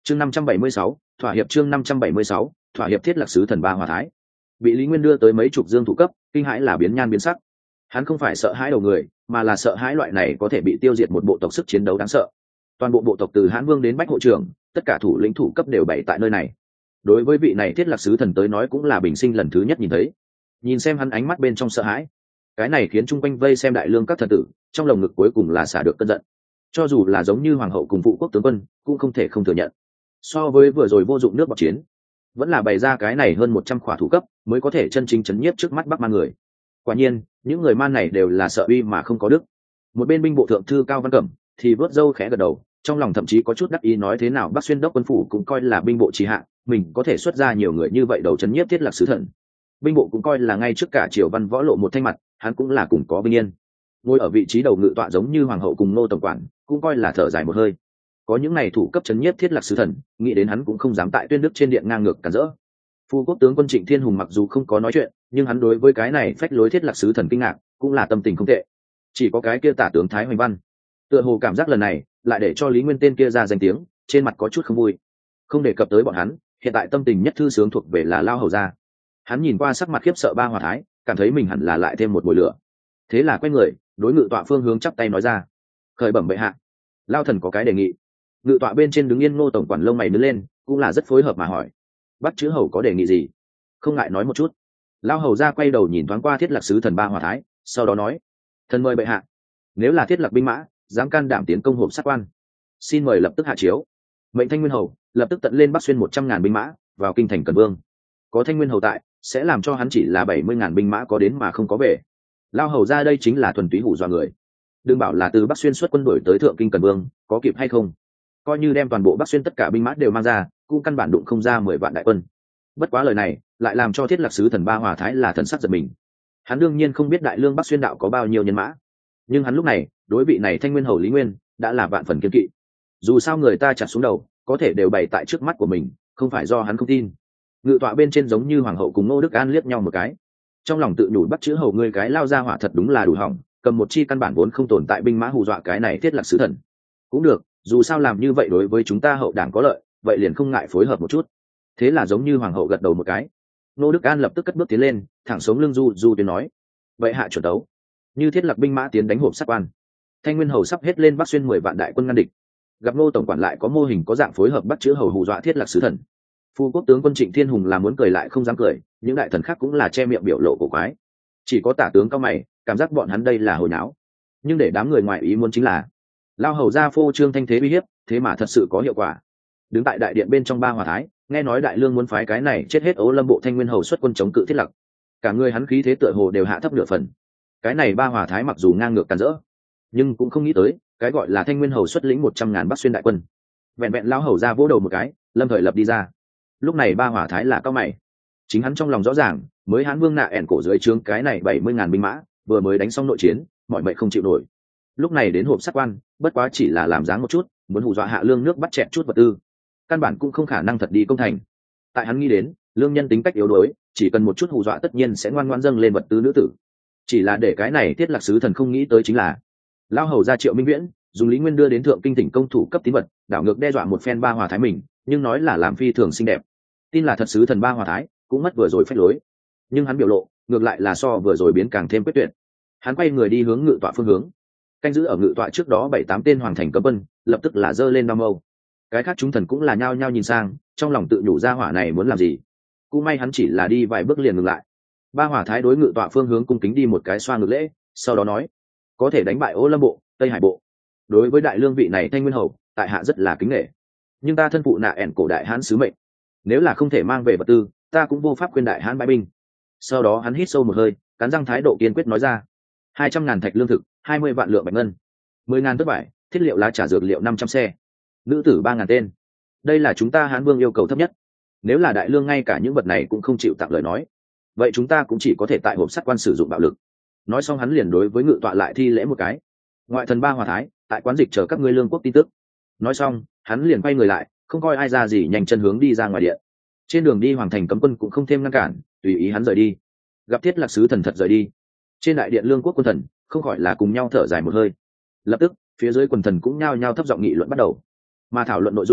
chương 576, thỏa hiệp. chương 576, thỏa hiệp. Thiết Lạc sứ thần Ba Hòa Thái bị Lý Nguyên đưa tới mấy chục dương thủ cấp, kinh hãi là biến nhan biến sắc. Hắn không phải sợ hãi đầu người, mà là sợ hãi loại này có thể bị tiêu diệt một bộ tộc sức chiến đấu đáng sợ. Toàn bộ bộ tộc từ Hán Vương đến Bách Hộ trưởng, tất cả thủ lĩnh thủ cấp đều bày tại nơi này. Đối với vị này Thiết Lạc sứ thần tới nói cũng là bình sinh lần thứ nhất nhìn thấy. Nhìn xem hắn ánh mắt bên trong sợ hãi, cái này khiến chung quanh vây xem đại lương các thần tử trong lồng ngực cuối cùng là xả được cơn giận. Cho dù là giống như hoàng hậu cùng phụ quốc tướng quân cũng không thể không thừa nhận, so với vừa rồi vô dụng nước bọc chiến, vẫn là bày ra cái này hơn 100 khỏa thủ cấp mới có thể chân chính chấn nhiếp trước mắt Bắc Man người. Quả nhiên những người man này đều là sợ uy mà không có đức. Một bên binh bộ thượng thư Cao Văn Cẩm thì vớt râu khẽ gật đầu, trong lòng thậm chí có chút đắc ý, nói thế nào Bắc Xuyên đốc quân phủ cũng coi là binh bộ trì hạ, mình có thể xuất ra nhiều người như vậy đầu chấn nhiếp Thiết Lạc sứ thần. Binh bộ cũng coi là ngay trước cả triều văn võ lộ một thanh mặt, hắn cũng là cùng có vinh yên. Ngồi ở vị trí đầu ngự tọa giống như hoàng hậu cùng nô tổng quản cũng coi là thở dài một hơi. Có những này thủ cấp chấn nhiếp Thiết Lạc sứ thần, nghĩ đến hắn cũng không dám tại Tuyên Đức trên điện ngang ngược cản rỡ. Phu quốc tướng quân Trịnh Thiên Hùng mặc dù không có nói chuyện, nhưng hắn đối với cái này phách lối Thiết Lạc sứ thần kinh ngạc, cũng là tâm tình không tệ. Chỉ có cái kia tả tướng Thái Hoành Văn, tựa hồ cảm giác lần này lại để cho Lý Nguyên tên kia ra danh tiếng, trên mặt có chút không vui. Không đề cập tới bọn hắn, hiện tại tâm tình nhất thư sướng thuộc về là Lao Hầu gia. Hắn nhìn qua sắc mặt khiếp sợ Ba Hòa Thái, cảm thấy mình hẳn là lại thêm một mồi lửa. Thế là quay người đối ngự tọa phương hướng chắp tay nói ra: khởi bẩm bệ hạ, Lao thần có cái đề nghị. Ngự tọa bên trên đứng yên Ngô tổng quản lông mày nứt lên, cũng là rất phối hợp mà hỏi: Bắt chữ hầu có đề nghị gì? Không ngại nói một chút. Lao hầu ra quay đầu nhìn thoáng qua Thiết Lạc sứ thần Ba Hòa Thái, sau đó nói: thần mời bệ hạ, nếu là Thiết Lạc binh mã dám can đảm tiến công hộp sát quan, xin mời lập tức hạ chiếu. Mệnh Thanh Nguyên hầu lập tức tận lên Bắc Xuyên 100.000 binh mã vào kinh thành Cần Vương. Có Thanh Nguyên hầu tại, sẽ làm cho hắn chỉ là 70.000 binh mã có đến mà không có về. Lao hầu ra đây chính là thuần túy hù dọa người. Đừng bảo là từ Bắc Xuyên xuất quân đuổi tới thượng kinh Cần Vương, có kịp hay không? Coi như đem toàn bộ Bắc Xuyên tất cả binh mã đều mang ra, cũng căn bản đụng không ra 10 vạn đại quân. Bất quá lời này lại làm cho Thiết Lạc sứ thần Ba Hòa Thái là thần sắc giật mình. Hắn đương nhiên không biết đại lương Bắc Xuyên đạo có bao nhiêu nhân mã, nhưng hắn lúc này đối vị này Thanh Nguyên hầu Lý Nguyên đã là vạn phần kiên kỵ. Dù sao người ta chặt xuống đầu có thể đều bày tại trước mắt của mình, không phải do hắn không tin. Ngự tọa bên trên giống như hoàng hậu cùng Ngô Đức An liếc nhau một cái, trong lòng tự nhủ: bắt chữ hầu ngươi cái lao ra hỏa thật đúng là đủ hỏng, cầm một chi căn bản vốn không tồn tại binh mã hù dọa cái này Thiết Lạc sứ thần. Cũng được, dù sao làm như vậy đối với chúng ta hậu đảng có lợi, vậy liền không ngại phối hợp một chút. Thế là giống như hoàng hậu gật đầu một cái, Ngô Đức An lập tức cất bước tiến lên, thẳng sống lưng du tuyên nói: vậy hạ chuẩn tấu, như Thiết Lạc binh mã tiến đánh hộp sát quan, Thanh Nguyên hầu sắp hết lên Bắc Xuyên 10 vạn đại quân ngăn địch. Gặp Ngô tổng quản lại có mô hình có dạng phối hợp bắt chữ hầu hù dọa Thiết Lạc sứ thần. Phu quốc tướng quân Trịnh Thiên Hùng là muốn cười lại không dám cười, những đại thần khác cũng là che miệng biểu lộ cổ quái. Chỉ có tả tướng cao mày, cảm giác bọn hắn đây là hồi não. Nhưng để đám người ngoài ý muốn chính là, Lao hầu ra phô trương thanh thế uy hiếp, thế mà thật sự có hiệu quả. Đứng tại đại điện bên trong Ba Hòa Thái, nghe nói đại lương muốn phái cái này chết hết Ố Lâm bộ Thanh Nguyên hầu xuất quân chống cự Thiết Lạc, cả người hắn khí thế tựa hồ đều hạ thấp nửa phần. Cái này Ba Hòa Thái mặc dù ngang ngược càn rỡ, nhưng cũng không nghĩ tới cái gọi là Thanh Nguyên hầu xuất lĩnh 100.000 Bắc Xuyên đại quân. Vẹn vẹn Lao hầu ra vỗ đầu một cái, lâm thời lập đi ra. Lúc này Ba Hòa Thái là cao mày, chính hắn trong lòng rõ ràng, mới Hán Vương nạ ẻn cổ dưới trướng cái này 70.000 binh mã vừa mới đánh xong nội chiến, mọi mệnh không chịu nổi. Lúc này đến hộp sát quan, bất quá chỉ là làm dáng một chút, muốn hù dọa hạ lương nước bắt chẹt chút vật tư, căn bản cũng không khả năng thật đi công thành. Tại hắn nghĩ đến, lương nhân tính cách yếu đuối, chỉ cần một chút hù dọa tất nhiên sẽ ngoan ngoãn dâng lên vật tư nữ tử. Chỉ là để cái này Thiết Lạc sứ thần không nghĩ tới chính là, Lao hầu ra Triệu Minh Viễn dùng Lý Nguyên đưa đến thượng kinh tỉnh công thủ cấp tín vật, đảo ngược đe dọa một phen Ba Hòa Thái mình, nhưng nói là làm phi thường xinh đẹp. Tin là thật sứ thần Ba Hòa Thái cũng mất vừa rồi phách lối, nhưng hắn biểu lộ ngược lại là so vừa rồi biến càng thêm quyết tuyệt. Hắn quay người đi hướng ngự tọa phương hướng, canh giữ ở ngự tọa trước đó 7-8 tên hoàng thành cấm quân lập tức là giơ lên đao mâu. Cái khác chúng thần cũng là nhao nhao nhìn sang, trong lòng tự nhủ ra hỏa này muốn làm gì. Cũng may hắn chỉ là đi vài bước liền ngừng lại. Ba Hòa Thái đối ngự tọa phương hướng cung kính đi một cái xoa ngực lễ, sau đó nói: có thể đánh bại Ô Lâm bộ, Tây Hải bộ, đối với đại lương vị này Thanh Nguyên hầu tại hạ rất là kính nể. Nhưng ta thân phụ nạ ẻn cổ đại hán sứ mệnh, nếu là không thể mang về vật tư, ta cũng vô pháp khuyên đại hán bãi binh. Sau đó hắn hít sâu một hơi, cắn răng thái độ kiên quyết nói ra: 200.000 thạch lương thực, 20 vạn lượng bạch ngân, 10.000 tất vải, thiết liệu lá trà dược liệu 500 xe, nữ tử 3.000 tên. Đây là chúng ta Hán Vương yêu cầu thấp nhất. Nếu là đại lương ngay cả những vật này cũng không chịu tặng lời nói, vậy chúng ta cũng chỉ có thể tại hộp sát quan sử dụng bạo lực. Nói xong hắn liền đối với ngự tọa lại thi lễ một cái: ngoại thần Ba Hòa Thái tại quán dịch chờ các ngươi lương quốc tin tức. Nói xong hắn liền quay người lại, không coi ai ra gì, nhanh chân hướng đi ra ngoài điện. Trên đường đi hoàng thành cấm quân cũng không thêm ngăn cản, tùy ý hắn rời đi. Gặp Thiết Lạc sứ thần thật rời đi, trên đại điện lương quốc quân thần không khỏi là cùng nhau thở dài một hơi. Lập tức phía dưới quần thần cũng nhao nhao thấp giọng nghị luận bắt đầu, mà thảo luận nội dung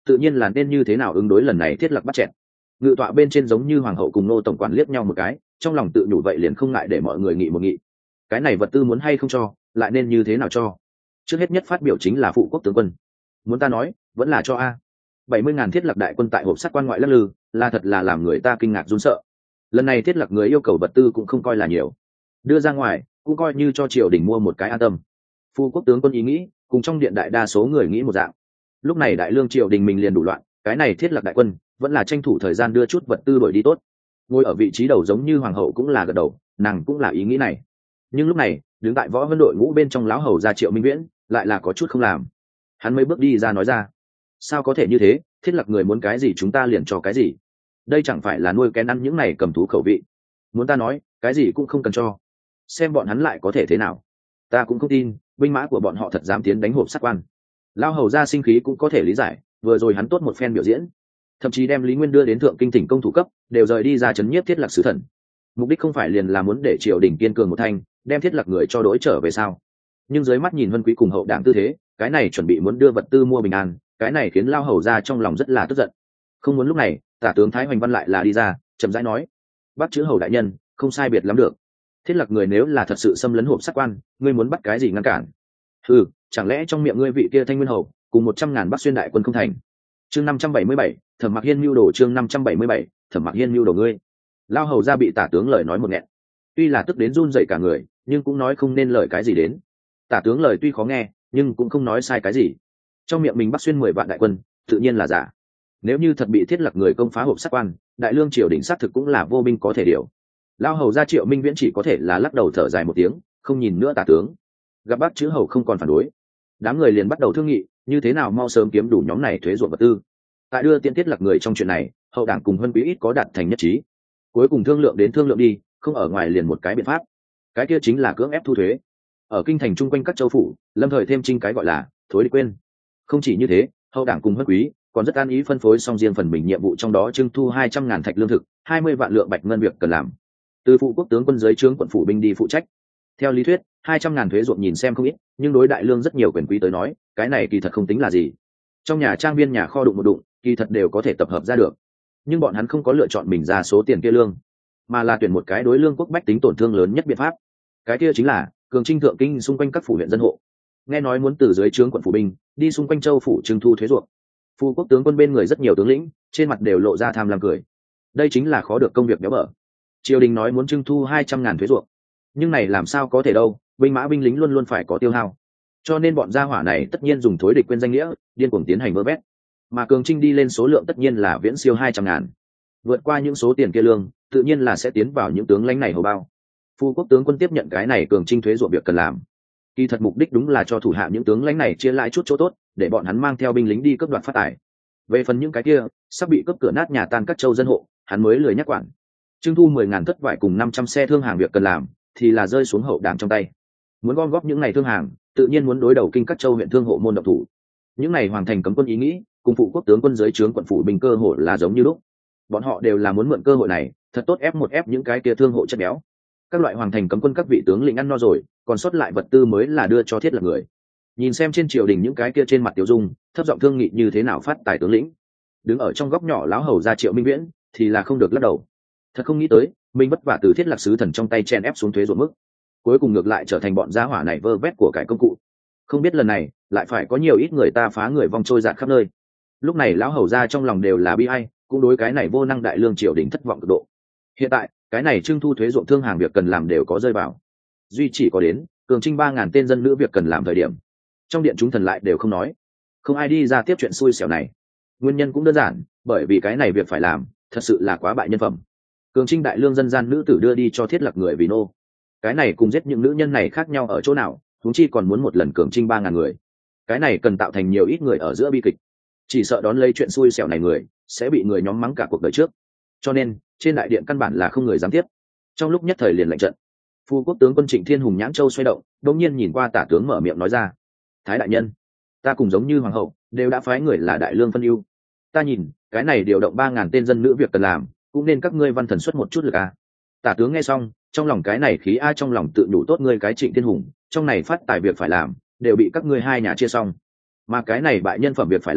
tự nhiên là nên như thế nào ứng đối lần này thiết lập bắt chẹt. Ngự tọa bên trên giống như hoàng hậu cùng nô tổng quản liếc nhau một cái, trong lòng tự nhủ vậy liền không ngại để mọi người nghị một nghị. Cái này vật tư muốn hay không cho, lại nên như thế nào cho? Trước hết nhất phát biểu chính là phụ quốc tướng quân. Muốn ta nói, vẫn là cho a. 70.000 thiết lập đại quân tại hộp sắt quan ngoại lắc lư, là thật là làm người ta kinh ngạc run sợ. Lần này thiết lập người yêu cầu vật tư cũng không coi là nhiều, đưa ra ngoài cũng coi như cho triều đình mua một cái an tâm. Phụ quốc tướng quân ý nghĩ cùng trong điện đại đa số người nghĩ một dạng. Lúc này đại lương triều đình mình liền đủ loạn, cái này thiết lập đại quân vẫn là tranh thủ thời gian đưa chút vật tư đổi đi tốt. Ngồi ở vị trí đầu giống như hoàng hậu cũng là gật đầu, nàng cũng là ý nghĩ này. Nhưng lúc này đứng tại võ vân đội ngũ bên trong lão hầu gia Triệu Minh Viễn lại là có chút không làm. Hắn mấy bước đi ra nói ra, sao có thể như thế, thiết lập người muốn cái gì chúng ta liền cho cái gì, đây chẳng phải là nuôi kén ăn những này cầm thú khẩu vị. Muốn ta nói, cái gì cũng không cần cho, xem bọn hắn lại có thể thế nào. Ta cũng không tin binh mã của bọn họ thật dám tiến đánh hộp sát quan. Lao hầu ra sinh khí cũng có thể lý giải, vừa rồi hắn tốt một phen biểu diễn, thậm chí đem Lý Nguyên đưa đến thượng kinh tỉnh công thủ cấp đều rời đi ra chấn nhiếp thiết lập sứ thần. Mục đích không phải liền là muốn để triều đình kiên cường một thanh, đem thiết lập người cho đối trở về sao? Nhưng dưới mắt nhìn Vân Quý cùng hậu đảng tư thế, cái này chuẩn bị muốn đưa vật tư mua bình an, cái này khiến Lao hầu ra trong lòng rất là tức giận. Không muốn lúc này tả tướng Thái Hoành Văn lại là đi ra chậm rãi nói, bắt chữ hầu đại nhân không sai biệt lắm được, thiết lập người nếu là thật sự xâm lấn hộp sát quan, ngươi muốn bắt cái gì ngăn cản? Ừ, chẳng lẽ trong miệng ngươi vị kia Thanh Nguyên hầu cùng 100.000 Bắc xuyên đại quân không thành? Chương 577, Thẩm Mặc Hiên mưu đồ. Chương 577, Thẩm Mặc Hiên mưu đồ ngươi. Lao hầu ra bị tả tướng lời nói một nghẹn, tuy là tức đến run rẩy cả người, nhưng cũng nói không nên lời cái gì đến. Tả tướng lời tuy khó nghe, nhưng cũng không nói sai cái gì. Trong miệng mình Bắc xuyên 10 vạn đại quân, tự nhiên là giả. Nếu như thật bị thiết lập người công phá hộp sát quan, đại lương triều đình xác thực cũng là vô binh có thể điều. Lao hầu ra Triệu Minh Viễn chỉ có thể là lắc đầu thở dài một tiếng, không nhìn nữa tả tướng. Gặp bác chữ hầu không còn phản đối, đám người liền bắt đầu thương nghị như thế nào mau sớm kiếm đủ nhóm này thuế ruộng vật tư. Tại đưa tiện thiết lập người trong chuyện này, hậu đảng cùng Vân Quý ít có đạt thành nhất trí. Cuối cùng thương lượng đến thương lượng đi, không ở ngoài liền một cái biện pháp, cái kia chính là cưỡng ép thu thuế. Ở kinh thành chung quanh các châu phủ, lâm thời thêm trinh cái gọi là thối đi quên. Không chỉ như thế, hậu đảng cùng Vân Quý còn rất an ý phân phối xong riêng phần mình nhiệm vụ, trong đó trưng thu 200.000 thạch lương thực, 20 vạn lượng bạch ngân việc cần làm, từ phụ quốc tướng quân dưới trướng quận phủ binh đi phụ trách. Theo lý thuyết 200.000 thuế ruộng nhìn xem không ít, nhưng đối đại lương rất nhiều quyền quý tới nói, cái này kỳ thật không tính là gì. Trong nhà trang viên nhà kho đụng một đụng, kỳ thật đều có thể tập hợp ra được. Nhưng bọn hắn không có lựa chọn mình ra số tiền kia lương, mà là tuyển một cái đối lương quốc bách tính tổn thương lớn nhất biện pháp. Cái kia chính là cường trinh thượng kinh xung quanh các phủ huyện dân hộ. Nghe nói muốn từ dưới trướng quận phủ binh đi xung quanh châu phủ trưng thu thuế ruộng. Phụ quốc tướng quân bên người rất nhiều tướng lĩnh, trên mặt đều lộ ra tham lam cười. Đây chính là khó được công việc béo bở. Triều đình nói muốn trưng thu 200.000 thuế ruộng, nhưng này làm sao có thể đâu, binh mã binh lính luôn luôn phải có tiêu hao. Cho nên bọn gia hỏa này tất nhiên dùng thối địch quên danh nghĩa, điên cuồng tiến hành vơ vét. Mà cường trinh đi lên số lượng tất nhiên là viễn siêu 200.000. Vượt qua những số tiền kia lương, tự nhiên là sẽ tiến vào những tướng lãnh này hầu bao. Phụ quốc tướng quân tiếp nhận cái này cường trinh thuế ruộng việc cần làm, kỳ thật mục đích đúng là cho thủ hạ những tướng lãnh này chia lại chút chỗ tốt, để bọn hắn mang theo binh lính đi cướp đoạt phát tài. Về phần những cái kia sắp bị cướp cửa nát nhà tan các châu dân hộ, hắn mới lười nhắc quản. Trưng thu 10.000 thất vải cùng 500 xe thương hàng việc cần làm thì là rơi xuống hậu đảng trong tay. Muốn gom góp những này thương hàng, tự nhiên muốn đối đầu kinh các châu huyện thương hộ môn động thủ. Những này hoàng thành cấm quân ý nghĩ cùng phụ quốc tướng quân dưới trướng quận phủ bình cơ hội là giống như lúc. Bọn họ đều là muốn mượn cơ hội này thật tốt ép những cái kia thương hộ chất béo. Các loại hoàng thành cấm quân các vị tướng lĩnh ăn no rồi, còn sót lại vật tư mới là đưa cho thiết lập người. Nhìn xem trên triều đình những cái kia trên mặt tiêu dung thấp giọng thương nghị như thế nào phát tài tướng lĩnh, đứng ở trong góc nhỏ lão hầu ra Triệu Minh Viễn thì là không được lắc đầu. Thật không nghĩ tới mình vất vả từ thiết lập sứ thần trong tay chen ép xuống thuế ruộng mức, cuối cùng ngược lại trở thành bọn gia hỏa này vơ vét của cải công cụ. Không biết lần này lại phải có nhiều ít người ta phá người vong trôi dạt khắp nơi. Lúc này lão hầu ra trong lòng đều là bi ai, cũng đối cái này vô năng đại lương triều đình thất vọng cực độ. Hiện tại cái này trưng thu thuế ruộng thương hàng việc cần làm đều có rơi vào, duy chỉ có đến cường trinh 3.000 tên dân nữ việc cần làm thời điểm, trong điện chúng thần lại đều không nói, không ai đi ra tiếp chuyện xui xẻo này. Nguyên nhân cũng đơn giản, bởi vì cái này việc phải làm thật sự là quá bại nhân phẩm. Cường trinh đại lương dân gian nữ tử đưa đi cho thiết lập người vì nô, cái này cùng giết những nữ nhân này khác nhau ở chỗ nào, chúng chi còn muốn một lần cường trinh 3.000 người, cái này cần tạo thành nhiều ít người ở giữa bi kịch. Chỉ sợ đón lấy chuyện xui xẻo này người sẽ bị người nhóm mắng cả cuộc đời trước, cho nên trên đại điện căn bản là không người dám tiếp. Trong lúc nhất thời liền lệnh trận. Phu quốc tướng quân Trịnh Thiên Hùng nhãn châu xoay động, đột nhiên nhìn qua tả tướng mở miệng nói ra, Thái đại nhân, ta cùng giống như hoàng hậu đều đã phái người là đại lương phân ưu, ta nhìn cái này điều động 3.000 tên dân nữ việc cần làm, cũng nên các ngươi văn thần xuất một chút lực à. Tả tướng nghe xong trong lòng cái này khí ai trong lòng tự nhủ tốt ngươi cái Trịnh Thiên Hùng, trong này phát tài việc phải làm đều bị các ngươi hai nhà chia xong, mà cái này bại nhân phẩm việc phải làm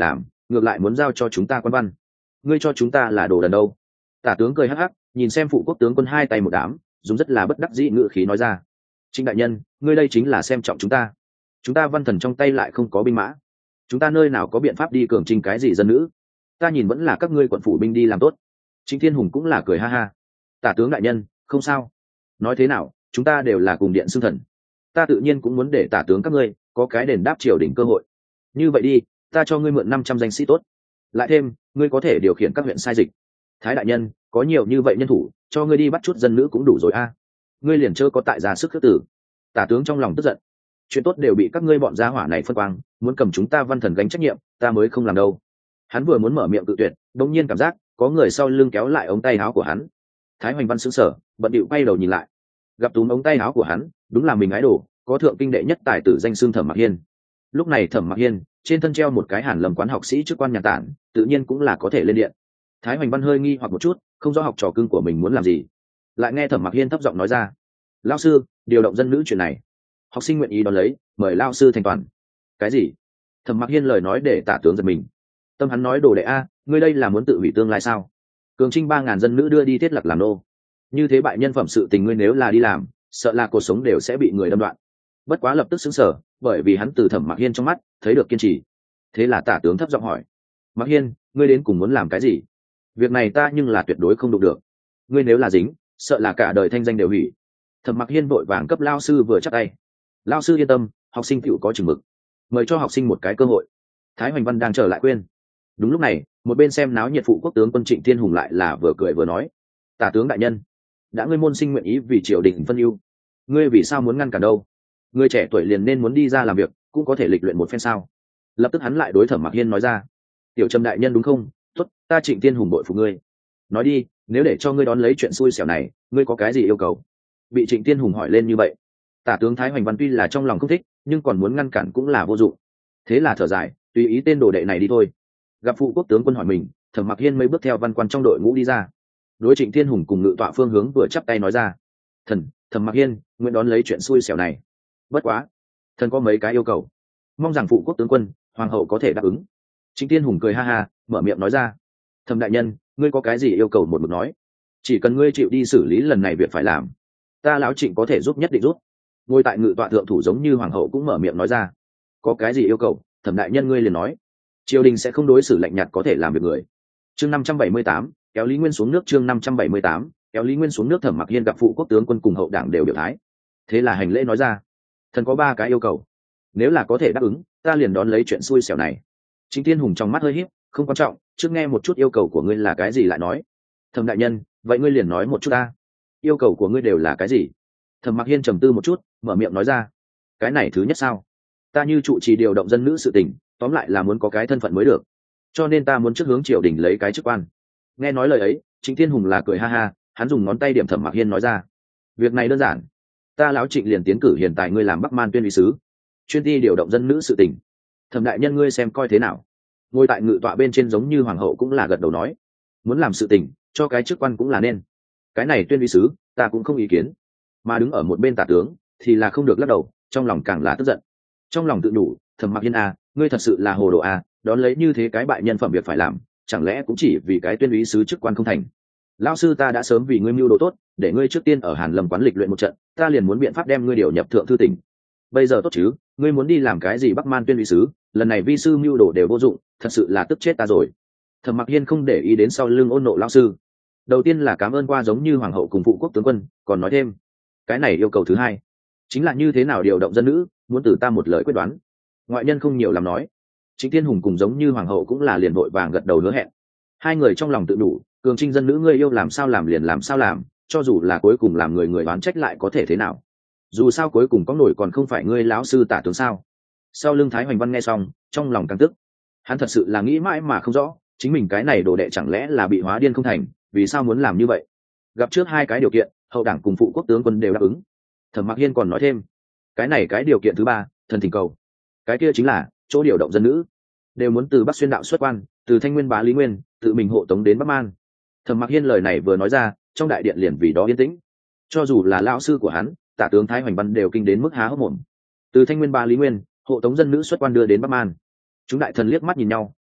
ngược lại muốn giao cho chúng ta quan văn. Ngươi cho chúng ta là đồ đần đâu? Tả tướng cười hắc hắc, nhìn xem phụ quốc tướng quân hai tay một đám, dùng rất là bất đắc dĩ ngữ khí nói ra. Trịnh đại nhân, ngươi đây chính là xem trọng chúng ta văn thần trong tay lại không có binh mã, chúng ta nơi nào có biện pháp đi cường trinh cái gì dân nữ? Ta nhìn vẫn là các ngươi quận phủ binh đi làm tốt. Trịnh Thiên Hùng cũng là cười ha ha. Tả tướng đại nhân, không sao. Nói thế nào, chúng ta đều là cùng điện xưng thần, ta tự nhiên cũng muốn để tả tướng các ngươi có cái đền đáp triều đình cơ hội. Như vậy đi, ta cho ngươi mượn 500 danh sĩ tốt, lại thêm ngươi có thể điều khiển các huyện sai dịch. Thái đại nhân, có nhiều như vậy nhân thủ, cho ngươi đi bắt chút dân nữ cũng đủ rồi a. Ngươi liền chớ có tại ra sức khước tử. Tả tướng trong lòng tức giận, chuyện tốt đều bị các ngươi bọn gia hỏa này phân quang, muốn cầm chúng ta văn thần gánh trách nhiệm, ta mới không làm đâu. Hắn vừa muốn mở miệng tự tuyệt, đột nhiên cảm giác có người sau lưng kéo lại ống tay áo của hắn. Thái Hoành Văn sững sờ, bận điệu quay đầu nhìn lại, gặp túm ống tay áo của hắn, đúng là mình ái đồ, có thượng kinh đệ nhất tài tử danh xưng Thẩm Mặc Hiên. Lúc này Thẩm Mặc Hiên trên thân treo một cái Hàn Lâm quán học sĩ chức quan nhà tản, tự nhiên cũng là có thể lên điện. Thái Hoành Văn hơi nghi hoặc một chút, không rõ học trò cưng của mình muốn làm gì. Lại nghe Thẩm Mặc Hiên thấp giọng nói ra: "Lão sư, điều động dân nữ chuyện này, học sinh nguyện ý đón lấy, mời lão sư thành toàn." Cái gì? Thẩm Mặc Hiên lời nói để Tả tướng giật mình. Tâm hắn nói: "Đồ đệ a, ngươi đây là muốn tự hủy tương lai sao? Cường trinh 3000 dân nữ đưa đi thiết lập làm nô, như thế bại nhân phẩm sự tình ngươi nếu là đi làm, sợ là cuộc sống đều sẽ bị người đâm đoạn." Bất quá lập tức sững sờ, bởi vì hắn từ Thẩm Mặc Hiên trong mắt thấy được kiên trì. Thế là Tả tướng thấp giọng hỏi: "Mặc Hiên, ngươi đến cùng muốn làm cái gì? Việc này ta nhưng là tuyệt đối không đụng được. Ngươi nếu là dính, sợ là cả đời thanh danh đều hủy." Thẩm Mặc Hiên vội vàng cấp lao sư vừa chắp tay: "Lao sư yên tâm, học sinh tựu có chừng mực, mời cho học sinh một cái cơ hội." Thái Hoành Văn đang trở lại khuyên. Đúng lúc này, một bên xem náo nhiệt phụ quốc tướng quân Trịnh Thiên Hùng lại là vừa cười vừa nói: "Tả tướng đại nhân, đã ngươi môn sinh nguyện ý vì triều đình phân ưu, ngươi vì sao muốn ngăn cản đâu? Ngươi trẻ tuổi liền nên muốn đi ra làm việc, cũng có thể lịch luyện một phen sao?" Lập tức hắn lại đối Thẩm Mặc Hiên nói ra: "Tiểu Trầm đại nhân đúng không? Tốt, ta Trịnh Thiên Hùng bội phục ngươi. Nói đi, nếu để cho ngươi đón lấy chuyện xui xẻo này, ngươi có cái gì yêu cầu?" Bị Trịnh Thiên Hùng hỏi lên như vậy, Tả tướng Thái Hoành Văn tuy là trong lòng không thích, nhưng còn muốn ngăn cản cũng là vô dụng. Thế là thở dài, tùy ý tên đồ đệ này đi thôi. Gặp phụ quốc tướng quân hỏi mình, Thẩm Mặc Hiên mấy bước theo văn quan trong đội ngũ đi ra, đối Trịnh Thiên Hùng cùng ngự tọa phương hướng vừa chắp tay nói ra: Thẩm Mặc Hiên nguyện đón lấy chuyện xui xẻo này. Bất quá, thần có mấy cái yêu cầu, mong rằng phụ quốc tướng quân, hoàng hậu có thể đáp ứng." Trịnh Thiên Hùng cười ha ha, mở miệng nói ra: "Thẩm đại nhân, ngươi có cái gì yêu cầu một mực nói, chỉ cần ngươi chịu đi xử lý lần này việc phải làm, ta lão Trịnh có thể giúp nhất định giúp." Ngồi tại ngự tọa thượng thủ giống như hoàng hậu cũng mở miệng nói ra: "Có cái gì yêu cầu, Thẩm đại nhân ngươi liền nói, triều đình sẽ không đối xử lạnh nhạt có thể làm việc người." Chương 578, kéo Lý Nguyên xuống nước. Chương 578, kéo Lý Nguyên xuống nước. Thẩm Mặc Hiên gặp phụ quốc tướng quân cùng hậu đảng đều biểu thái, thế là hành lễ nói ra: "Thần có 3 cái yêu cầu, nếu là có thể đáp ứng, ta liền đón lấy chuyện xui xẻo này." Trịnh Thiên Hùng trong mắt hơi híp: "Không quan trọng, trước nghe một chút yêu cầu của ngươi là cái gì lại nói." "Thẩm đại nhân, vậy ngươi liền nói một chút ta, yêu cầu của ngươi đều là cái gì?" Thẩm Mặc Hiên trầm tư một chút, mở miệng nói ra: "Cái này thứ nhất sao? Ta như trụ trì điều động dân nữ sự tình, tóm lại là muốn có cái thân phận mới được, cho nên ta muốn trước hướng triều đình lấy cái chức quan." Nghe nói lời ấy, Trịnh Thiên Hùng là cười ha ha, hắn dùng ngón tay điểm Thẩm Mặc Hiên nói ra: "Việc này đơn giản, ta lão Trịnh liền tiến cử hiện tại ngươi làm Bắc Man tuyên úy sứ, chuyên ty điều động dân nữ sự tình. Thẩm đại nhân ngươi xem coi thế nào?" Ngồi tại ngự tọa bên trên giống như hoàng hậu cũng là gật đầu nói: "Muốn làm sự tình, cho cái chức quan cũng là nên. Cái này tuyên úy sứ, ta cũng không ý kiến." Mà đứng ở một bên Tả tướng thì là không được lắc đầu, trong lòng càng là tức giận. Trong lòng tự đủ: "Thẩm Mặc Hiên a, ngươi thật sự là hồ đồ a, đón lấy như thế cái bại nhân phẩm việc phải làm, chẳng lẽ cũng chỉ vì cái tuyên úy sứ chức quan không thành? Lão sư ta đã sớm vì ngươi mưu đồ tốt, để ngươi trước tiên ở Hàn Lâm quán lịch luyện một trận, ta liền muốn biện pháp đem ngươi điều nhập thượng thư tỉnh. Bây giờ tốt chứ, ngươi muốn đi làm cái gì Bắc Man tuyên úy sứ, lần này vi sư mưu đồ đều vô dụng, thật sự là tức chết ta rồi." Thẩm Mặc Hiên không để ý đến sau lưng ôn nộ lão sư, đầu tiên là cảm ơn qua giống như hoàng hậu cùng phụ quốc tướng quân, còn nói thêm: "Cái này yêu cầu thứ hai, chính là như thế nào điều động dân nữ, muốn từ ta một lời quyết đoán." Ngoại nhân không nhiều làm nói, Trịnh Thiên Hùng cùng giống như hoàng hậu cũng là liền vội vàng gật đầu hứa hẹn. Hai người trong lòng tự đủ, cường trinh dân nữ ngươi yêu làm sao làm liền làm sao làm, cho dù là cuối cùng làm người oán trách lại có thể thế nào, dù sao cuối cùng có nổi còn không phải ngươi lão sư Tả tướng sao. Sau lưng Thái Hoành Văn nghe xong, trong lòng càng tức, hắn thật sự là nghĩ mãi mà không rõ, chính mình cái này đồ đệ chẳng lẽ là bị hóa điên không thành, vì sao muốn làm như vậy. Gặp trước 2 cái điều kiện, hậu đảng cùng phụ quốc tướng quân đều đáp ứng. Thẩm Mặc Hiên còn nói thêm: "Cái này cái điều kiện thứ 3, thần thỉnh cầu, cái kia chính là chỗ điều động dân nữ đều muốn từ Bắc Xuyên đạo xuất quan, từ Thanh Nguyên bá Lý Nguyên tự mình hộ tống đến Bắc Man." Thẩm Mặc Hiên lời này vừa nói ra, trong đại điện liền vì đó yên tĩnh. Cho dù là lão sư của hắn, Tả tướng Thái Hoành Văn đều kinh đến mức há hốc mồm. Từ Thanh Nguyên bá Lý Nguyên hộ tống dân nữ xuất quan đưa đến Bắc Man. Chúng đại thần liếc mắt nhìn nhau,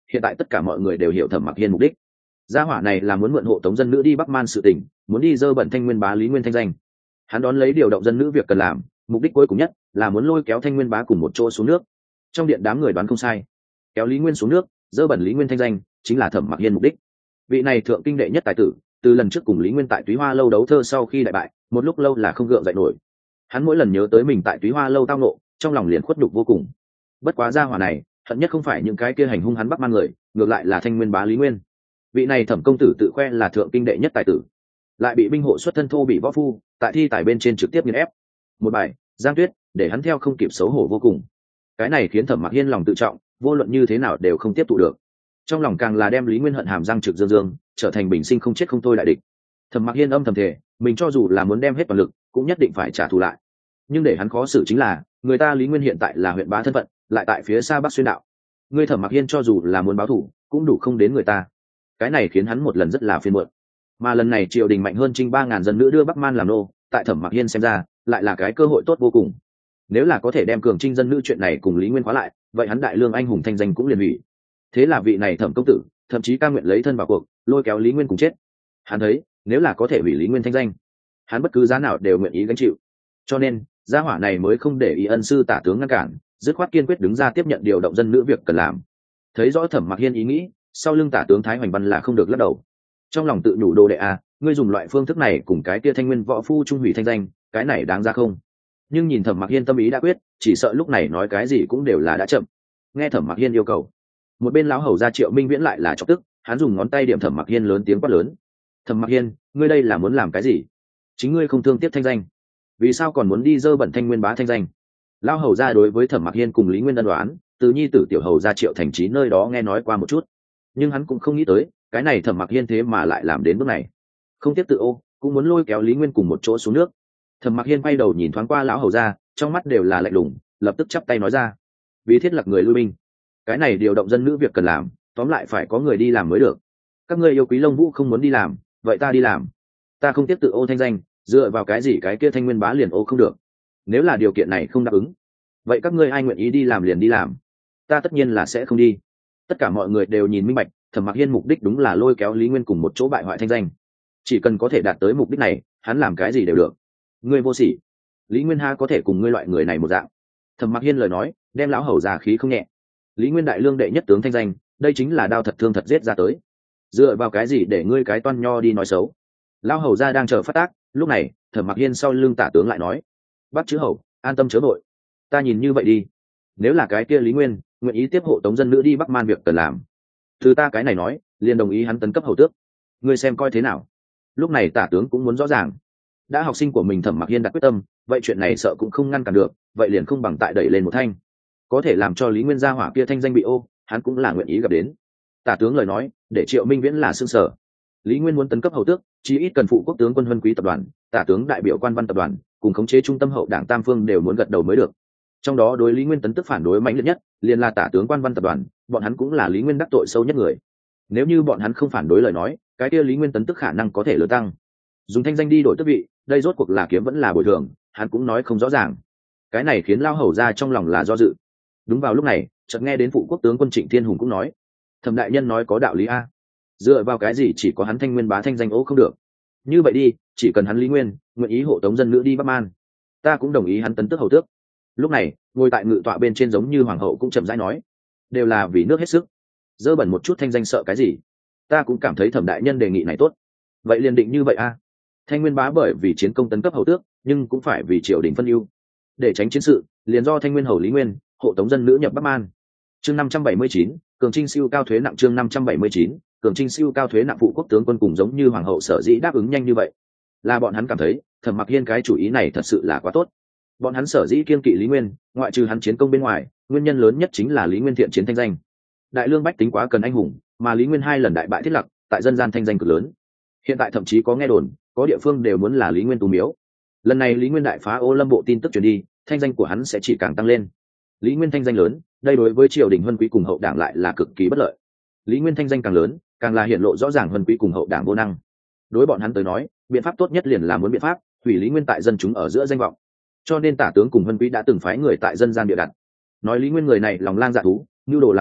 hiện tại tất cả mọi người đều hiểu Thẩm Mặc Hiên mục đích. Gia hỏa này là muốn mượn hộ tống dân nữ đi Bắc Man sự tình, muốn đi dơ bẩn Thanh Nguyên bá Lý Nguyên thanh danh. Hắn đón lấy điều động dân nữ việc cần làm, mục đích cuối cùng nhất là muốn lôi kéo Thanh Nguyên bá cùng một chỗ xuống nước. Trong điện đám người đoán không sai, kéo Lý Nguyên xuống nước, dơ bẩn Lý Nguyên thanh danh, chính là Thẩm Mặc Hiên mục đích. Vị này thượng kinh đệ nhất tài tử, từ lần trước cùng Lý Nguyên tại Túy Hoa lâu đấu thơ sau khi đại bại, một lúc lâu là không gượng dậy nổi. Hắn mỗi lần nhớ tới mình tại Túy Hoa lâu tao nộ, trong lòng liền khuất nhục vô cùng. Bất quá gia hỏa này, hận nhất không phải những cái kia hành hung hắn Bắc Man người, ngược lại là Thanh Nguyên bá Lý Nguyên. Vị này Thẩm công tử tự khoe là thượng kinh đệ nhất tài tử, lại bị binh hộ xuất thân thô bị võ phu tại thi tài bên trên trực tiếp nghiền ép một bài Giang Tuyết, để hắn theo không kịp xấu hổ vô cùng. Cái này khiến Thẩm Mặc Hiên lòng tự trọng vô luận như thế nào đều không tiếp thụ được, trong lòng càng là đem Lý Nguyên hận hàm răng trực dương dương, trở thành bình sinh không chết không thôi đại địch. Thẩm Mặc Hiên âm thầm thề, mình cho dù là muốn đem hết toàn lực cũng nhất định phải trả thù lại. Nhưng để hắn khó xử chính là, người ta Lý Nguyên hiện tại là huyện bá thân phận, lại tại phía xa Bắc Xuyên đạo. Ngươi Thẩm Mặc Hiên cho dù là muốn báo thù cũng đủ không đến người ta. Cái này khiến hắn một lần rất là phiền muộn. Mà lần này triều đình mạnh hơn trinh 3.000 dân nữ đưa Bắc Man làm nô, tại Thẩm Mặc Hiên xem ra lại là cái cơ hội tốt vô cùng. Nếu là có thể đem cường trinh dân nữ chuyện này cùng Lý Nguyên khóa lại, vậy hắn đại lương anh hùng thanh danh cũng liền hủy. Thế là vị này Thẩm công tử thậm chí ca nguyện lấy thân vào cuộc, lôi kéo Lý Nguyên cùng chết. Hắn thấy nếu là có thể hủy Lý Nguyên thanh danh, hắn bất cứ giá nào đều nguyện ý gánh chịu. Cho nên gia hỏa này mới không để ý ân sư Tả tướng ngăn cản, dứt khoát kiên quyết đứng ra tiếp nhận điều động dân nữ việc cần làm. Thấy rõ Thẩm Mặc Hiên ý nghĩ, sau lưng Tả tướng Thái Hoành Văn là không được lắc đầu. Trong lòng tự nhủ đồ đệ à, ngươi dùng loại phương thức này cùng cái kia Thanh Nguyên võ phu trung hủy thanh danh, cái này đáng ra không? Nhưng nhìn Thẩm Mặc Hiên tâm ý đã quyết, chỉ sợ lúc này nói cái gì cũng đều là đã chậm. Nghe Thẩm Mặc Hiên yêu cầu, một bên lão hầu gia Triệu Minh Viễn lại là chọc tức, hắn dùng ngón tay điểm Thẩm Mặc Hiên lớn tiếng quát lớn: Thẩm Mặc Hiên, ngươi đây là muốn làm cái gì? Chính ngươi không thương tiếc thanh danh, vì sao còn muốn đi dơ bẩn Thanh Nguyên bá thanh danh? Lão hầu gia đối với Thẩm Mặc Hiên cùng Lý Nguyên ân đoán, từ nhi tử tiểu hầu gia Triệu Thành Chí nơi đó nghe nói qua một chút, nhưng hắn cũng không nghĩ tới cái này Thẩm Mặc Hiên thế mà lại làm đến bước này, không tiếp tự ô cũng muốn lôi kéo Lý Nguyên cùng một chỗ xuống nước. Thẩm Mặc Hiên quay đầu nhìn thoáng qua lão hầu gia, trong mắt đều là lạnh lùng, lập tức chắp tay nói ra: vì thiết lập người lui binh, cái này điều động dân nữ việc cần làm, tóm lại phải có người đi làm mới được. Các ngươi yêu quý Long Vũ không muốn đi làm, vậy ta đi làm. Ta không tiếp tự ô thanh danh, dựa vào cái gì cái kia Thanh Nguyên bá liền ô không được? Nếu là điều kiện này không đáp ứng, vậy các ngươi ai nguyện ý đi làm liền đi làm, ta tất nhiên là sẽ không đi. Tất cả mọi người đều nhìn minh bạch, Thẩm Mặc Hiên mục đích đúng là lôi kéo Lý Nguyên cùng một chỗ bại hoại thanh danh. Chỉ cần có thể đạt tới mục đích này, hắn làm cái gì đều được. Ngươi vô sỉ, Lý Nguyên ha có thể cùng ngươi loại người này một dạng. Thẩm Mặc Hiên lời nói đem lão hầu già khí không nhẹ. Lý Nguyên đại lương đệ nhất tướng thanh danh, đây chính là đao thật thương thật giết ra tới, dựa vào cái gì để ngươi cái toan nho đi nói xấu? Lão hầu gia đang chờ phát tác, lúc này Thẩm Mặc Hiên sau lưng Tả tướng lại nói: bắt chữ hầu, an tâm chớ vội, ta nhìn như vậy đi, nếu là cái kia Lý Nguyên nguyện ý tiếp hộ tống dân nữ đi Bắc Man việc cần làm, từ ta cái này nói liền đồng ý hắn tấn cấp hầu tước, ngươi xem coi thế nào? Lúc này Tả tướng cũng muốn rõ ràng, đã học sinh của mình Thẩm Mặc Hiên đặt quyết tâm, vậy chuyện này sợ cũng không ngăn cản được, vậy liền không bằng tại đẩy lên một thanh, có thể làm cho Lý Nguyên gia hỏa kia thanh danh bị ô, hắn cũng là nguyện ý gặp đến. Tả tướng lời nói để Triệu Minh Viễn là sương sở. Lý Nguyên muốn tấn cấp hầu tước, chí ít cần phụ quốc tướng quân Huân Quý tập đoàn, Tả tướng đại biểu quan văn tập đoàn, cùng khống chế trung tâm hậu đảng tam phương đều muốn gật đầu mới được. Trong đó đối Lý Nguyên tấn tức phản đối mạnh liệt nhất liền là Tả tướng quan văn tập đoàn, bọn hắn cũng là Lý Nguyên đắc tội sâu nhất người. Nếu như bọn hắn không phản đối lời nói, cái kia Lý Nguyên tấn tức khả năng có thể lớn tăng. Dùng thanh danh đi đổi tước vị, đây rốt cuộc là kiếm vẫn là bồi thường, hắn cũng nói không rõ ràng. Cái này khiến lao hầu ra trong lòng là do dự. Đúng vào lúc này, chợt nghe đến phụ quốc tướng quân Trịnh Thiên Hùng cũng nói: Thẩm đại nhân nói có đạo lý a, dựa vào cái gì chỉ có hắn Thanh Nguyên bá thanh danh ố không được? Như vậy đi, chỉ cần hắn Lý Nguyên nguyện ý hộ tống dân nữ đi Bắc Man, ta cũng đồng ý hắn tấn tước hầu tước. Lúc này ngồi tại ngự tọa bên trên giống như hoàng hậu cũng chậm rãi nói: đều là vì nước hết sức, dơ bẩn một chút thanh danh sợ cái gì? Ta cũng cảm thấy Thẩm đại nhân đề nghị này tốt, vậy liền định như vậy a. Thanh Nguyên bá bởi vì chiến công tấn cấp hầu tước, nhưng cũng phải vì triều đình phân ưu, để tránh chiến sự liền do Thanh Nguyên hầu Lý Nguyên hộ tống dân nữ nhập Bắc Man. Chương 579, cường trinh siêu cao thuế nặng. Chương 579, cường trinh siêu cao thuế nặng. Phụ quốc tướng quân cùng giống như hoàng hậu sở dĩ đáp ứng nhanh như vậy, là bọn hắn cảm thấy Thẩm Mặc Hiên cái chủ ý này thật sự là quá tốt. Bọn hắn sở dĩ kiên kỵ Lý Nguyên, ngoại trừ hắn chiến công bên ngoài, nguyên nhân lớn nhất chính là Lý Nguyên thiện chiến thanh danh. Đại lương bách tính quá cần anh hùng, mà Lý Nguyên 2 lần đại bại thiết lập, tại dân gian thanh danh cực lớn. Hiện tại thậm chí có nghe đồn, có địa phương đều muốn là Lý Nguyên tu miếu. Lần này Lý Nguyên đại phá Ô Lâm bộ tin tức truyền đi, thanh danh của hắn sẽ chỉ càng tăng lên. Lý Nguyên thanh danh lớn, đây đối với triều đình Huân Quý cùng hậu đảng lại là cực kỳ bất lợi. Lý Nguyên thanh danh càng lớn, càng là hiện lộ rõ ràng Huân Quý cùng hậu đảng vô năng. Đối bọn hắn tới nói, biện pháp tốt nhất liền là muốn biện pháp hủy Lý Nguyên tại dân chúng ở giữa danh vọng. Cho nên Tả tướng cùng Huân Quý đã từng phái người tại dân gian địa đặt, nói Lý Nguyên người này lòng lang dạ thú, nhu đồ làm loạn,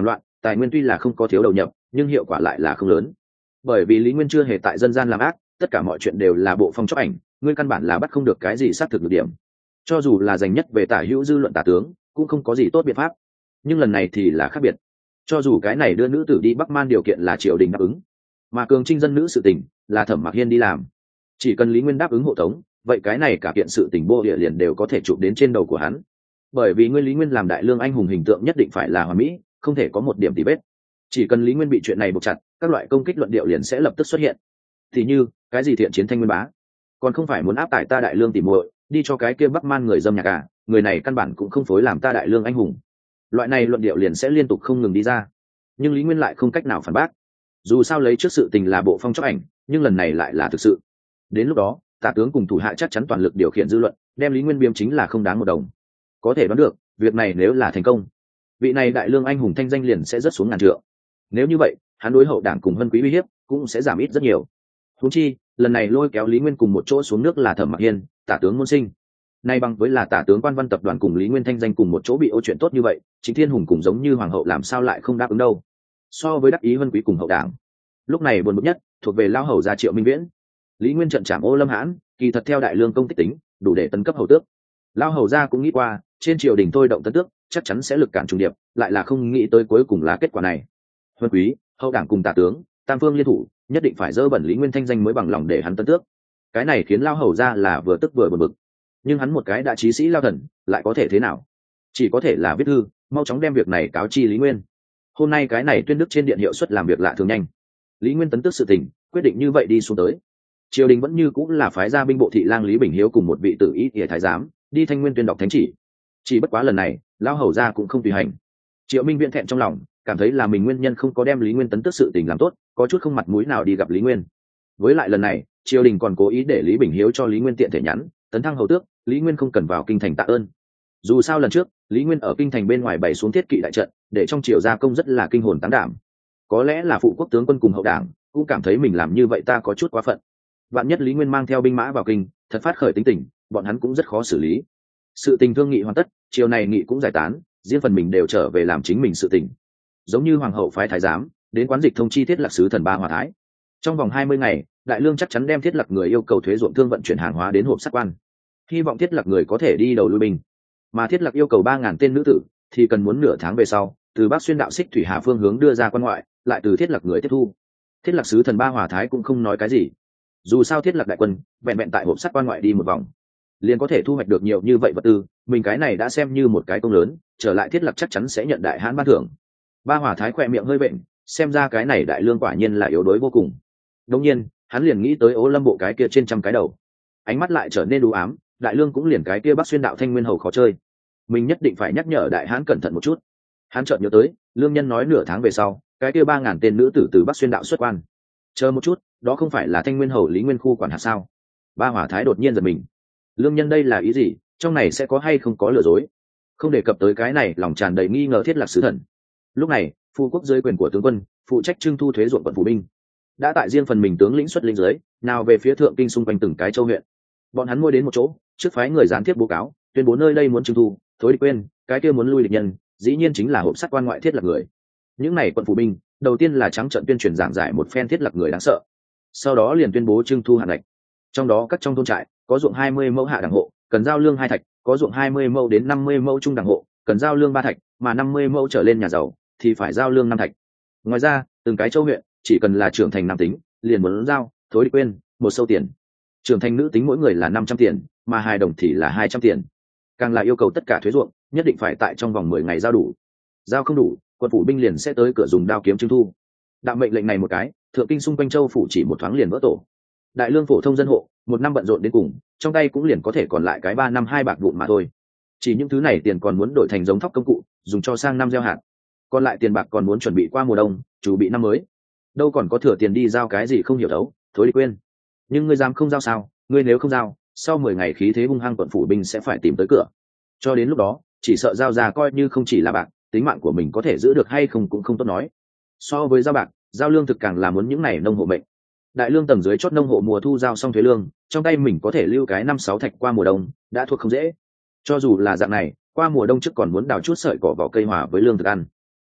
tài nguyên tuy là không có thiếu đầu nhập nhưng hiệu quả lại là không lớn, bởi vì lý nguyên chưa hề tại dân gian làm ác, tất cả mọi chuyện đều là bộ phong chóc ảnh, ngươi căn bản là bắt không được cái gì xác thực được điểm. Cho dù là dành nhất về tả hữu dư luận tả tướng cũng không có gì tốt biện pháp, nhưng lần này thì là khác biệt. Cho dù cái này đưa nữ tử đi Bắc Man điều kiện là triều đình đáp ứng, mà cường trinh dân nữ sự tình là Thẩm Mạc Hiên đi làm, chỉ cần lý nguyên đáp ứng hộ tống, vậy cái này cả kiện sự tình bô địa liền đều có thể chụp đến trên đầu của hắn. Bởi vì ngươi lý nguyên làm đại lương anh hùng hình tượng nhất định phải là hoàn mỹ, không thể có một điểm tì vết. Chỉ cần lý nguyên bị chuyện này buộc chặt, các loại công kích luận điệu liền sẽ lập tức xuất hiện. Thì như cái gì thiện chiến thanh nguyên bá, còn không phải muốn áp tải ta đại lương tỉ muội đi cho cái kia Bắc Man người dâm nhạc à, người này căn bản cũng không phối làm ta đại lương anh hùng. Loại này luận điệu liền sẽ liên tục không ngừng đi ra, nhưng lý nguyên lại không cách nào phản bác. Dù sao lấy trước sự tình là bộ phong chóc ảnh, nhưng lần này lại là thực sự. Đến lúc đó tả tướng cùng thủ hạ chắc chắn toàn lực điều khiển dư luận, đem lý nguyên biếm chính là không đáng một đồng. Có thể đoán được việc này nếu là thành công, vị này đại lương anh hùng thanh danh liền sẽ rất xuống ngàn trượng. Nếu như vậy hắn đối hậu đảng cùng Hân Quý uy hiếp cũng sẽ giảm ít rất nhiều. Huống chi lần này lôi kéo lý nguyên cùng một chỗ xuống nước là Thẩm Mạc Hiên, tả tướng Môn Sinh. Nay bằng với là tả tướng Quan Văn tập đoàn cùng lý nguyên thanh danh cùng một chỗ bị ô chuyện tốt như vậy, Trịnh Thiên Hùng cùng giống như hoàng hậu làm sao lại không đáp ứng đâu. So với đắc ý Hân Quý cùng hậu đảng, lúc này buồn bực nhất thuộc về lao hầu gia Triệu Minh Viễn. Lý nguyên trận trảm Ô Lâm Hãn kỳ thật theo đại lương công tích tính đủ để tấn cấp hầu tước. Lao hầu gia cũng nghĩ qua trên triều đình thôi động tấn tước chắc chắn sẽ lực cản trùng điệp, lại là không nghĩ tới cuối cùng là kết quả này. Hân Quý, hậu đảng cùng tả tướng tam phương liên thủ, nhất định phải dỡ bẩn lý nguyên thanh danh mới bằng lòng để hắn tấn tước. Cái này khiến lao hầu gia là vừa tức vừa buồn bực. Nhưng hắn một cái đã chí sĩ lao thần lại có thể thế nào, chỉ có thể là viết thư mau chóng đem việc này cáo chi lý nguyên. Hôm nay cái này tuyên đức trên điện hiệu suất làm việc lạ thường nhanh, lý nguyên tấn tước sự tình quyết định như vậy đi xuống tới. Triều đình vẫn như cũng là phái ra binh bộ thị lang Lý Bình Hiếu cùng một vị tử ý ỉa thái giám đi Thanh Nguyên tuyên đọc thánh chỉ bất quá lần này lao hầu gia cũng không tùy hành. Triệu Minh Viễn thẹn trong lòng, cảm thấy là mình nguyên nhân không có đem lý nguyên tấn tước sự tình làm tốt, có chút không mặt mũi nào đi gặp lý nguyên. Với lại lần này triều đình còn cố ý để Lý Bình Hiếu cho lý nguyên tiện thể nhắn tấn thăng hầu tước, lý nguyên không cần vào kinh thành tạ ơn. Dù sao lần trước lý nguyên ở kinh thành bên ngoài bày xuống thiết kỵ đại trận, để trong triều gia công rất là kinh hồn táng đảm. Có lẽ là phụ quốc tướng quân cùng hậu đảng cũng cảm thấy mình làm như vậy ta có chút quá phận. Vạn nhất lý nguyên mang theo binh mã vào kinh thật phát khởi tính tình, bọn hắn cũng rất khó xử lý. Sự tình thương nghị hoàn tất, chiều này nghị cũng giải tán, riêng phần mình đều trở về làm chính mình sự tình. Giống như hoàng hậu phái thái giám đến quán dịch thông chi Thiết Lạc sứ thần Ba Hòa Thái, trong vòng 20 ngày đại lương chắc chắn đem Thiết Lạc người yêu cầu thuế ruộng thương vận chuyển hàng hóa đến hộp sát quan, hy vọng Thiết Lạc người có thể đi đầu lui binh. Mà Thiết Lạc yêu cầu 3.000 tên nữ tử thì cần muốn nửa tháng về sau từ Bắc Xuyên đạo xích thủy hà phương hướng đưa ra quan ngoại, lại từ Thiết Lạc người tiếp thu. Thiết Lạc sứ thần Ba Hòa Thái cũng không nói cái gì, dù sao Thiết Lạc đại quân vẹn vẹn tại hộp sắt quan ngoại đi một vòng liền có thể thu hoạch được nhiều như vậy vật tư, mình cái này đã xem như một cái công lớn, trở lại Thiết Lạc chắc chắn sẽ nhận đại hãn ban thưởng. Ba Hòa Thái khỏe miệng hơi vện, xem ra cái này đại lương quả nhiên là yếu đuối vô cùng. Đống nhiên hắn liền nghĩ tới Ô Lâm bộ cái kia trên trăm cái đầu, ánh mắt lại trở nên u ám. Đại lương cũng liền cái kia Bắc Xuyên đạo Thanh Nguyên hầu khó chơi, mình nhất định phải nhắc nhở đại hãn cẩn thận một chút. Hắn chợt nhớ tới lương nhân nói nửa tháng về sau cái kia 3.000 tên nữ tử từ Bắc Xuyên đạo xuất quan. Chờ một chút, đó không phải là Thanh Nguyên hầu Lý Nguyên khu quản hạt sao? Ba Hòa Thái đột nhiên giật mình, lương nhân đây là ý gì, trong này sẽ có hay không có lừa dối? Không đề cập tới cái này, lòng tràn đầy nghi ngờ Thiết Lạc sứ thần. Lúc này phu quốc dưới quyền của tướng quân phụ trách trưng thu thuế ruộng quận phủ binh đã tại riêng phần mình tướng lĩnh xuất lĩnh dưới nào về phía thượng kinh xung quanh từng cái châu huyện. Bọn hắn ngồi đến một chỗ trước phái người gián tiếp báo cáo tuyên bố nơi đây muốn trưng thu, thối đi quên cái kia muốn lui địch nhân dĩ nhiên chính là hộp sắt quan ngoại Thiết Lạc người. Những này quận phủ binh đầu tiên là trắng trợn tuyên truyền giảng giải một phen Thiết Lạc người đáng sợ, sau đó liền tuyên bố trưng thu hạn ngạch. Trong đó các trong thôn trại có ruộng 20 mẫu hạ đẳng hộ cần giao lương 2 thạch, có ruộng 20 mẫu đến 50 mẫu trung đẳng hộ cần giao lương 3 thạch, mà 50 mẫu trở lên nhà giàu thì phải giao lương 5 thạch. Ngoài ra từng cái châu huyện chỉ cần là trưởng thành nam tính liền muốn giao thối đi quên một sâu tiền, trưởng thành nữ tính mỗi người là 500 tiền, mà hài đồng thì là 200 tiền. Càng là yêu cầu tất cả thuế ruộng nhất định phải tại trong vòng 10 ngày giao đủ, giao không đủ quận phủ binh liền sẽ tới cửa dùng đao kiếm trưng thu. Đạo mệnh lệnh này một cái, thượng kinh xung quanh châu phủ chỉ một thoáng liền vỡ tổ. Đại lương phổ thông dân hộ một năm bận rộn đến cùng, trong tay cũng liền có thể còn lại cái 3 năm 2 bạc vụn mà thôi. Chỉ những thứ này tiền còn muốn đổi thành giống thóc công cụ dùng cho sang năm gieo hạt, còn lại tiền bạc còn muốn chuẩn bị qua mùa đông chuẩn bị năm mới, đâu còn có thừa tiền đi giao cái gì không hiểu đấu, thối đi quên. Nhưng ngươi dám không giao sao? Ngươi nếu không giao, sau 10 ngày khí thế hung hăng quận phủ binh sẽ phải tìm tới cửa. Cho đến lúc đó chỉ sợ giao ra coi như không chỉ là bạc, tính mạng của mình có thể giữ được hay không cũng không tốt nói. So với giao bạc, giao lương thực càng là muốn những này nông hộ mệnh. Đại lương tầng dưới chót nông hộ mùa thu giao xong thuế lương, trong tay mình có thể lưu cái 5-6 thạch qua mùa đông đã thuộc không dễ. Cho dù là dạng này, qua mùa đông trước còn muốn đào chút sợi cỏ vào cây hòa với lương thực ăn.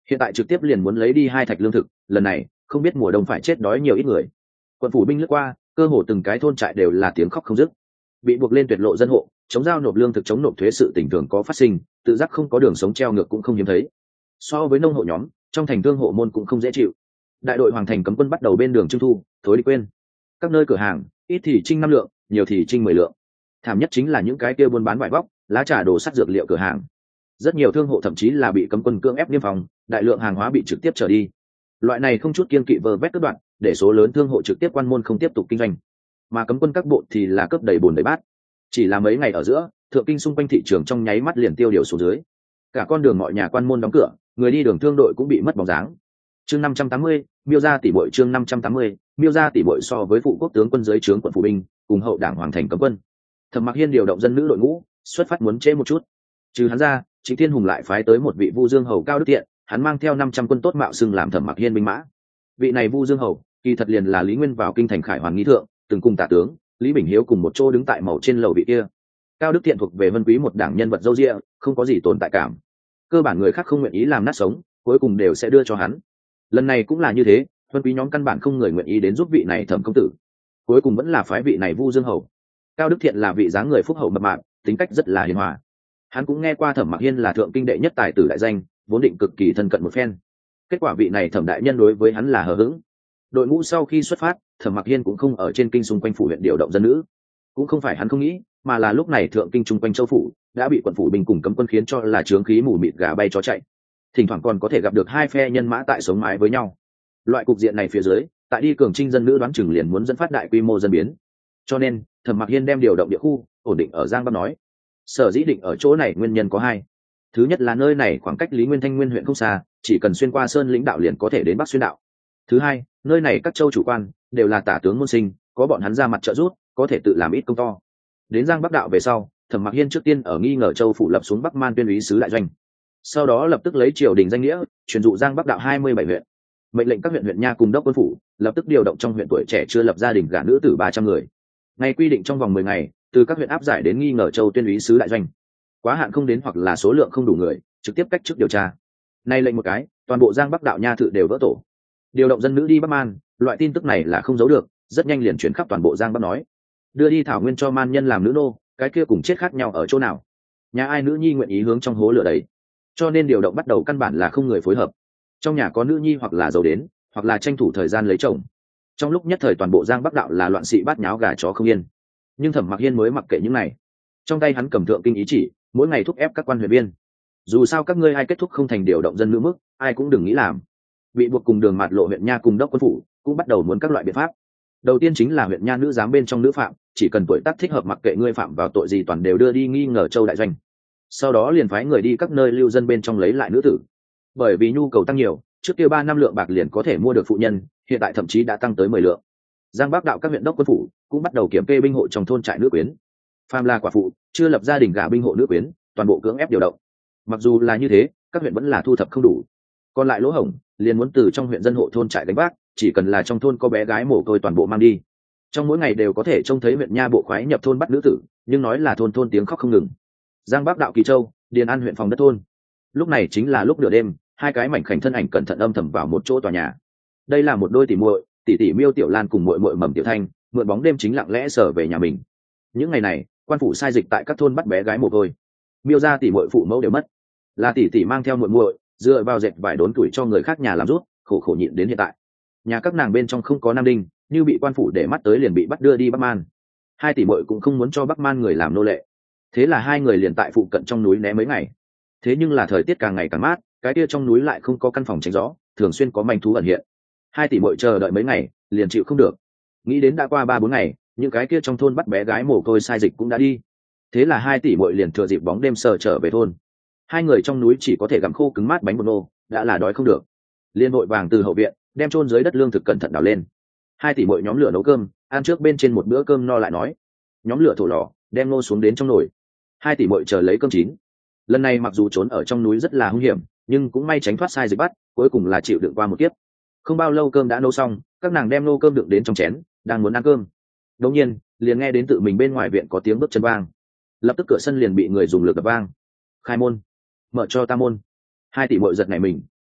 hiện tại trực tiếp liền muốn lấy đi 2 thạch lương thực, lần này không biết mùa đông phải chết đói nhiều ít người. Quận phủ binh lướt qua, cơ hồ từng cái thôn trại đều là tiếng khóc không dứt. Bị buộc lên tuyệt lộ dân hộ, chống giao nộp lương thực chống nộp thuế sự tình thường có phát sinh, tự giác không có đường sống treo ngược cũng không hiếm thấy. So với nông hộ nhóm, trong thành thương hộ môn cũng không dễ chịu. Đại đội hoàng thành cấm quân bắt đầu bên đường trưng thu, thối đi quên. Các nơi cửa hàng, ít thì trinh 5 lượng, nhiều thì trinh 10 lượng. Thảm nhất chính là những cái kia buôn bán vải vóc, lá trà đồ sắt dược liệu cửa hàng. Rất nhiều thương hộ thậm chí là bị cấm quân cưỡng ép niêm phòng, đại lượng hàng hóa bị trực tiếp trở đi. Loại này không chút kiêng kỵ vơ vét cướp đoạt, để số lớn thương hộ trực tiếp quan môn không tiếp tục kinh doanh, mà cấm quân các bộ thì là cướp đầy bồn đầy bát. Chỉ là mấy ngày ở giữa, thượng kinh xung quanh thị trường trong nháy mắt liền tiêu điều xuống dưới. Cả con đường mọi nhà quan môn đóng cửa, người đi đường thương đội cũng bị mất bóng dáng. Chương 580, Miêu gia tỷ muội chương 580, Miêu gia tỷ muội so với phụ quốc tướng quân dưới trướng quận phủ binh, cùng hậu đảng hoàng thành cấm quân. Thẩm Mặc Hiên điều động dân nữ đội ngũ, xuất phát muốn trễ một chút. Trừ hắn ra, Trịnh Thiên Hùng lại phái tới một vị Vu Dương hầu Cao Đức Tiện, hắn mang theo 500 quân tốt mạo xưng làm Thẩm Mặc Hiên binh mã. Vị này Vu Dương hầu, kỳ thật liền là Lý Nguyên vào kinh thành Khải Hoàn nghi thượng, từng cùng tả tướng Lý Bình Hiếu cùng một chỗ đứng tại màu trên lầu vị kia. Cao Đức Tiện thuộc về Vân Quý một đảng nhân vật dâu dịa, không có gì tồn tại cảm. Cơ bản người khác không nguyện ý làm nát sống, cuối cùng đều sẽ đưa cho hắn. Lần này cũng là như thế, Vân Quý nhóm căn bản không người nguyện ý đến giúp vị này Thẩm công tử, cuối cùng vẫn là phái vị này Vu Dương hầu. Cao Đức Thiện là vị dáng người phúc hậu mập mạp, tính cách rất là hiền hòa. Hắn cũng nghe qua Thẩm Mặc Hiên là thượng kinh đệ nhất tài tử đại danh, vốn định cực kỳ thân cận một phen. Kết quả vị này Thẩm đại nhân đối với hắn là hờ hững. Đội ngũ sau khi xuất phát, Thẩm Mặc Hiên cũng không ở trên kinh xung quanh phủ huyện điều động dân nữ, cũng không phải hắn không nghĩ, mà là lúc này thượng kinh xung quanh châu phủ đã bị quận phủ binh cùng cấm quân khiến cho là chướng khí mù mịt gà bay chó chạy. Thỉnh thoảng còn có thể gặp được 2 phe nhân mã tại sống mái với nhau. Loại cục diện này phía dưới, tại đi cường trinh dân nữ đoán chừng liền muốn dẫn phát đại quy mô dân biến. Cho nên Thẩm Mặc Hiên đem điều động địa khu ổn định ở Giang Bắc nói. Sở dĩ định ở chỗ này nguyên nhân có 2. Thứ nhất là nơi này khoảng cách Lý Nguyên Thanh Nguyên huyện không xa, chỉ cần xuyên qua sơn lĩnh đạo liền có thể đến Bắc Xuyên đạo. Thứ hai, nơi này các châu chủ quan đều là tả tướng môn sinh, có bọn hắn ra mặt trợ giúp, có thể tự làm ít công to. Đến Giang Bắc đạo về sau, Thẩm Mặc Hiên trước tiên ở nghi ngờ châu phủ lập xuống Bắc Man tuyên úy sứ đại doanh, sau đó lập tức lấy triều đình danh nghĩa truyền dụ Giang Bắc đạo 27 huyện, mệnh lệnh các huyện nha cùng đốc quân phủ lập tức điều động trong huyện tuổi trẻ chưa lập gia đình gả nữ tử 300 người. Ngày quy định trong vòng 10 ngày, từ các huyện áp giải đến nghi ngờ châu tuyên úy sứ đại doanh. Quá hạn không đến hoặc là số lượng không đủ người, trực tiếp cách chức điều tra. Nay lệnh một cái, toàn bộ Giang Bắc đạo nha thự đều vỡ tổ. Điều động dân nữ đi Bắc Man, loại tin tức này là không giấu được, rất nhanh liền chuyển khắp toàn bộ Giang Bắc nói. Đưa đi thảo nguyên cho man nhân làm nữ nô, cái kia cùng chết khác nhau ở chỗ nào? Nhà ai nữ nhi nguyện ý hướng trong hố lửa đấy? Cho nên điều động bắt đầu căn bản là không người phối hợp. Trong nhà có nữ nhi hoặc là giàu đến, hoặc là tranh thủ thời gian lấy chồng. Trong lúc nhất thời toàn bộ Giang Bắc đạo là loạn sĩ bát nháo gà chó không yên. Nhưng Thẩm Mặc Hiên mới mặc kệ những này. Trong tay hắn cầm thượng kinh ý chỉ, mỗi ngày thúc ép các quan huyện viên. Dù sao các ngươi ai kết thúc không thành điều động dân nữ mức, ai cũng đừng nghĩ làm. Bị buộc cùng đường mạt lộ huyện nha cùng đốc quân phủ cũng bắt đầu muốn các loại biện pháp. Đầu tiên chính là huyện nha nữ giám bên trong nữ phạm, chỉ cần tuổi tác thích hợp mặc kệ ngươi phạm vào tội gì toàn đều đưa đi nghi ngờ châu đại doanh. Sau đó liền phái người đi các nơi lưu dân bên trong lấy lại nữ tử. Bởi vì nhu cầu tăng nhiều, trước kia 3 năm lượng bạc liền có thể mua được phụ nhân, hiện tại thậm chí đã tăng tới 10 lượng. Giang Bắc đạo các huyện đốc quân phủ cũng bắt đầu kiểm kê binh hộ trong thôn trại nữ quyến. Phàm là quả phụ, chưa lập gia đình gả binh hộ nữ quyến, toàn bộ cưỡng ép điều động. Mặc dù là như thế, các huyện vẫn là thu thập không đủ. Còn lại lỗ hổng, liền muốn từ trong huyện dân hộ thôn trại đánh vác, chỉ cần là trong thôn có bé gái mồ côi toàn bộ mang đi. Trong mỗi ngày đều có thể trông thấy huyện nha bộ khoái nhập thôn bắt nữ tử, nhưng nói là thôn thôn tiếng khóc không ngừng. Giang Bắc đạo Kỳ Châu, Điền An huyện phòng đất thôn. Lúc này chính là lúc nửa đêm, 2 cái mảnh khảnh thân ảnh cẩn thận âm thầm vào một chỗ tòa nhà. Đây là một đôi tỷ muội, tỷ Miêu Tiểu Lan cùng muội muội Mầm Tiểu Thanh, mượn bóng đêm chính lặng lẽ sở về nhà mình. Những ngày này, quan phủ sai dịch tại các thôn bắt bé gái mồ côi. Miêu gia tỷ muội phụ mẫu đều mất, là tỷ mang theo muội muội, dựa vào dệt vải đốn tuổi cho người khác nhà làm rút, khổ khổ nhịn đến hiện tại. Nhà các nàng bên trong không có nam đinh, như bị quan phủ để mắt tới liền bị bắt đưa đi Bắc Man. 2 tỷ muội cũng không muốn cho Bắc Man người làm nô lệ, thế là 2 người liền tại phụ cận trong núi né mấy ngày. Thế nhưng là thời tiết càng ngày càng mát, cái kia trong núi lại không có căn phòng tránh gió, thường xuyên có manh thú ẩn hiện. 2 tỷ muội chờ đợi mấy ngày, liền chịu không được. Nghĩ đến đã qua 3-4 ngày, những cái kia trong thôn bắt bé gái mồ côi sai dịch cũng đã đi. Thế là 2 tỷ muội liền thừa dịp bóng đêm sờ trở về thôn. 2 người trong núi chỉ có thể gặm khô cứng mát bánh bột nô, đã là đói không được. Liên vội vàng từ hậu viện đem chôn dưới đất lương thực cẩn thận đào lên. 2 tỷ muội nhóm lửa nấu cơm, ăn trước bên trên một bữa cơm no lại nói. Nhóm lửa thổ lò, đem nô xuống đến trong nồi. 2 tỷ muội chờ lấy cơm chín. Lần này mặc dù trốn ở trong núi rất là hung hiểm, nhưng cũng may tránh thoát sai dịch bắt, cuối cùng là chịu đựng qua một kiếp. Không bao lâu cơm đã nấu xong, các nàng đem nô cơm đựng đến trong chén, đang muốn ăn cơm. Đột nhiên, liền nghe đến tự mình bên ngoài viện có tiếng bước chân vang. Lập tức cửa sân liền bị người dùng lực đập vang. Khai môn, mở cho ta môn. 2 tỷ muội giật nảy mình,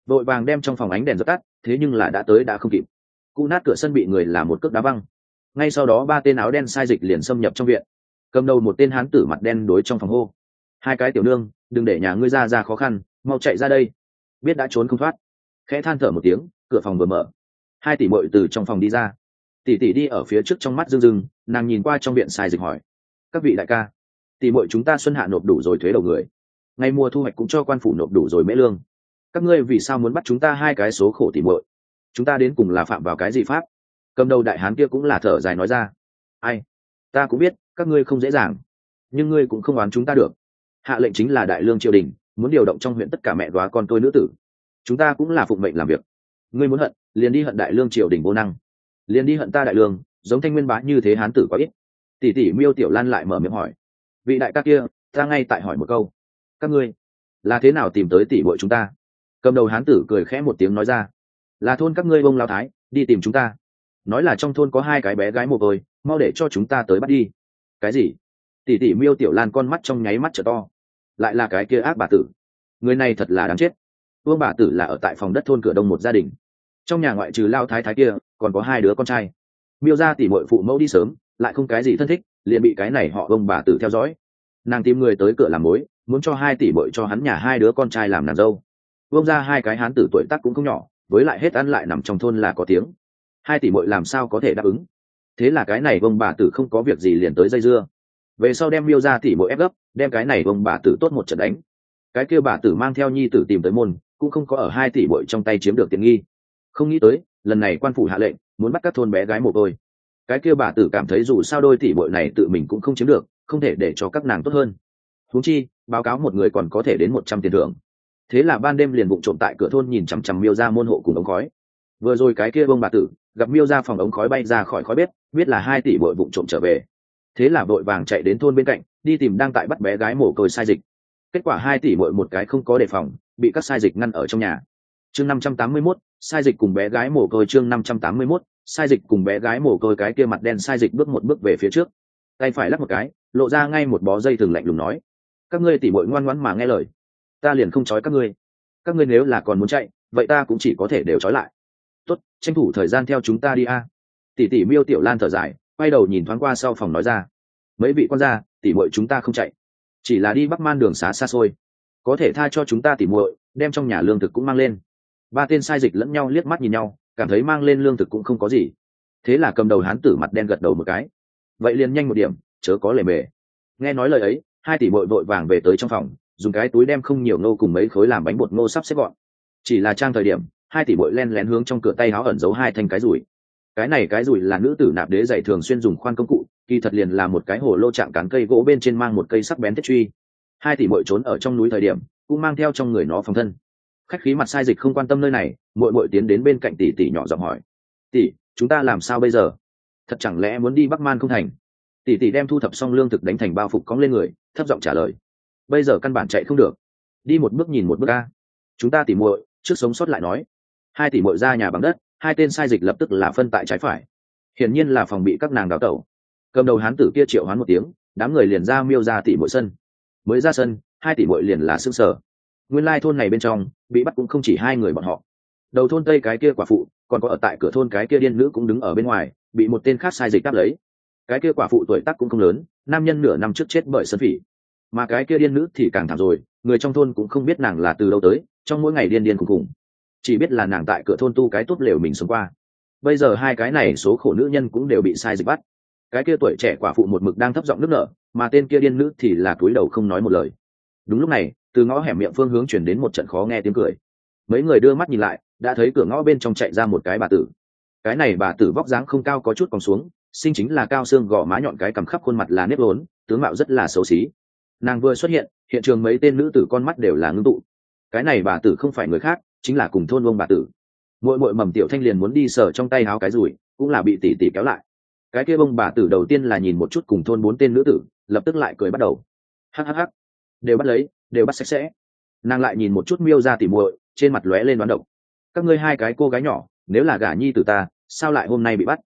vội vàng đem trong phòng ánh đèn dập tắt, thế nhưng là đã tới đã không kịp. Cụ nát cửa sân bị người làm một cước đá văng. Ngay sau đó ba tên áo đen sai dịch liền xâm nhập trong viện. Cầm đầu một tên hán tử mặt đen đối trong phòng hô: hai cái tiểu nương, đừng để nhà ngươi ra khó khăn, mau chạy ra đây. Biết đã trốn không thoát. Khẽ than thở một tiếng, cửa phòng vừa mở, hai tỷ muội từ trong phòng đi ra. Tỷ tỷ đi ở phía trước, trong mắt rưng rưng, nàng nhìn qua trong viện sai dịch hỏi: các vị đại ca, tỷ muội chúng ta xuân hạ nộp đủ rồi thuế đầu người, ngày mùa thu hoạch cũng cho quan phủ nộp đủ rồi mễ lương, các ngươi vì sao muốn bắt chúng ta hai cái số khổ tỷ muội? Chúng ta đến cùng là phạm vào cái gì pháp? Cầm đầu đại hán kia cũng là thở dài nói ra: ai, ta cũng biết các ngươi không dễ dàng, nhưng ngươi cũng không oán chúng ta được. Hạ lệnh chính là đại lương triều đình, muốn điều động trong huyện tất cả mẹ đoá con tôi nữ tử, chúng ta cũng là phụng mệnh làm việc. Ngươi muốn hận liền đi hận đại lương triều đình vô năng, liền đi hận ta đại lương giống Thanh Nguyên bá như thế hán tử quá ít. Tỷ tỷ Miêu Tiểu Lan lại mở miệng hỏi: vị đại ca kia, ta ngay tại hỏi một câu, các ngươi là thế nào tìm tới tỷ muội chúng ta? Cầm đầu hán tử cười khẽ một tiếng nói ra: là thôn các ngươi bông lao thái đi tìm chúng ta, nói là trong thôn có hai cái bé gái mồ côi, mau để cho chúng ta tới bắt đi. Cái gì? Tỷ tỷ Miêu Tiểu Lan con mắt trong nháy mắt trở to. Lại là cái kia ác bà tử, người này thật là đáng chết. Vương bà tử là ở tại phòng đất thôn cửa đông một gia đình, trong nhà ngoại trừ lao thái thái kia còn có hai đứa con trai. Miêu gia tỷ muội phụ mẫu đi sớm, lại không cái gì thân thích, liền bị cái này họ ông bà tử theo dõi. Nàng tìm người tới cửa làm mối, muốn cho hai tỷ muội cho hắn nhà hai đứa con trai làm nàng dâu. Vương gia hai cái hán tử tuổi tác cũng không nhỏ, với lại hết ăn lại nằm trong thôn là có tiếng, hai tỷ muội làm sao có thể đáp ứng. Thế là cái này ông bà tử không có việc gì liền tới dây dưa, về sau đem Miêu gia tỷ muội ép gấp, đem cái này ông bà tử tốt một trận đánh. Cái kia bà tử mang theo nhi tử tìm tới môn, cũng không có ở hai tỷ muội trong tay chiếm được tiện nghi. Không nghĩ tới lần này quan phủ hạ lệnh muốn bắt các thôn bé gái mồ côi. Cái kia bà tử cảm thấy dù sao đôi tỷ muội này tự mình cũng không chiếm được, không thể để cho các nàng tốt hơn. Huống chi báo cáo một người còn có thể đến 100 tiền thưởng. Thế là ban đêm liền vụng trộm tại cửa thôn nhìn chằm chằm Miêu gia môn hộ cùng ống khói. Vừa rồi cái kia bông bà tử gặp Miêu gia phòng ống khói bay ra khỏi khói bếp, biết là hai tỷ muội vụng trộm trở về. Thế là vội vàng chạy đến thôn bên cạnh, đi tìm đang tại bắt bé gái mồ côi sai dịch. Kết quả hai tỷ muội một cái không có đề phòng, bị các sai dịch ngăn ở trong nhà. Chương 581, sai dịch cùng bé gái mồ côi. Chương 581, sai dịch cùng bé gái mồ côi. Cái kia mặt đen sai dịch bước một bước về phía trước, tay phải lắc một cái, lộ ra ngay một bó dây thừng lạnh lùng nói: các ngươi tỷ muội ngoan ngoãn mà nghe lời, ta liền không trói các ngươi. Các ngươi nếu là còn muốn chạy, vậy ta cũng chỉ có thể đều trói lại. Tốt, tranh thủ thời gian theo chúng ta đi a. Tỷ tỷ Miêu Tiểu Lan thở dài, quay đầu nhìn thoáng qua sau phòng nói ra: mấy vị quan gia, tỷ muội chúng ta không chạy, chỉ là đi Bắc Man đường xá xa xôi, có thể tha cho chúng ta tỷ muội, đem trong nhà lương thực cũng mang lên. Ba tên sai dịch lẫn nhau liếc mắt nhìn nhau, cảm thấy mang lên lương thực cũng không có gì. Thế là cầm đầu hán tử mặt đen gật đầu một cái: vậy liền nhanh một điểm, chớ có lề mề. Nghe nói lời ấy, hai tỷ muội vội vàng về tới trong phòng, dùng cái túi đem không nhiều ngô cùng mấy khối làm bánh bột ngô sắp xếp gọn. Chỉ là trang thời điểm, hai tỷ muội len lén hướng trong cửa tay áo ẩn giấu hai thanh cái rủi. Cái này cái rủi là nữ tử nạp đế dạy thường xuyên dùng khoan công cụ, kỳ thật liền là một cái hồ lô trạng cán cây gỗ bên trên mang một cây sắc bén thiết truy. Hai tỷ muội trốn ở trong núi thời điểm, cũng mang theo trong người nó phòng thân. Khách khí mặt sai dịch không quan tâm nơi này, muội muội tiến đến bên cạnh tỷ tỷ nhỏ giọng hỏi: tỷ, chúng ta làm sao bây giờ? Thật chẳng lẽ muốn đi Bắc Man không thành? Tỷ tỷ đem thu thập xong lương thực đánh thành bao phục cõng lên người, thấp giọng trả lời: bây giờ căn bản chạy không được, đi một bước nhìn một bước a. Chúng ta tỷ muội trước sống sót lại nói. Hai tỷ muội ra nhà bằng đất, hai tên sai dịch lập tức là phân tại trái phải, hiển nhiên là phòng bị các nàng đào tẩu. Cầm đầu hán tử kia triệu hoán một tiếng, đám người liền ra Miêu ra tỷ muội sân. Mới ra sân, hai tỷ muội liền là sững sờ. Nguyên lai thôn này bên trong bị bắt cũng không chỉ hai người bọn họ. Đầu thôn tây cái kia quả phụ, còn có ở tại cửa thôn cái kia điên nữ cũng đứng ở bên ngoài, bị một tên khác sai dịch đáp lấy. Cái kia quả phụ tuổi tác cũng không lớn, nam nhân nửa năm trước chết bởi sân phỉ. Mà cái kia điên nữ thì càng thảm rồi, người trong thôn cũng không biết nàng là từ đâu tới, trong mỗi ngày điên điên khùng khùng, chỉ biết là nàng tại cửa thôn tu cái tốt lều mình sống qua. Bây giờ hai cái này số khổ nữ nhân cũng đều bị sai dịch bắt. Cái kia tuổi trẻ quả phụ một mực đang thấp giọng nức nở, mà tên kia điên nữ thì là cúi đầu không nói một lời. Đúng lúc này, từ ngõ hẻm miệng phương hướng chuyển đến một trận khó nghe tiếng cười. Mấy người đưa mắt nhìn lại, đã thấy cửa ngõ bên trong chạy ra một cái bà tử. Cái này bà tử vóc dáng không cao, có chút còng xuống, sinh chính là cao xương gò má nhọn, cái cằm khắp khuôn mặt là nếp vốn, tướng mạo rất là xấu xí. Nàng vừa xuất hiện, hiện trường mấy tên nữ tử con mắt đều là ngưng tụ. Cái này bà tử không phải người khác, chính là cùng thôn ông bà tử. Muội Mầm Tiểu Thanh liền muốn đi sờ trong tay áo cái rủi, cũng là bị tỷ tỷ kéo lại. Cái kia bông bà tử đầu tiên là nhìn một chút cùng thôn bốn tên nữ tử, lập tức lại cười bắt đầu: hắc, đều bắt lấy, đều bắt sạch sẽ. Nàng lại nhìn một chút Miêu ra tỷ muội, trên mặt lóe lên đoán độc: các ngươi hai cái cô gái nhỏ, nếu là gả nhi tử ta, sao lại hôm nay bị bắt?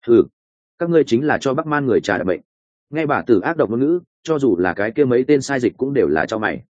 Các ngươi chính là cho Bắc Man người trả đậm bệnh. Nghe bà tử ác độc ngôn ngữ, cho dù là cái kia mấy tên sai dịch cũng đều là cho mày.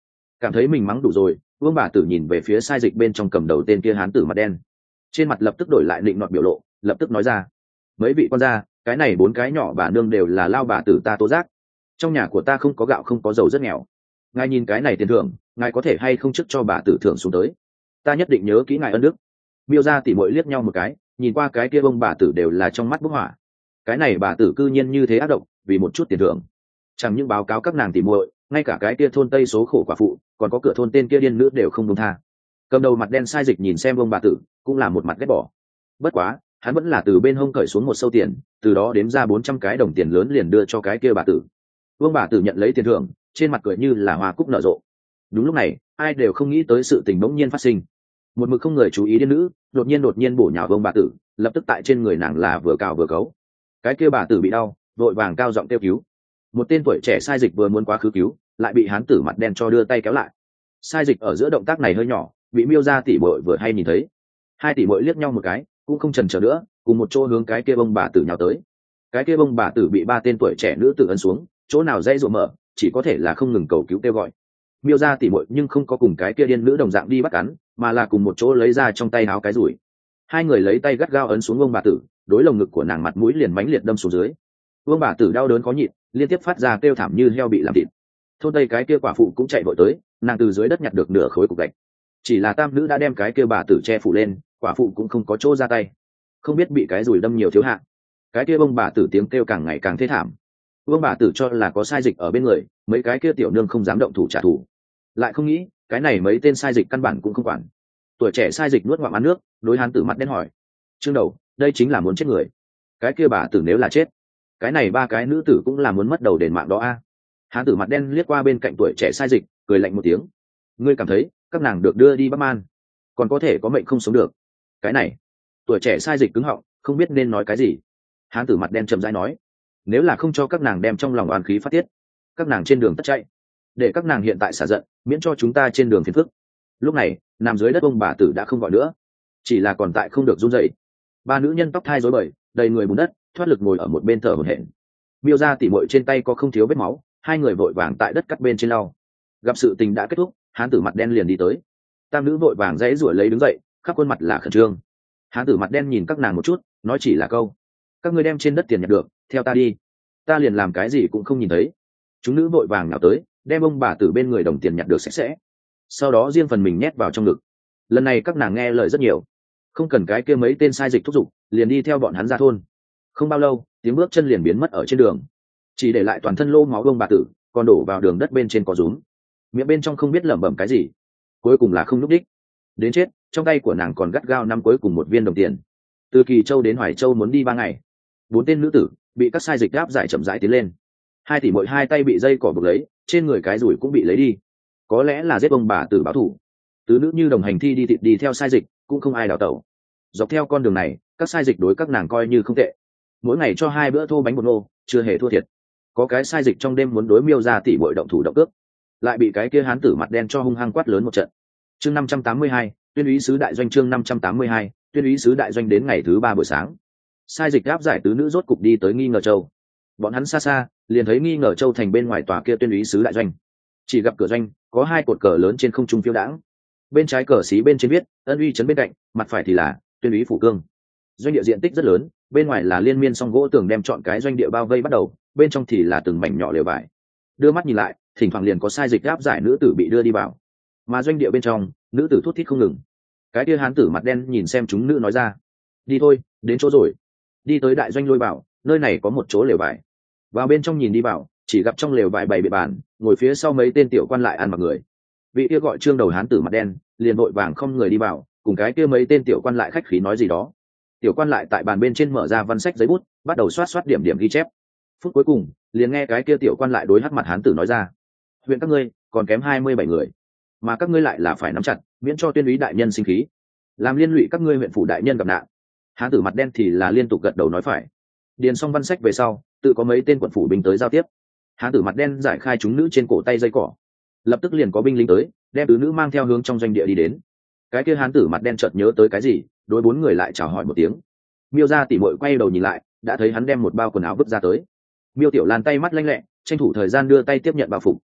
Cảm thấy mình mắng đủ rồi, vương bà tử nhìn về phía sai dịch bên trong cầm đầu tên kia hán tử mặt đen, trên mặt lập tức đổi lại định nọt biểu lộ, lập tức nói ra: mấy vị quan gia, cái này 4 cái nhỏ bà nương đều là lao bà tử ta tố giác, trong nhà của ta không có gạo không có dầu, rất nghèo. Ngài nhìn cái này tiền thưởng, ngài có thể hay không trước cho bà tử thưởng xuống tới, ta nhất định nhớ kỹ ngài ân đức. Miêu gia tỉ muội liếc nhau một cái, nhìn qua cái kia bông bà tử đều là trong mắt bốc hỏa. Cái này bà tử cư nhiên như thế ác độc, vì một chút tiền thưởng chẳng những báo cáo các nàng tỉ muội, ngay cả cái kia thôn tây số khổ quả phụ, còn có cửa thôn tên kia điên nữ đều không buông tha. Cầm đầu mặt đen sai dịch nhìn xem bông bà tử, cũng là một mặt ghét bỏ. Bất quá hắn vẫn là từ bên hông cởi xuống một sâu tiền, từ đó đếm ra 400 cái đồng tiền lớn liền đưa cho cái kia bà tử. Vương bà tử nhận lấy tiền thưởng, trên mặt cười như là hoa cúc nở rộ. Đúng lúc này, ai đều không nghĩ tới sự tình bỗng nhiên phát sinh. Một mực không người chú ý đến nữ, đột nhiên bổ nhào vương bà tử, lập tức tại trên người nàng là vừa cào vừa cấu. Cái kia bà tử bị đau, vội vàng cao giọng kêu cứu. Một tên tuổi trẻ sai dịch vừa muốn quá khứ cứu, lại bị hán tử mặt đen cho đưa tay kéo lại. Sai dịch ở giữa động tác này hơi nhỏ, bị Miêu gia tỷ muội vừa hay nhìn thấy. Hai tỷ muội liếc nhau một cái, cũng không chần chờ nữa, cùng một chỗ hướng cái kia bông bà tử nhào tới. Cái kia bông bà tử bị 3 tên tuổi trẻ nữ tử ấn xuống, chỗ nào dây ruộng mở, chỉ có thể là không ngừng cầu cứu kêu gọi. Miêu gia tỷ muội nhưng không có cùng cái kia điên nữ đồng dạng đi bắt cắn, mà là cùng một chỗ lấy ra trong tay áo cái rủi. Hai người lấy tay gắt gao ấn xuống bông bà tử, đối lồng ngực của nàng mặt mũi liền mãnh liệt đâm xuống dưới. Bông bà tử đau đớn khó nhịn, liên tiếp phát ra kêu thảm như heo bị làm thịt. Thôn tây cái kia quả phụ cũng chạy vội tới, nàng từ dưới đất nhặt được nửa khối cục gạch. Chỉ là tam nữ đã đem cái kia bà tử che phủ lên, quả phụ cũng không có chỗ ra tay, không biết bị cái rủi đâm nhiều thiếu hạ. Cái kia bông bà tử tiếng kêu càng ngày càng thê thảm. Bông bà tử cho là có sai dịch ở bên người, mấy cái kia tiểu nương không dám động thủ trả thù, lại không nghĩ cái này mấy tên sai dịch căn bản cũng không quản. Tuổi trẻ sai dịch nuốt ngoạm ăn nước, đối hán tử mặt đen hỏi: trương đầu, đây chính là muốn chết người. Cái kia bà tử nếu là chết, cái này 3 cái nữ tử cũng là muốn mất đầu đền mạng đó a. Hán tử mặt đen liếc qua bên cạnh tuổi trẻ sai dịch, cười lạnh một tiếng: ngươi cảm thấy các nàng được đưa đi Bắc Man, còn có thể có mệnh không sống được? Cái này, tuổi trẻ sai dịch cứng họng, không biết nên nói cái gì. Hán tử mặt đen trầm rãi nói: nếu là không cho các nàng đem trong lòng oán khí phát tiết, các nàng trên đường tất chạy, để các nàng hiện tại xả giận, miễn cho chúng ta trên đường phiền phức. Lúc này nằm dưới đất ông bà tử đã không gọi nữa, chỉ là còn tại không được run rẩy. 3 nữ nhân tóc thai rối bời, đầy người bùn đất, thoát lực ngồi ở một bên thở hổn hển. Miêu gia tỉ muội trên tay có không thiếu vết máu, hai người vội vàng tại đất cắt bên trên lau. Gặp sự tình đã kết thúc, hán tử mặt đen liền đi tới. Tam nữ vội vàng dãy rủa lấy đứng dậy, khắp khuôn mặt là khẩn trương. Hán tử mặt đen nhìn các nàng một chút, nói chỉ là câu: các ngươi đem trên đất tiền nhặt được, theo ta đi. Ta liền làm cái gì cũng không nhìn thấy. Chúng nữ vội vàng nào tới, đem ông bà tử bên người đồng tiền nhặt được sạch sẽ, sau đó riêng phần mình nhét vào trong ngực. Lần này các nàng nghe lời rất nhiều, không cần cái kia mấy tên sai dịch thúc giục, liền đi theo bọn hắn ra thôn. Không bao lâu, tiếng bước chân liền biến mất ở trên đường, chỉ để lại toàn thân lô máu ông bà tử, còn đổ vào đường đất bên trên có rúm, miệng bên trong không biết lẩm bẩm cái gì, cuối cùng là không lúc đích. Đến chết, trong tay của nàng còn gắt gao năm cuối cùng một viên đồng tiền. Từ Kỳ Châu đến Hoài Châu muốn đi 3 ngày. 4 tên nữ tử bị các sai dịch gáp giải chậm rãi tiến lên. 2 tỷ muội 2 tay bị dây cỏ buộc lấy, trên người cái rủi cũng bị lấy đi. Có lẽ là giết ông bà tử báo thù. Tứ nữ như đồng hành thi đi thịt đi theo sai dịch, cũng không ai đào tẩu. Dọc theo con đường này, các sai dịch đối các nàng coi như không tệ, mỗi ngày cho 2 bữa thô bánh bột ngô, chưa hề thua thiệt. Có cái sai dịch trong đêm muốn đối Miêu gia tỷ muội động thủ động cướp, lại bị cái kia hán tử mặt đen cho hung hăng quát lớn một trận. Chương 582, tuyên úy sứ đại doanh. Chương 582, tuyên úy sứ đại doanh. Đến ngày thứ 3 buổi sáng, sai dịch áp giải tứ nữ rốt cục đi tới Nghi Ngờ Châu. Bọn hắn xa xa liền thấy Nghi Ngờ Châu thành bên ngoài tòa kia tuyên úy sứ đại doanh. Chỉ gặp cửa doanh có 2 cột cờ lớn trên không trung phiêu đãng, bên trái cờ xí bên trên viết Ân Uy trấn, bên cạnh mặt phải thì là tuyên úy phủ cương. Doanh địa diện tích rất lớn, bên ngoài là liên miên song gỗ tường đem trọn cái doanh địa bao vây bắt đầu, bên trong thì là từng mảnh nhỏ lều vải. Đưa mắt nhìn lại, thỉnh thoảng liền có sai dịch áp giải nữ tử bị đưa đi vào, mà doanh địa bên trong nữ tử thút thít không ngừng. Cái kia hán tử mặt đen nhìn xem chúng nữ nói ra: đi thôi, đến chỗ rồi. Đi tới đại doanh lôi bảo, nơi này có một chỗ lều vải. Vào bên trong nhìn đi vào, chỉ gặp trong lều vải bày biện bàn, ngồi phía sau mấy tên tiểu quan lại ăn mặc người. Vị kia gọi Trương đầu hán tử mặt đen liền vội vàng không người đi vào, cùng cái kia mấy tên tiểu quan lại khách khí nói gì đó. Tiểu quan lại tại bàn bên trên mở ra văn sách giấy bút, bắt đầu xoát xoát điểm điểm ghi chép. Phút cuối cùng liền nghe cái kia tiểu quan lại đối hắc mặt hán tử nói ra: huyện các ngươi còn kém 27 người, mà các ngươi lại là phải nắm chặt, miễn cho tuyên úy đại nhân sinh khí, làm liên lụy các ngươi huyện phủ đại nhân gặp nạn. Hán tử mặt đen thì là liên tục gật đầu nói phải. Điền xong văn sách về sau, tự có mấy tên quận phủ binh tới giao tiếp. Hán tử mặt đen giải khai chúng nữ trên cổ tay dây cỏ, lập tức liền có binh lính tới, đem tứ nữ mang theo hướng trong doanh địa đi đến. Cái kia hán tử mặt đen chợt nhớ tới cái gì, đối 4 người lại chào hỏi một tiếng. Miêu gia tỷ muội quay đầu nhìn lại, đã thấy hắn đem một bao quần áo vứt ra tới. Miêu Tiểu Lan tay mắt lanh lẹ, tranh thủ thời gian đưa tay tiếp nhận bao phục,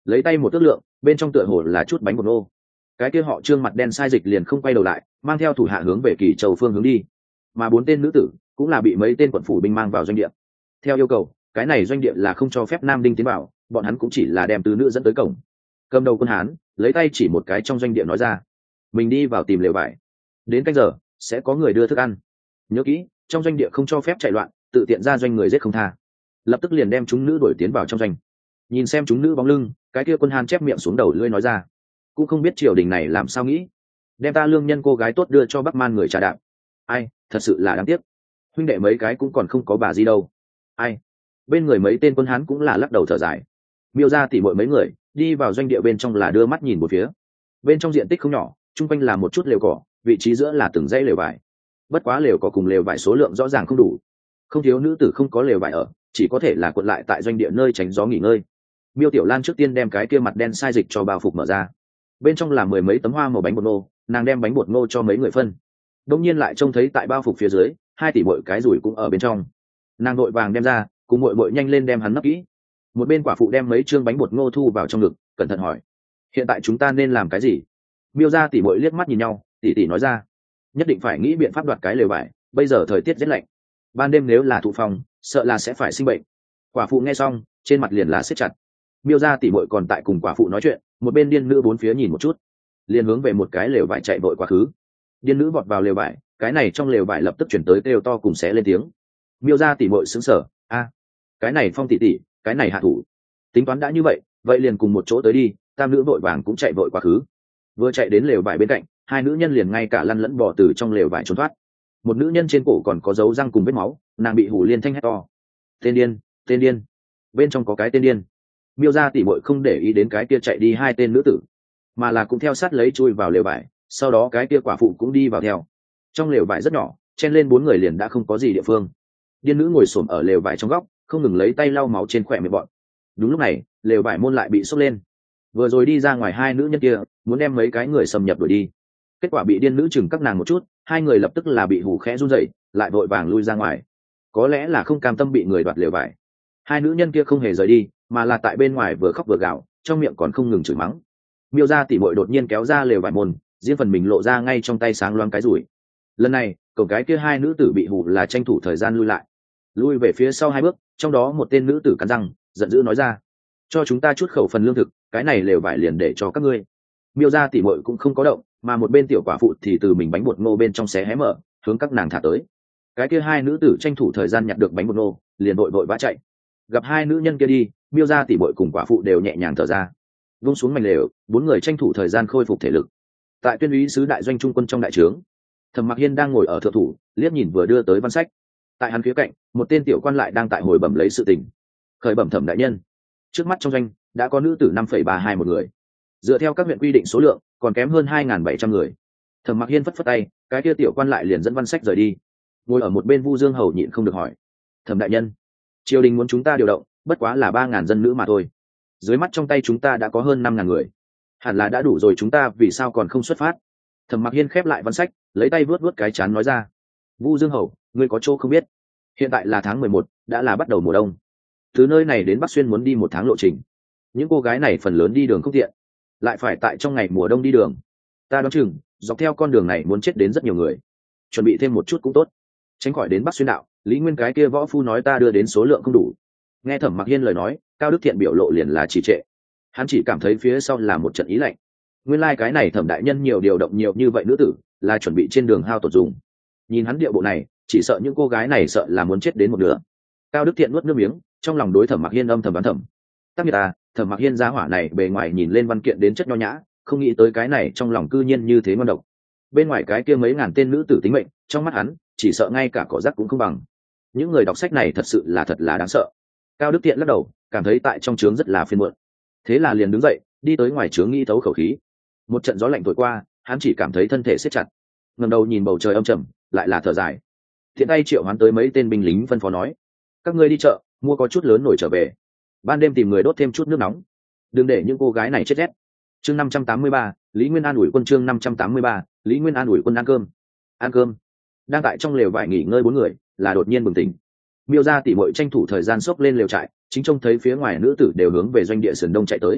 lấy tay một ước lượng, bên trong tựa hồ là chút bánh bột ngô. Cái kia họ Trương mặt đen sai dịch liền không quay đầu lại, mang theo thủ hạ hướng về Kỳ Châu phương hướng đi. Mà 4 tên nữ tử cũng là bị mấy tên quận phủ binh mang vào doanh địa. Theo yêu cầu, cái này doanh địa là không cho phép nam đinh tiến vào, bọn hắn cũng chỉ là đem tứ nữ dẫn tới cổng. Cầm đầu quân hán lấy tay chỉ một cái trong doanh địa nói ra: mình đi vào tìm lều vải, đến canh giờ sẽ có người đưa thức ăn. Nhớ kỹ, trong doanh địa không cho phép chạy loạn, tự tiện ra doanh người giết không tha. Lập tức liền đem chúng nữ đuổi tiến vào trong doanh. Nhìn xem chúng nữ bóng lưng, cái kia quân hán chép miệng xuống đầu lưỡi nói ra: cũng không biết triều đình này làm sao nghĩ, đem ta lương nhân cô gái tốt đưa cho Bắc Man người trà đạp. Ai, thật sự là đáng tiếc. Huynh đệ mấy cái cũng còn không có bà gì đâu. Ai. Bên người mấy tên quân hán cũng là lắc đầu thở dài. Miêu ra tỉ muội mấy người đi vào doanh địa bên trong là đưa mắt nhìn một phía. Bên trong diện tích không nhỏ, chung quanh là một chút lều cỏ, vị trí giữa là từng dãy lều vải. Bất quá lều cỏ cùng lều vải số lượng rõ ràng không đủ, không thiếu nữ tử không có lều vải ở, chỉ có thể là cuộn lại tại doanh địa nơi tránh gió nghỉ ngơi. Miêu Tiểu Lan trước tiên đem cái kia mặt đen sai dịch cho bao phục mở ra, bên trong là 10 mấy tấm hoa màu bánh bột ngô, nàng đem bánh bột ngô cho mấy người phân. Đông nhiên lại trông thấy tại bao phục phía dưới 2 tỷ muội cái rủi cũng ở bên trong, nàng đội vàng đem ra, cùng muội muội nhanh lên đem hắn nấp kỹ. Một bên quả phụ đem mấy trương bánh bột ngô thu vào trong ngực, cẩn thận hỏi: hiện tại chúng ta nên làm cái gì? Miêu ra tỷ muội liếc mắt nhìn nhau, tỷ tỷ nói ra: nhất định phải nghĩ biện pháp đoạt cái lều vải, bây giờ thời tiết rất lạnh, ban đêm nếu là thụ phòng sợ là sẽ phải sinh bệnh. Quả phụ nghe xong trên mặt liền là siết chặt. Miêu ra tỷ muội còn tại cùng quả phụ nói chuyện, một bên điên nữ bốn phía nhìn một chút, liền hướng về một cái lều vải chạy vội quá khứ. Điên nữ vọt vào lều vải, cái này trong lều vải lập tức chuyển tới kêu to cùng xé lên tiếng. Miêu ra tỷ muội sững sờ: a, cái này Phong tỷ tỷ, cái này hạ thủ. Tính toán đã như vậy, vậy liền cùng một chỗ tới đi. Tam nữ vội vàng cũng chạy vội quá khứ. Vừa chạy đến lều vải bên cạnh, 2 nữ nhân liền ngay cả lăn lẫn bò từ trong lều vải trốn thoát. Một nữ nhân trên cổ còn có dấu răng cùng vết máu, nàng bị hủ liên thanh hét to: tên điên, tên điên, bên trong có cái tên điên. Miêu ra tỉ muội không để ý đến cái kia chạy đi 2 tên nữ tử, mà là cũng theo sát lấy chui vào lều vải, sau đó cái kia quả phụ cũng đi vào theo. Trong lều vải rất nhỏ, chen lên 4 người liền đã không có gì địa phương. Điên nữ ngồi xổm ở lều vải trong góc, không ngừng lấy tay lau máu trên khỏe miệng bọn. Đúng lúc này, lều vải môn lại bị sốc lên. Vừa rồi đi ra ngoài 2 nữ nhân kia muốn đem mấy cái người xâm nhập đuổi đi, kết quả bị điên nữ chừng các nàng một chút, 2 người lập tức là bị hù khẽ run rẩy, lại vội vàng lui ra ngoài. Có lẽ là không cam tâm bị người đoạt lều vải, 2 nữ nhân kia không hề rời đi, mà là tại bên ngoài vừa khóc vừa gào, trong miệng còn không ngừng chửi mắng. Miêu ra tỉ muội đột nhiên kéo ra lều vải môn, riêng phần mình lộ ra ngay trong tay sáng loáng cái rủi. Lần này cổng cái kia 2 nữ tử bị hù là tranh thủ thời gian lui lại, lui về phía sau 2 bước, trong đó một tên nữ tử cắn răng giận dữ nói ra: cho chúng ta chút khẩu phần lương thực, cái này lều vải liền để cho các ngươi. Miêu ra tỉ muội cũng không có động, mà một bên tiểu quả phụ thì từ mình bánh bột ngô bên trong xé hé mở, hướng các nàng thả tới. Cái kia 2 nữ tử tranh thủ thời gian nhặt được bánh bột ngô, liền vội vã chạy. Gặp 2 nữ nhân kia đi, Miêu ra tỉ muội cùng quả phụ đều nhẹ nhàng thở ra, vung xuống mảnh lều, 4 người tranh thủ thời gian khôi phục thể lực. Tại Tuyên úy sứ đại doanh trung quân trong đại trướng, Thẩm Mặc Hiên đang ngồi ở thượng thủ, liếc nhìn vừa đưa tới văn sách. Tại hắn phía cạnh, một tên tiểu quan lại đang tại hồi bẩm lấy sự tình. Khởi bẩm Thẩm đại nhân, trước mắt trong doanh đã có nữ tử 5,32 một người, dựa theo các huyện quy định số lượng còn kém hơn 2.700 người. Thẩm Mặc Hiên phất phất tay, cái kia tiểu quan lại liền dẫn văn sách rời đi. Ngồi ở một bên Vu Dương hầu nhịn không được hỏi: Thẩm đại nhân, triều đình muốn chúng ta điều động bất quá là 3.000 dân nữ mà thôi, dưới mắt trong tay chúng ta đã có hơn 5.000 người, hẳn là đã đủ rồi, chúng ta vì sao còn không xuất phát? Thẩm Mặc Hiên khép lại văn sách, lấy tay vuốt vuốt cái trán nói ra: Vu Dương hầu, ngươi có chỗ không biết, hiện tại là tháng 11, đã là bắt đầu mùa đông, từ nơi này đến Bắc Xuyên muốn đi 1 tháng lộ trình, những cô gái này phần lớn đi đường không tiện, lại phải tại trong ngày mùa đông đi đường, ta đoán chừng dọc theo con đường này muốn chết đến rất nhiều người, chuẩn bị thêm một chút cũng tốt, tránh khỏi đến Bắc Xuyên đạo. Lý Nguyên cái kia võ phu nói ta đưa đến số lượng không đủ. Nghe Thẩm Mặc Hiên lời nói, Cao Đức Thiện biểu lộ liền là trì trệ, hắn chỉ cảm thấy phía sau là một trận ý lạnh. Nguyên lai cái này Thẩm đại nhân nhiều điều động nhiều như vậy nữ tử, là chuẩn bị trên đường hao tổn dùng. Nhìn hắn điệu bộ này, chỉ sợ những cô gái này sợ là muốn chết đến một nửa. Cao Đức Thiện nuốt nước miếng, trong lòng đối Thẩm Mặc Hiên âm thầm đoán thầm. Tắc nghiệt à, Thẩm Mặc Hiên giá hỏa này bề ngoài nhìn lên văn kiện đến chất nho nhã, không nghĩ tới cái này trong lòng cư nhiên như thế ngon độc. Bên ngoài cái kia mấy ngàn tên nữ tử tính mệnh, trong mắt hắn, chỉ sợ ngay cả cỏ rác cũng không bằng. Những người đọc sách này thật sự là thật là đáng sợ. Cao Đức Thiện lắc đầu, cảm thấy tại trong trướng rất là phiền muộn. Thế là liền đứng dậy, đi tới ngoài trướng nghĩ thấu khẩu khí. Một trận gió lạnh thổi qua, hắn chỉ cảm thấy thân thể siết chặt. Ngẩng đầu nhìn bầu trời âm trầm, lại là thở dài. Thiện tay triệu hoán tới mấy tên binh lính phân phó nói: các ngươi đi chợ, mua có chút lớn nổi trở về, ban đêm tìm người đốt thêm chút nước nóng, đừng để những cô gái này chết rét. Chương 583, Lý Nguyên an ủi quân. Chương 583, Lý Nguyên an ủi quân. Ăn cơm. Ăn cơm. Đang tại trong lều vải nghỉ ngơi 4 người, là đột nhiên bừng tỉnh. Miêu ra tỉ muội tranh thủ thời gian xốc lên lều trại, chính trông thấy phía ngoài nữ tử đều hướng về doanh địa sườn đông chạy tới.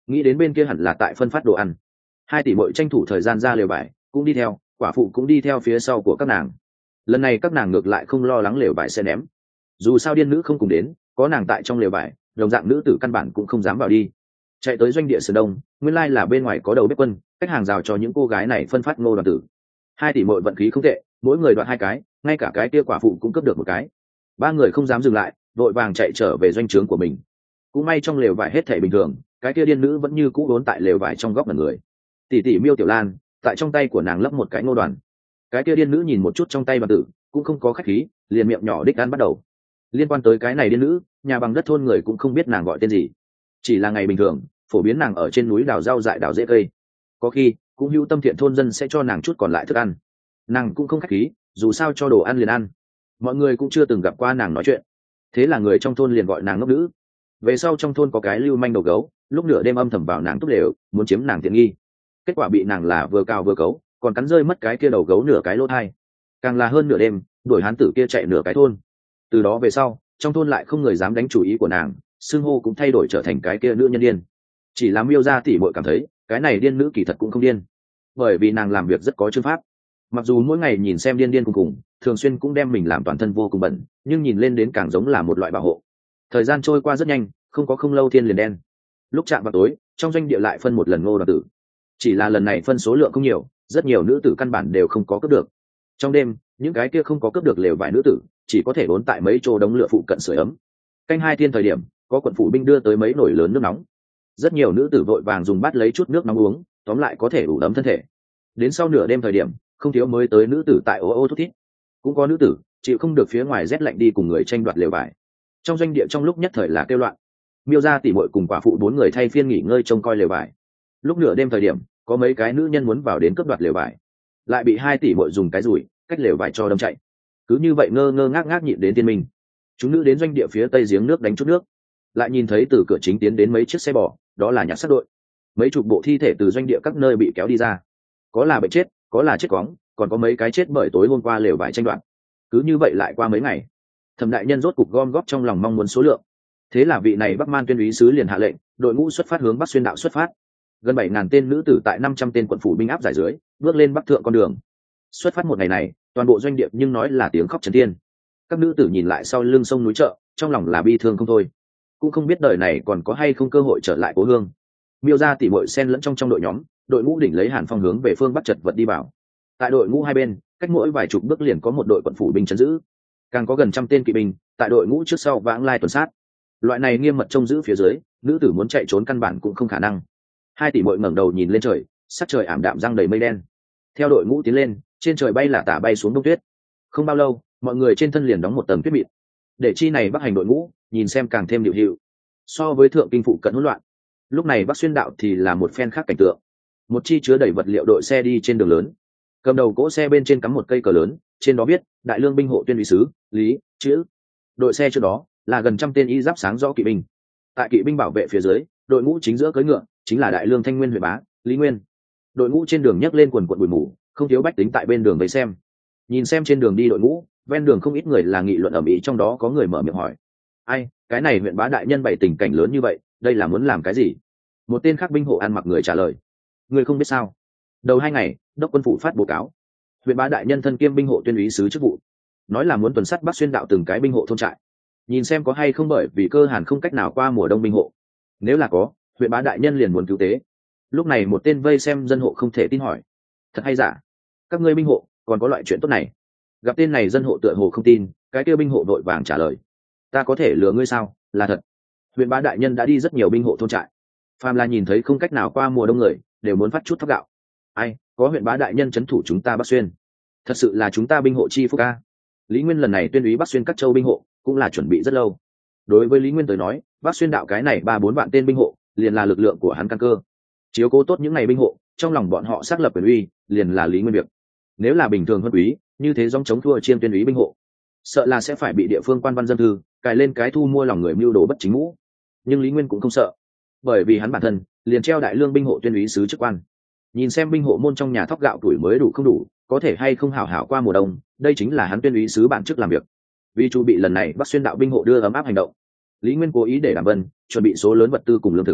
nghĩ đến bên kia hẳn là tại phân phát đồ ăn. Hai tỷ muội tranh thủ thời gian ra lều vải cũng đi theo, quả phụ cũng đi theo phía sau của các nàng. Lần này các nàng ngược lại không lo lắng lều vải sẽ ném, dù sao điên nữ không cùng đến, có nàng tại trong lều vải, đồng dạng nữ tử căn bản cũng không dám vào đi. Chạy tới doanh địa sườn đông, nguyên lai là bên ngoài có đầu bếp quân, cách hàng rào cho những cô gái này phân phát ngô đoàn tử. Hai tỷ muội vận khí không tệ, mỗi người đoạt 2 cái, ngay cả cái kia quả phụ cũng cướp được 1 cái. 3 người không dám dừng lại, vội vàng chạy trở về doanh trướng của mình. Cũng may trong lều vải hết thảy bình thường, cái kia điên nữ vẫn như cũ đốn tại lều vải trong góc mặt người. Tỷ tỷ Miêu Tiểu Lan, tại trong tay của nàng lấp một cái ngô đoàn. Cái kia điên nữ nhìn một chút trong tay đoàn tử, cũng không có khách khí, liền miệng nhỏ đích ăn bắt đầu. Liên quan tới cái này điên nữ, nhà bằng đất thôn người cũng không biết nàng gọi tên gì, chỉ là ngày bình thường phổ biến nàng ở trên núi đào rau dại đào rễ cây, có khi cũng hữu tâm thiện thôn dân sẽ cho nàng chút còn lại thức ăn, nàng cũng không khách khí, dù sao cho đồ ăn liền ăn. Mọi người cũng chưa từng gặp qua nàng nói chuyện, thế là người trong thôn liền gọi nàng ngốc nữ. Về sau trong thôn có cái lưu manh đầu gấu, lúc nửa đêm âm thầm vào nàng túc lều, muốn chiếm nàng tiện nghi, kết quả bị nàng là vừa cào vừa cấu, còn cắn rơi mất cái kia đầu gấu nửa cái lỗ thai. Càng là hơn nửa đêm đuổi hán tử kia chạy nửa cái thôn. Từ đó về sau trong thôn lại không người dám đánh chủ ý của nàng, xưng hô cũng thay đổi trở thành cái kia nữ nhân điên. Chỉ là Miêu gia tỷ muội cảm thấy cái này điên nữ kỳ thật cũng không điên, bởi vì nàng làm việc rất có chương pháp. Mặc dù mỗi ngày nhìn xem điên điên cùng thường xuyên cũng đem mình làm toàn thân vô cùng bẩn, nhưng nhìn lên đến càng giống là một loại bảo hộ. Thời gian trôi qua rất nhanh, không có không lâu thiên liền đen. Lúc chạm vào tối, trong doanh địa lại phân một lần ngô đoàn tử. Chỉ là lần này phân số lượng không nhiều, rất nhiều nữ tử căn bản đều không có cướp được. Trong đêm những cái kia không có cướp được lều vải nữ tử chỉ có thể đốn tại mấy chỗ đống lửa phụ cận sưởi ấm. Canh 2 thiên thời điểm, có quận phủ binh đưa tới mấy nồi lớn nước nóng, rất nhiều nữ tử vội vàng dùng bát lấy chút nước nóng uống, tóm lại có thể ủ ấm thân thể. Đến sau nửa đêm thời điểm, không thiếu mới tới nữ tử tại ô ô thút thít, cũng có nữ tử chịu không được phía ngoài rét lạnh đi cùng người tranh đoạt lều vải. Trong doanh địa trong lúc nhất thời là kêu loạn. Miêu gia tỷ muội cùng quả phụ 4 người thay phiên nghỉ ngơi trông coi lều vải. Lúc nửa đêm thời điểm, có mấy cái nữ nhân muốn vào đến cướp đoạt lều vải, lại bị 2 tỷ muội dùng cái rủi cách lều vải cho đâm chạy. Cứ như vậy ngơ ngơ ngác ngác nhịn đến tiên minh. Chúng nữ đến doanh địa phía tây giếng nước đánh chút nước, lại nhìn thấy từ cửa chính tiến đến mấy chiếc xe bò, đó là nhặt xác đội. Mấy chục bộ thi thể từ doanh địa các nơi bị kéo đi ra, có là bệnh chết, có là chết cóng, còn có mấy cái chết bởi tối hôm qua lều vải tranh đoạt. Cứ như vậy lại qua mấy ngày, Thẩm đại nhân rốt cục gom góp trong lòng mong muốn số lượng. Thế là vị này Bắc Man tuyên úy sứ liền hạ lệnh, đội ngũ xuất phát hướng Bắc Xuyên đạo xuất phát. Gần 7.000 tên nữ tử tại 500 tên quận phủ binh áp giải dưới, bước lên bắc thượng con đường. Xuất phát một ngày này, toàn bộ doanh địa nhưng nói là tiếng khóc trấn thiên. Các nữ tử nhìn lại sau lưng sông núi chợ, trong lòng là bi thương không thôi, cũng không biết đời này còn có hay không cơ hội trở lại cố hương. Miêu gia tỷ muội xen lẫn trong đội nhóm, đội ngũ đỉnh lấy Hàn Phong hướng về phương bắc chật vật đi vào. Tại đội ngũ hai bên, cách mỗi vài chục bước liền có một đội quận phủ binh trấn giữ, càng có gần 100 tên kỵ binh tại đội ngũ trước sau vãng lai tuần sát. Loại này nghiêm mật trông giữ phía dưới, nữ tử muốn chạy trốn căn bản cũng không khả năng. Hai tỷ muội ngẩng đầu nhìn lên trời, sắc trời ảm đạm giăng đầy mây đen. Theo đội ngũ tiến lên, trên trời bay là tả bay xuống đông tuyết. Không bao lâu, mọi người trên thân liền đóng một tầng tuyết mịn. Để chi này bắc hành đội ngũ, nhìn xem càng thêm điệu hiệu. So với thượng kinh phụ cận hỗn loạn, lúc này Bắc Xuyên đạo thì là một phen khác cảnh tượng. Một chi chứa đầy vật liệu đội xe đi trên đường lớn, cầm đầu cỗ xe bên trên cắm một cây cờ lớn, trên đó viết Đại Lương binh hộ tuyên úy sứ Lý chữ. Đội xe trước đó là gần 100 tên y giáp sáng rõ kỵ binh. Tại kỵ binh bảo vệ phía dưới, đội ngũ chính giữa cưỡi ngựa chính là Đại Lương Thanh Nguyên huyện bá Lý Nguyên. Đội ngũ trên đường nhấc lên quần quần bụi mù, không thiếu bách tính tại bên đường vây xem. Nhìn xem trên đường đi đội ngũ, ven đường không ít người là nghị luận ầm ĩ, trong đó có người mở miệng hỏi: ai, cái này huyện bá đại nhân bày tình cảnh lớn như vậy, đây là muốn làm cái gì? Một tên khác binh hộ ăn mặc người trả lời: người không biết sao, đầu 2 ngày đốc quân phủ phát báo cáo, huyện bá đại nhân thân kiêm binh hộ tuyên úy sứ chức vụ, nói là muốn tuần sát Bắc Xuyên đạo từng cái binh hộ thôn trại, nhìn xem có hay không bởi vì cơ hàn không cách nào qua mùa đông binh hộ, nếu là có, huyện bá đại nhân liền muốn cứu tế. Lúc này một tên vây xem dân hộ không thể tin hỏi: thật hay giả? Các ngươi binh hộ còn có loại chuyện tốt này? Gặp tên này dân hộ tựa hồ không tin, cái kia binh hộ vội vàng trả lời: ta có thể lừa ngươi sao, là thật. Huyện bá đại nhân đã đi rất nhiều binh hộ thôn trại, phàm là nhìn thấy không cách nào qua mùa đông người đều muốn phát chút thóc gạo. Ai, có huyện bá đại nhân trấn thủ chúng ta Bắc Xuyên, thật sự là chúng ta binh hộ chi phúc ca. Lý Nguyên lần này tuyên úy Bắc Xuyên các châu binh hộ cũng là chuẩn bị rất lâu. Đối với Lý Nguyên tới nói, Bắc Xuyên đạo cái này 3-4 vạn tên binh hộ liền là lực lượng của hắn căn cơ. Chiếu cố tốt những ngày binh hộ, trong lòng bọn họ xác lập quyền uy, liền là Lý Nguyên việc. Nếu là bình thường huân úy, như thế dòng chống thua chiêm tuyên úy binh hộ, sợ là sẽ phải bị địa phương quan văn dân thư cài lên cái thu mua lòng người mưu đồ bất chính mũ. Nhưng Lý Nguyên cũng không sợ, bởi vì hắn bản thân liền treo Đại Lương binh hộ tuyên úy sứ chức quan. Nhìn xem binh hộ môn trong nhà thóc gạo tuổi mới đủ không đủ, có thể hay không hảo hảo qua mùa đông, đây chính là hắn tuyên úy sứ bản chức làm việc. Vì chu bị lần này Bắc Xuyên đạo binh hộ đưa ấm áp hành động, Lý Nguyên cố ý để đảm vân chuẩn bị số lớn vật tư cùng lương thực.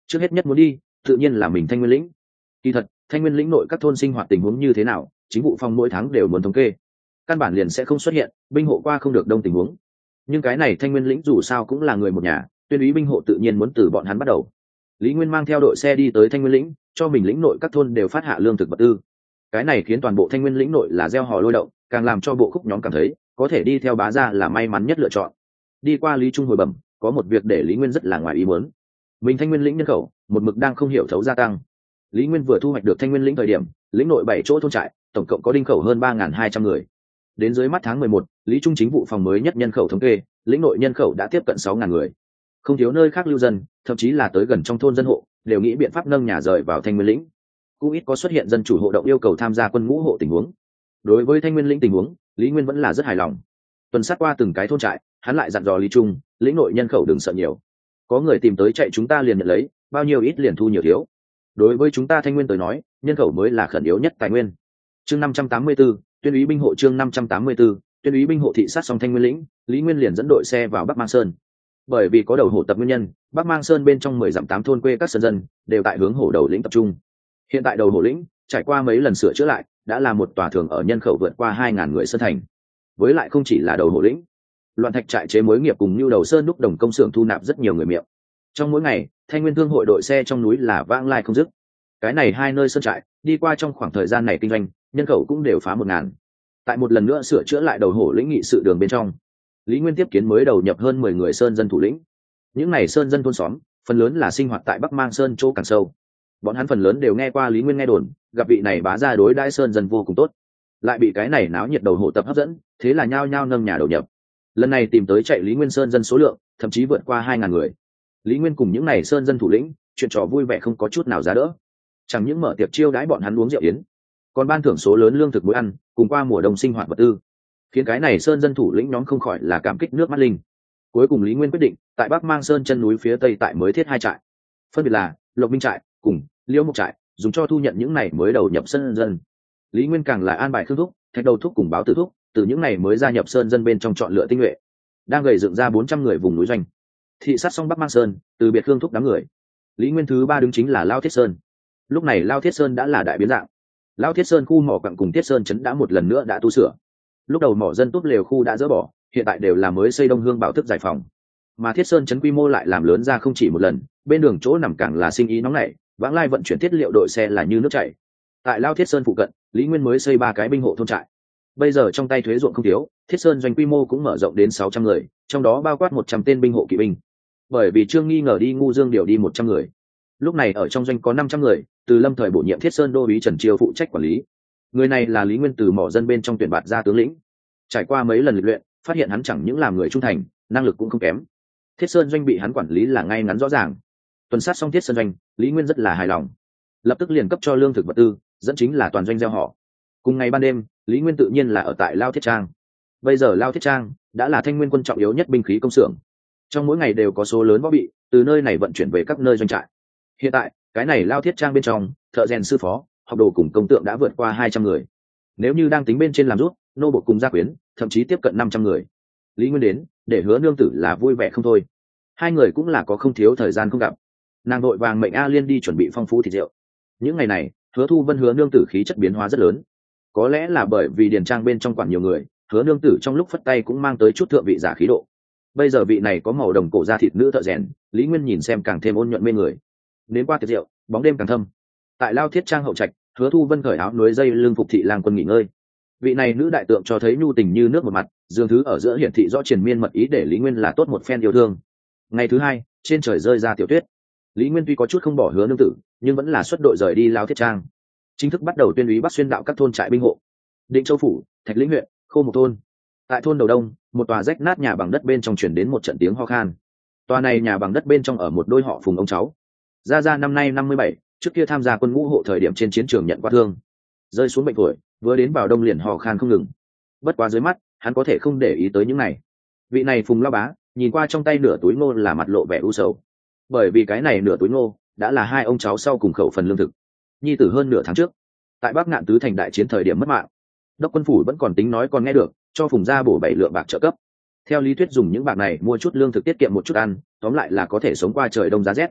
trước hết nhất muốn đi tự nhiên là mình Thanh Nguyên lĩnh. Kỳ thật Thanh Nguyên lĩnh nội các thôn sinh hoạt tình huống như thế nào, chính vụ phòng mỗi tháng đều muốn thống kê, căn bản liền sẽ không xuất hiện binh hộ qua không được đông tình huống. Nhưng cái này Thanh Nguyên lĩnh dù sao cũng là người một nhà, tuyên úy binh hộ tự nhiên muốn từ bọn hắn bắt đầu. Lý Nguyên mang theo đội xe đi tới Thanh Nguyên lĩnh, cho mình lĩnh nội các thôn đều phát hạ lương thực vật tư. Cái này khiến toàn bộ Thanh Nguyên lĩnh nội là gieo hò lôi động, càng làm cho bộ khúc nhóm cảm thấy có thể đi theo bá gia là may mắn nhất lựa chọn. Đi qua Lý Trung hồi bẩm, có một việc để Lý Nguyên rất là ngoài ý muốn. Mình Thanh Nguyên lĩnh nhân khẩu một mực đang không hiểu thấu gia tăng. Lý Nguyên vừa thu hoạch được Thanh Nguyên lĩnh thời điểm, lĩnh nội 7 chỗ thôn trại, tổng cộng có đinh khẩu hơn 3.200 người. Đến dưới mắt tháng 11, Lý Trung chính vụ phòng mới nhất nhân khẩu thống kê, lĩnh nội nhân khẩu đã tiếp cận 6.000 người. Không thiếu nơi khác lưu dân, thậm chí là tới gần trong thôn dân hộ, đều nghĩ biện pháp nâng nhà rời vào Thanh Nguyên lĩnh. Cũng ít có xuất hiện dân chủ hộ động yêu cầu tham gia quân ngũ hộ tình huống. Đối với Thanh Nguyên lĩnh tình huống, Lý Nguyên vẫn là rất hài lòng. Tuần sát qua từng cái thôn trại, hắn lại dặn dò Lý Trung, lĩnh nội nhân khẩu đừng sợ nhiều. Có người tìm tới chạy chúng ta liền nhận lấy, bao nhiêu ít liền thu nhiều thiếu. Đối với chúng ta Thanh Nguyên tới nói, nhân khẩu mới là khẩn yếu nhất tài nguyên. Chương 584, tuyên úy binh hộ chương 584, tuyên úy binh hộ thị sát xong Thanh Nguyên lĩnh, Lý Nguyên liền dẫn đội xe vào Bắc Mang Sơn. Bởi vì có đầu hổ tập nguyên nhân, Bắc Mang Sơn bên trong 10 dặm 8 thôn quê các sơn dân đều tại hướng hổ đầu lĩnh tập trung. Hiện tại đầu hổ lĩnh trải qua mấy lần sửa chữa lại, đã là một tòa thường ở nhân khẩu vượt qua 2.000 người sơn thành. Với lại không chỉ là đầu hổ lĩnh, Loạn Thạch trại chế mối nghiệp cùng Nưu Đầu Sơn đúc đồng công xưởng thu nạp rất nhiều người miệng. Trong mỗi ngày, Thanh Nguyên thương hội đội xe trong núi là vãng lai không dứt. Cái này hai nơi sơn trại, đi qua trong khoảng thời gian này kinh doanh, nhân khẩu cũng đều phá 1.000. Tại một lần nữa sửa chữa lại đầu hổ lĩnh nghị sự đường bên trong, Lý Nguyên tiếp kiến mới đầu nhập hơn 10 người sơn dân thủ lĩnh. Những này sơn dân thôn xóm, phần lớn là sinh hoạt tại Bắc Mang Sơn chỗ càng sâu. Bọn hắn phần lớn đều nghe qua Lý Nguyên nghe đồn, gặp vị này bá gia đối đãi sơn dân vô cùng tốt, lại bị cái này náo nhiệt đầu hổ tập hấp dẫn, thế là nhao nhao nâng nhà đầu nhập. Lần này tìm tới chạy Lý Nguyên sơn dân số lượng thậm chí vượt qua 2.000 người. Lý Nguyên cùng những này sơn dân thủ lĩnh chuyện trò vui vẻ không có chút nào giá đỡ, chẳng những mở tiệc chiêu đãi bọn hắn uống rượu yến, còn ban thưởng số lớn lương thực bữa ăn cùng qua mùa đông sinh hoạt vật tư, khiến cái này sơn dân thủ lĩnh nhóm không khỏi là cảm kích nước mắt linh. Cuối cùng Lý Nguyên quyết định tại Bắc Mang Sơn chân núi phía tây tại mới thiết 2 trại, phân biệt là Lộc Minh trại cùng Liễu Mục trại, dùng cho thu nhận những này mới đầu nhập sơn dân. Lý Nguyên càng là an bài Khương Thúc, Thạch Đầu Thúc cùng Báo Tử Thúc, từ những này mới gia nhập sơn dân bên trong chọn lựa tinh nhuệ, đang gầy dựng ra 400 người vùng núi doanh. Thị sát xong Bắc Mang Sơn, từ biệt Khương Thúc đám người, Lý Nguyên thứ 3 đứng chính là Lao Thiết Sơn. Lúc này Lao Thiết Sơn đã là đại biến dạng. Lao Thiết Sơn khu mỏ quặng cùng Thiết Sơn trấn đã một lần nữa đã tu sửa. Lúc đầu mỏ dân túp lều khu đã dỡ bỏ, hiện tại đều là mới xây Đông Hương Bảo Thức giải phòng. Mà Thiết Sơn trấn quy mô lại làm lớn ra không chỉ một lần, bên đường chỗ nằm càng là sinh ý nóng nảy, vãng lai vận chuyển thiết liệu đội xe là như nước chảy. Tại Lao Thiết Sơn phụ cận, Lý Nguyên mới xây 3 cái binh hộ thôn trại. Bây giờ trong tay thuế ruộng không thiếu, Thiết Sơn doanh quy mô cũng mở rộng đến 600 người, trong đó bao quát 100 tên binh hộ kỵ binh. Bởi vì Trương nghi ngờ đi Ngu Dương điều đi 100 người. Lúc này ở trong doanh có 500 người, từ lâm thời bổ nhiệm Thiết Sơn đô úy Trần Chiêu phụ trách quản lý. Người này là Lý Nguyên từ mỏ dân bên trong tuyển bạt ra tướng lĩnh. Trải qua mấy lần lịch luyện, phát hiện hắn chẳng những làm người trung thành, năng lực cũng không kém. Thiết Sơn doanh bị hắn quản lý là ngay ngắn rõ ràng. Tuần sát xong Thiết Sơn doanh, Lý Nguyên rất là hài lòng, lập tức liền cấp cho lương thực vật tư, dẫn chính là toàn doanh gieo họ. Cùng ngày ban đêm, Lý Nguyên tự nhiên là ở tại Lao Thiết Trang. Bây giờ Lao Thiết Trang đã là Thanh Nguyên quân trọng yếu nhất binh khí công xưởng, trong mỗi ngày đều có số lớn võ bị từ nơi này vận chuyển về các nơi doanh trại. Hiện tại cái này Lao Thiết Trang bên trong, thợ rèn sư phó, học đồ cùng công tượng đã vượt qua 200 người. Nếu như đang tính bên trên làm rút, nô bộc cùng gia quyến, thậm chí tiếp cận 500 người. Lý Nguyên đến để Hứa Nương Tử là vui vẻ không thôi. Hai người cũng là có không thiếu thời gian không gặp, nàng vội vàng mệnh A Liên đi chuẩn bị phong phú thịt rượu. Những ngày này Hứa Thu Vân Hứa Nương Tử khí chất biến hóa rất lớn, có lẽ là bởi vì điền trang bên trong quản nhiều người, Hứa Nương Tử trong lúc phất tay cũng mang tới chút thượng vị giả khí độ. Bây giờ vị này có màu đồng cổ da thịt nữ thợ rèn, Lý Nguyên nhìn xem càng thêm ôn nhuận mê người. Đến qua tiệc rượu, bóng đêm càng thâm. Tại Lao Thiết Trang hậu trạch, Hứa Thu Vân cởi áo núi dây lưng phục thị lang quân nghỉ ngơi. Vị này nữ đại tượng cho thấy nhu tình như nước một mặt, dương thứ ở giữa hiển thị rõ triền miên mật ý để Lý Nguyên là tốt một phen yêu thương. Ngày thứ 2, trên trời rơi ra tiểu tuyết. Lý Nguyên tuy có chút không bỏ Hứa Nương Tử, nhưng vẫn là xuất đội rời đi Lao Thiết Trang, chính thức bắt đầu tuyên úy Bắc xuyên đạo các thôn trại binh hộ. Định Châu phủ, Thạch Lĩnh huyện, Khô Mục thôn. Tại thôn đầu đông, một tòa rách nát nhà bằng đất bên trong chuyển đến một trận tiếng ho khan. Tòa này nhà bằng đất bên trong ở một đôi họ Phùng ông cháu. Gia năm nay 57, trước kia tham gia quân ngũ hộ thời điểm trên chiến trường nhận qua thương, rơi xuống bệnh tuổi, vừa đến vào đông liền ho khan không ngừng. Bất quá dưới mắt, hắn có thể không để ý tới những này. Vị này Phùng lão bá, nhìn qua trong tay nửa túi ngô là mặt lộ vẻ u sầu, bởi vì cái này nửa túi ngô đã là hai ông cháu sau cùng khẩu phần lương thực. Nhi tử hơn nửa tháng trước, tại Bắc Ngạn Tứ thành đại chiến thời điểm mất mạng, đốc quân phủ vẫn còn tính nói còn nghe được, cho Phùng gia bổ 7 lượng bạc trợ cấp. Theo lý thuyết dùng những bạc này mua chút lương thực tiết kiệm một chút ăn, tóm lại là có thể sống qua trời đông giá rét.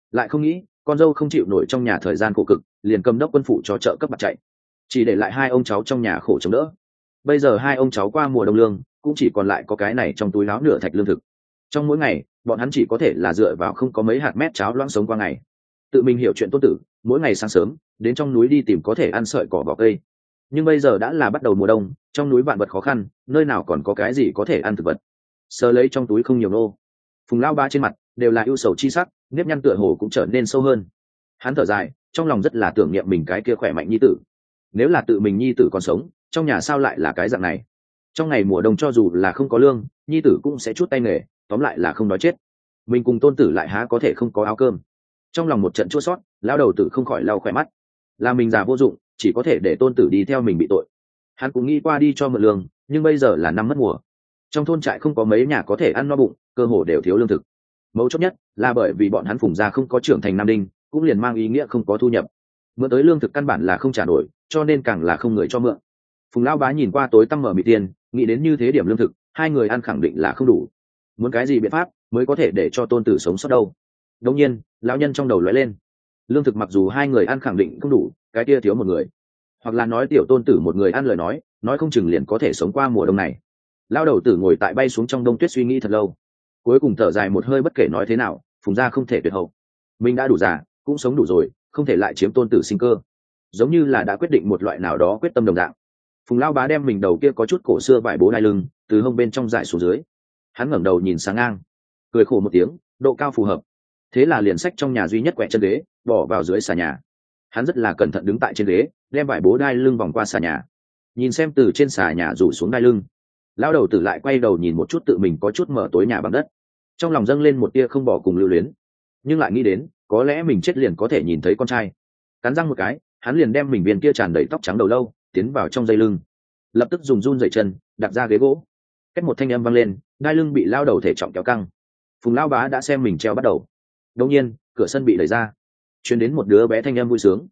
lại không nghĩ con dâu không chịu nổi trong nhà thời gian khổ cực, liền cầm đốc quân phụ cho trợ cấp bạc chạy, chỉ để lại hai ông cháu trong nhà khổ chống đỡ. Bây giờ hai ông cháu qua mùa đông lương cũng chỉ còn lại có cái này trong túi láo nửa thạch lương thực. Trong mỗi ngày bọn hắn chỉ có thể là dựa vào không có mấy hạt mét cháo loãng sống qua ngày. Tự mình hiểu chuyện Tôn Tử mỗi ngày sáng sớm đến trong núi đi tìm có thể ăn sợi cỏ vỏ cây, nhưng bây giờ đã là bắt đầu mùa đông, trong núi vạn vật khó khăn, nơi nào còn có cái gì có thể ăn thực vật. Sờ lấy trong túi không nhiều nô, Phùng Lao Ba trên mặt đều là ưu sầu chi sắc, nếp nhăn tựa hồ cũng trở nên sâu hơn. Hắn thở dài, trong lòng rất là tưởng niệm mình cái kia khỏe mạnh nhi tử. Nếu là tự mình nhi tử còn sống, trong nhà sao lại là cái dạng này? Trong ngày mùa đông cho dù là không có lương, nhi tử cũng sẽ chút tay nghề, tóm lại là không đói chết. Mình cùng Tôn Tử lại há có thể không có áo cơm? Trong lòng một trận chua xót, lão đầu tử không khỏi lau khỏe mắt. Là mình già vô dụng, chỉ có thể để Tôn Tử đi theo mình bị tội. Hắn cũng nghĩ qua đi cho mượn lương, nhưng bây giờ là năm mất mùa, trong thôn trại không có mấy nhà có thể ăn no bụng, cơ hồ đều thiếu lương thực. Mấu chốt nhất là bởi vì bọn hắn Phùng gia không có trưởng thành nam đinh, cũng liền mang ý nghĩa không có thu nhập. Mượn tới lương thực căn bản là không trả nổi, cho nên càng là không người cho mượn. Phùng Lão Bá nhìn qua tối tăm mở mịt tiền, nghĩ đến như thế điểm lương thực, hai người ăn khẳng định là không đủ. Muốn cái gì biện pháp mới có thể để cho Tôn Tử sống sót đâu? Đột nhiên, lão nhân trong đầu lóe lên, lương thực mặc dù hai người ăn khẳng định không đủ, cái kia thiếu một người, hoặc là nói tiểu Tôn Tử một người ăn lời nói không chừng liền có thể sống qua mùa đông này. Lão đầu tử ngồi tại bay xuống trong đông tuyết suy nghĩ thật lâu, cuối cùng thở dài một hơi, bất kể nói thế nào, Phùng gia không thể tuyệt hậu. Mình đã đủ già, cũng sống đủ rồi, không thể lại chiếm Tôn Tử sinh cơ. Giống như là đã quyết định một loại nào đó quyết tâm đồng dạng. Phùng Lão Bá đem mình đầu kia có chút cổ xưa vải bố đai lưng từ hông bên trong giải xuống dưới. Hắn ngẩng đầu nhìn sáng ngang, cười khổ một tiếng, độ cao phù hợp. Thế là liền xách trong nhà duy nhất quẹ chân ghế, bỏ vào dưới xà nhà. Hắn rất là cẩn thận đứng tại trên ghế, đem vải bố đai lưng vòng qua xà nhà, nhìn xem từ trên xà nhà rủ xuống đai lưng. Lão đầu tử lại quay đầu nhìn một chút tự mình có chút mở tối nhà bằng đất, trong lòng dâng lên một tia không bỏ cùng lưu luyến, nhưng lại nghĩ đến có lẽ mình chết liền có thể nhìn thấy con trai. Cắn răng một cái, hắn liền đem mình viên kia tràn đầy tóc trắng đầu lâu tiến vào trong dây lưng, lập tức dùng run dậy chân đặt ra ghế gỗ. Cách một thanh âm vang lên, đai lưng bị lao đầu thể trọng kéo căng. Phùng Lão Bá đã xem mình treo bắt đầu. Đột nhiên cửa sân bị đẩy ra, truyền đến một đứa bé thanh âm vui sướng: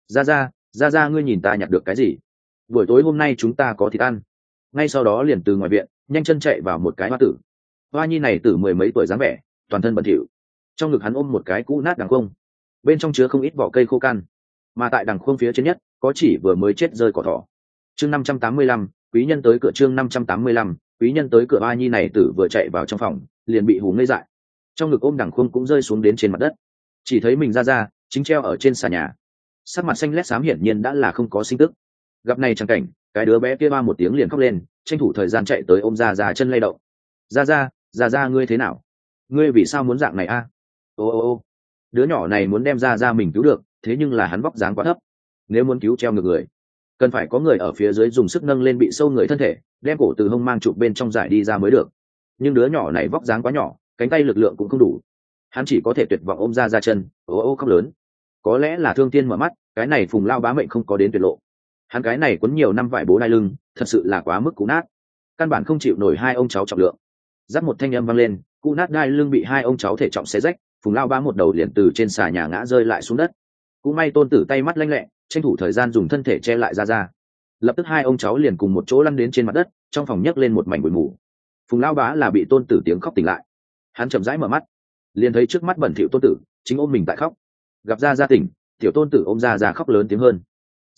ra ra, ngươi nhìn ta nhặt được cái gì? Buổi tối hôm nay chúng ta có thịt ăn. Ngay sau đó liền từ ngoài viện nhanh chân chạy vào một cái hoa tử. Hoa nhi này tử mười mấy tuổi dáng vẻ, toàn thân bẩn thỉu, trong ngực hắn ôm một cái cũ nát đằng khung, bên trong chứa không ít vỏ cây khô căn, mà tại đằng khung phía trên nhất có chỉ vừa mới chết rơi cỏ thỏ. Chương 585, quý nhân tới cửa. Chương 585, quý nhân tới cửa. Hoa nhi này tử vừa chạy vào trong phòng liền bị hù ngây dại, trong ngực ôm đằng khung cũng rơi xuống đến trên mặt đất. Chỉ thấy mình ra chính treo ở trên xà nhà, sắc mặt xanh lét xám, hiển nhiên đã là không có sinh tức. Gặp này chẳng cảnh, cái đứa bé kia ba một tiếng liền khóc lên, tranh thủ thời gian chạy tới ôm ra chân lay động. Ra ngươi thế nào? Ngươi vì sao muốn dạng này a? Ô, đứa nhỏ này muốn đem ra mình cứu được, thế nhưng là hắn vóc dáng quá thấp, nếu muốn cứu treo ngược người cần phải có người ở phía dưới dùng sức nâng lên bị sâu người thân thể, đem cổ từ hông mang chụp bên trong giải đi ra mới được. Nhưng đứa nhỏ này vóc dáng quá nhỏ, cánh tay lực lượng cũng không đủ, hắn chỉ có thể tuyệt vọng ôm ra chân, ô khóc lớn. Có lẽ là thương tiên mở mắt, cái này Phùng Lao Bá mệnh không có đến tuyệt lộ. Hắn cái này quấn nhiều năm vải bố đai lưng thật sự là quá mức cũ nát, căn bản không chịu nổi hai ông cháu trọng lượng. Giáp một thanh âm vang lên, cũ nát đai lưng bị hai ông cháu thể trọng xé rách, Phùng Lao Bá một đầu liền từ trên xà nhà ngã rơi lại xuống đất. Cũng may Tôn Tử tay mắt lanh lẹ, tranh thủ thời gian dùng thân thể che lại ra. Lập tức hai ông cháu liền cùng một chỗ lăn đến trên mặt đất, trong phòng nhấc lên một mảnh bụi mù. Phùng Lao Bá là bị Tôn Tử tiếng khóc tỉnh lại, hắn chậm rãi mở mắt, liền thấy trước mắt bẩn thỉu Tôn Tử chính ôm mình tại khóc. Gặp ra tỉnh, tiểu Tôn Tử ôm ra khóc lớn tiếng hơn: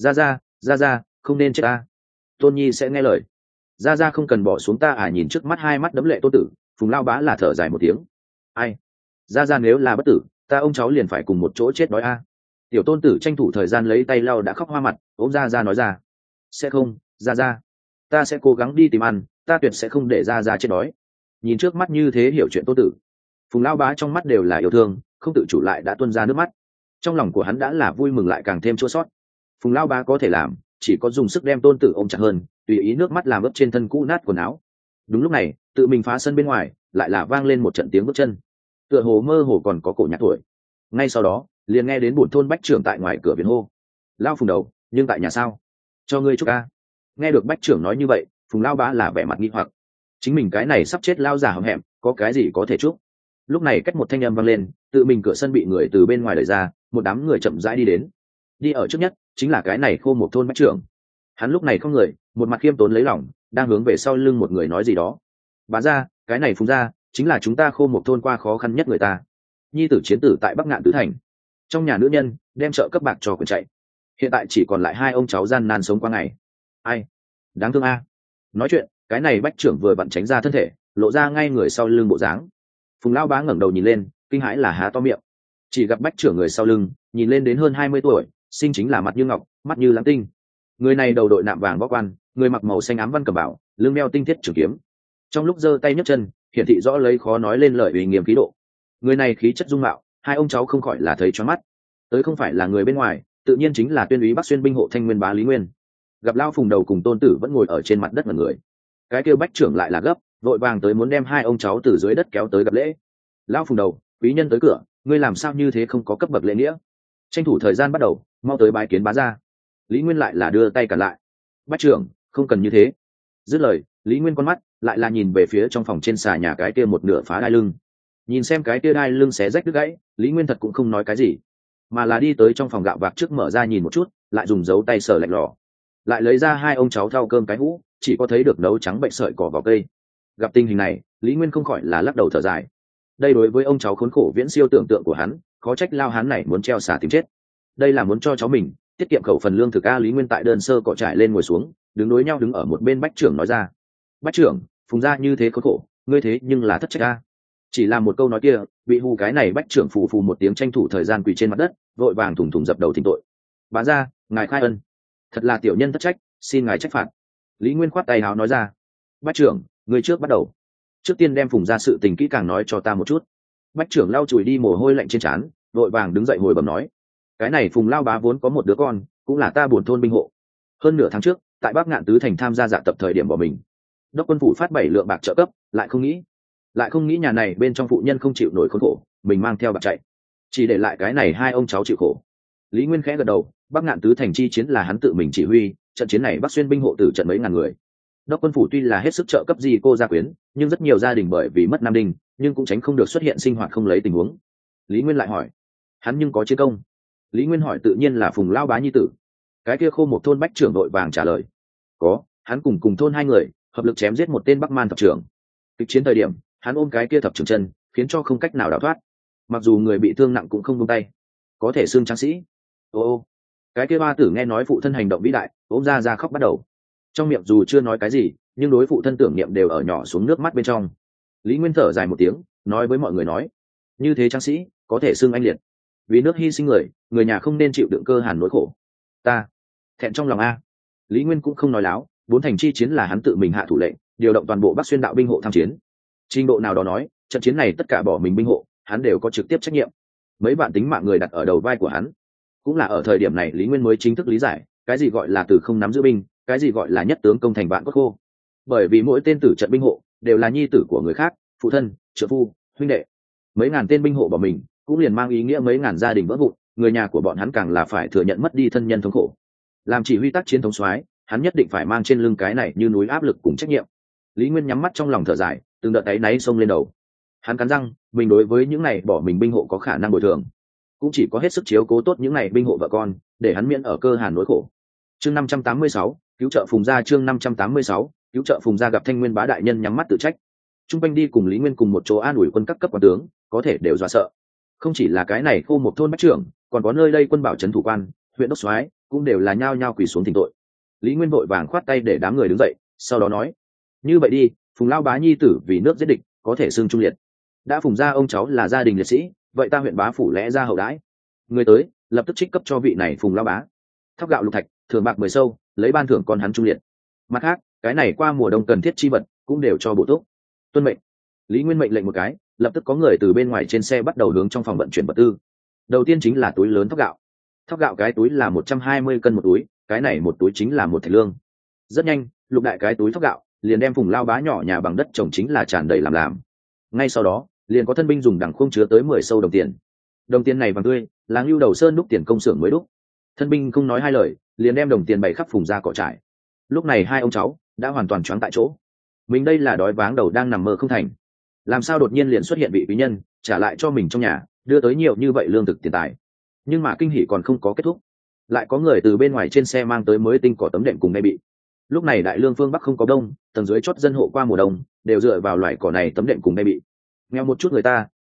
ra, không nên chết ta, Tôn Nhi sẽ nghe lời. Ra không cần bỏ xuống ta à? Nhìn trước mắt hai mắt đẫm lệ Tôn Tử, Phùng Lao Bá là thở dài một tiếng: ai, ra nếu là bất tử, ta ông cháu liền phải cùng một chỗ chết đói a. Tiểu Tôn Tử tranh thủ thời gian lấy tay lau đã khóc hoa mặt, ôm ra nói ra: sẽ không, ra, ta sẽ cố gắng đi tìm ăn, ta tuyệt sẽ không để ra chết đói. Nhìn trước mắt như thế hiểu chuyện Tôn Tử, Phùng Lao Bá trong mắt đều là yêu thương, không tự chủ lại đã tuôn ra nước mắt. Trong lòng của hắn đã là vui mừng lại càng thêm chua xót. Phùng Lao Bá có thể làm chỉ có dùng sức đem Tôn Tử ôm chặt hơn, tùy ý nước mắt làm ướt trên thân cũ nát quần áo. Đúng lúc này, tự mình phá sân bên ngoài lại là vang lên một trận tiếng bước chân, tựa hồ mơ hồ còn có cổ nhạc tuổi. Ngay sau đó liền nghe đến bổn thôn bách trưởng tại ngoài cửa viện hô: Lao Phùng đầu, nhưng tại nhà sao? Cho ngươi chúc ca. Nghe được bách trưởng nói như vậy, Phùng Lao Bá là vẻ mặt nghi hoặc, chính mình cái này sắp chết lao già hậm hẹm, có cái gì có thể chúc? Lúc này cách một thanh âm vang lên, tự mình cửa sân bị người từ bên ngoài đẩy ra, một đám người chậm rãi đi đến. Đi ở trước nhất chính là cái này Khô Một thôn bách trưởng. Hắn lúc này không người, một mặt khiêm tốn lấy lòng, đang hướng về sau lưng một người nói gì đó. Bá ra, cái này Phùng gia chính là chúng ta Khô Một thôn qua khó khăn nhất người ta. nhi tử chiến tử tại Bắc Ngạn Tứ Thành, trong nhà nữ nhân đem trợ cấp bạc cho quyền chạy, hiện tại chỉ còn lại hai ông cháu gian nan sống qua ngày. Ai đáng thương a. Nói chuyện cái này bách trưởng vừa vặn tránh ra thân thể, lộ ra ngay người sau lưng bộ dáng. Phùng lão bá ngẩng đầu nhìn lên, kinh hãi là há to miệng. Chỉ gặp bách trưởng người sau lưng nhìn lên đến hơn 20 tuổi, sinh chính là mặt như ngọc, mắt như lãng tinh. Người này đầu đội nạm vàng võ quan, người mặc màu xanh ám văn cẩm bảo, lưng đeo tinh thiết trường kiếm, trong lúc giơ tay nhấc chân hiển thị rõ lấy khó nói lên lời uy nghiêm khí độ. Người này khí chất dung mạo, hai ông cháu không khỏi là thấy choáng mắt. Tới không phải là người bên ngoài, tự nhiên chính là tuyên úy Bắc Xuyên binh hộ Thanh Nguyên bá Lý Nguyên. Gặp Lao Phùng đầu cùng tôn tử vẫn ngồi ở trên mặt đất mà người, cái kêu bách trưởng lại là gấp, vội vàng tới muốn đem hai ông cháu từ dưới đất kéo tới gặp lễ. Lao Phùng đầu, quý nhân tới cửa, ngươi làm sao như thế không có cấp bậc lễ nghĩa? Tranh thủ thời gian bắt đầu, mau tới bái kiến bá gia. Lý Nguyên lại là đưa tay cản lại. Bách trưởng, không cần như thế. Dứt lời, Lý Nguyên con mắt lại là nhìn về phía trong phòng trên xà nhà cái kia một nửa phá đai lưng. Nhìn xem cái kia đai lưng xé rách đứt gãy, Lý Nguyên thật cũng không nói cái gì, mà là đi tới trong phòng gạo vạc trước mở ra nhìn một chút, lại dùng dấu tay sờ lạnh lò, lại lấy ra hai ông cháu thau cơm cái hũ, chỉ có thấy được nấu trắng bệnh sợi cỏ vào cây. Gặp tình hình này, Lý Nguyên không khỏi là lắc đầu thở dài. Đây đối với ông cháu khốn khổ viễn siêu tưởng tượng của hắn, khó trách lao hắn này muốn treo xả tìm chết. Đây là muốn cho cháu mình tiết kiệm khẩu phần lương thực a. Lý Nguyên tại đơn sơ cọ trải lên ngồi xuống, đứng đối nhau đứng ở một bên bách trưởng nói ra. Bách trưởng, Phùng gia như thế khốn khổ, ngươi thế nhưng là thất trách a. Chỉ là một câu nói kia, bị hù cái này bách trưởng phù phù một tiếng tranh thủ thời gian quỳ trên mặt đất, vội vàng thủng thủng dập đầu thỉnh tội. Bá gia, ngài khai ân, thật là tiểu nhân thất trách, xin ngài trách phạt. Lý Nguyên khoát tay háo nói ra. Bách trưởng, người trước bắt đầu, trước tiên đem Phùng gia sự tình kỹ càng nói cho ta một chút. Bách trưởng lau chùi đi mồ hôi lạnh trên trán, vội vàng đứng dậy hồi bẩm nói. Cái này Phùng lao bá vốn có một đứa con, cũng là ta buồn thôn binh hộ. Hơn nửa tháng trước, tại Bắc Ngạn Tứ Thành tham gia dạ tập thời điểm bỏ mình, đốc quân phủ phát 7 lượng bạc trợ cấp, lại không nghĩ nhà này bên trong phụ nhân không chịu nổi khốn khổ, mình mang theo bạc chạy, chỉ để lại cái này hai ông cháu chịu khổ. Lý Nguyên khẽ gật đầu, Bắc Ngạn Tứ Thành chi chiến là hắn tự mình chỉ huy, trận chiến này Bắc Xuyên binh hộ tử trận mấy ngàn người. Đốc quân phủ tuy là hết sức trợ cấp gì cô gia quyến, nhưng rất nhiều gia đình bởi vì mất nam đinh, nhưng cũng tránh không được xuất hiện sinh hoạt không lấy tình huống. Lý Nguyên lại hỏi, hắn nhưng có chiến công? Lý Nguyên hỏi tự nhiên là Phùng lao bá nhi tử. Cái kia Khô một thôn bách trưởng đội vàng trả lời, có, hắn cùng thôn hai người hợp lực chém giết một tên Bắc Man thập trưởng. Kịch chiến thời điểm, hắn ôm cái kia thập trưởng chân, khiến cho không cách nào đào thoát. Mặc dù người bị thương nặng cũng không buông tay, có thể xương tráng sĩ. Ô, cái kia ba tử nghe nói phụ thân hành động vĩ đại, ôm ra khóc bắt đầu. Trong miệng dù chưa nói cái gì, nhưng đối phụ thân tưởng niệm đều ở nhỏ xuống nước mắt bên trong. Lý Nguyên thở dài một tiếng, nói với mọi người nói, như thế tráng sĩ có thể xương anh liệt, vì nước hy sinh người nhà không nên chịu đựng cơ hàn nỗi khổ. Ta thẹn trong lòng a. Lý Nguyên cũng không nói láo, 4 thành chi chiến là hắn tự mình hạ thủ lệnh, điều động toàn bộ Bắc Xuyên đạo binh hộ tham chiến. Trình độ nào đó nói, trận chiến này tất cả bỏ mình binh hộ, hắn đều có trực tiếp trách nhiệm. Mấy vạn tính mạng người đặt ở đầu vai của hắn. Cũng là ở thời điểm này Lý Nguyên mới chính thức lý giải, cái gì gọi là từ không nắm giữ binh, cái gì gọi là nhất tướng công thành vạn cốt khô. Bởi vì mỗi tên tử trận binh hộ đều là nhi tử của người khác, phụ thân, trợ phu, huynh đệ. Mấy ngàn tên binh hộ bỏ mình, cũng liền mang ý nghĩa mấy ngàn gia đình vỡ vụn, người nhà của bọn hắn càng là phải thừa nhận mất đi thân nhân thống khổ. Làm chỉ huy tác chiến thống soái, hắn nhất định phải mang trên lưng cái này như núi áp lực cùng trách nhiệm. Lý Nguyên nhắm mắt trong lòng thở dài, từng đợt áy náy xông lên đầu. Hắn cắn răng, mình đối với những này bỏ mình binh hộ có khả năng bồi thường, cũng chỉ có hết sức chiếu cố tốt những này binh hộ vợ con, để hắn miễn ở cơ hàn nỗi khổ. Chương 586, cứu trợ Phùng gia. Chương 586, cứu trợ Phùng gia. Gặp Thanh Nguyên bá đại nhân nhắm mắt tự trách, trung quanh đi cùng Lý Nguyên cùng một chỗ an ủi quân các cấp quan tướng, có thể đều dọa sợ. Không chỉ là cái này Khô một thôn bách trưởng, còn có nơi đây quân bảo trấn thủ quan, huyện đốc soái cũng đều là nhao nhao quỳ xuống thỉnh tội. Lý Nguyên vội vàng khoát tay để đám người đứng dậy, sau đó nói, như vậy đi, Phùng lao bá nhi tử vì nước giết địch, có thể xưng trung liệt. Đã Phùng gia ông cháu là gia đình liệt sĩ, vậy ta huyện bá phủ lẽ ra hậu đãi. Người tới lập tức trích cấp cho vị này Phùng lao bá thóc gạo lục thạch, thường bạc 10 sâu, lấy ban thưởng con hắn trung liệt. Mặt khác, cái này qua mùa đông cần thiết chi vật cũng đều cho bổ túc. Tuân mệnh. Lý Nguyên mệnh lệnh một cái, lập tức có người từ bên ngoài trên xe bắt đầu hướng trong phòng vận chuyển vật tư. Đầu tiên chính là túi lớn thóc gạo. Thóc gạo cái túi là 120 cân một túi, cái này một túi chính là một thạch lương. Rất nhanh, lục đại cái túi thóc gạo liền đem Phùng lao bá nhỏ nhà bằng đất trồng chính là tràn đầy làm. Ngay sau đó, liền có thân binh dùng đằng khung chứa tới 10 sâu đồng tiền. Đồng tiền này vàng tươi, là Ngưu Đầu Sơn đúc tiền công xưởng mới đúc. Thân binh không nói hai lời, liền đem đồng tiền bày khắp Phùng gia cỏ trải. Lúc này hai ông cháu đã hoàn toàn choáng tại chỗ. Mình đây là đói váng đầu đang nằm mơ không thành, làm sao đột nhiên liền xuất hiện vị quý nhân trả lại cho mình trong nhà đưa tới nhiều như vậy lương thực tiền tài. Nhưng mà kinh hỉ còn không có kết thúc, lại có người từ bên ngoài trên xe mang tới mới tinh cỏ tấm đệm cùng ngay bị. Lúc này đại lương phương Bắc không có đông, tầng dưới chót dân hộ qua mùa đông đều dựa vào loại cỏ này tấm đệm cùng ngay bị. Nghèo một chút người ta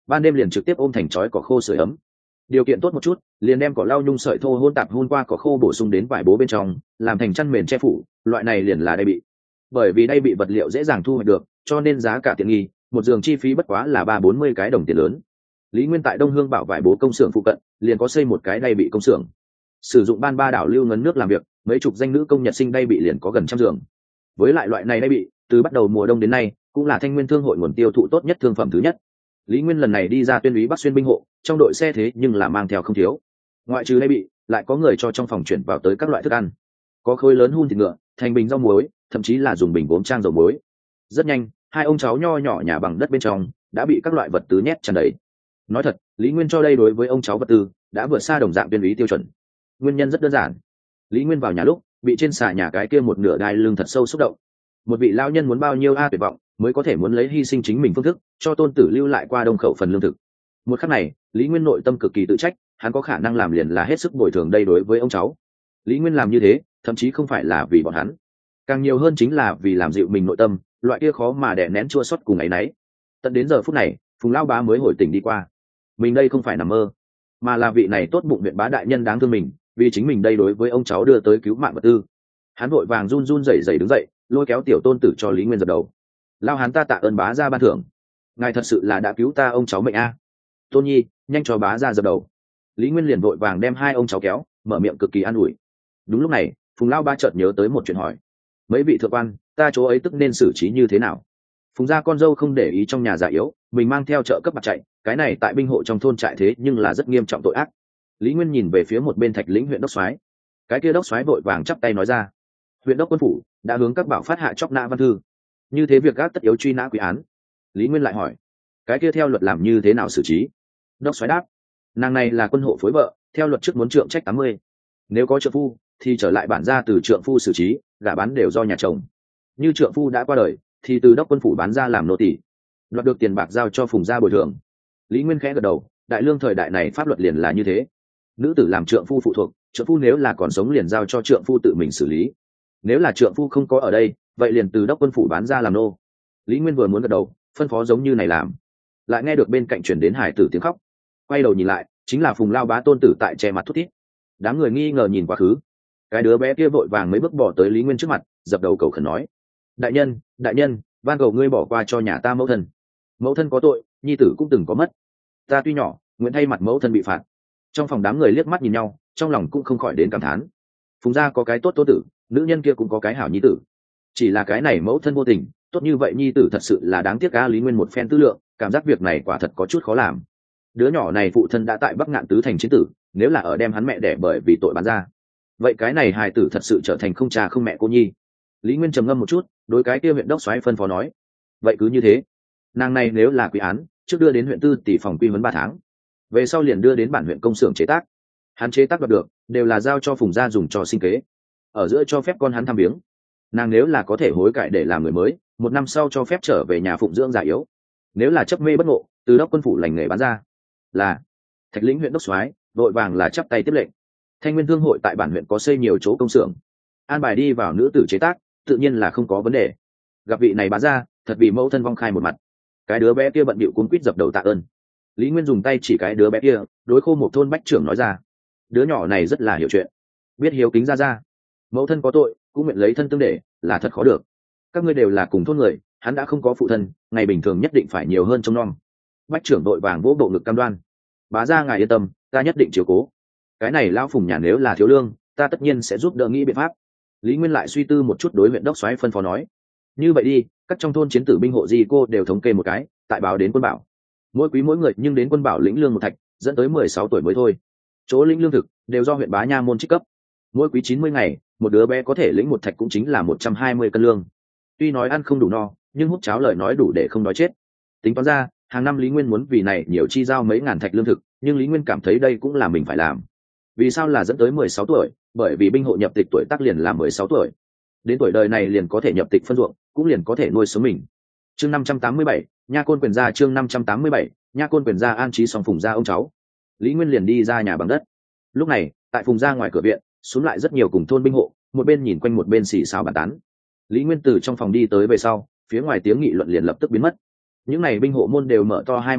ban đêm liền trực tiếp ôm thành chói cỏ khô sưởi ấm. Điều kiện tốt một chút, liền đem cỏ lau nhung sợi thô hôn tạp hun qua cỏ khô bổ sung đến vải bố bên trong, làm thành chăn mền che phủ, loại này liền là đay bị. Bởi vì đay bị vật liệu dễ dàng thu hoạch được, cho nên giá cả tiện nghi, một giường chi phí bất quá là 30-40 cái đồng tiền lớn. Lý Nguyên tại Đông Hương Bảo vải bố công xưởng phụ cận, liền có xây một cái đay bị công xưởng. Sử dụng ban ba đảo lưu ngấn nước làm việc, mấy chục danh nữ công nhật sinh đay bị liền có gần trăm giường. Với lại loại này đay bị, từ bắt đầu mùa đông đến nay, cũng là Thanh Nguyên Thương hội nguồn tiêu thụ tốt nhất thương phẩm thứ nhất. Lý Nguyên lần này đi ra tuyên úy Bắc Xuyên binh hộ, trong đội xe thế nhưng là mang theo không thiếu. Ngoại trừ đay bị, lại có người cho trong phòng chuyển vào tới các loại thức ăn. Có khối lớn hun thịt ngựa, thành bình rau muối, thậm chí là dùng bình gốm trang dầu muối. Rất nhanh, hai ông cháu nho nhỏ nhà bằng đất bên trong đã bị các loại vật tư nhét tràn đầy. Nói thật, Lý Nguyên cho đây đối với ông cháu vật tư đã vượt xa đồng dạng tuyên úy tiêu chuẩn. Nguyên nhân rất đơn giản. Lý Nguyên vào nhà lúc, bị trên xà nhà cái kia một nửa đai lưng thật sâu xúc động. Một vị lao nhân muốn bao nhiêu tuyệt vọng mới có thể muốn lấy hy sinh chính mình phương thức cho tôn tử lưu lại qua đông khẩu phần lương thực. Một khắc này, Lý Nguyên nội tâm cực kỳ tự trách, hắn có khả năng làm liền là hết sức bồi thường đây đối với ông cháu. Lý Nguyên làm như thế, thậm chí không phải là vì bọn hắn, càng nhiều hơn chính là vì làm dịu mình nội tâm, loại kia khó mà đè nén chua xót cùng ấy nấy. Tận đến giờ phút này, Phùng lão bá mới hồi tỉnh đi qua. Mình đây không phải nằm mơ, mà là vị này tốt bụng huyện bá đại nhân đáng thương mình, vì chính mình đây đối với ông cháu đưa tới cứu mạng vật tư. Hắn vội vàng run run rẩy rẩy đứng dậy, lôi kéo tiểu tôn tử cho Lý Nguyên dập đầu. Lao hắn ta tạ ơn bá gia ban thưởng, ngài thật sự là đã cứu ta ông cháu mệnh a. Tôn nhi, nhanh cho bá gia dập đầu. Lý Nguyên liền vội vàng đem hai ông cháu kéo, mở miệng cực kỳ an ủi. Đúng lúc này, Phùng lão ba chợt nhớ tới một chuyện hỏi: mấy vị thượng quan, ta chỗ ấy tức nên xử trí như thế nào? Phùng gia con dâu không để ý trong nhà già yếu, mình mang theo trợ cấp bạc chạy, cái này tại binh hộ trong thôn trại thế nhưng là rất nghiêm trọng tội ác. Lý Nguyên nhìn về phía một bên Thạch lĩnh huyện đốc soái, cái kia đốc soái vội vàng chắp tay nói ra: huyện đốc quân phủ đã hướng các bảo phát hạ chóc nã văn thư, như thế việc gác tất yếu truy nã quy án. Lý Nguyên lại hỏi: cái kia theo luật làm như thế nào xử trí? Đốc soái đáp: nàng này là quân hộ phối vợ, theo luật trước muốn trượng trách 80. Nếu có trượng phu thì trở lại bản gia từ trượng phu xử trí, gả bán đều do nhà chồng. Như trượng phu đã qua đời thì từ đốc quân phủ bán ra làm nô tỳ, đoạt được tiền bạc giao cho Phùng gia bồi thường. Lý Nguyên khẽ gật đầu, đại lương thời đại này pháp luật liền là như thế. Nữ tử làm trượng phu phụ thuộc, trượng phu nếu là còn sống liền giao cho trượng phu tự mình xử lý, nếu là trượng phu không có ở đây vậy liền từ đốc quân phủ bán ra làm nô. Lý Nguyên vừa muốn gật đầu, phân phó giống như này làm, lại nghe được bên cạnh chuyển đến hải tử tiếng khóc. Quay đầu nhìn lại, chính là Phùng lao bá tôn tử tại che mặt thút thít. Đám người nghi ngờ nhìn quá khứ, cái đứa bé kia vội vàng mấy bước bỏ tới Lý Nguyên trước mặt, dập đầu cầu khẩn nói: đại nhân, van cầu ngươi bỏ qua cho nhà ta mẫu thân. Mẫu thân có tội, nhi tử cũng từng có mất, ta tuy nhỏ nguyện thay mặt mẫu thân bị phạt. Trong phòng đám người liếc mắt nhìn nhau, trong lòng cũng không khỏi đến cảm thán. Phùng gia có cái tốt tô tử, nữ nhân kia cũng có cái hảo nhi tử, chỉ là cái này mẫu thân vô tình, tốt như vậy nhi tử thật sự là đáng tiếc. Lý Nguyên một phen tư lượng, cảm giác việc này quả thật có chút khó làm. Đứa nhỏ này phụ thân đã tại Bắc Ngạn tứ thành chiến tử, nếu là ở đem hắn mẹ đẻ bởi vì tội bán ra, vậy cái này hài tử thật sự trở thành không cha không mẹ cô nhi. Lý Nguyên trầm ngâm một chút, đối cái kia huyện đốc soái phân phó nói: vậy cứ như thế, nàng này nếu là quy án, trước đưa đến huyện tư tỷ phòng quy huấn 3 tháng, về sau liền đưa đến bản huyện công xưởng chế tác. Hắn chế tác đoạt được đều là giao cho Phùng gia dùng cho sinh kế, ở giữa cho phép con hắn thăm viếng. Nàng nếu là có thể hối cải để làm người mới, 1 năm sau cho phép trở về nhà phụng dưỡng già yếu. Nếu là chấp mê bất ngộ, từ đốc quân phủ lành nghề bán ra. Là Thạch lĩnh huyện đốc soái đội vàng là chắp tay tiếp lệnh. Thanh Nguyên Thương hội tại bản huyện có xây nhiều chỗ công xưởng, an bài đi vào nữ tử chế tác, tự nhiên là không có vấn đề. Gặp vị này bán ra, thật vì mẫu thân vong khai một mặt. Cái đứa bé kia bận bịu cuống quýt dập đầu tạ ơn. Lý Nguyên dùng tay chỉ cái đứa bé kia, đối Khô một thôn bách trưởng nói ra: đứa nhỏ này rất là hiểu chuyện, biết hiếu kính ra. Mẫu thân có tội, cũng nguyện lấy thân tương để, là thật khó được. Các ngươi đều là cùng thôn người, hắn đã không có phụ thân, ngày bình thường nhất định phải nhiều hơn trông nom. Bách trưởng đội vàng vỗ bộ ngực cam đoan: bá gia ngài yên tâm, ta nhất định chiếu cố. Cái này lão Phùng nhà nếu là thiếu lương, ta tất nhiên sẽ giúp đỡ nghĩ biện pháp. Lý Nguyên lại suy tư một chút, đối huyện đốc soái phân phó nói: như vậy đi, các trong thôn chiến tử binh hộ di cô đều thống kê một cái, tại báo đến quân bảo. Mỗi quý mỗi người nhưng đến quân bảo lĩnh lương 1 thạch, dẫn tới 16 tuổi mới thôi. Chỗ lĩnh lương thực đều do huyện bá nha môn trích cấp. Mỗi quý 90 ngày, một đứa bé có thể lĩnh 1 thạch, cũng chính là 120 cân lương. Tuy nói ăn không đủ no, nhưng hút cháo lời nói đủ để không đói chết. Tính toán ra, hàng năm Lý Nguyên muốn vì này nhiều chi giao mấy ngàn thạch lương thực, nhưng Lý Nguyên cảm thấy đây cũng là mình phải làm. Vì sao là dẫn tới 16 tuổi? Bởi vì binh hộ nhập tịch tuổi tác liền là 16 tuổi. Đến tuổi đời này liền có thể nhập tịch phân ruộng, cũng liền có thể nuôi sống mình. Chương 587, Nha Côn quyền gia. Chương 587, Nha Côn quyền gia an trí xong Phùng gia ông cháu. Lý Nguyên liền đi ra nhà bằng đất. Lúc này, tại Phùng gia ngoài cửa viện, xuống lại rất nhiều cùng thôn binh hộ, một bên nhìn quanh một bên xì xào bàn tán. Lý Nguyên từ trong phòng đi tới về sau, phía ngoài tiếng nghị luận liền lập tức biến mất. Những này binh hộ môn đều mở to hai mắt nhìn,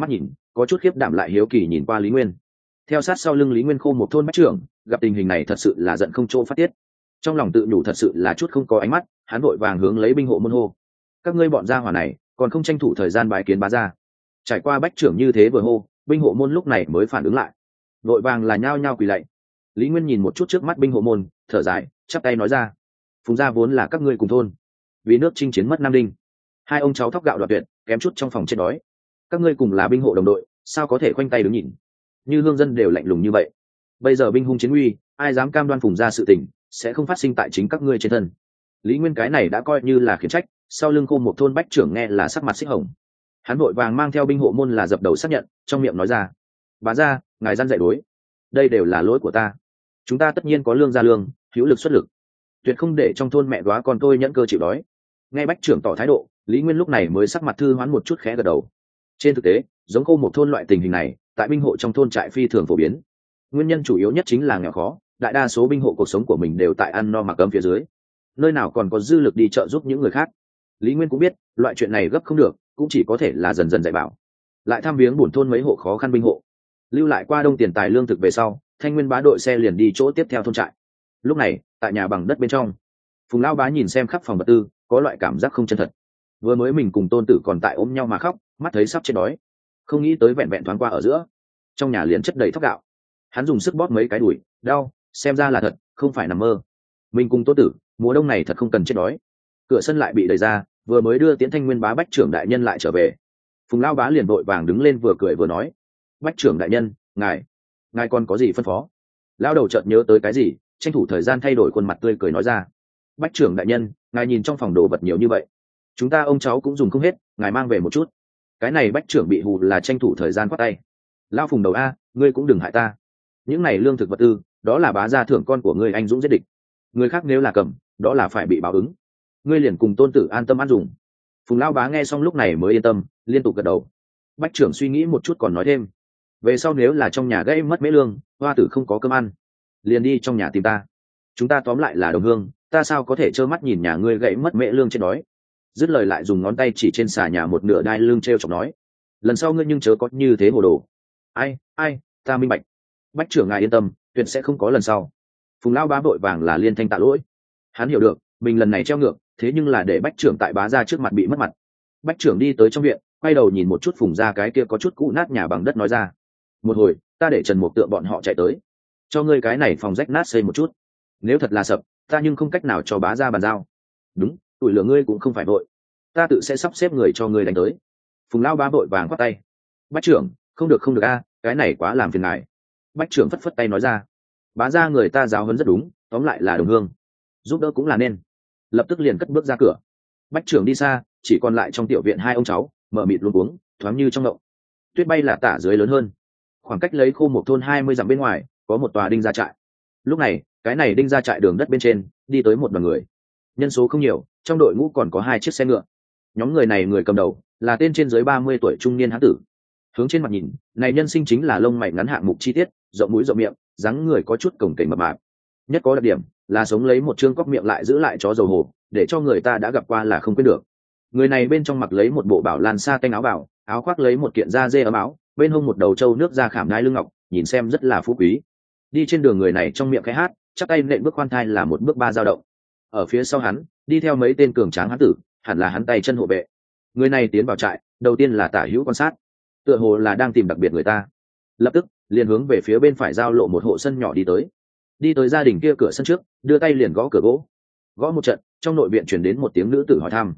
có chút khiếp đảm lại hiếu kỳ nhìn qua Lý Nguyên. Theo sát sau lưng Lý Nguyên khô một thôn bách trưởng, gặp tình hình này thật sự là giận không chỗ phát tiết. Trong lòng tự nhủ thật sự là chút không có ánh mắt, hắn vội vàng hướng lấy binh hộ môn hô: các ngươi bọn gia hỏa này còn không tranh thủ thời gian bái kiến bá gia. Trải qua bách trưởng như thế vừa hô, binh hộ môn lúc này mới phản ứng lại, vội vàng là nhao nhao quỳ lạy. Lý Nguyên nhìn một chút trước mắt binh hộ môn, thở dài chắp tay nói ra: Phùng gia vốn là các ngươi cùng thôn, vì nước chinh chiến mất Nam Đinh, hai ông cháu thóc gạo đoạt tuyệt, kém chút trong phòng chết đói. Các ngươi cùng là binh hộ đồng đội, sao có thể khoanh tay đứng nhìn như hương dân đều lạnh lùng như vậy. Bây giờ binh hung chiến uy, ai dám cam đoan Phùng gia sự tình sẽ không phát sinh tại chính các ngươi trên thân. Lý Nguyên cái này đã coi như là khiển trách, sau lưng khô một thôn bách trưởng nghe là sắc mặt xích hồng. Hắn vội vàng mang theo binh hộ môn là dập đầu xác nhận, trong miệng nói ra: bá gia, ngài gian dạy đối, đây đều là lỗi của ta. Chúng ta tất nhiên có lương ra lương, hữu lực xuất lực, tuyệt không để trong thôn mẹ đoá con tôi nhẫn cơ chịu đói. Nghe bách trưởng tỏ thái độ, Lý Nguyên lúc này mới sắc mặt thư hoán một chút, khẽ gật đầu. Trên thực tế, giống khô một thôn loại tình hình này tại binh hộ trong thôn trại phi thường phổ biến. Nguyên nhân chủ yếu nhất chính là nghèo khó, đại đa số binh hộ cuộc sống của mình đều tại ăn no mặc ấm phía dưới, nơi nào còn có dư lực đi trợ giúp những người khác. Lý Nguyên cũng biết loại chuyện này gấp không được, cũng chỉ có thể là dần dần dạy bảo. Lại thăm viếng bổn thôn mấy hộ khó khăn binh hộ, lưu lại qua đông tiền tài lương thực về sau, Thanh Nguyên bá đội xe liền đi chỗ tiếp theo thôn trại. Lúc này tại nhà bằng đất bên trong, Phùng lão bá nhìn xem khắp phòng vật tư, có loại cảm giác không chân thật. Vừa mới mình cùng tôn tử còn tại ôm nhau mà khóc, mắt thấy sắp chết đói, không nghĩ tới vẹn vẹn thoáng qua ở giữa, trong nhà liền chất đầy thóc gạo. Hắn dùng sức bóp mấy cái đùi, đau, xem ra là thật, không phải nằm mơ. Mình cùng tôn tử mùa đông này thật không cần chết đói. Cửa sân lại bị đẩy ra, vừa mới đưa Tiễn Thanh Nguyên bá bách trưởng đại nhân lại trở về. Phùng lão bá liền vội vàng đứng lên, vừa cười vừa nói: bách trưởng đại nhân, ngài còn có gì phân phó? Lão đầu chợt nhớ tới cái gì, tranh thủ thời gian thay đổi khuôn mặt tươi cười nói ra: bách trưởng đại nhân, ngài nhìn trong phòng đồ vật nhiều như vậy, chúng ta ông cháu cũng dùng không hết, ngài mang về một chút. Cái này bách trưởng bị hù là tranh thủ thời gian quát tay: Lão Phùng đầu a, ngươi cũng đừng hại ta. Những này lương thực vật tư, đó là bá gia thưởng con của ngươi anh dũng giết địch, người khác nếu là cầm, đó là phải bị báo ứng. Ngươi liền cùng tôn tử an tâm ăn dùng. Phùng lão bá nghe xong lúc này mới yên tâm, liên tục gật đầu. Bách trưởng suy nghĩ một chút còn nói thêm: về sau nếu là trong nhà gãy mất mễ lương, hoa tử không có cơm ăn, liền đi trong nhà tìm ta. Chúng ta tóm lại là đồng hương, ta sao có thể trơ mắt nhìn nhà ngươi gãy mất mễ lương chết đói. Dứt lời lại dùng ngón tay chỉ trên xà nhà một nửa đai lưng treo chọc nói: lần sau ngươi nhưng chớ có như thế hồ đồ. Ai, ta minh bạch. Bách trưởng ngài yên tâm, tuyệt sẽ không có lần sau. Phùng lão bá vội vàng là liên thanh tạ lỗi. Hắn hiểu được mình lần này treo ngược, thế nhưng là để bách trưởng tại bá gia trước mặt bị mất mặt. Bách trưởng đi tới trong viện, quay đầu nhìn một chút Phùng gia cái kia có chút cũ nát nhà bằng đất nói ra: một hồi ta để Trần Mục Tượng bọn họ chạy tới, cho ngươi cái này phòng rách nát xây một chút. Nếu thật là sập, ta nhưng không cách nào cho bá gia bàn giao. Đúng, tuổi lửa ngươi cũng không phải vội, ta tự sẽ sắp xếp người cho ngươi đánh tới. Phùng lão bá vội vàng khoát tay: bách trưởng, không được a, cái này quá làm phiền ngài. Bách trưởng phất phất tay nói ra: bá gia người ta giáo huấn rất đúng, tóm lại là đồng hương, giúp đỡ cũng là nên. Lập tức liền cất bước ra cửa. Bách trưởng đi xa, chỉ còn lại trong tiểu viện hai ông cháu, mở mịt luống cuống, thoáng như trong ngộng. Tuyết bay là tả dưới lớn hơn, khoảng cách lấy khô một thôn 20 dặm bên ngoài có một tòa đinh gia trại. Lúc này cái này đinh gia trại đường đất bên trên đi tới một đoàn người, nhân số không nhiều, trong đội ngũ còn có 2 chiếc xe ngựa. Nhóm người này người cầm đầu là tên trên dưới 30 tuổi trung niên hán tử. Hướng trên mặt nhìn, này nhân sinh chính là lông mày ngắn hạng mục chi tiết, rộng mũi rộng miệng, dáng người có chút cồng kềnh mập mạp. Nhất có đặc điểm là sống lấy một trương cóc miệng lại giữ lại chó dầu hồ, để cho người ta đã gặp qua là không quên được. Người này bên trong mặc lấy một bộ bảo lan sa tanh áo bảo, áo khoác lấy một kiện da dê ấm áo, bên hông một đầu trâu nước da khảm ngai lưng ngọc, nhìn xem rất là phú quý. Đi trên đường người này trong miệng khẽ hát, chắp tay nện bước khoan thai là một bước 3 dao động. Ở phía sau hắn đi theo mấy tên cường tráng hán tử, hẳn là hắn tay chân hộ vệ. Người này tiến vào trại, đầu tiên là tả hữu quan sát, tựa hồ là đang tìm đặc biệt người ta. Lập tức liền hướng về phía bên phải giao lộ một hộ sân nhỏ đi tới gia đình kia cửa sân trước, đưa tay liền gõ cửa gỗ. Gõ một trận, trong nội viện chuyển đến một tiếng nữ tử hỏi thăm: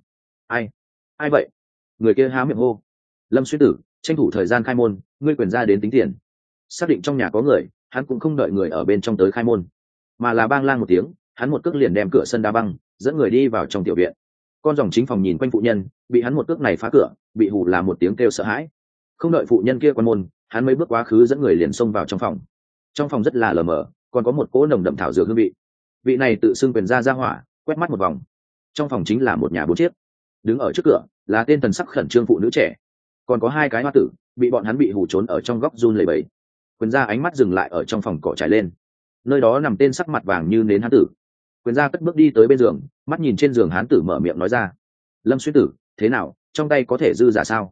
ai vậy? Người kia há miệng hô: Lâm Xuyên tử, tranh thủ thời gian khai môn, ngươi quyền ra đến tính tiền. Xác định trong nhà có người, hắn cũng không đợi người ở bên trong tới khai môn, mà là bang lang một tiếng, hắn một cước liền đem cửa sân đá băng, dẫn người đi vào trong tiểu viện. Con dòng chính phòng nhìn quanh phụ nhân, bị hắn một cước này phá cửa, bị hù là một tiếng kêu sợ hãi. Không đợi phụ nhân kia quan môn, hắn mấy bước quá khứ dẫn người liền xông vào trong phòng. Trong phòng rất là lờ mờ, còn có một cỗ nồng đậm thảo dược hương vị. Vị này tự xưng quyền ra hỏa, quét mắt một vòng. Trong phòng chính là một nhà 4 chiếc. Đứng ở trước cửa là tên thần sắc khẩn trương phụ nữ trẻ, còn có 2 cái hoa tử bị bọn hắn bị hù trốn ở trong góc run lẩy bẩy. Quyền ra ánh mắt dừng lại ở trong phòng cỏ trải lên, nơi đó nằm tên sắc mặt vàng như nến hán tử. Quyền ra cất bước đi tới bên giường, mắt nhìn trên giường hán tử mở miệng nói ra: Lâm Xuyên tử, thế nào, trong tay có thể dư giả sao?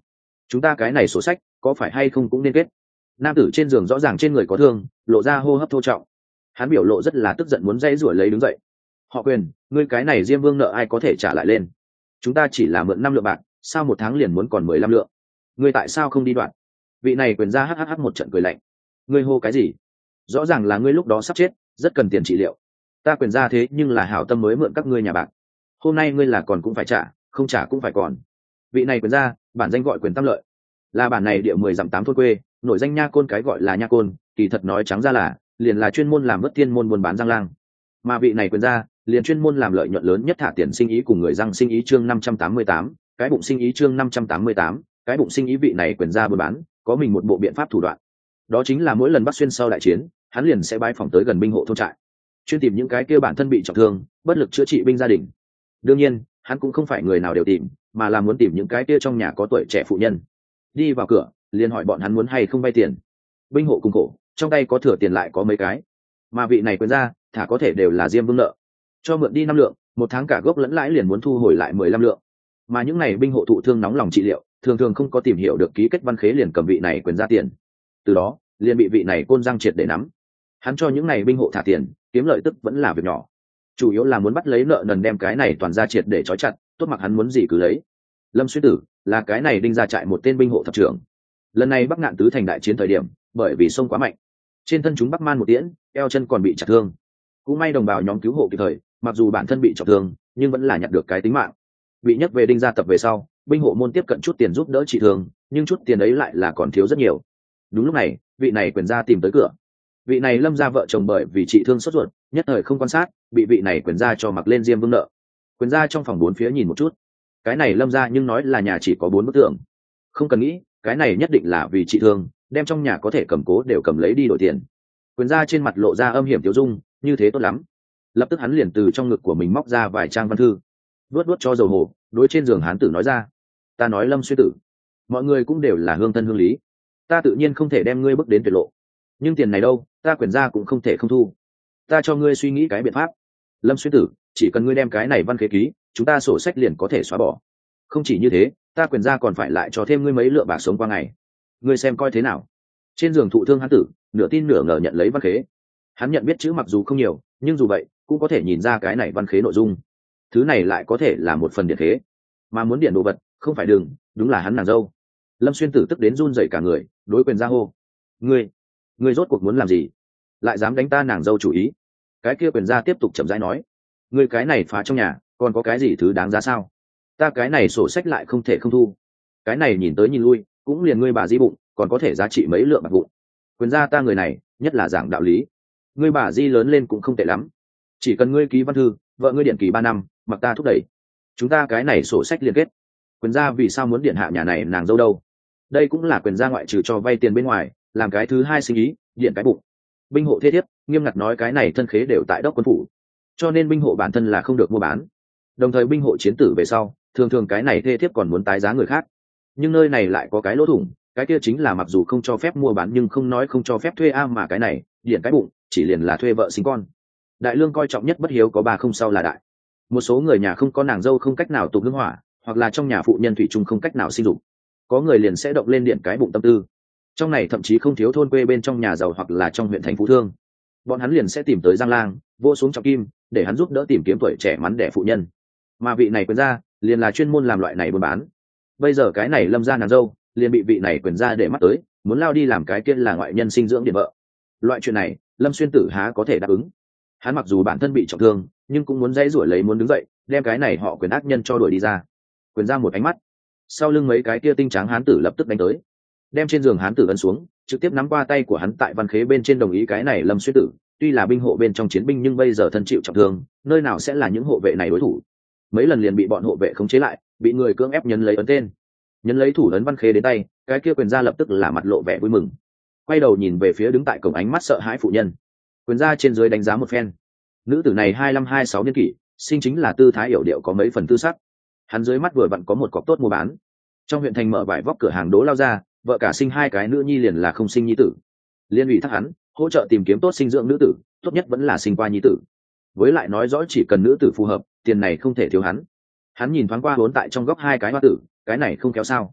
chúng ta cái này sổ sách có phải hay không cũng nên kết. Nam tử trên giường rõ ràng trên người có thương, lộ ra hô hấp thô trọng. Hắn biểu lộ rất là tức giận, muốn dãy rủa lấy đứng dậy. Họ Quyền, ngươi cái này Diêm Vương nợ ai có thể trả lại lên? Chúng ta chỉ là mượn 5 lượng bạc, sao một tháng liền muốn còn 15 lượng? Ngươi tại sao không đi đoạn? Vị này Quyền gia hắc một trận cười lạnh. Ngươi hô cái gì? Rõ ràng là ngươi lúc đó sắp chết, rất cần tiền trị liệu. Ta Quyền gia thế nhưng là hảo tâm mới mượn các ngươi nhà bạc. Hôm nay ngươi là còn cũng phải trả, không trả cũng phải còn. Vị này Quyền gia, bản danh gọi Quyền Tam Lợi, là bản này địa 10 dặm 8 thôn quê, nổi danh nha côn, cái gọi là nha côn, kỳ thật nói trắng ra là liền là chuyên môn làm vất thiên môn buôn bán giang lang. Mà vị này Quyền gia liền chuyên môn làm lợi nhuận lớn nhất thả tiền sinh ý cùng người răng sinh ý chương 588, cái bụng sinh ý chương 588, cái bụng sinh ý. Vị này Quyền gia buôn bán có mình một bộ biện pháp thủ đoạn, đó chính là mỗi lần Bắc Xuyên sau đại chiến, hắn liền sẽ bái phỏng tới gần binh hộ thôn trại, chuyên tìm những cái kia bản thân bị trọng thương, bất lực chữa trị binh gia đình. Đương nhiên, hắn cũng không phải người nào đều tìm, mà là muốn tìm những cái kia trong nhà có tuổi trẻ phụ nhân. Đi vào cửa, liền hỏi bọn hắn muốn hay không vay tiền. Binh hộ cùng khổ, trong tay có thừa tiền lại có mấy cái. Mà vị này Quyền gia, thả có thể đều là Diêm Vương nợ. Cho mượn đi 5 lượng, một tháng cả gốc lẫn lãi liền muốn thu hồi lại 15 lượng. Mà những này binh hộ thụ thương nóng lòng trị liệu, thường thường không có tìm hiểu được ký kết văn khế, liền cầm vị này Quyền gia tiền. Từ đó, liền bị vị này côn giang triệt để nắm. Hắn cho những này binh hộ thả tiền, kiếm lợi tức vẫn là việc nhỏ, chủ yếu là muốn bắt lấy nợ nần, đem cái này toàn gia triệt để trói chặt, tốt mặc hắn muốn gì cứ lấy. Lâm Xuyên Tử là cái này đinh ra trại một tên binh hộ thập trưởng. Lần này Bắc Ngạn tứ thành đại chiến thời điểm, bởi vì sông quá mạnh, trên thân chúng Bắc Man một tiễn, eo chân còn bị chặt thương. Cũng may đồng bào nhóm cứu hộ kịp thời, mặc dù bản thân bị trọng thương, nhưng vẫn là nhặt được cái tính mạng. Bị nhấc về đinh gia tập về sau, binh hộ môn tiếp cận chút tiền giúp đỡ trị thương, nhưng chút tiền ấy lại là còn thiếu rất nhiều. Đúng lúc này, vị này Quyền gia tìm tới cửa. Vị này Lâm gia vợ chồng bởi vì trị thương sốt ruột, nhất thời không quan sát, bị vị này Quyền gia cho mặc lên Diêm Vương nợ. Quyền gia trong phòng 4 phía nhìn một chút, cái này Lâm gia nhưng nói là nhà chỉ có 4 bức tượng, không cần nghĩ, cái này nhất định là vì trị thương, đem trong nhà có thể cầm cố đều cầm lấy đi đổi tiền. Quyền gia trên mặt lộ ra âm hiểm tiêu dung, như thế tốt lắm. Lập tức hắn liền từ trong ngực của mình móc ra vài trang văn thư, vuốt cho dầu hồ, đối trên giường hán tử nói ra: ta nói Lâm Xuyên Tử, mọi người cũng đều là hương thân hương lý, ta tự nhiên không thể đem ngươi bước đến tuyệt lộ, nhưng tiền này đâu, ta Quyền gia cũng không thể không thu. Ta cho ngươi suy nghĩ cái biện pháp. Lâm Xuyên Tử, chỉ cần ngươi đem cái này văn khế ký, chúng ta sổ sách liền có thể xóa bỏ. Không chỉ như thế, ta Quyền gia còn phải lại cho thêm ngươi mấy lượng bạc sống qua ngày. Ngươi xem coi thế nào. Trên giường thụ thương hán tử nửa tin nửa ngờ nhận lấy văn khế. Hắn nhận biết chữ mặc dù không nhiều, nhưng dù vậy cũng có thể nhìn ra cái này văn khế nội dung. Thứ này lại có thể là một phần điện khế, mà muốn điện đồ vật không phải đường, đúng là hắn nàng dâu. Lâm Xuyên Tử tức đến run rẩy cả người, đối Quyền gia hô: ngươi rốt cuộc muốn làm gì, lại dám đánh ta nàng dâu chủ ý? Cái kia Quyền gia tiếp tục chậm rãi nói: ngươi cái này phá trong nhà còn có cái gì thứ đáng giá sao? Ta cái này sổ sách lại không thể không thu. Cái này nhìn tới nhìn lui cũng liền ngươi bà di bụng còn có thể giá trị mấy lượng bạc vụn. Quyền gia ta người này nhất là giảng đạo lý, ngươi bà di lớn lên cũng không tệ lắm, chỉ cần ngươi ký văn thư, vợ ngươi điện kỳ 3 năm, mặc ta thúc đẩy, chúng ta cái này sổ sách liên kết. Quyền gia vì sao muốn điện hạ nhà này nàng dâu đâu? Đây cũng là Quyền gia ngoại trừ cho vay tiền bên ngoài, làm cái thứ hai sinh ý, điện cái bụng. Binh hộ thế thiếp nghiêm ngặt nói cái này thân khế đều tại đốc quân phủ, cho nên binh hộ bản thân là không được mua bán. Đồng thời binh hộ chiến tử về sau, thường thường cái này thê thiếp còn muốn tái giá người khác. Nhưng nơi này lại có cái lỗ thủng, cái kia chính là mặc dù không cho phép mua bán nhưng không nói không cho phép thuê a, mà cái này điện cái bụng chỉ liền là thuê vợ sinh con. Đại lương coi trọng nhất bất hiếu có 3 không sau là đại. Một số người nhà không có nàng dâu không cách nào tục hương hỏa, hoặc là trong nhà phụ nhân thủy chung không cách nào sinh dục, có người liền sẽ động lên điện cái bụng tâm tư. Trong này thậm chí không thiếu thôn quê bên trong nhà giàu hoặc là trong huyện thành phú thương, bọn hắn liền sẽ tìm tới Giang Lang vô xuống trọng kim để hắn giúp đỡ tìm kiếm tuổi trẻ mắn đẻ phụ nhân. Mà vị này Quyền gia liền là chuyên môn làm loại này buôn bán. Bây giờ cái này Lâm gia nàng dâu liền bị vị này Quyền gia để mắt tới, muốn lao đi làm cái kia là ngoại nhân sinh dưỡng điện vợ. Loại chuyện này Lâm Xuyên Tử há có thể đáp ứng. Hắn mặc dù bản thân bị trọng thương, nhưng cũng muốn dãy rủi lấy muốn đứng dậy, đem cái này họ Quyền ác nhân cho đuổi đi ra. Quyền gia một ánh mắt, sau lưng mấy cái kia tinh tráng hán tử lập tức đánh tới, đem trên giường hán tử ấn xuống, trực tiếp nắm qua tay của hắn, tại văn khế bên trên đồng ý cái này Lâm Xuyên Tử tuy là binh hộ bên trong chiến binh, nhưng bây giờ thân chịu trọng thương, nơi nào sẽ là những hộ vệ này đối thủ. Mấy lần liền bị bọn hộ vệ khống chế lại, bị người cưỡng ép nhấn lấy ấn tên, nhấn lấy thủ ấn văn khế đến tay. Cái kia Quyền gia lập tức là mặt lộ vẻ vui mừng, quay đầu nhìn về phía đứng tại cổng, ánh mắt sợ hãi phụ nhân. Quyền gia trên dưới đánh giá một phen, nữ tử này 25-26 niên kỷ, sinh chính là tư thái yểu điệu, có mấy phần tư sắc. Hắn dưới mắt vừa vặn có một cọc tốt mua bán, trong huyện thành mở vải vóc cửa hàng đố lao ra, vợ cả sinh 2 cái nữ nhi, liền là không sinh nhi tử, liên ủy thác hắn hỗ trợ tìm kiếm tốt sinh dưỡng nữ tử, tốt nhất vẫn là sinh qua nhi tử. Với lại nói rõ chỉ cần nữ tử phù hợp, tiền này không thể thiếu hắn. Hắn nhìn thoáng qua vốn tại trong góc 2 cái hoa tử, cái này không kéo sao?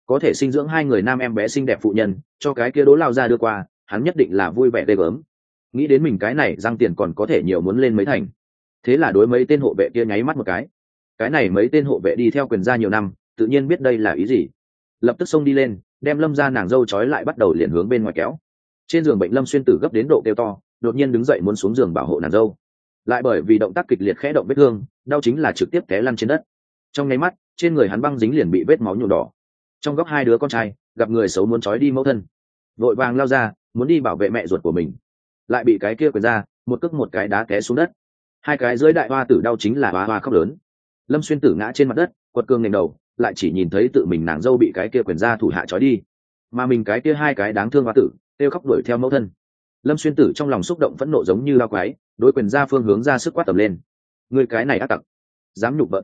có thể sinh dưỡng hai người nam em bé xinh đẹp phụ nhân cho cái kia Đỗ lao ra đưa qua, hắn nhất định là vui vẻ ghê gớm. Nghĩ đến mình cái này răng tiền còn có thể nhiều muốn lên mấy thành, thế là đối mấy tên hộ vệ kia nháy mắt một cái này mấy tên hộ vệ đi theo Quyền gia nhiều năm, tự nhiên biết đây là ý gì, lập tức xông đi lên đem Lâm gia nàng dâu trói lại, bắt đầu liền hướng bên ngoài kéo. Trên giường bệnh Lâm Xuyên Tử gấp đến độ kêu to, đột nhiên đứng dậy muốn xuống giường bảo hộ nàng dâu, lại bởi vì động tác kịch liệt khẽ động vết thương, đau chính là trực tiếp té lăn trên đất. Trong nháy mắt trên người hắn băng dính liền bị vết máu nhuộm đỏ. Trong góc hai đứa con trai gặp người xấu muốn trói đi mẫu thân, vội vàng lao ra muốn đi bảo vệ mẹ ruột của mình, lại bị cái kia Quyền gia một cước một cái đá té xuống đất. Hai cái dưới đại hoa tử đau chính là hoa hoa khóc lớn. Lâm Xuyên Tử ngã trên mặt đất quật cương nền đầu, lại chỉ nhìn thấy tự mình nàng dâu bị cái kia Quyền gia thủ hạ trói đi, mà mình cái kia hai cái đáng thương hoa tử kêu khóc đuổi theo mẫu thân. Lâm Xuyên Tử trong lòng xúc động phẫn nộ giống như lao quái, đối Quyền gia phương hướng ra sức quát tầm lên: người cái này ác tặc, dám nhục vợ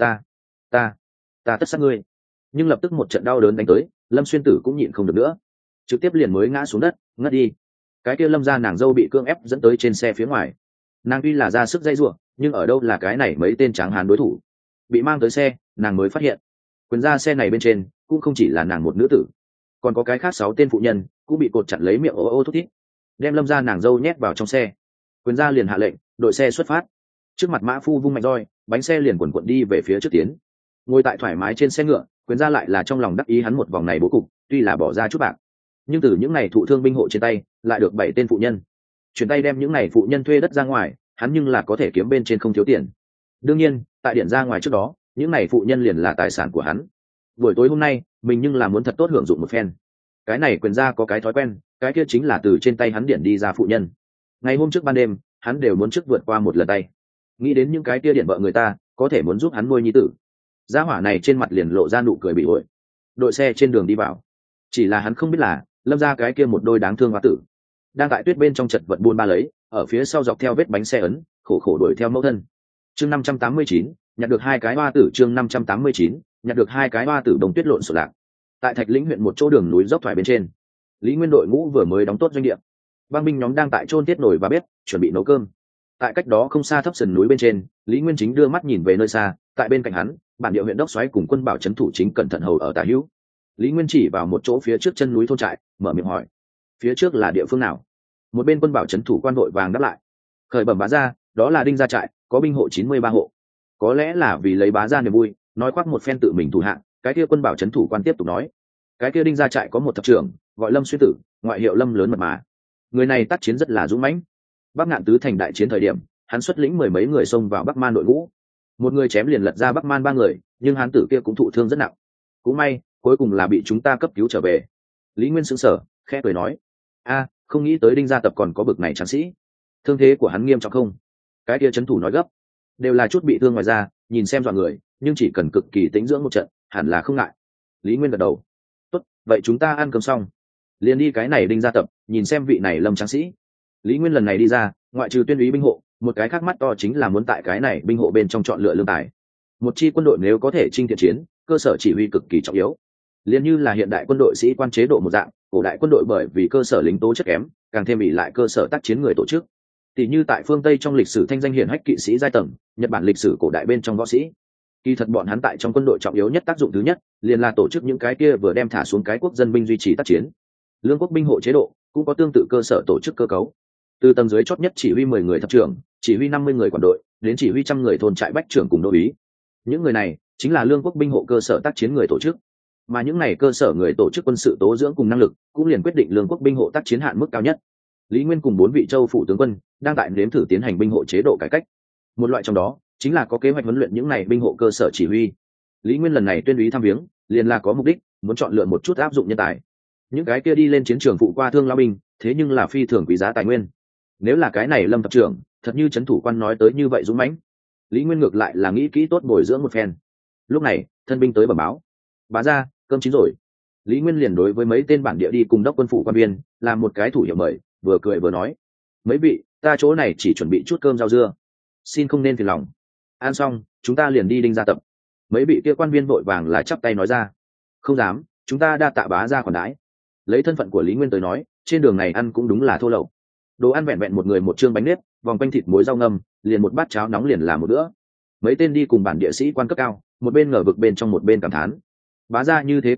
ta tất sát ngươi. Nhưng lập tức một trận đau đớn đánh tới, Lâm Xuyên Tử cũng nhịn không được nữa, trực tiếp liền mới ngã xuống đất ngất đi. Cái kia Lâm gia nàng dâu bị cưỡng ép dẫn tới trên xe phía ngoài, nàng tuy là ra sức dây giụa, nhưng ở đâu là cái này mấy tên tráng hán đối thủ. Bị mang tới xe, nàng mới phát hiện Quyền gia xe này bên trên cũng không chỉ là nàng một nữ tử, còn có cái khác 6 tên phụ nhân cũng bị cột chặt lấy miệng ô ô thút thít, đem Lâm gia nàng dâu nhét vào trong xe. Quyền gia liền hạ lệnh đội xe xuất phát. Trước mặt mã phu vung mạnh roi, bánh xe liền quần quận đi về phía trước tiến. Ngồi tại thoải mái trên xe ngựa, Quyền gia lại là trong lòng đắc ý hắn một vòng này bố cục tuy là bỏ ra chút bạc, nhưng từ những ngày thụ thương binh hộ trên tay lại được 7 tên phụ nhân chuyển tay đem những ngày phụ nhân thuê đất ra ngoài, hắn nhưng là có thể kiếm bên trên không thiếu tiền. Đương nhiên tại điện ra ngoài trước đó, những ngày phụ nhân liền là tài sản của hắn. Buổi tối hôm nay mình nhưng là muốn thật tốt hưởng dụng một phen. Cái này Quyền gia có cái thói quen, cái kia chính là từ trên tay hắn điển đi ra phụ nhân, ngày hôm trước ban đêm hắn đều muốn trước vượt qua một lần tay. Nghĩ đến những cái kia điện vợ người ta có thể muốn giúp hắn nuôi nhi tử, gia hỏa này trên mặt liền lộ ra nụ cười bị ổi. Đội xe trên đường đi vào, chỉ là hắn không biết là Lâm gia cái kia một đôi đáng thương hoa tử đang tại tuyết bên trong chật vật buôn ba lấy, ở phía sau dọc theo vết bánh xe ấn khổ khổ đuổi theo mẫu thân. Chương 589, nhặt được hai cái hoa tử. Chương 589, nhặt được hai cái hoa tử đồng tuyết lộn xộn lạc. Tại Thạch Lĩnh huyện một chỗ đường núi dốc thoải bên trên, Lý Nguyên đội ngũ vừa mới đóng tốt doanh địa, băng binh nhóm đang tại chôn tiết nồi và bếp chuẩn bị nấu cơm. Tại cách đó không xa thấp sườn núi bên trên, Lý Nguyên chính đưa mắt nhìn về nơi xa, tại bên cạnh hắn bản địa huyện đốc soái cùng quân bảo trấn thủ chính cẩn thận hầu ở tả hữu. Lý Nguyên chỉ vào một chỗ phía trước chân núi thôn trại, mở miệng hỏi: phía trước là địa phương nào? Một bên quân bảo trấn thủ quan đội vàng đáp lại: khởi bẩm bá gia, đó là Đinh gia trại, có binh hộ 93 hộ. Có lẽ là vì lấy bá gia niềm vui, nói khoác một phen tự mình thủ hạng, cái kia quân bảo trấn thủ quan tiếp tục nói: cái kia Đinh gia trại có một thập trưởng gọi Lâm Xuyên Tử, ngoại hiệu Lâm lớn mật mà. Người này tác chiến rất là dũng mãnh. Bắc Ngạn tứ thành đại chiến thời điểm, hắn xuất lĩnh 10 mấy người xông vào Bắc Man đội ngũ, một người chém liền lật ra Bắc Man 3 người, nhưng hắn tử kia cũng thụ thương rất nặng. Cũng may cuối cùng là bị chúng ta cấp cứu trở về. Lý Nguyên sững sờ, khẽ cười nói: a, không nghĩ tới Đinh gia tập còn có bực này tráng sĩ. Thương thế của hắn nghiêm trọng không? Cái kia trấn thủ nói gấp: đều là chút bị thương ngoài ra, nhìn xem dọa người, nhưng chỉ cần cực kỳ tĩnh dưỡng một trận hẳn là không ngại. Lý Nguyên gật đầu: tốt, vậy chúng ta ăn cơm xong liền đi cái này Đinh gia tập, nhìn xem vị này Lâm tráng sĩ. Lý Nguyên lần này đi ra, ngoại trừ tuyên úy binh hộ, một cái khác mắt to chính là muốn tại cái này binh hộ bên trong chọn lựa lương tài. Một chi quân đội nếu có thể chinh thiện chiến, cơ sở chỉ huy cực kỳ trọng yếu. Liên như là hiện đại quân đội sĩ quan chế độ một dạng, cổ đại quân đội bởi vì cơ sở lính tố chất kém, càng thêm ỷ lại cơ sở tác chiến người tổ chức. Tỷ như tại phương Tây trong lịch sử thanh danh hiển hách kỵ sĩ giai tầng, Nhật Bản lịch sử cổ đại bên trong võ sĩ. Kỳ thật bọn hắn tại trong quân đội trọng yếu nhất tác dụng thứ nhất, liền là tổ chức những cái kia vừa đem thả xuống cái quốc dân binh duy trì tác chiến. Lương quốc binh hộ chế độ cũng có tương tự cơ sở tổ chức cơ cấu. Từ tầng dưới chót nhất chỉ huy 10 người thập trưởng, chỉ huy 50 người quản đội, đến chỉ huy 100 người thôn trại bách trưởng cùng đô úy. Những người này chính là lương quốc binh hộ cơ sở tác chiến người tổ chức. Mà những này cơ sở người tổ chức quân sự tố dưỡng cùng năng lực cũng liền quyết định lương quốc binh hộ tác chiến hạn mức cao nhất. Lý Nguyên cùng 4 vị châu phủ tướng quân đang tại nếm thử tiến hành binh hộ chế độ cải cách. Một loại trong đó chính là có kế hoạch huấn luyện những này binh hộ cơ sở chỉ huy. Lý Nguyên lần này tuyên úy thăm viếng, liền là có mục đích, muốn chọn lựa một chút áp dụng nhân tài. Những cái kia đi lên chiến trường phụ qua thương lao binh, thế nhưng là phi thường quý giá tài nguyên. Nếu là cái này Lâm thập trưởng, thật như trấn thủ quan nói tới như vậy dũng mãnh, Lý Nguyên ngược lại là nghĩ kỹ tốt bồi dưỡng một phen. Lúc này thân binh tới bẩm báo: bá gia, cơm chín rồi. Lý Nguyên liền đối với mấy tên bản địa đi cùng đốc quân phủ quan viên làm một cái thủ hiệu mời, vừa cười vừa nói: mấy vị, ta chỗ này chỉ chuẩn bị chút cơm rau dưa, xin không nên phiền lòng. Ăn xong chúng ta liền đi Đinh gia tập. Mấy vị kia quan viên vội vàng là chắp tay nói ra: không dám, chúng ta đa tạ bá gia khoản đãi. Lấy thân phận của Lý Nguyên tới nói, trên đường này ăn cũng đúng là thô lậu. Đồ ăn vẹn vẹn một người một chương bánh nếp, vòng quanh thịt muối rau ngâm, liền một bát cháo nóng liền là một bữa. Mấy tên đi cùng bản địa sĩ quan cấp cao, một bên ngờ vực bên trong một bên cảm thán: bá gia như thế cần kiệm,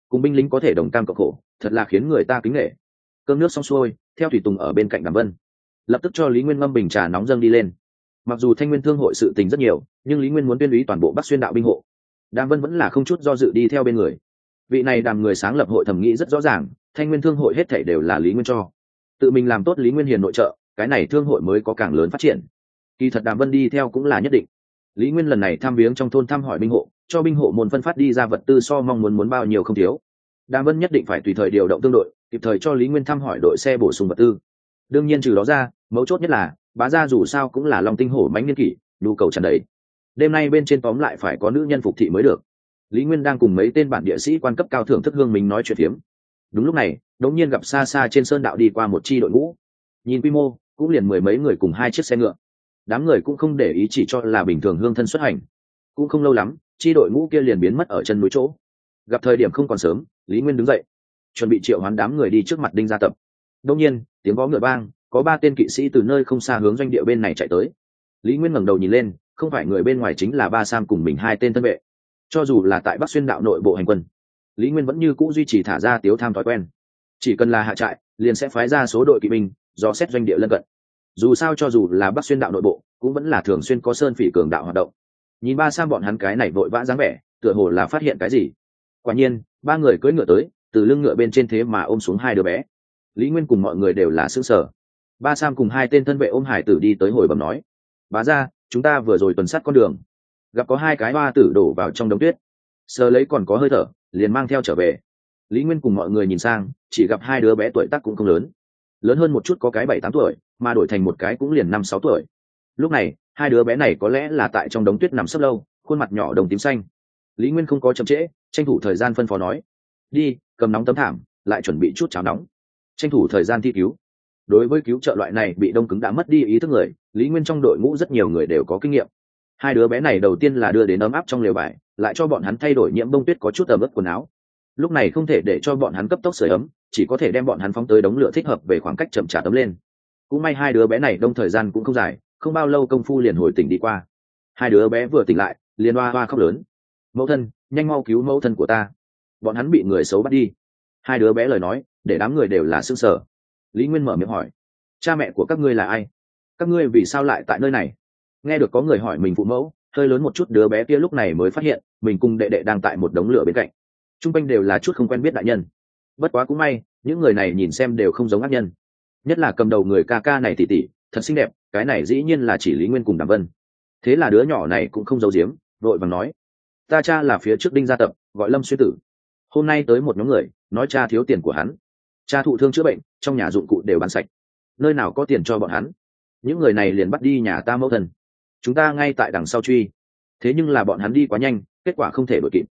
cùng binh lính có thể đồng cam cộng khổ, thật là khiến người ta kính nể. Cơm nước xong xuôi, theo thủy tùng ở bên cạnh Đàm Vân, lập tức cho Lý Nguyên ngâm bình trà nóng dâng đi lên. Mặc dù Thanh Nguyên Thương hội sự tình rất nhiều, nhưng Lý Nguyên muốn tuyên úy toàn bộ Bắc Xuyên đạo binh hộ. Đàm Vân vẫn là không chút do dự đi theo bên người. Vị này Đàm người sáng lập hội thẩm nghĩ rất rõ ràng, Thanh Nguyên Thương hội hết thảy đều là Lý Nguyên cho. Tự mình làm tốt Lý Nguyên hiền nội trợ, cái này thương hội mới có càng lớn phát triển. Kỳ thật Đàm Vân đi theo cũng là nhất định. Lý Nguyên lần này thăm viếng trong thôn thăm hỏi binh hộ, cho binh hộ môn phân phát đi ra vật tư so mong muốn bao nhiêu không thiếu. Đàm Vân nhất định phải tùy thời điều động tương đội, kịp thời cho Lý Nguyên thăm hỏi đội xe bổ sung vật tư. Đương nhiên trừ đó ra, mấu chốt nhất là bá gia dù sao cũng là long tinh hổ mãnh niên kỷ, nhu cầu tràn đầy. Đêm nay bên trên tóm lại phải có nữ nhân phục thị mới được. Lý Nguyên đang cùng mấy tên bản địa sĩ quan cấp cao thưởng thức hương mình nói chuyện phiếm. Đúng lúc này, đột nhiên gặp xa xa trên sơn đạo đi qua một chi đội ngũ. Nhìn quy mô, cũng liền mười mấy người cùng hai chiếc xe ngựa. Đám người cũng không để ý, chỉ cho là bình thường hương thân xuất hành. Cũng không lâu lắm, chi đội ngũ kia liền biến mất ở chân núi chỗ. Gặp thời điểm không còn sớm, Lý Nguyên đứng dậy, chuẩn bị triệu hoán đám người đi trước mặt Đinh Gia Tập. Đột nhiên, tiếng vó ngựa vang, có ba tên kỵ sĩ từ nơi không xa hướng doanh địa bên này chạy tới. Lý Nguyên ngẩng đầu nhìn lên, không phải người bên ngoài chính là Ba Sam cùng mình hai tên thân vệ. Cho dù là tại Bắc Xuyên đạo nội bộ hành quân, Lý Nguyên vẫn như cũ duy trì thả ra tiếu tham thói quen. Chỉ cần là hạ trại, liền sẽ phái ra số đội kỵ binh do xét doanh địa lân cận. Dù sao cho dù là Bắc Xuyên đạo nội bộ, cũng vẫn là thường xuyên có sơn phỉ cường đạo hoạt động. Nhìn Ba Sam bọn hắn cái này vội vã dáng vẻ, tựa hồ là phát hiện cái gì. Quả nhiên, ba người cưỡi ngựa tới, từ lưng ngựa bên trên thế mà ôm xuống hai đứa bé. Lý Nguyên cùng mọi người đều là sững sờ. Ba Sam cùng hai tên thân vệ ôm hải tử đi tới hồi bẩm nói: bá gia, chúng ta vừa rồi tuần sát con đường, gặp có hai cái hoa tử đổ vào trong đống tuyết, sờ lấy còn có hơi thở, liền mang theo trở về. Lý Nguyên cùng mọi người nhìn sang, chỉ gặp hai đứa bé tuổi tác cũng không lớn, lớn hơn một chút có cái 7-8 tuổi, mà đổi thành một cái cũng liền 5-6 tuổi. Lúc này hai đứa bé này có lẽ là tại trong đống tuyết nằm sấp lâu, khuôn mặt nhỏ đồng tím xanh. Lý Nguyên không có chậm trễ, tranh thủ thời gian phân phó nói: đi, cầm nóng tấm thảm, lại chuẩn bị chút cháo nóng, tranh thủ thời gian thi cứu. Đối với cứu trợ loại này bị đông cứng đã mất đi ý thức người, Lý Nguyên trong đội ngũ rất nhiều người đều có kinh nghiệm. Hai đứa bé này đầu tiên là đưa đến ấm áp trong lều vải, lại cho bọn hắn thay đổi nhiễm bông tuyết có chút ẩm ướt quần áo. Lúc này không thể để cho bọn hắn cấp tốc sưởi ấm, chỉ có thể đem bọn hắn phóng tới đống lửa thích hợp về khoảng cách chậm chạp ấm lên. Cũng may hai đứa bé này đông thời gian cũng không dài, không bao lâu công phu liền hồi tỉnh đi qua. Hai đứa bé vừa tỉnh lại, liền oa oa khóc lớn: mẫu thân, nhanh mau cứu mẫu thân của ta, bọn hắn bị người xấu bắt đi. Hai đứa bé lời nói để đám người đều là sững sờ. Lý Nguyên mở miệng hỏi: cha mẹ của các ngươi là ai? Các ngươi vì sao lại tại nơi này? Nghe được có người hỏi mình phụ mẫu, hơi lớn một chút đứa bé kia lúc này mới phát hiện mình cùng đệ đệ đang tại một đống lửa bên cạnh. Trung quanh đều là chút không quen biết đại nhân. Bất quá cũng may, những người này nhìn xem đều không giống ác nhân. Nhất là cầm đầu người ca ca này tỉ tỉ, thật xinh đẹp, cái này dĩ nhiên là chỉ Lý Nguyên cùng Đàm Vân. Thế là đứa nhỏ này cũng không giấu giếm, vội vàng nói: ta cha là phía trước Đinh Gia Tập, gọi Lâm Xuyên Tử. Hôm nay tới một nhóm người, nói cha thiếu tiền của hắn. Cha thụ thương chữa bệnh, trong nhà dụng cụ đều bán sạch, nơi nào có tiền cho bọn hắn. Những người này liền bắt đi nhà ta mẫu thân, chúng ta ngay tại đằng sau truy. Thế nhưng là bọn hắn đi quá nhanh, kết quả không thể đuổi kịp.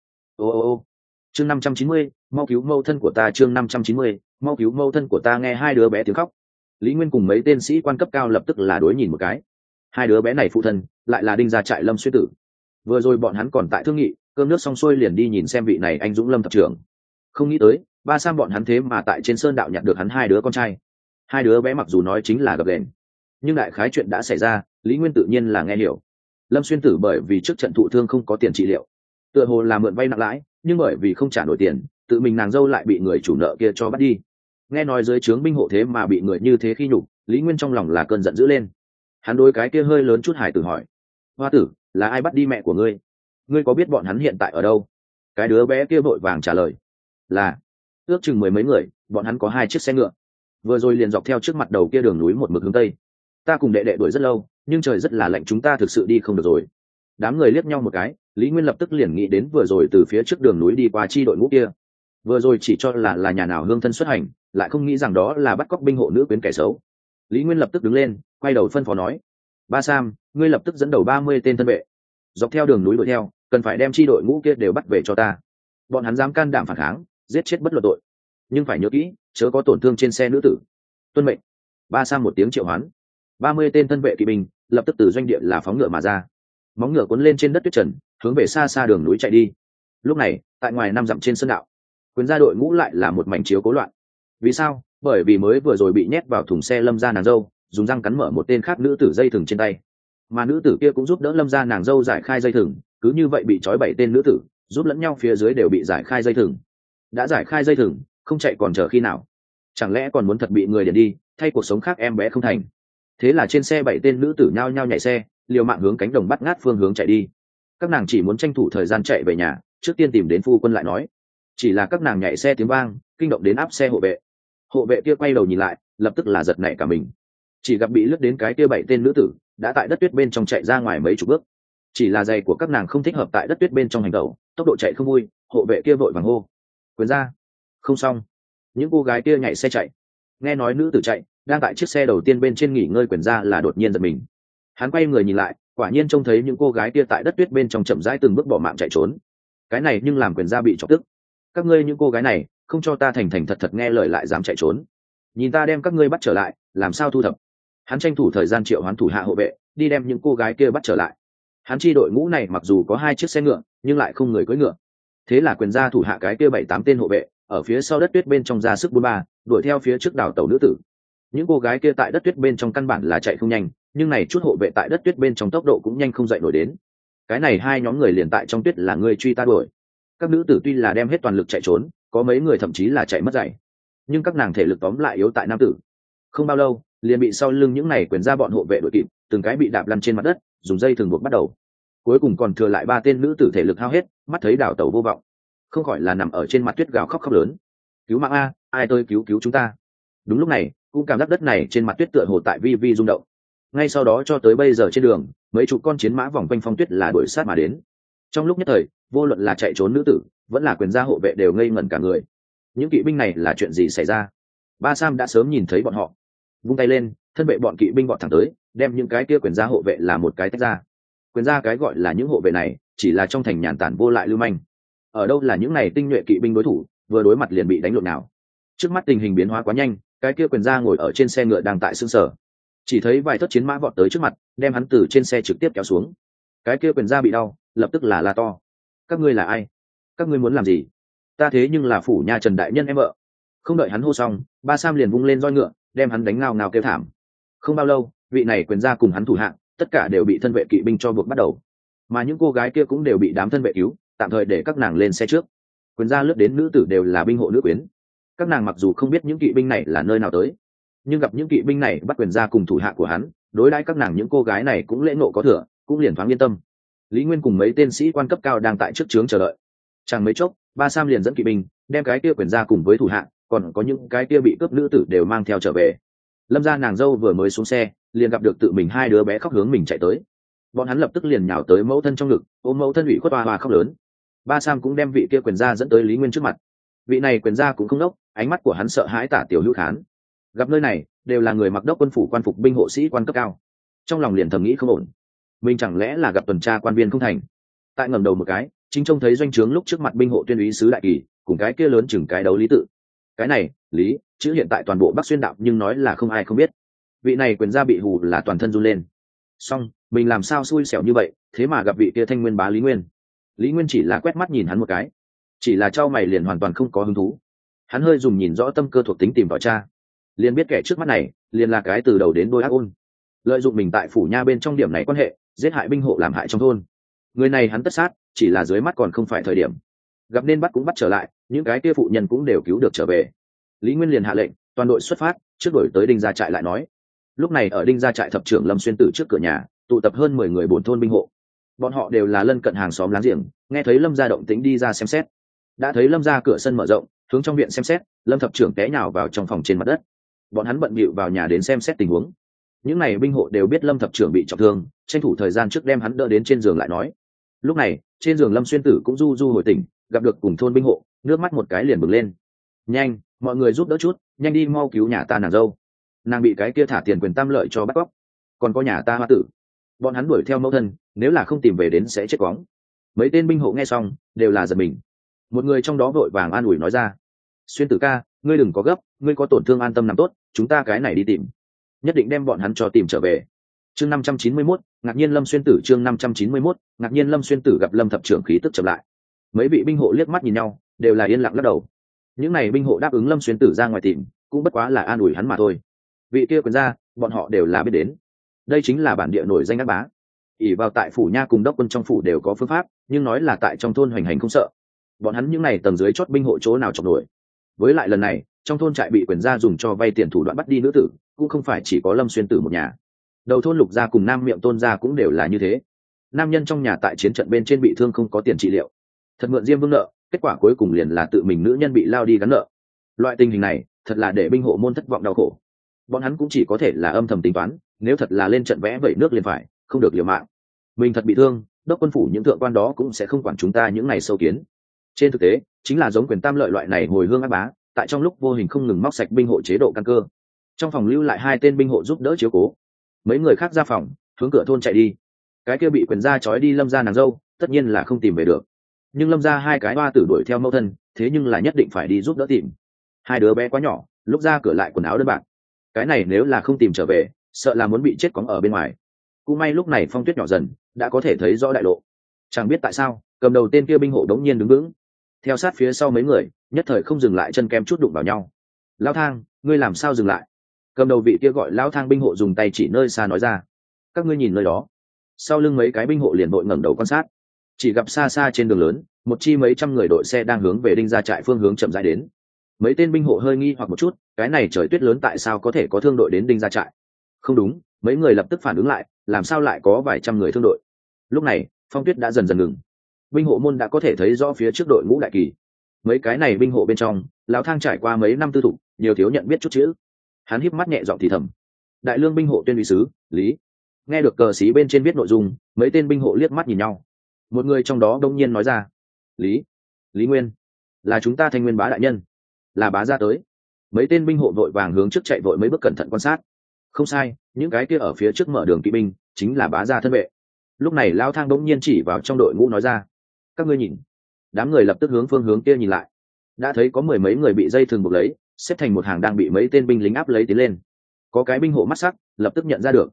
Ô chương 590, mau cứu mẫu thân của ta. Chương 590, mau cứu mẫu thân của ta. Nghe hai đứa bé tiếng khóc, Lý Nguyên cùng mấy tên sĩ quan cấp cao lập tức là đối nhìn một cái. Hai đứa bé này phụ thân lại là Đinh gia trại Lâm Xuyên Tử. Vừa rồi bọn hắn còn tại thương nghị, cơm nước xong xuôi liền đi nhìn xem vị này anh dũng Lâm thập trưởng. Không nghĩ tới Ba Sam bọn hắn thế mà tại trên sơn đạo nhặt được hắn hai đứa con trai. Hai đứa bé mặc dù nói chính là gập ghềnh, nhưng đại khái chuyện đã xảy ra, Lý Nguyên tự nhiên là nghe hiểu. Lâm Xuyên Tử bởi vì trước trận thụ thương không có tiền trị liệu, tựa hồ là mượn vay nặng lãi, nhưng bởi vì không trả nổi tiền, tự mình nàng dâu lại bị người chủ nợ kia cho bắt đi. Nghe nói dưới trướng binh hộ thế mà bị người như thế khi nhục, Lý Nguyên trong lòng là cơn giận dữ lên. Hắn đối cái kia hơi lớn chút hải tử hỏi: hoa tử, là ai bắt đi mẹ của ngươi? Ngươi có biết bọn hắn hiện tại ở đâu? Cái đứa bé kia vội vàng trả lời: là ước chừng mười mấy người, bọn hắn có hai chiếc xe ngựa, vừa rồi liền dọc theo trước mặt đầu kia đường núi một mực hướng tây. Ta cùng đệ đệ đuổi rất lâu, nhưng trời rất là lạnh, chúng ta thực sự đi không được rồi. Đám người liếc nhau một cái, Lý Nguyên lập tức liền nghĩ đến vừa rồi từ phía trước đường núi đi qua chi đội ngũ kia. Vừa rồi chỉ cho là nhà nào hương thân xuất hành, lại không nghĩ rằng đó là bắt cóc binh hộ nữ quyến kẻ xấu. Lý Nguyên lập tức đứng lên, quay đầu phân phó nói: Ba Sam, ngươi lập tức dẫn đầu 30 tên thân vệ, dọc theo đường núi đuổi theo, cần phải đem chi đội ngũ kia đều bắt về cho ta. Bọn hắn dám can đảm phản kháng, giết chết bất luận tội, nhưng phải nhớ kỹ, chớ có tổn thương trên xe nữ tử. Tuân mệnh. Ba Sam một tiếng triệu hoán, 30 tên thân vệ kỵ binh lập tức từ doanh địa là phóng ngựa mà ra, móng ngựa cuốn lên trên đất tuyết trần, hướng về xa xa đường núi chạy đi. Lúc này tại ngoài 5 dặm trên sơn đạo, quyền gia đội ngũ lại là một mảnh chiếu cố loạn. Vì sao? Bởi vì mới vừa rồi bị nhét vào thùng xe Lâm gia nàng dâu dùng răng cắn mở một tên khác nữ tử dây thừng trên tay, mà nữ tử kia cũng giúp đỡ Lâm gia nàng dâu giải khai dây thừng, cứ như vậy bị trói 7 tên nữ tử, giúp lẫn nhau phía dưới đều bị giải khai dây thừng. đã giải khai dây thừng, không chạy còn chờ khi nào? Chẳng lẽ còn muốn thật bị người điền đi thay cuộc sống khác em bé không thành? Thế là trên xe 7 tên nữ tử nhao nhao nhảy xe, liều mạng hướng cánh đồng bắt ngát phương hướng chạy đi. Các nàng chỉ muốn tranh thủ thời gian chạy về nhà, trước tiên tìm đến phu quân lại nói. Chỉ là các nàng nhảy xe tiếng vang kinh động đến áp xe hộ vệ. Hộ vệ kia quay đầu nhìn lại, lập tức là giật nảy cả mình. Chỉ gặp bị lướt đến cái kia 7 tên nữ tử đã tại đất tuyết bên trong chạy ra ngoài mấy chục bước. Chỉ là giày của các nàng không thích hợp tại đất tuyết bên trong hành tẩu, tốc độ chạy không vui. Hộ vệ kia vội vàng hô: "Quyền gia!" Không xong, những cô gái kia nhảy xe chạy. Nghe nói nữ tử chạy đang tại chiếc xe đầu tiên bên trên nghỉ ngơi, Quyền gia là đột nhiên giật mình. Hắn quay người nhìn lại, quả nhiên trông thấy những cô gái kia tại đất tuyết bên trong chậm rãi từng bước bỏ mạng chạy trốn. Cái này nhưng làm Quyền gia bị chọc tức. Các ngươi những cô gái này không cho ta thành thành thật thật nghe lời lại dám chạy trốn, nhìn ta đem các ngươi bắt trở lại làm sao thu thập. Hắn tranh thủ thời gian triệu hoán thủ hạ hộ vệ đi đem những cô gái kia bắt trở lại. Hắn chi đội ngũ này mặc dù có 2 chiếc xe ngựa nhưng lại không người cưỡi ngựa. Thế là Quyền gia thủ hạ cái kia 7-8 tên hộ vệ ở phía sau đất tuyết bên trong ra sức 43 đuổi theo phía trước đảo tàu nữ tử. Những cô gái kia tại đất tuyết bên trong căn bản là chạy không nhanh, nhưng này chút hộ vệ tại đất tuyết bên trong tốc độ cũng nhanh không dậy nổi đến. Cái này 2 nhóm người liền tại trong tuyết là người truy ta đuổi. Các nữ tử tuy là đem hết toàn lực chạy trốn, có mấy người thậm chí là chạy mất dạy, nhưng các nàng thể lực tóm lại yếu tại nam tử. Không bao lâu liền bị sau lưng những này Quyền gia bọn hộ vệ đuổi kịp, từng cái bị đạp lăn trên mặt đất, dùng dây thừng buộc bắt đầu. Cuối cùng còn thừa lại 3 tên nữ tử thể lực hao hết, mắt thấy đảo tàu vô vọng, không khỏi là nằm ở trên mặt tuyết gào khóc khóc lớn: "Cứu mạng a, ai tới cứu cứu chúng ta!" Đúng lúc này cũng cảm giác đất này trên mặt tuyết tựa hồ tại vi vi rung động. Ngay sau đó cho tới bây giờ trên đường mấy chục con chiến mã vòng quanh phong tuyết là đuổi sát mà đến. Trong lúc nhất thời, vô luận là chạy trốn nữ tử vẫn là Quyền gia hộ vệ đều ngây ngẩn cả người. Những kỵ binh này là chuyện gì xảy ra? Ba Sam đã sớm nhìn thấy bọn họ, vung tay lên, thân vệ bọn kỵ binh bọn thẳng tới, đem những cái kia Quyền gia hộ vệ là một cái tách ra. Quyền gia cái gọi là những hộ vệ này chỉ là trong thành nhàn tản vô lại lưu manh, ở đâu là những này tinh nhuệ kỵ binh đối thủ, vừa đối mặt liền bị đánh lộn nào. Trước mắt tình hình biến hóa quá nhanh, cái kia Quyền gia ngồi ở trên xe ngựa đang tại xương sở, chỉ thấy vài thất chiến mã vọt tới trước mặt, đem hắn từ trên xe trực tiếp kéo xuống. Cái kia Quyền gia bị đau, lập tức là la to: "Các ngươi là ai? Các ngươi muốn làm gì? Ta thế nhưng là phủ nha Trần đại nhân em vợ." Không đợi hắn hô xong, Ba Sam liền vung lên roi ngựa, đem hắn đánh ngao ngao kêu thảm. Không bao lâu, vị này Quyền gia cùng hắn thủ hạng tất cả đều bị thân vệ kỵ binh cho buộc bắt đầu, mà những cô gái kia cũng đều bị đám thân vệ cứu, tạm thời để các nàng lên xe trước. Quyền gia lướt đến nữ tử đều là binh hộ nữ quyến. Các nàng mặc dù không biết những kỵ binh này là nơi nào tới, nhưng gặp những kỵ binh này bắt Quyền gia cùng thủ hạ của hắn, đối đãi các nàng những cô gái này cũng lễ nộ có thừa, cũng liền thoáng yên tâm. Lý Nguyên cùng mấy tên sĩ quan cấp cao đang tại trước trướng chờ đợi. Chẳng mấy chốc, Ba Sam liền dẫn kỵ binh đem cái kia Quyền gia cùng với thủ hạ, còn có những cái kia bị cướp nữ tử đều mang theo trở về. Lâm gia nàng dâu vừa mới xuống xe, liền gặp được tự mình 2 đứa bé khóc hướng mình chạy tới. Bọn hắn lập tức liền nhào tới mẫu thân trong ngực, ôm mẫu thân ủy khuất hoa khóc lớn. Ba Sam cũng đem vị kia Quyền gia dẫn tới Lý Nguyên trước mặt. Vị này Quyền gia cũng không đốc, ánh mắt của hắn sợ hãi Tả Tiểu Hữu Khán. Gặp nơi này đều là người mặc đốc quân phủ quan phục binh hộ sĩ quan cấp cao, trong lòng liền thầm nghĩ không ổn. Mình chẳng lẽ là gặp tuần tra quan viên không thành? Tại ngẩng đầu một cái, chính trông thấy doanh trướng lúc trước mặt binh hộ tuyên úy sứ Đại Kỳ cùng cái kia lớn chừng cái đấu Lý Tự. Cái này Lý chữ hiện tại toàn bộ Bắc Xuyên đạo nhưng nói là không ai không biết. Vị này Quyền gia bị hù là toàn thân run lên. Xong mình làm sao xui xẻo như vậy, thế mà gặp vị kia Thanh Nguyên bá Lý Nguyên. Lý Nguyên chỉ là quét mắt nhìn hắn một cái, chỉ là trao mày liền hoàn toàn không có hứng thú. Hắn hơi dùng nhìn rõ tâm cơ thuộc tính tìm vào cha, liền biết kẻ trước mắt này liền là cái từ đầu đến đôi ác ôn, lợi dụng mình tại phủ nha bên trong điểm này quan hệ giết hại binh hộ làm hại trong thôn. Người này hắn tất sát, chỉ là dưới mắt còn không phải thời điểm. Gặp nên bắt cũng bắt trở lại, những cái kia phụ nhân cũng đều cứu được trở về. Lý Nguyên liền hạ lệnh toàn đội xuất phát, trước đổi tới Đinh Gia trại lại nói. Lúc này ở Đinh Gia trại thập trưởng Lâm Xuyên Tử trước cửa nhà tụ tập hơn 10 người 4 thôn binh hộ. Bọn họ đều là lân cận hàng xóm láng giềng, nghe thấy Lâm gia động tĩnh đi ra xem xét. Đã thấy Lâm gia cửa sân mở rộng, hướng trong viện xem xét, Lâm thập trưởng té nhào vào trong phòng trên mặt đất. Bọn hắn bận bịu vào nhà đến xem xét tình huống. Những này binh hộ đều biết Lâm thập trưởng bị trọng thương, tranh thủ thời gian trước đem hắn đỡ đến trên giường lại nói. Lúc này trên giường Lâm Xuyên Tử cũng du du hồi tỉnh, gặp được cùng thôn binh hộ, nước mắt một cái liền bừng lên. Nhanh, mọi người giúp đỡ chút, nhanh đi mau cứu nhà ta nàng dâu, nàng bị cái kia thả tiền Quyền Tam Lợi cho bắt cóc, còn có nhà ta Hoa Tử. Bọn hắn đuổi theo mẫu thân, nếu là không tìm về đến sẽ chết quóng. Mấy tên binh hộ nghe xong đều là giật mình. Một người trong đó vội vàng an ủi nói ra: Xuyên Tử ca, ngươi đừng có gấp, ngươi có tổn thương an tâm nằm tốt, chúng ta cái này đi tìm, nhất định đem bọn hắn cho tìm trở về. Chương 591, ngạc nhiên Lâm Xuyên Tử. Chương 591, ngạc nhiên Lâm Xuyên Tử gặp Lâm thập trưởng khí tức chậm lại. Mấy vị binh hộ liếc mắt nhìn nhau, đều là yên lặng lắc đầu. Những này binh hộ đáp ứng Lâm Xuyên Tử ra ngoài tìm, cũng bất quá là an ủi hắn mà thôi. Vị kia Quyền gia, bọn họ đều là biết đến. Đây chính là bản địa nổi danh ác bá. ỷ vào tại phủ nha cùng đốc quân trong phủ đều có phương pháp, nhưng nói là tại trong thôn hoành hành không sợ. bọn hắn những n à y tầng dưới chót binh hộ chỗ nào chọc nổi. Với lại lần này trong thôn trại bị quyền gia dùng cho vay tiền thủ đoạn bắt đi nữ tử cũng không phải chỉ có Lâm Xuyên Tử một nhà. Đầu thôn Lục gia cùng Nam Miệng Tôn gia cũng đều là như thế. Nam nhân trong nhà tại chiến trận bên trên bị thương không có tiền trị liệu, thật mượn Diêm Vương nợ, kết quả cuối cùng liền là tự mình nữ nhân bị lao đi gắn nợ. Loại tình hình này thật là để binh hộ môn thất vọng đau khổ. Bọn hắn cũng chỉ có thể là âm thầm tính toán, nếu thật là lên trận vẽ vẩy nước liền phải không được liều mạng. Mình thật bị thương, đốc quân phủ những thượng quan đó cũng sẽ không quản chúng ta những ngày sâu kiến. Trên thực tế chính là giống Quyền Tam Lợi loại này hồi hương ác bá, tại trong lúc vô hình không ngừng móc sạch binh hộ chế độ căn cơ. Trong phòng lưu lại 2 tên binh hộ giúp đỡ chiếu cố, mấy người khác ra phòng hướng cửa thôn chạy đi. Cái kia bị Quyền gia trói đi Lâm gia nàng dâu tất nhiên là không tìm về được, nhưng Lâm gia 2 cái hoa tử đuổi theo mẫu thân, thế nhưng là nhất định phải đi giúp đỡ tìm. 2 đứa bé quá nhỏ, lúc ra cửa lại quần áo đơn bạc, cái này nếu là không tìm trở về sợ là muốn bị chết cóng ở bên ngoài. Cũng may lúc này phong tuyết nhỏ dần, đã có thể thấy rõ đại lộ. Chẳng biết tại sao cầm đầu tên kia binh hộ đống nhiên đứng vững, theo sát phía sau mấy người nhất thời không dừng lại, chân kem chút đụng vào nhau. Lão Thang, ngươi làm sao dừng lại? Cầm đầu vị kia gọi Lão Thang binh hộ dùng tay chỉ nơi xa nói ra. Các ngươi nhìn nơi đó. Sau lưng mấy cái binh hộ liền đội ngẩng đầu quan sát, chỉ gặp xa xa trên đường lớn một chi mấy trăm người đội xe đang hướng về Đinh gia trại phương hướng chậm rãi đến. Mấy tên binh hộ hơi nghi hoặc một chút, cái này trời tuyết lớn tại sao có thể có thương đội đến Đinh gia trại? Không đúng, mấy người lập tức phản ứng lại, làm sao lại có vài trăm người thương đội? Lúc này phong tuyết đã dần dần ngừng, binh hộ môn đã có thể thấy rõ phía trước đội ngũ đại kỳ. Mấy cái này binh hộ bên trong, Lão Thang trải qua mấy năm tư thục, nhiều thiếu nhận biết chút chữ. Hắn híp mắt nhẹ giọng thì thầm: Đại lương binh hộ tuyên úy sứ Lý. Nghe được cờ xí bên trên viết nội dung, mấy tên binh hộ liếc mắt nhìn nhau. Một người trong đó đông nhiên nói ra: Lý Nguyên, là chúng ta Thanh Nguyên bá đại nhân, là bá gia tới. Mấy tên binh hộ vội vàng hướng trước chạy vội mấy bước cẩn thận quan sát. Không sai, những cái kia ở phía trước mở đường kỵ binh chính là bá gia thân vệ. Lúc này Lão Thang đông nhiên chỉ vào trong đội ngũ nói ra: Các ngươi nhìn. Đám người lập tức hướng phương hướng kia nhìn lại, đã thấy có 10 mấy người bị dây thừng buộc lấy, xếp thành một hàng đang bị mấy tên binh lính áp lấy tiến lên. Có cái binh hộ mắt sắc lập tức nhận ra được,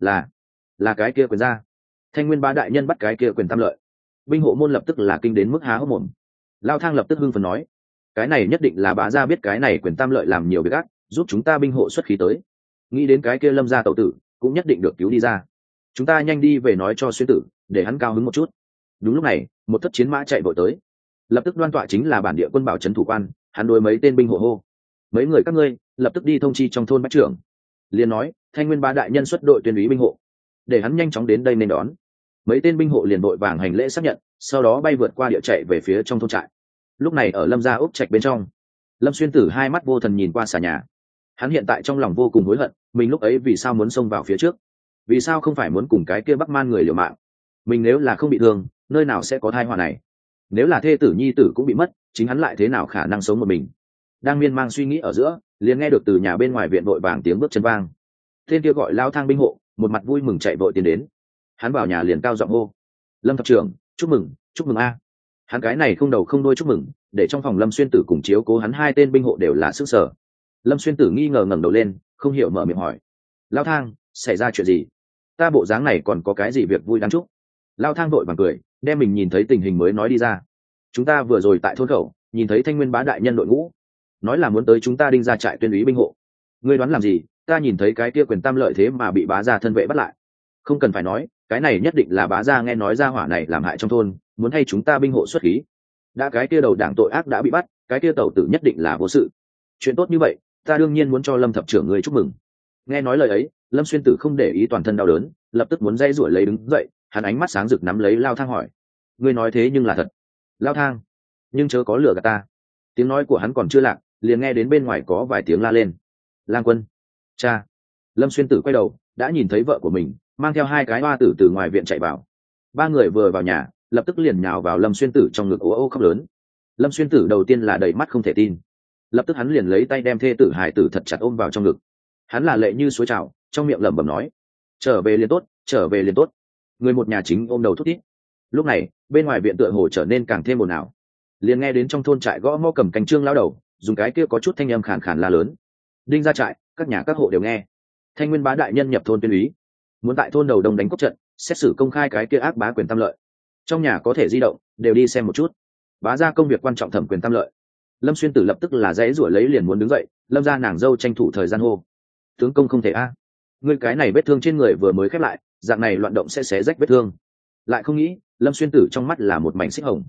là cái kia Quyền gia. Thanh Nguyên bá đại nhân bắt cái kia Quyền Tam Lợi. Binh hộ môn lập tức là kinh đến mức há hốc mồm. Lão Thang lập tức hưng phấn nói: Cái này nhất định là bá gia biết cái này Quyền Tam Lợi làm nhiều việc ác, giúp chúng ta binh hộ xuất khí tới. Nghĩ đến cái kia Lâm gia tẩu tử cũng nhất định được cứu đi ra. Chúng ta nhanh đi về nói cho Xuyên tử, để hắn cao hứng một chút. Đúng lúc này một thất chiến mã chạy vội tới, lập tức đoan tọa chính là bản địa quân bảo trấn thủ quan. Hắn đối mấy tên binh hộ hô: Mấy người các ngươi lập tức đi thông chi trong thôn bách trưởng, liền nói Thanh Nguyên bá đại nhân xuất đội tuyên úy binh hộ, để hắn nhanh chóng đến đây nên đón. Mấy tên binh hộ liền vội vàng hành lễ xác nhận, sau đó bay vượt qua địa chạy về phía trong thôn trại. Lúc này ở Lâm gia ốc trạch bên trong, Lâm Xuyên Tử hai mắt vô thần nhìn qua xà nhà. Hắn hiện tại trong lòng vô cùng hối hận, mình lúc ấy vì sao muốn xông vào phía trước, vì sao không phải muốn cùng cái kia Bắc Man người liều mạng. Mình nếu là không bị thương, nơi nào sẽ có tai họa này? Nếu là thê tử nhi tử cũng bị mất, chính hắn lại thế nào khả năng sống một mình? Đang miên man suy nghĩ ở giữa, liền nghe được từ nhà bên ngoài viện vội vàng tiếng bước chân vang. Tên kia gọi Lão Thang binh hộ, một mặt vui mừng chạy vội tiến đến. Hắn vào nhà liền cao giọng hô: Lâm thập trưởng, chúc mừng a! Hắn cái này không đầu không đuôi chúc mừng, để trong phòng Lâm Xuyên Tử cùng chiếu cố hắn 2 tên binh hộ đều là sức sở. Lâm Xuyên Tử nghi ngờ ngẩng đầu lên, không hiểu mở miệng hỏi: Lão Thang, xảy ra chuyện gì? Ta bộ dáng này còn có cái gì việc vui đáng chúc? Lão Thang vội vàng cười, đem mình nhìn thấy tình hình mới nói đi ra. Chúng ta vừa rồi tại thôn khẩu nhìn thấy Thanh Nguyên bá đại nhân đội ngũ, nói là muốn tới chúng ta Đinh gia trại tuyên úy binh hộ. Ngươi đoán làm gì? Ta nhìn thấy cái kia Quyền Tam Lợi thế mà bị bá gia thân vệ bắt lại. Không cần phải nói, cái này nhất định là bá gia nghe nói ra hỏa này làm hại trong thôn, muốn hay chúng ta binh hộ xuất khí. Đã cái kia đầu đảng tội ác đã bị bắt, cái kia tẩu tử nhất định là vô sự. Chuyện tốt như vậy, ta đương nhiên muốn cho Lâm thập trưởng người chúc mừng. Nghe nói lời ấy, Lâm Xuyên Tử không để ý toàn thân đau đớn, lập tức muốn dây rủa lấy đứng dậy. Hắn ánh mắt sáng rực nắm lấy Lao Thang hỏi: Ngươi nói thế nhưng là thật? Lao Thang, nhưng chớ có lừa gạt ta. Tiếng nói của hắn còn chưa lạc, liền nghe đến bên ngoài có vài tiếng la lên: Lang Quân, cha! Lâm Xuyên Tử quay đầu, đã nhìn thấy vợ của mình mang theo 2 cái hoa tử từ ngoài viện chạy vào. 3 người vừa vào nhà, lập tức liền nhào vào Lâm Xuyên Tử trong ngực ố ô khóc lớn. Lâm Xuyên Tử đầu tiên là đầy mắt không thể tin, lập tức hắn liền lấy tay đem thê tử hài tử thật chặt ôm vào trong ngực. Hắn là lệ như suối trào, trong miệng lẩm bẩm nói: Trở về liền tốt, trở về liền tốt. Người một nhà chính ôm đầu thút thít. Lúc này bên ngoài viện tựa hồ trở nên càng thêm ồn ào, liền nghe đến trong thôn trại gõ mõ cầm canh trương lao đầu dùng cái kia có chút thanh âm khàn khàn la lớn: Đinh gia trại, các nhà các hộ đều nghe, Thanh Nguyên bá đại nhân nhập thôn tuyên úy, muốn tại thôn đầu đông đánh cốc trận, xét xử công khai cái kia ác bá Quyền Tam Lợi. Trong nhà có thể di động, đều đi xem một chút. Bá ra công việc quan trọng thẩm Quyền Tam Lợi. Lâm Xuyên Tử lập tức là dãy rủa lấy liền muốn đứng dậy. Lâm ra nàng dâu tranh thủ thời gian hô: Tướng công không thể a, ngươi cái này vết thương trên người vừa mới khép lại, dạng này loạn động sẽ xé rách vết thương. Lại không nghĩ Lâm Xuyên Tử trong mắt là một mảnh xích hồng.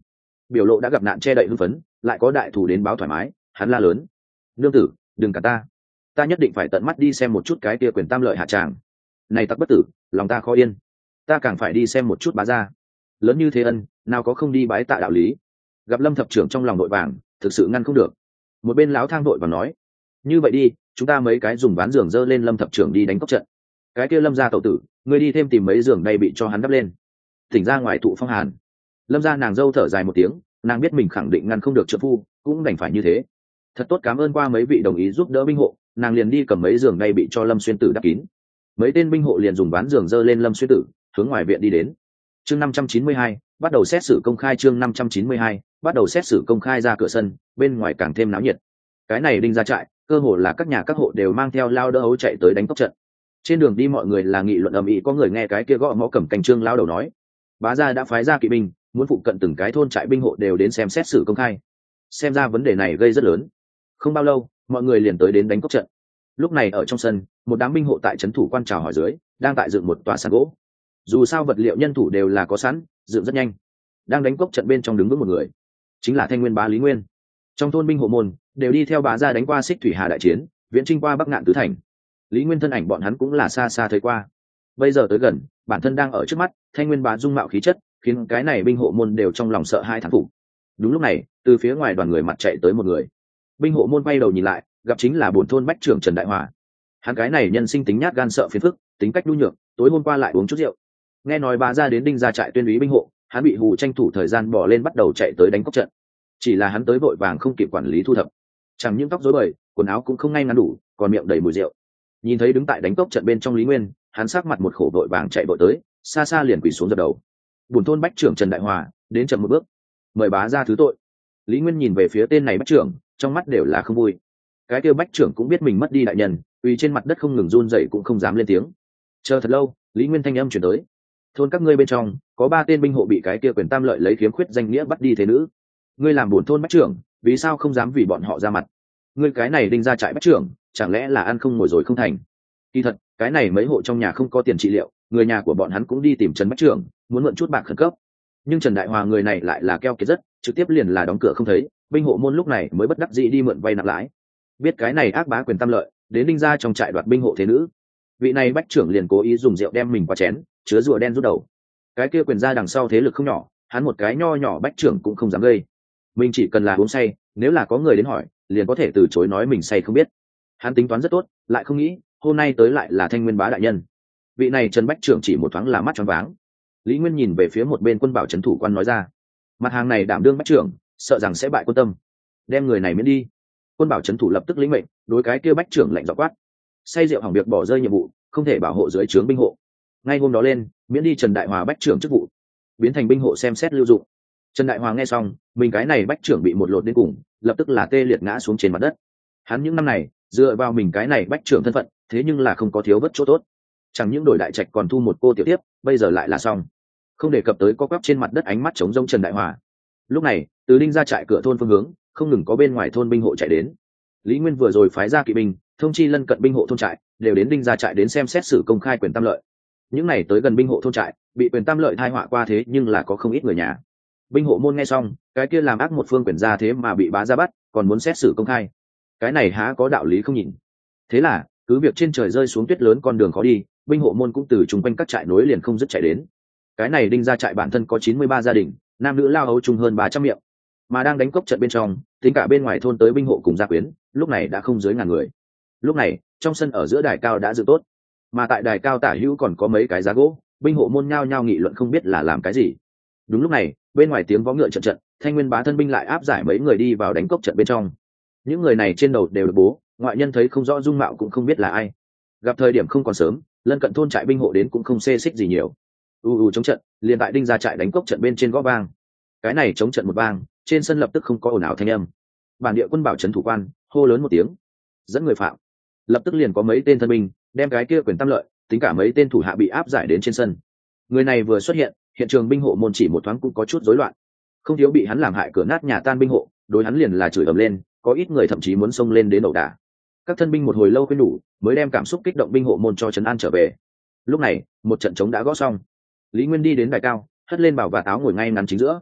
biểu lộ đã gặp nạn che đậy hưng phấn, lại có đại thủ đến báo thoải mái, hắn la lớn: nương tử, đừng cả ta nhất định phải tận mắt đi xem một chút cái kia quyền tam lợi hạ tràng. Này tặc bất tử, lòng ta khó yên, ta càng phải đi xem một chút bá gia, lớn như thế ân, nào có không đi bái tạ đạo lý. Gặp Lâm thập trưởng trong lòng nội vàng, thực sự ngăn không được. Một bên láo thang đội và nói: như vậy đi, chúng ta mấy cái dùng ván giường dơ lên Lâm thập trưởng đi đánh cốc trận. Cái kia Lâm gia tẩu tử, ngươi đi thêm tìm mấy giường đây bị cho hắn đắp lên, tỉnh ra ngoài thụ phong hàn. Lâm gia nàng dâu thở dài một tiếng, nàng biết mình khẳng định ngăn không được trợ phu, cũng đành phải như thế. Thật tốt, cảm ơn qua mấy vị đồng ý giúp đỡ binh hộ, nàng liền đi cầm mấy giường đây bị cho Lâm xuyên tử đắp kín. Mấy tên binh hộ liền dùng ván giường dơ lên Lâm xuyên tử, hướng ngoài viện đi đến. Chương 592, bắt đầu xét xử công khai. Chương 592, bắt đầu xét xử công khai. Ra cửa sân, bên ngoài càng thêm náo nhiệt. Cái này đinh ra trại, cơ hồ là các nhà các hộ đều mang theo lao đỡ ấu chạy tới đánh cốc trận. Trên đường đi mọi người là nghị luận ầm ĩ, có người nghe cái kia gõ mõ cầm cành trương lao đầu nói: bá gia đã phái ra kỵ binh, muốn phụ cận từng cái thôn trại binh hộ đều đến xem xét xử công khai. Xem ra vấn đề này gây rất lớn. Không bao lâu, mọi người liền tới đến đánh cốc trận. Lúc này ở trong sân, một đám binh hộ tại trấn thủ quan chào hỏi dưới, đang tại dựng một tòa sàn gỗ. Dù sao vật liệu nhân thủ đều là có sẵn, dựng rất nhanh. Đang đánh cốc trận bên trong đứng vững một người, chính là Thanh Nguyên bá Lý Nguyên. Trong thôn binh hộ môn đều đi theo bá gia đánh qua Xích Thủy Hà đại chiến, viễn chinh qua Bắc Ngạn tứ thành. Lý Nguyên thân ảnh bọn hắn cũng là xa xa thấy qua. Bây giờ tới gần, bản thân đang ở trước mắt, Thanh Nguyên bá dung mạo khí chất, khiến cái này binh hộ môn đều trong lòng sợ hai thán phục. Đúng lúc này, từ phía ngoài đoàn người mặt chạy tới một người. Binh hộ môn quay đầu nhìn lại, gặp chính là bổn thôn bách trưởng Trần Đại Hòa. Hắn cái này nhân sinh tính nhát gan sợ phiền phức, tính cách nhu nhược, tối hôm qua lại uống chút rượu. Nghe nói bá gia đến đinh gia trại tuyên úy binh hộ, hắn bị hù tranh thủ thời gian bỏ lên bắt đầu chạy tới đánh cốc trận. Chỉ là hắn tới vội vàng không kịp quản lý thu thập, chẳng những tóc rối bời, quần áo cũng không ngay ngắn đủ, còn miệng đầy mùi rượu. Nhìn thấy đứng tại đánh cốc trận bên trong Lý Nguyên, hắn sắc mặt một khổ vội vàng chạy vội tới, xa xa liền quỳ xuống dập đầu: bổn thôn bách trưởng Trần Đại Hòa đến chậm một bước, mời bá gia thứ tội. Lý Nguyên nhìn về phía tên này bách trưởng, trong mắt đều là không vui. Cái kêu bách trưởng cũng biết mình mất đi đại nhân, quỳ trên mặt đất không ngừng run rẩy cũng không dám lên tiếng. Chờ thật lâu, Lý Nguyên thanh âm chuyển tới: thôn các ngươi bên trong có 3 tên binh hộ bị cái kia quyền tam lợi lấy khiếm khuyết danh nghĩa bắt đi thế nữ. Ngươi làm bổn thôn bách trưởng, vì sao không dám vì bọn họ ra mặt? Ngươi cái này đinh ra trại bách trưởng, chẳng lẽ là ăn không ngồi rồi không thành? Kỳ thật, cái này mấy hộ trong nhà không có tiền trị liệu, người nhà của bọn hắn cũng đi tìm Trần bách trưởng, muốn mượn chút bạc khẩn cấp. Nhưng Trần Đại Hòa người này lại là keo kiệt rất, trực tiếp liền là đóng cửa không thấy, binh hộ môn lúc này mới bất đắc dĩ đi mượn vay nặng lãi. Biết cái này ác bá quyền tam lợi, đến đinh ra trong trại đoạt binh hộ thế nữ. Vị này bách trưởng liền cố ý dùng rượu đem mình qua chén, chứa rùa đen rút đầu. Cái kia quyền ra đằng sau thế lực không nhỏ, hắn một cái nho nhỏ bách trưởng cũng không dám gây. Mình chỉ cần là uống say, nếu là có người đến hỏi, liền có thể từ chối nói mình say không biết. Hắn tính toán rất tốt, lại không nghĩ hôm nay tới lại là Thanh Nguyên bá đại nhân. Vị này Trần bách trưởng chỉ một thoáng là mắt choáng váng. Lý Nguyên nhìn về phía một bên quân bảo trấn thủ quan nói ra: mặt hàng này đảm đương bách trưởng, sợ rằng sẽ bại quân tâm, đem người này miễn đi. Quân bảo trấn thủ lập tức lĩnh mệnh, đối cái kia bách trưởng lạnh giọng quát: say rượu hỏng việc bỏ rơi nhiệm vụ, không thể bảo hộ dưới trướng binh hộ. Ngay hôm đó lên, miễn đi Trần Đại Hòa bách trưởng chức vụ, biến thành binh hộ xem xét lưu dụng. Trần Đại Hòa nghe xong, mình cái này bách trưởng bị một lột đến cùng, lập tức là tê liệt ngã xuống trên mặt đất. Hắn những năm này dựa vào mình cái này bách trưởng thân phận, thế nhưng là không có thiếu vất chỗ tốt. Chẳng những đổi đại trạch còn thu một cô tiểu tiếp, bây giờ lại là xong. Không đề cập tới có quắp trên mặt đất ánh mắt trống rông Trần Đại Hòa. Lúc này, từ đinh ra trại cửa thôn phương hướng, không ngừng có bên ngoài thôn binh hộ chạy đến. Lý Nguyên vừa rồi phái ra kỵ binh, thông chi lân cận binh hộ thôn trại, đều đến đinh ra trại đến xem xét xử công khai quyền tam lợi. Những này tới gần binh hộ thôn trại, bị quyền tam lợi thai họa qua thế nhưng là có không ít người nhà. Binh hộ môn nghe xong, cái kia làm ác một phương quyền gia thế mà bị bá ra bắt, còn muốn xét xử công khai, cái này há có đạo lý không nhìn. Thế là cứ việc trên trời rơi xuống tuyết lớn con đường khó đi, binh hộ môn cũng từ chung quanh các trại nối liền không dứt chạy đến. Cái này đinh ra trại bản thân có 93 gia đình, nam nữ lao ấu chung hơn 300 miệng, mà đang đánh cốc trận bên trong, tính cả bên ngoài thôn tới binh hộ cùng gia quyến, lúc này đã không dưới ngàn người. Lúc này trong sân ở giữa đài cao đã dựng tốt, mà tại đài cao tả hữu còn có mấy cái giá gỗ, binh hộ môn nhao nhao nghị luận không biết là làm cái gì. Đúng lúc này, bên ngoài tiếng vó ngựa trận trận, Thanh Nguyên bá thân binh lại áp giải mấy người đi vào đánh cốc trận bên trong. Những người này trên đầu đều được bố, ngoại nhân thấy không rõ dung mạo cũng không biết là ai. Gặp thời điểm không còn sớm, lân cận thôn trại binh hộ đến cũng không xê xích gì nhiều. Chống trận, liền tại đinh ra trại đánh cốc trận bên trên gõ vang. Cái này chống trận một vang, trên sân lập tức không có ồn ào thanh âm. Bản địa quân bảo trấn thủ quan hô lớn một tiếng, dẫn người phạm. Lập tức liền có mấy tên thân binh đem cái kia quyền tam lợi, tính cả mấy tên thủ hạ bị áp giải đến trên sân. Người này vừa xuất hiện, hiện trường binh hộ môn chỉ một thoáng cũng có chút rối loạn. Không thiếu bị hắn làm hại cửa nát nhà tan binh hộ, đối hắn liền là chửi ầm lên, có ít người thậm chí muốn xông lên đến ẩu đả. Các thân binh một hồi lâu khuyên đủ, mới đem cảm xúc kích động binh hộ môn cho trấn an trở về. Lúc này, một trận trống đã gõ xong. Lý Nguyên đi đến đài cao, hất lên bảo và táo ngồi ngay ngắn chính giữa.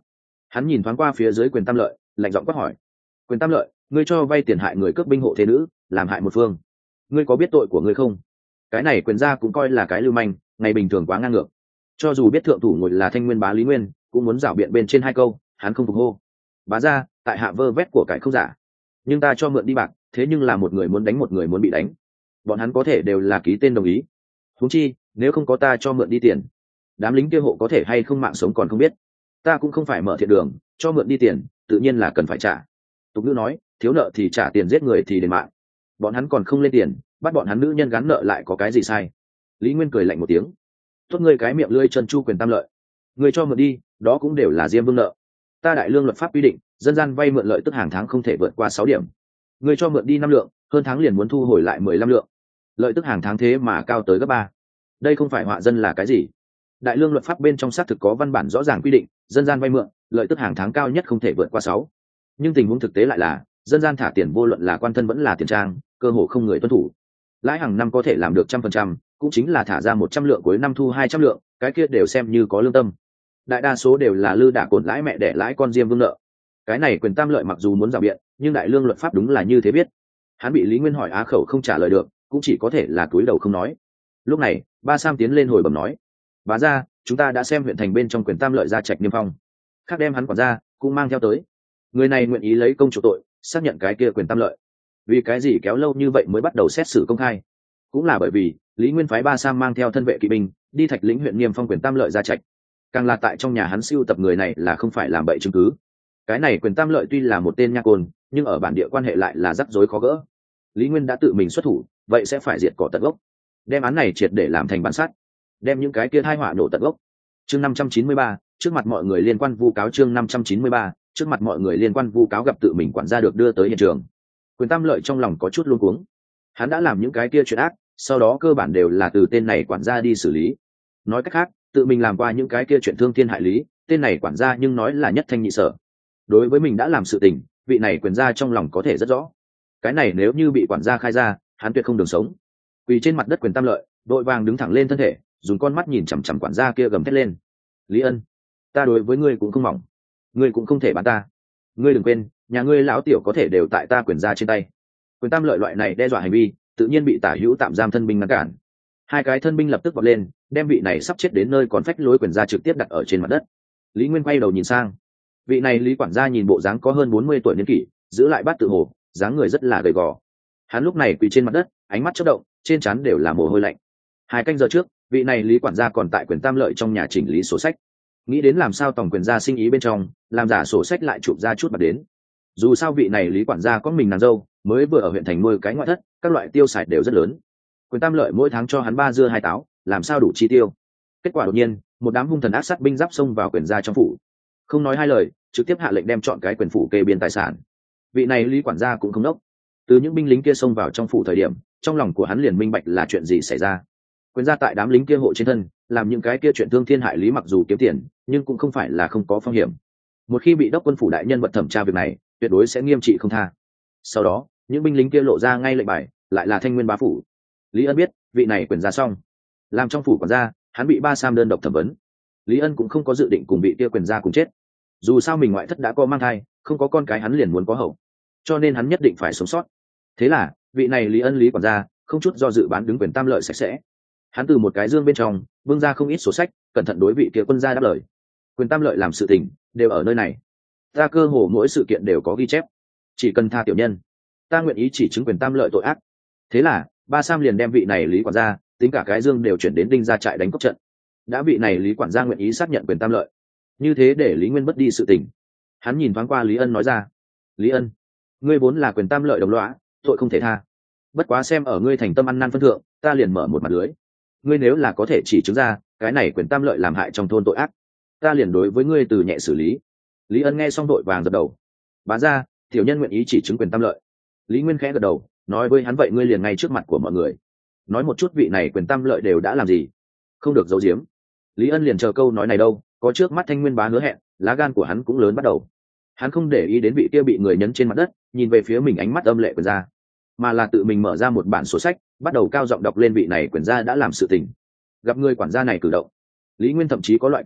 Hắn nhìn thoáng qua phía dưới Quyền Tam Lợi, lạnh giọng quát hỏi: Quyền Tam Lợi, ngươi cho vay tiền hại người, cướp binh hộ thế nữ, làm hại một phương, ngươi có biết tội của ngươi không? Cái này Quyền gia cũng coi là cái lưu manh, ngày bình thường quá ngang ngược. Cho dù biết thượng thủ ngồi là Thanh Nguyên bá Lý Nguyên, cũng muốn rảo biện bên trên hai câu. Hắn không phục hô: Bá gia, tại hạ vơ vét của cải không giả, nhưng ta cho mượn đi bạc, thế nhưng là một người muốn đánh một người muốn bị đánh, bọn hắn có thể đều là ký tên đồng ý. Huống chi nếu không có ta cho mượn đi tiền, đám lính kia hộ có thể hay không mạng sống còn không biết. Ta cũng không phải mở thiện đường, cho mượn đi tiền tự nhiên là cần phải trả. Tục ngữ nói, thiếu nợ thì trả tiền, giết người thì đền mạng. Bọn hắn còn không lên tiền, bắt bọn hắn nữ nhân gắn nợ lại có cái gì sai? Lý Nguyên cười lạnh một tiếng: Tốt ngươi cái miệng lưỡi chân chu Quyền Tam Lợi, ngươi cho mượn đi, đó cũng đều là diêm vương nợ. Ta đại lương luật pháp quy định, dân gian vay mượn lợi tức hàng tháng không thể vượt qua 6 điểm. Ngươi cho mượn đi 5 lượng, hơn tháng liền muốn thu hồi lại 15 lượng. Lợi tức hàng tháng thế mà cao tới gấp 3. Đây không phải họa dân là cái gì? Đại lương luật pháp bên trong xác thực có văn bản rõ ràng quy định, dân gian vay mượn, lợi tức hàng tháng cao nhất không thể vượt qua 6. Nhưng tình huống thực tế lại là, dân gian thả tiền vô luận là quan thân vẫn là tiền trang, cơ hồ không người tuân thủ. Lãi hàng năm có thể làm được 100%, cũng chính là thả ra 100 lượng cuối năm thu 200 lượng, cái kia đều xem như có lương tâm. Đại đa số đều là lư đả cồn lãi mẹ đẻ lãi con diêm vương nợ. Cái này Quyền Tam Lợi mặc dù muốn rào biện, nhưng đại lương luật pháp đúng là như thế biết. Hắn bị Lý Nguyên hỏi á khẩu không trả lời được, cũng chỉ có thể là cúi đầu không nói. Lúc này Ba Sam tiến lên hồi bẩm nói: Bá gia, chúng ta đã xem huyện thành bên trong Quyền Tam Lợi ra trạch niêm phong, khác đem hắn quản gia cũng mang theo tới. Người này nguyện ý lấy công chủ tội, xác nhận cái kia Quyền Tam Lợi. Vì cái gì kéo lâu như vậy mới bắt đầu xét xử công khai? Cũng là bởi vì Lý Nguyên phái Ba Sam mang theo thân vệ kỵ binh đi Thạch Lĩnh huyện niêm phong Quyền Tam Lợi ra trạch, càng là tại trong nhà hắn siêu tập người này là không phải làm bậy chứng cứ. Cái này Quyền Tam Lợi tuy là một tên nha côn, nhưng ở bản địa quan hệ lại là rắc rối khó gỡ. Lý Nguyên đã tự mình xuất thủ, vậy sẽ phải diệt cỏ tận gốc, đem án này triệt để làm thành bản sát, đem những cái kia tai họa nổ tận gốc. Chương 593, trước mặt mọi người liên quan vu cáo. Chương 593, trước mặt mọi người liên quan vu cáo gặp tự mình quản gia được đưa tới hiện trường. Quyền Tam Lợi trong lòng có chút luống cuống. Hắn đã làm những cái kia chuyện ác, sau đó cơ bản đều là từ tên này quản gia đi xử lý. Nói cách khác, tự mình làm qua những cái kia chuyện thương thiên hại lý, tên này quản gia nhưng nói là nhất thanh nhị sở. Đối với mình đã làm sự tình, vị này quyền gia trong lòng có thể rất rõ. Cái này nếu như bị quản gia khai ra, hắn tuyệt không đường sống. Quỳ trên mặt đất Quyền Tam Lợi đội vàng đứng thẳng lên thân thể, dùng con mắt nhìn chằm chằm quản gia kia gầm thét lên: Lý Ân, ta đối với ngươi cũng không mỏng, ngươi cũng không thể bán ta. Ngươi đừng quên, nhà ngươi lão tiểu có thể đều tại ta quyền gia trên tay. Quyền Tam Lợi loại này đe dọa hành vi, tự nhiên bị tả hữu tạm giam thân binh ngăn cản. Hai cái thân binh lập tức vọt lên, đem vị này sắp chết đến nơi còn phách lối quyền gia trực tiếp đặt ở trên mặt đất. Lý Nguyên quay đầu nhìn sang, vị này Lý quản gia nhìn bộ dáng có hơn 40 tuổi niên kỷ, giữ lại bát tự hồ, dáng người rất là gầy gò. Hắn lúc này quỳ trên mặt đất, ánh mắt chớp động, trên trán đều là mồ hôi lạnh. 2 canh giờ trước, vị này Lý quản gia còn tại Quyền Tam Lợi trong nhà chỉnh lý sổ sách, nghĩ đến làm sao tổng quyền gia sinh ý bên trong làm giả sổ sách lại chụp ra chút bạc đến. Dù sao vị này Lý quản gia có mình nàng dâu, mới vừa ở huyện thành nuôi cái ngoại thất, các loại tiêu xài đều rất lớn. Quyền Tam Lợi mỗi tháng cho hắn 3 dưa 2 táo, làm sao đủ chi tiêu. Kết quả đột nhiên, một đám hung thần ác sát binh giáp xông vào quyền gia trong phủ, không nói hai lời, trực tiếp hạ lệnh đem chọn cái quyền phủ kê biên tài sản. Vị này Lý quản gia cũng không đốc, từ những binh lính kia xông vào trong phủ thời điểm, trong lòng của hắn liền minh bạch là chuyện gì xảy ra. Quyền gia tại đám lính kia hộ trên thân, làm những cái kia chuyện thương thiên hại lý, mặc dù kiếm tiền, nhưng cũng không phải là không có phong hiểm. Một khi bị đốc quân phủ đại nhân vật thẩm tra việc này, tuyệt đối sẽ nghiêm trị không tha. Sau đó, những binh lính kia lộ ra ngay lệnh bài, lại là Thanh Nguyên bá phủ. Lý Ân biết, vị này quyền gia xong, làm trong phủ quản gia, hắn bị Ba Sam đơn độc thẩm vấn. Lý Ân cũng không có dự định cùng vị kia quyền gia cùng chết. Dù sao mình ngoại thất đã có mang thai, không có con cái hắn liền muốn có hậu, cho nên hắn nhất định phải sống sót. Thế là, vị này Lý Ân Lý quản gia không chút do dự bán đứng Quyền Tam Lợi sạch sẽ. Hắn từ một cái dương bên trong bưng ra không ít sổ sách, cẩn thận đối vị kia quân gia đáp lời. Quyền Tam Lợi làm sự tình đều ở nơi này, ta cơ hồ mỗi sự kiện đều có ghi chép, chỉ cần tha tiểu nhân, ta nguyện ý chỉ chứng Quyền Tam Lợi tội ác. Thế là Ba Sam liền đem vị này Lý quản gia tính cả cái dương đều chuyển đến Đinh gia trại đánh cốc trận. Đã vị này Lý quản gia nguyện ý xác nhận Quyền Tam Lợi, như thế để Lý Nguyên mất đi sự tình. Hắn nhìn thoáng qua Lý Ân nói ra: Lý Ân, ngươi vốn là Quyền Tam Lợi đồng lõa, tội không thể tha. Bất quá xem ở ngươi thành tâm ăn năn phân thượng, ta liền mở một mặt lưới. Ngươi nếu là có thể chỉ chứng ra cái này Quyền Tam Lợi làm hại trong thôn tội ác, ta liền đối với ngươi từ nhẹ xử lý. Lý Ân nghe xong đội vàng gật đầu: Bá gia, tiểu nhân nguyện ý chỉ chứng Quyền Tam Lợi. Lý Nguyên khẽ gật đầu, nói với hắn: vậy ngươi liền ngay trước mặt của mọi người nói một chút vị này Quyền Tam Lợi đều đã làm gì, không được giấu giếm. Lý Ân liền chờ câu nói này đâu, có trước mắt Thanh Nguyên bá hứa hẹn, lá gan của hắn cũng lớn bắt đầu. Hắn không để ý đến vị kia bị người nhấn trên mặt đất, nhìn về phía mình ánh mắt âm lệ quyền gia, mà là tự mình mở ra một bản sổ sách, bắt đầu cao giọng đọc lên vị này quyền gia đã làm sự tình. Gặp người quản gia này cử động, Lý Nguyên thậm chí có loại cảm giác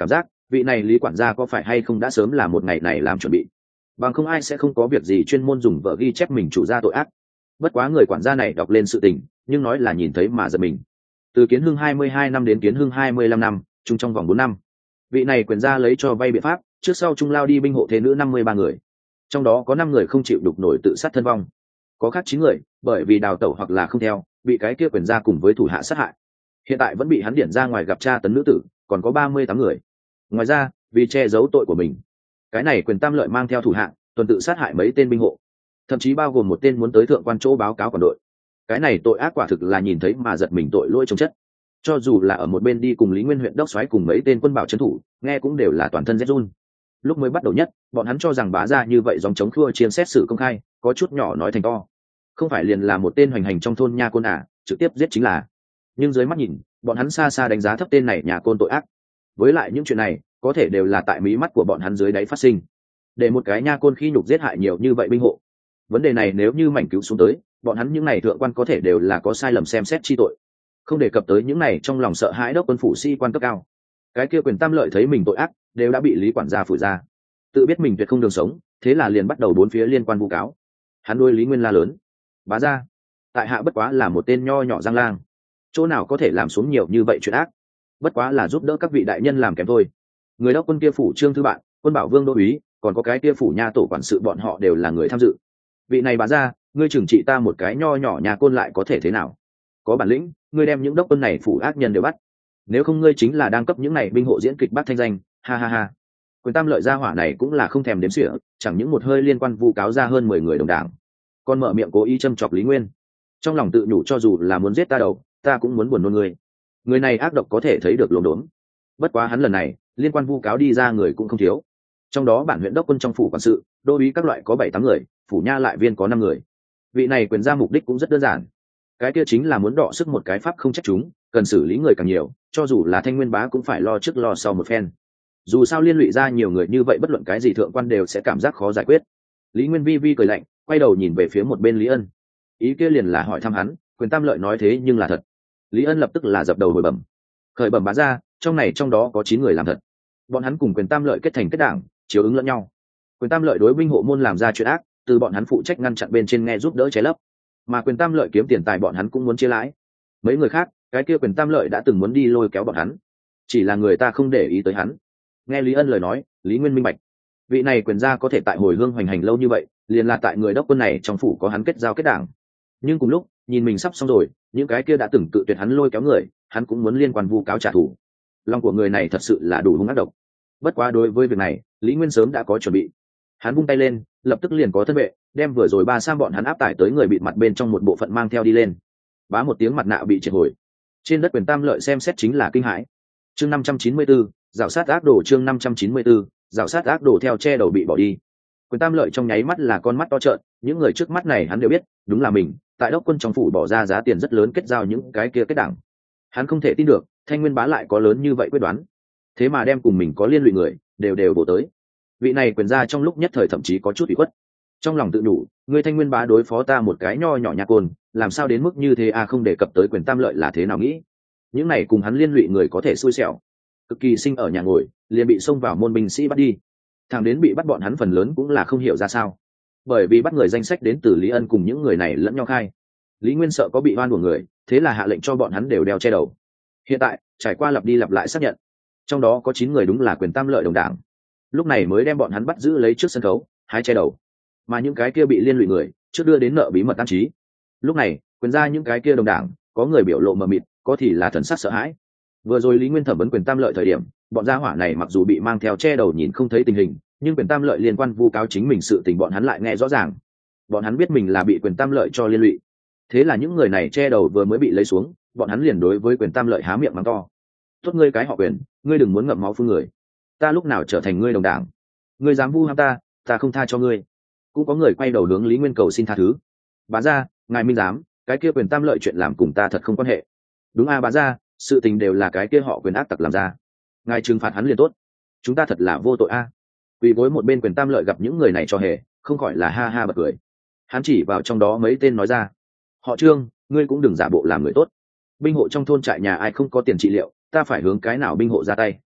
vị này lý quản gia có phải hay không đã sớm là một ngày này làm chuẩn bị, bằng không ai sẽ không có việc gì chuyên môn dùng vợ ghi chép mình chủ ra tội ác. Bất quá người quản gia này đọc lên sự tình nhưng nói là nhìn thấy mà giật mình. Từ Kiến Hưng 22 năm đến Kiến Hưng 25 năm, chung trong vòng 4 năm, vị này quyền gia lấy cho vay biện pháp trước sau chung lao đi binh hộ thế nữ 53 người, trong đó có 5 người không chịu đục nổi tự sát thân vong, có khác 9 người bởi vì đào tẩu hoặc là không theo bị cái kia quyền gia cùng với thủ hạ sát hại, hiện tại vẫn bị hắn điển ra ngoài gặp tra tấn nữ tử, còn có 38 người. Ngoài ra vì che giấu tội của mình, cái này quyền tam lợi mang theo thủ hạ tuần tự sát hại mấy tên binh hộ, thậm chí bao gồm một tên muốn tới thượng quan chỗ báo cáo quản đội. Cái này tội ác quả thực là nhìn thấy mà giật mình, tội lỗi trồng chất. Cho dù là ở một bên đi cùng Lý Nguyên huyện đốc soái cùng mấy tên quân bảo trấn thủ, nghe cũng đều là toàn thân rét run. Lúc mới bắt đầu nhất, bọn hắn cho rằng Bá Gia như vậy dòng chống khua chiên xét xử công khai, có chút nhỏ nói thành to, không phải liền là một tên hoành hành trong thôn nha côn trực tiếp giết chính là. Nhưng dưới mắt nhìn, bọn hắn xa xa đánh giá thấp tên này nhà côn tội ác. Với lại những chuyện này có thể đều là tại mí mắt của bọn hắn dưới đáy phát sinh. Để một cái nha côn khi nhục giết hại nhiều như vậy binh hộ, vấn đề này nếu như mảnh cứu xuống tới, bọn hắn những này thượng quan có thể đều là có sai lầm xem xét chi tội, không đề cập tới những này trong lòng sợ hãi đốc quân phủ sĩ quan cấp cao. Cái kia quyền tam lợi thấy mình tội ác đều đã bị lý quản gia phủi ra, tự biết mình tuyệt không đường sống, thế là liền bắt đầu bốn phía liên quan vu cáo. Hắn đuôi Lý Nguyên la lớn: Bá Gia, tại hạ bất quá là một tên nho nhỏ giang lang, chỗ nào có thể làm xuống nhiều như vậy chuyện ác, bất quá là giúp đỡ các vị đại nhân làm kém thôi. Người đốc quân kia phủ Trương Thư Bạn, quân bảo Vương đô úy, còn có cái kia phủ nha tổ quản sự, bọn họ đều là người tham dự. Vị này Bá Gia, ngươi trừng trị ta một cái nho nhỏ nhà côn lại có thể thế nào? Có bản lĩnh ngươi đem những đốc quân này phủ ác nhân đều bắt, nếu không ngươi chính là đang cấp những này binh hộ diễn kịch bác thanh danh. Ha ha ha. Quyền tam lợi gia hỏa này cũng là không thèm đếm xỉa, chẳng những một hơi liên quan vu cáo ra hơn 10 người đồng đảng, còn mở miệng cố ý châm chọc Lý Nguyên, trong lòng tự nhủ cho dù là muốn giết ta đầu, ta cũng muốn buồn nôn người. Người này ác độc có thể thấy được lồn đốn. Bất quá hắn lần này liên quan vu cáo đi ra người cũng không thiếu, trong đó bản huyện đốc quân trong phủ quản sự, đô úy các loại có 7-8 người, phủ nha lại viên có 5 người. Vị này quyền ra mục đích cũng rất đơn giản, cái kia chính là muốn đọ sức một cái pháp không trách chúng, cần xử lý người càng nhiều, cho dù là Thanh Nguyên bá cũng phải lo trước lo sau một phen. Dù sao liên lụy ra nhiều người như vậy, bất luận cái gì thượng quan đều sẽ cảm giác khó giải quyết. Lý Nguyên vi vi cười lạnh, quay đầu nhìn về phía một bên Lý Ân, ý kia liền là hỏi thăm hắn, quyền tam lợi nói thế nhưng là thật. Lý Ân lập tức là dập đầu hồi bẩm, khởi bẩm Bá Gia, trong đó có 9 người làm thật, bọn hắn cùng quyền tam lợi kết thành kết đảng, chiếu ứng lẫn nhau. Quyền tam lợi đối binh hộ môn làm ra chuyện ác, từ bọn hắn phụ trách ngăn chặn bên trên nghe giúp đỡ che lấp, mà quyền tam lợi kiếm tiền tài bọn hắn cũng muốn chia lãi. Mấy người khác, cái kia quyền tam lợi đã từng muốn đi lôi kéo bọn hắn, chỉ là người ta không để ý tới hắn. Nghe Lý Ân lời nói, Lý Nguyên minh bạch, vị này quyền gia có thể tại hồi hương hoành hành lâu như vậy, liền là tại người đốc quân này trong phủ có hắn kết giao kết đảng. Nhưng cùng lúc nhìn mình sắp xong rồi, những cái kia đã từng tự tuyệt hắn lôi kéo người, hắn cũng muốn liên quan vu cáo trả thù. Lòng của người này thật sự là đủ hung ác độc. Bất quá đối với việc này, Lý Nguyên sớm đã có chuẩn bị. Hắn vung tay lên, lập tức liền có thân vệ đem vừa rồi ba sam bọn hắn áp tải tới người bịt mặt bên trong một bộ phận mang theo đi lên. Bá một tiếng, mặt nạ bị triệt hồi. Trên đất quyền tam lợi xem xét chính là kinh hãi. Chương 594, rào sát ác đồ. Chương 594, rào sát ác đồ theo che đầu bị bỏ đi. Quyền tam lợi trong nháy mắt là con mắt to trợn, những người trước mắt này hắn đều biết, đúng là mình tại đốc quân trong phủ bỏ ra giá tiền rất lớn kết giao những cái kia kết đảng. Hắn không thể tin được Thanh Nguyên bá lại có lớn như vậy quyết đoán, thế mà đem cùng mình có liên lụy người đều bổ tới. Vị này quyền gia trong lúc nhất thời thậm chí có chút ủy khuất, trong lòng tự nhủ, ngươi Thanh Nguyên bá đối phó ta một cái nho nhỏ nhà côn, làm sao đến mức như thế không đề cập tới quyền tam lợi là thế nào nghĩ. Những này cùng hắn liên lụy người có thể xui xẻo, cực kỳ sinh ở nhà ngồi liền bị xông vào môn binh sĩ bắt đi, thằng đến bị bắt bọn hắn phần lớn cũng là không hiểu ra sao, bởi vì bắt người danh sách đến từ Lý Ân cùng những người này lẫn nhau khai. Lý Nguyên sợ có bị oan của người, thế là hạ lệnh cho bọn hắn đều đeo che đầu. Hiện tại trải qua lặp đi lặp lại xác nhận, trong đó có 9 người đúng là quyền tam lợi đồng đảng, lúc này mới đem bọn hắn bắt giữ lấy trước sân khấu hái che đầu, mà những cái kia bị liên lụy người trước đưa đến nợ bí mật an trí. Lúc này quyền ra những cái kia đồng đảng, có người biểu lộ mờ mịt, có thì là thần sắc sợ hãi. Vừa rồi Lý Nguyên thẩm vấn quyền tam lợi thời điểm, bọn gia hỏa này mặc dù bị mang theo che đầu nhìn không thấy tình hình, nhưng quyền tam lợi liên quan vu cáo chính mình sự tình bọn hắn lại nghe rõ ràng. Bọn hắn biết mình là bị quyền tam lợi cho liên lụy, thế là những người này che đầu vừa mới bị lấy xuống, bọn hắn liền đối với quyền tam lợi há miệng mắng to: tốt ngươi cái họ Quyền, ngươi đừng muốn ngậm máu phun người, ta lúc nào trở thành ngươi đồng đảng, ngươi dám vu ham ta không tha cho ngươi. Cũng có người quay đầu hướng Lý Nguyên cầu xin tha thứ: Bá Gia, ngài minh giám, cái kia quyền tam lợi chuyện làm cùng ta thật không quan hệ. Đúng Bá Gia, sự tình đều là cái kia họ Quyền ác tặc làm ra, ngài trừng phạt hắn liền tốt, chúng ta thật là vô tội Quỳ gối một bên quyền tam lợi gặp những người này cho hề, không khỏi là ha ha bật cười. Hắn chỉ vào trong đó mấy tên nói ra: họ Trương, ngươi cũng đừng giả bộ làm người tốt, binh hộ trong thôn trại nhà ai không có tiền trị liệu, ta phải hướng cái nào binh hộ ra tay.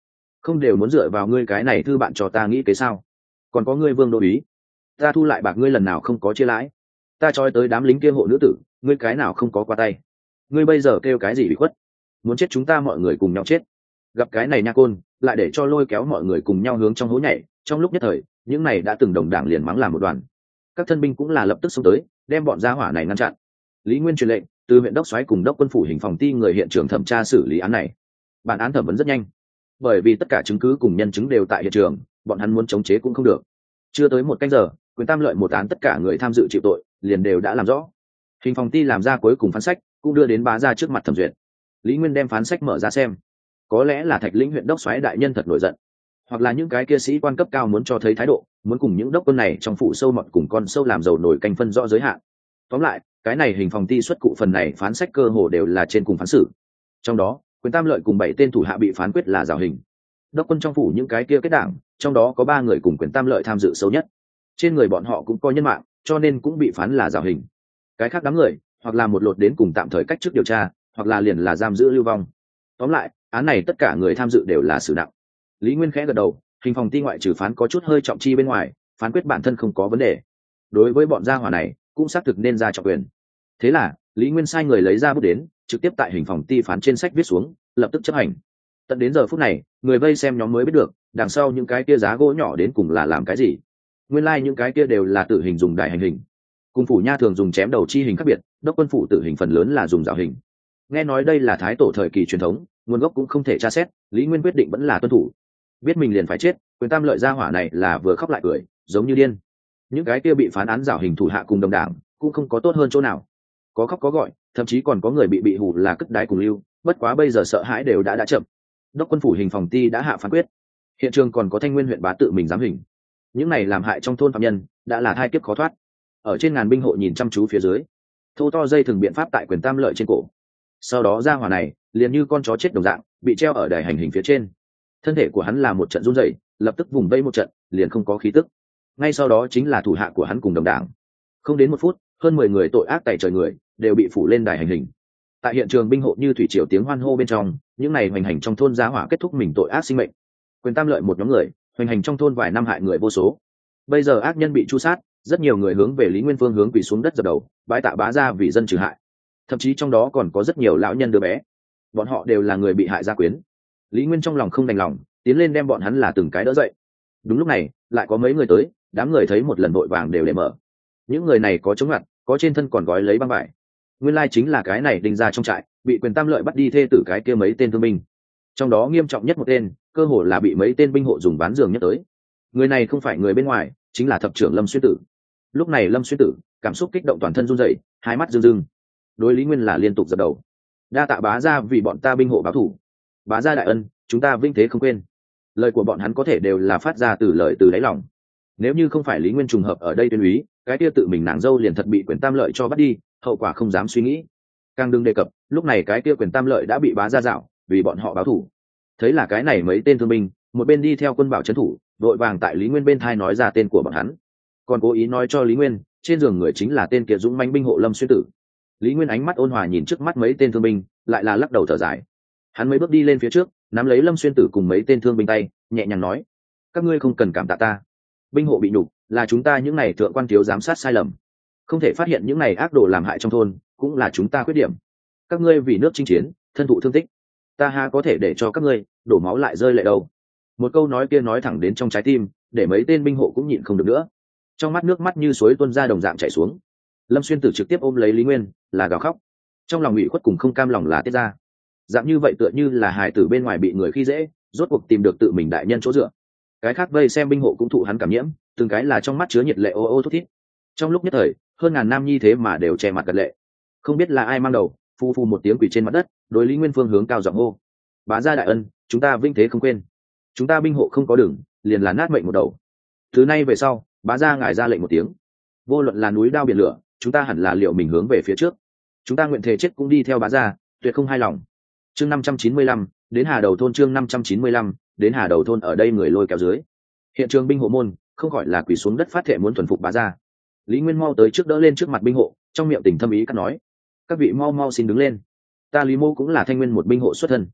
không đều muốn dựa vào ngươi cái này thư bạn cho ta nghĩ kế sao? Còn có ngươi Vương Đô Úy, ta thu lại bạc ngươi lần nào không có chia lãi, ta trói tới đám lính kia hộ nữ tử, ngươi cái nào không có qua tay, ngươi bây giờ kêu cái gì bị khuất? Muốn chết chúng ta mọi người cùng nhau chết. Gặp cái này nha côn, lại để cho lôi kéo mọi người cùng nhau hướng trong hố nhảy. Trong lúc nhất thời, những này đã từng đồng đảng liền mắng làm một đoàn. Các thân binh cũng là lập tức xông tới, đem bọn gia hỏa này ngăn chặn. Lý Nguyên truyền lệnh, từ huyện đốc soái cùng đốc quân phủ hình phòng ti người hiện trường thẩm tra xử lý án này. Bản án thẩm vấn rất nhanh, bởi vì tất cả chứng cứ cùng nhân chứng đều tại hiện trường, bọn hắn muốn chống chế cũng không được. Chưa tới một canh giờ, quyền tam lợi một án tất cả người tham dự chịu tội liền đều đã làm rõ. Hình phòng ti làm ra cuối cùng phán sách, cũng đưa đến bá gia trước mặt thẩm duyệt. Lý Nguyên đem phán sách mở ra xem, có lẽ là Thạch Lĩnh huyện đốc soái đại nhân thật nổi giận, hoặc là những cái kia sĩ quan cấp cao muốn cho thấy thái độ, muốn cùng những đốc quân này trong phủ sâu mọt cùng con sâu làm dầu nổi canh phân rõ giới hạn. Tóm lại, cái này hình phòng ti xuất cụ phần này phán sách cơ hồ đều là trên cùng phán xử. Trong đó, quyền tam lợi cùng 7 tên thủ hạ bị phán quyết là giảo hình. Đốc quân trong phủ những cái kia kết đảng, trong đó có 3 người cùng quyền tam lợi tham dự sâu nhất. Trên người bọn họ cũng có nhân mạng, cho nên cũng bị phán là giảo hình. Cái khác đám người, hoặc là một lột đến cùng tạm thời cách chức điều tra, hoặc là liền là giam giữ lưu vong. Tóm lại, án này tất cả người tham dự đều là xử nặng. Lý Nguyên khẽ gật đầu, hình phòng ti ngoại trừ phán có chút hơi trọng chi bên ngoài, phán quyết bản thân không có vấn đề. Đối với bọn gia hỏa này, cũng xác thực nên ra trọng quyền. Thế là, Lý Nguyên sai người lấy ra bút đến, trực tiếp tại hình phòng ti phán trên sách viết xuống, lập tức chấp hành. Tận đến giờ phút này, người vây xem nhóm mới biết được, đằng sau những cái kia giá gỗ nhỏ đến cùng là làm cái gì. Nguyên lai những cái kia đều là tử hình dùng đại hành hình. Cung phủ nha thường dùng chém đầu chi hình khác biệt, đốc quân phủ tử hình phần lớn là dùng rào hình. Nghe nói đây là thái tổ thời kỳ truyền thống, nguồn gốc cũng không thể tra xét, Lý Nguyên quyết định vẫn là tuân thủ. Biết mình liền phải chết, quyền tam lợi gia hỏa này là vừa khóc lại cười, giống như điên. Những cái kia bị phán án rào hình thủ hạ cùng đồng đảng cũng không có tốt hơn chỗ nào, có khóc có gọi, thậm chí còn có người bị hù là cất đái cùng lưu. Bất quá bây giờ sợ hãi đều đã chậm. Đốc quân phủ hình phòng ti đã hạ phán quyết, hiện trường còn có Thanh Nguyên huyện bá tự mình giám hình. Những này làm hại trong thôn phạm nhân đã là thai kiếp khó thoát. Ở trên ngàn binh hộ nhìn chăm chú phía dưới, thô to dây thừng biện pháp tại quyền tam lợi trên cổ. Sau đó ra hỏa này liền như con chó chết đồng dạng bị treo ở đài hành hình phía trên. Thân thể của hắn là một trận run rẩy, lập tức vùng vây một trận, liền không có khí tức. Ngay sau đó chính là thủ hạ của hắn cùng đồng đảng. Không đến 1 phút, hơn 10 người tội ác tày trời người đều bị phủ lên đài hành hình. Tại hiện trường binh hộ như thủy triều tiếng hoan hô bên trong, những này hoành hành trong thôn giá hỏa kết thúc mình tội ác sinh mệnh. Quyền tam lợi một nhóm người hoành hành trong thôn vài năm hại người vô số. Bây giờ ác nhân bị tru sát, rất nhiều người hướng về Lý Nguyên phương hướng quỳ xuống đất dập đầu, bái tạ bá gia vì dân trừ hại. Thậm chí trong đó còn có rất nhiều lão nhân đứa bé, bọn họ đều là người bị hại gia quyến. Lý Nguyên trong lòng không đành lòng, tiến lên đem bọn hắn là từng cái đỡ dậy. Đúng lúc này, lại có mấy người tới, đám người thấy một lần vội vàng đều để mở. Những người này có chống ngặt, có trên thân còn gói lấy băng vải. Nguyên lai chính là cái này đinh ra trong trại, bị quyền tam lợi bắt đi thê tử cái kia mấy tên thương binh. Trong đó nghiêm trọng nhất một tên, cơ hồ là bị mấy tên binh hộ dùng ván giường nhất tới. Người này không phải người bên ngoài, chính là thập trưởng Lâm Xuyên Tử. Lúc này Lâm Xuyên Tử cảm xúc kích động toàn thân run rẩy, hai mắt rưng rưng. Đối Lý Nguyên là liên tục dập đầu. Đa tạ bá gia vì bọn ta binh hộ báo thù. Bá gia đại ân, chúng ta vinh thế không quên. Lời của bọn hắn có thể đều là phát ra từ lời từ đáy lòng. Nếu như không phải Lý Nguyên trùng hợp ở đây tuyên úy, cái kia tự mình nàng dâu liền thật bị quyền tam lợi cho bắt đi, hậu quả không dám suy nghĩ. Càng đừng đề cập, lúc này cái kia quyền tam lợi đã bị bá gia dạo, vì bọn họ báo thù. Thấy là cái này mấy tên thương binh, một bên đi theo quân bảo trấn thủ, đội vàng tại Lý Nguyên bên thai nói ra tên của bọn hắn, còn cố ý nói cho Lý Nguyên trên giường người chính là tên kia dũng mãnh binh hộ Lâm Xuyên Tử. Lý Nguyên ánh mắt ôn hòa nhìn trước mắt mấy tên thương binh, lại là lắc đầu thở dài. Hắn mấy bước đi lên phía trước, nắm lấy Lâm Xuyên Tử cùng mấy tên thương binh tay, nhẹ nhàng nói: các ngươi không cần cảm tạ ta, binh hộ bị nhục là chúng ta những này thượng quan thiếu giám sát sai lầm, không thể phát hiện những này ác đồ làm hại trong thôn, cũng là chúng ta khuyết điểm. Các ngươi vì nước chinh chiến, thân thụ thương tích, ta ha có thể để cho các ngươi đổ máu lại rơi lệ đâu. Một câu nói kia nói thẳng đến trong trái tim, để mấy tên binh hộ cũng nhịn không được nữa, trong mắt nước mắt như suối tuôn ra đồng dạng chảy xuống. Lâm Xuyên Tử trực tiếp ôm lấy Lý Nguyên, là gào khóc, trong lòng ủy khuất cùng không cam lòng là tiết ra. Dạng như vậy tựa như là hài tử bên ngoài bị người khi dễ, rốt cuộc tìm được tự mình đại nhân chỗ dựa. Cái khác vây xem binh hộ cũng thụ hắn cảm nhiễm, từng cái là trong mắt chứa nhiệt lệ ô ô thút thít. Trong lúc nhất thời, hơn ngàn nam nhi thế mà đều che mặt gật lệ. Không biết là ai mang đầu, phu phu một tiếng quỳ trên mặt đất, đối Lý Nguyên phương hướng cao giọng hô: bá gia đại ân, chúng ta vinh thế không quên. Chúng ta binh hộ không có đường, liền là nát mệnh một đầu. Từ nay về sau, bá gia ngài ra lệnh một tiếng, vô luận là núi đao biển lửa, chúng ta hẳn là liệu mình hướng về phía trước. Chúng ta nguyện thể chết cũng đi theo bá gia, tuyệt không hai lòng. Chương 595, đến Hà Đầu thôn. Chương 595, đến Hà Đầu thôn. Ở đây người lôi kéo dưới, hiện trường binh hộ môn không gọi là quỳ xuống đất phát thệ muốn thuần phục bá gia. Lý Nguyên mau tới trước đỡ lên trước mặt binh hộ, trong miệng tình thâm ý cắt nói: các vị mau mau xin đứng lên, ta Lý Mô cũng là Thanh Nguyên một binh hộ xuất thân.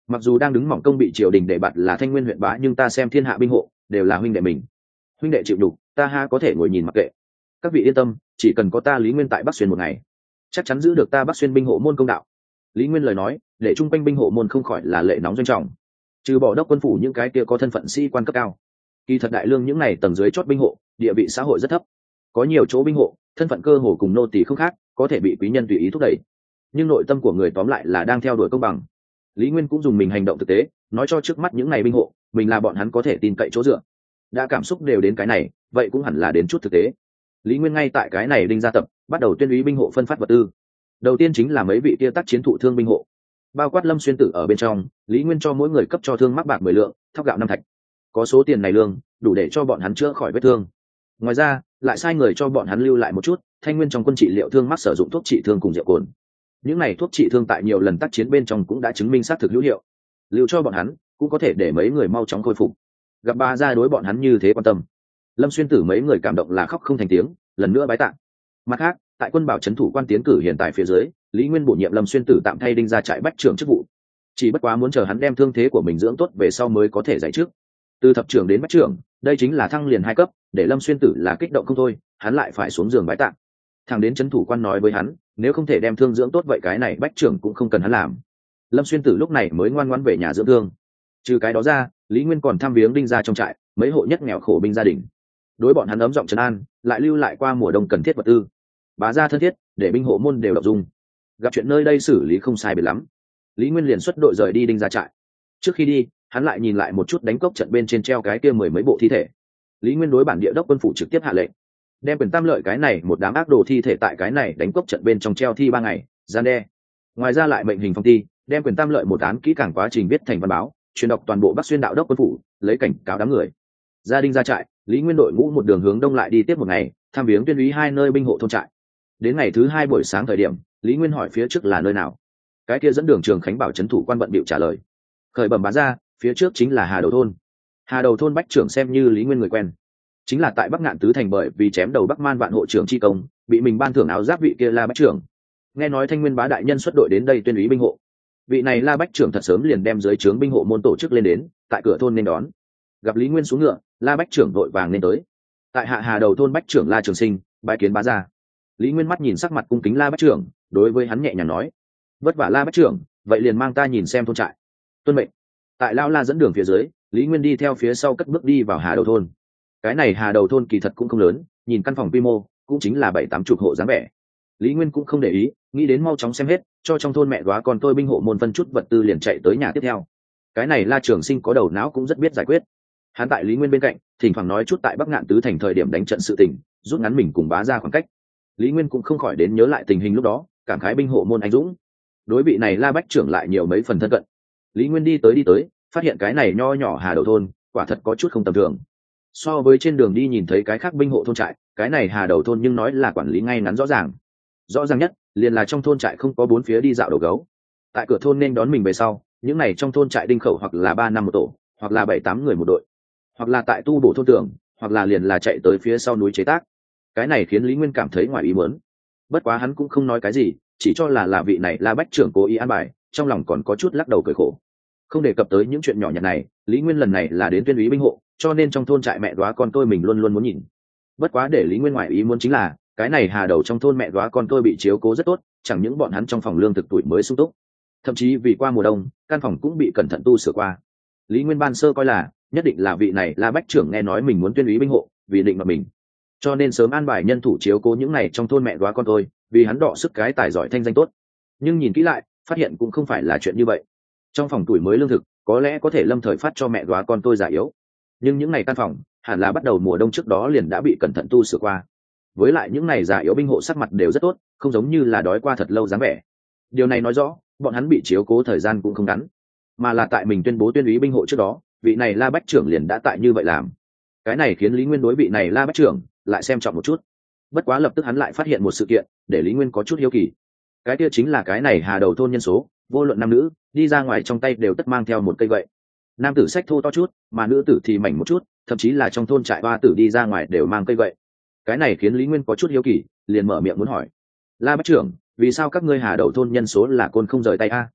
mặc dù đang đứng mỏng công bị triều đình để bạt là Thanh Nguyên huyện bá, nhưng ta xem thiên hạ binh hộ đều là huynh đệ mình, huynh đệ chịu đục ta ha có thể ngồi nhìn mặc kệ. Các vị yên tâm, chỉ cần có ta Lý Nguyên tại Bắc Xuyên một ngày, chắc chắn giữ được ta Bắc Xuyên binh hộ môn công đạo. Lý Nguyên lời nói để chung quanh binh hộ môn không khỏi là lệ nóng doanh trọng, trừ bỏ đốc quân phủ những cái kia có thân phận sĩ quan cấp cao, kỳ thật đại lương những này tầng dưới chót binh hộ địa vị xã hội rất thấp, có nhiều chỗ binh hộ thân phận cơ hồ cùng nô tỳ không khác, có thể bị quý nhân tùy ý thúc đẩy, nhưng nội tâm của người tóm lại là đang theo đuổi công bằng. Lý Nguyên cũng dùng mình hành động thực tế nói cho trước mắt những ngày binh hộ mình là bọn hắn có thể tin cậy chỗ dựa. Đã cảm xúc đều đến cái này, vậy cũng hẳn là đến chút thực tế. Lý Nguyên ngay tại cái này đinh gia tập bắt đầu tuyên úy binh hộ phân phát vật tư. Đầu tiên chính là mấy vị kia tác chiến thụ thương binh hộ, bao quát Lâm Xuyên Tử ở bên trong. Lý Nguyên cho mỗi người cấp cho thương mắc bạc 10 lượng, thóc gạo 5 thạch. Có số tiền này lương đủ để cho bọn hắn chữa khỏi vết thương. Ngoài ra lại sai người cho bọn hắn lưu lại một chút Thanh Nguyên trong quân trị liệu thương mắc sử dụng thuốc trị thương cùng rượu cồn. Những này thuốc trị thương tại nhiều lần tác chiến bên trong cũng đã chứng minh xác thực hữu hiệu, lưu cho bọn hắn cũng có thể để mấy người mau chóng khôi phục. Gặp Bá Gia đối bọn hắn như thế quan tâm, Lâm Xuyên Tử mấy người cảm động là khóc không thành tiếng, lần nữa bái tạ. Mặt khác, tại quân bảo trấn thủ quan tiến cử hiện tại phía dưới, Lý Nguyên bổ nhiệm Lâm Xuyên Tử tạm thay đinh gia trại bách trưởng chức vụ. Chỉ bất quá muốn chờ hắn đem thương thế của mình dưỡng tốt về sau mới có thể dạy trước. Từ thập trưởng đến bách trưởng, đây chính là thăng liền 2 cấp, để Lâm Xuyên Tử là kích động không thôi, hắn lại phải xuống giường bái tạ. Thằng đến trấn thủ quan nói với hắn, nếu không thể đem thương dưỡng tốt vậy cái này bách trưởng cũng không cần hắn làm. Lâm Xuyên Tử lúc này mới ngoan ngoãn về nhà dưỡng thương. Trừ cái đó ra, Lý Nguyên còn thăm viếng đinh gia trong trại mấy hộ nhất nghèo khổ binh gia đình, đối bọn hắn ấm giọng trấn an, lại lưu lại qua mùa đông cần thiết vật tư. Bá Gia thân thiết để binh hộ môn đều đọc dung. Gặp chuyện nơi đây xử lý không sai biệt lắm, Lý Nguyên liền xuất đội rời đi đinh gia trại. Trước khi đi, hắn lại nhìn lại một chút đánh cốc trận bên trên treo cái kia 10 mấy bộ thi thể. Lý Nguyên đối bản địa đốc quân phủ trực tiếp hạ lệnh, đem quyền tam lợi cái này một đám ác đồ thi thể tại cái này đánh cốc trận bên trong treo thi 3 ngày, gian đe. Ngoài ra lại mệnh hình phong thi, đem quyền tam lợi một án kỹ càng quá trình viết thành văn báo, truyền đọc toàn bộ Bắc Xuyên đạo đốc quân phủ, lấy cảnh cáo đám người. Gia đình ra trại, Lý Nguyên đội ngũ một đường hướng đông lại đi tiếp một ngày, thăm viếng tuyên úy 2 nơi binh hộ thôn trại. Đến ngày thứ 2 buổi sáng thời điểm, Lý Nguyên hỏi phía trước là nơi nào. Cái kia dẫn đường Trường Khánh bảo trấn thủ quan bận bịu trả lời. Khởi bẩm Bá Gia, phía trước chính là Hà Đầu thôn. Hà Đầu thôn bách trưởng xem như Lý Nguyên người quen, chính là tại Bắc Ngạn Tứ thành bởi vì chém đầu Bắc Man vạn hộ trưởng chi công, bị mình ban thưởng áo giáp vị kia La bách trưởng. Nghe nói Thanh Nguyên bá đại nhân xuất đội đến đây tuyên úy binh hộ, vị này La bách trưởng thật sớm liền đem dưới trướng binh hộ môn tổ chức lên đến, tại cửa thôn nên đón. Gặp Lý Nguyên xuống ngựa, La bách trưởng vội vàng nên tới. Tại hạ Hà Đầu thôn bách trưởng La Trường Sinh, bái kiến Bá Gia. Lý Nguyên mắt nhìn sắc mặt cung kính La bách trưởng, đối với hắn nhẹ nhàng nói: vất vả La bách trưởng, vậy liền mang ta nhìn xem thôn trại. Tuân mệnh. Tại Lão La dẫn đường phía dưới, Lý Nguyên đi theo phía sau cất bước đi vào Hà Đầu thôn. Cái này Hà Đầu thôn kỳ thật cũng không lớn, nhìn căn phòng quy mô cũng chính là 7-80 hộ dáng vẻ. Lý Nguyên cũng không để ý, nghĩ đến mau chóng xem hết, cho trong thôn mẹ góa con tôi binh hộ môn phân chút vật tư liền chạy tới nhà tiếp theo. Cái này La Trường Sinh có đầu não cũng rất biết giải quyết. Hắn tại Lý Nguyên bên cạnh, thỉnh thoảng nói chút tại Bắc Ngạn Tứ thành thời điểm đánh trận sự tình, rút ngắn mình cùng Bá Gia khoảng cách. Lý Nguyên cũng không khỏi đến nhớ lại tình hình lúc đó, cảm khái binh hộ môn anh dũng. Đối vị này La bách trưởng lại nhiều mấy phần thân cận. Lý Nguyên đi tới, phát hiện cái này nho nhỏ Hà Đầu thôn, quả thật có chút không tầm thường. So với trên đường đi nhìn thấy cái khác binh hộ thôn trại, cái này Hà Đầu thôn nhưng nói là quản lý ngay ngắn rõ ràng. Rõ ràng nhất liền là trong thôn trại không có 4 phía đi dạo đầu gấu. Tại cửa thôn nên đón mình về sau, những này trong thôn trại đinh khẩu hoặc là 3 năm một tổ, hoặc là 7-8 người một đội, hoặc là tại tu bổ thôn tường, hoặc là liền là chạy tới phía sau núi chế tác. Cái này khiến Lý Nguyên cảm thấy ngoài ý muốn. Bất quá hắn cũng không nói cái gì, chỉ cho là vị này La bách trưởng cố ý an bài, trong lòng còn có chút lắc đầu cười khổ. Không đề cập tới những chuyện nhỏ nhặt này, Lý Nguyên lần này là đến tuyên úy binh hộ, cho nên trong thôn trại mẹ góa con tôi mình luôn luôn muốn nhìn. Bất quá để Lý Nguyên ngoài ý muốn chính là, cái này Hà Đầu trong thôn mẹ góa con tôi bị chiếu cố rất tốt, chẳng những bọn hắn trong phòng lương thực tuổi mới sung túc, thậm chí vì qua mùa đông, căn phòng cũng bị cẩn thận tu sửa qua. Lý Nguyên ban sơ coi là nhất định là vị này La bách trưởng nghe nói mình muốn tuyên úy binh hộ, vì định mà mình, cho nên sớm an bài nhân thủ chiếu cố những này trong thôn mẹ góa con tôi, vì hắn đọ sức cái tài giỏi thanh danh tốt. Nhưng nhìn kỹ lại, phát hiện cũng không phải là chuyện như vậy. Trong phòng tuổi mới lương thực có lẽ có thể lâm thời phát cho mẹ góa con tôi già yếu, nhưng những ngày căn phòng hẳn là bắt đầu mùa đông trước đó liền đã bị cẩn thận tu sửa qua. Với lại những ngày già yếu binh hộ sắc mặt đều rất tốt, không giống như là đói qua thật lâu dáng vẻ. Điều này nói rõ bọn hắn bị chiếu cố thời gian cũng không ngắn, mà là tại mình tuyên bố tuyên úy binh hộ trước đó, vị này La bách trưởng liền đã tại như vậy làm. Cái này khiến Lý Nguyên đối vị này La bách trưởng lại xem trọng một chút. Bất quá lập tức hắn lại phát hiện một sự kiện để Lý Nguyên có chút hiếu kỳ. Cái kia chính là cái này Hà Đầu thôn nhân số, vô luận nam nữ, đi ra ngoài trong tay đều tất mang theo một cây gậy. Nam tử xách thô to chút, mà nữ tử thì mảnh một chút, thậm chí là trong thôn trại 3 tử đi ra ngoài đều mang cây gậy. Cái này khiến Lý Nguyên có chút hiếu kỳ, liền mở miệng muốn hỏi: La bách trưởng, vì sao các ngươi Hà Đầu thôn nhân số là côn không rời tay a?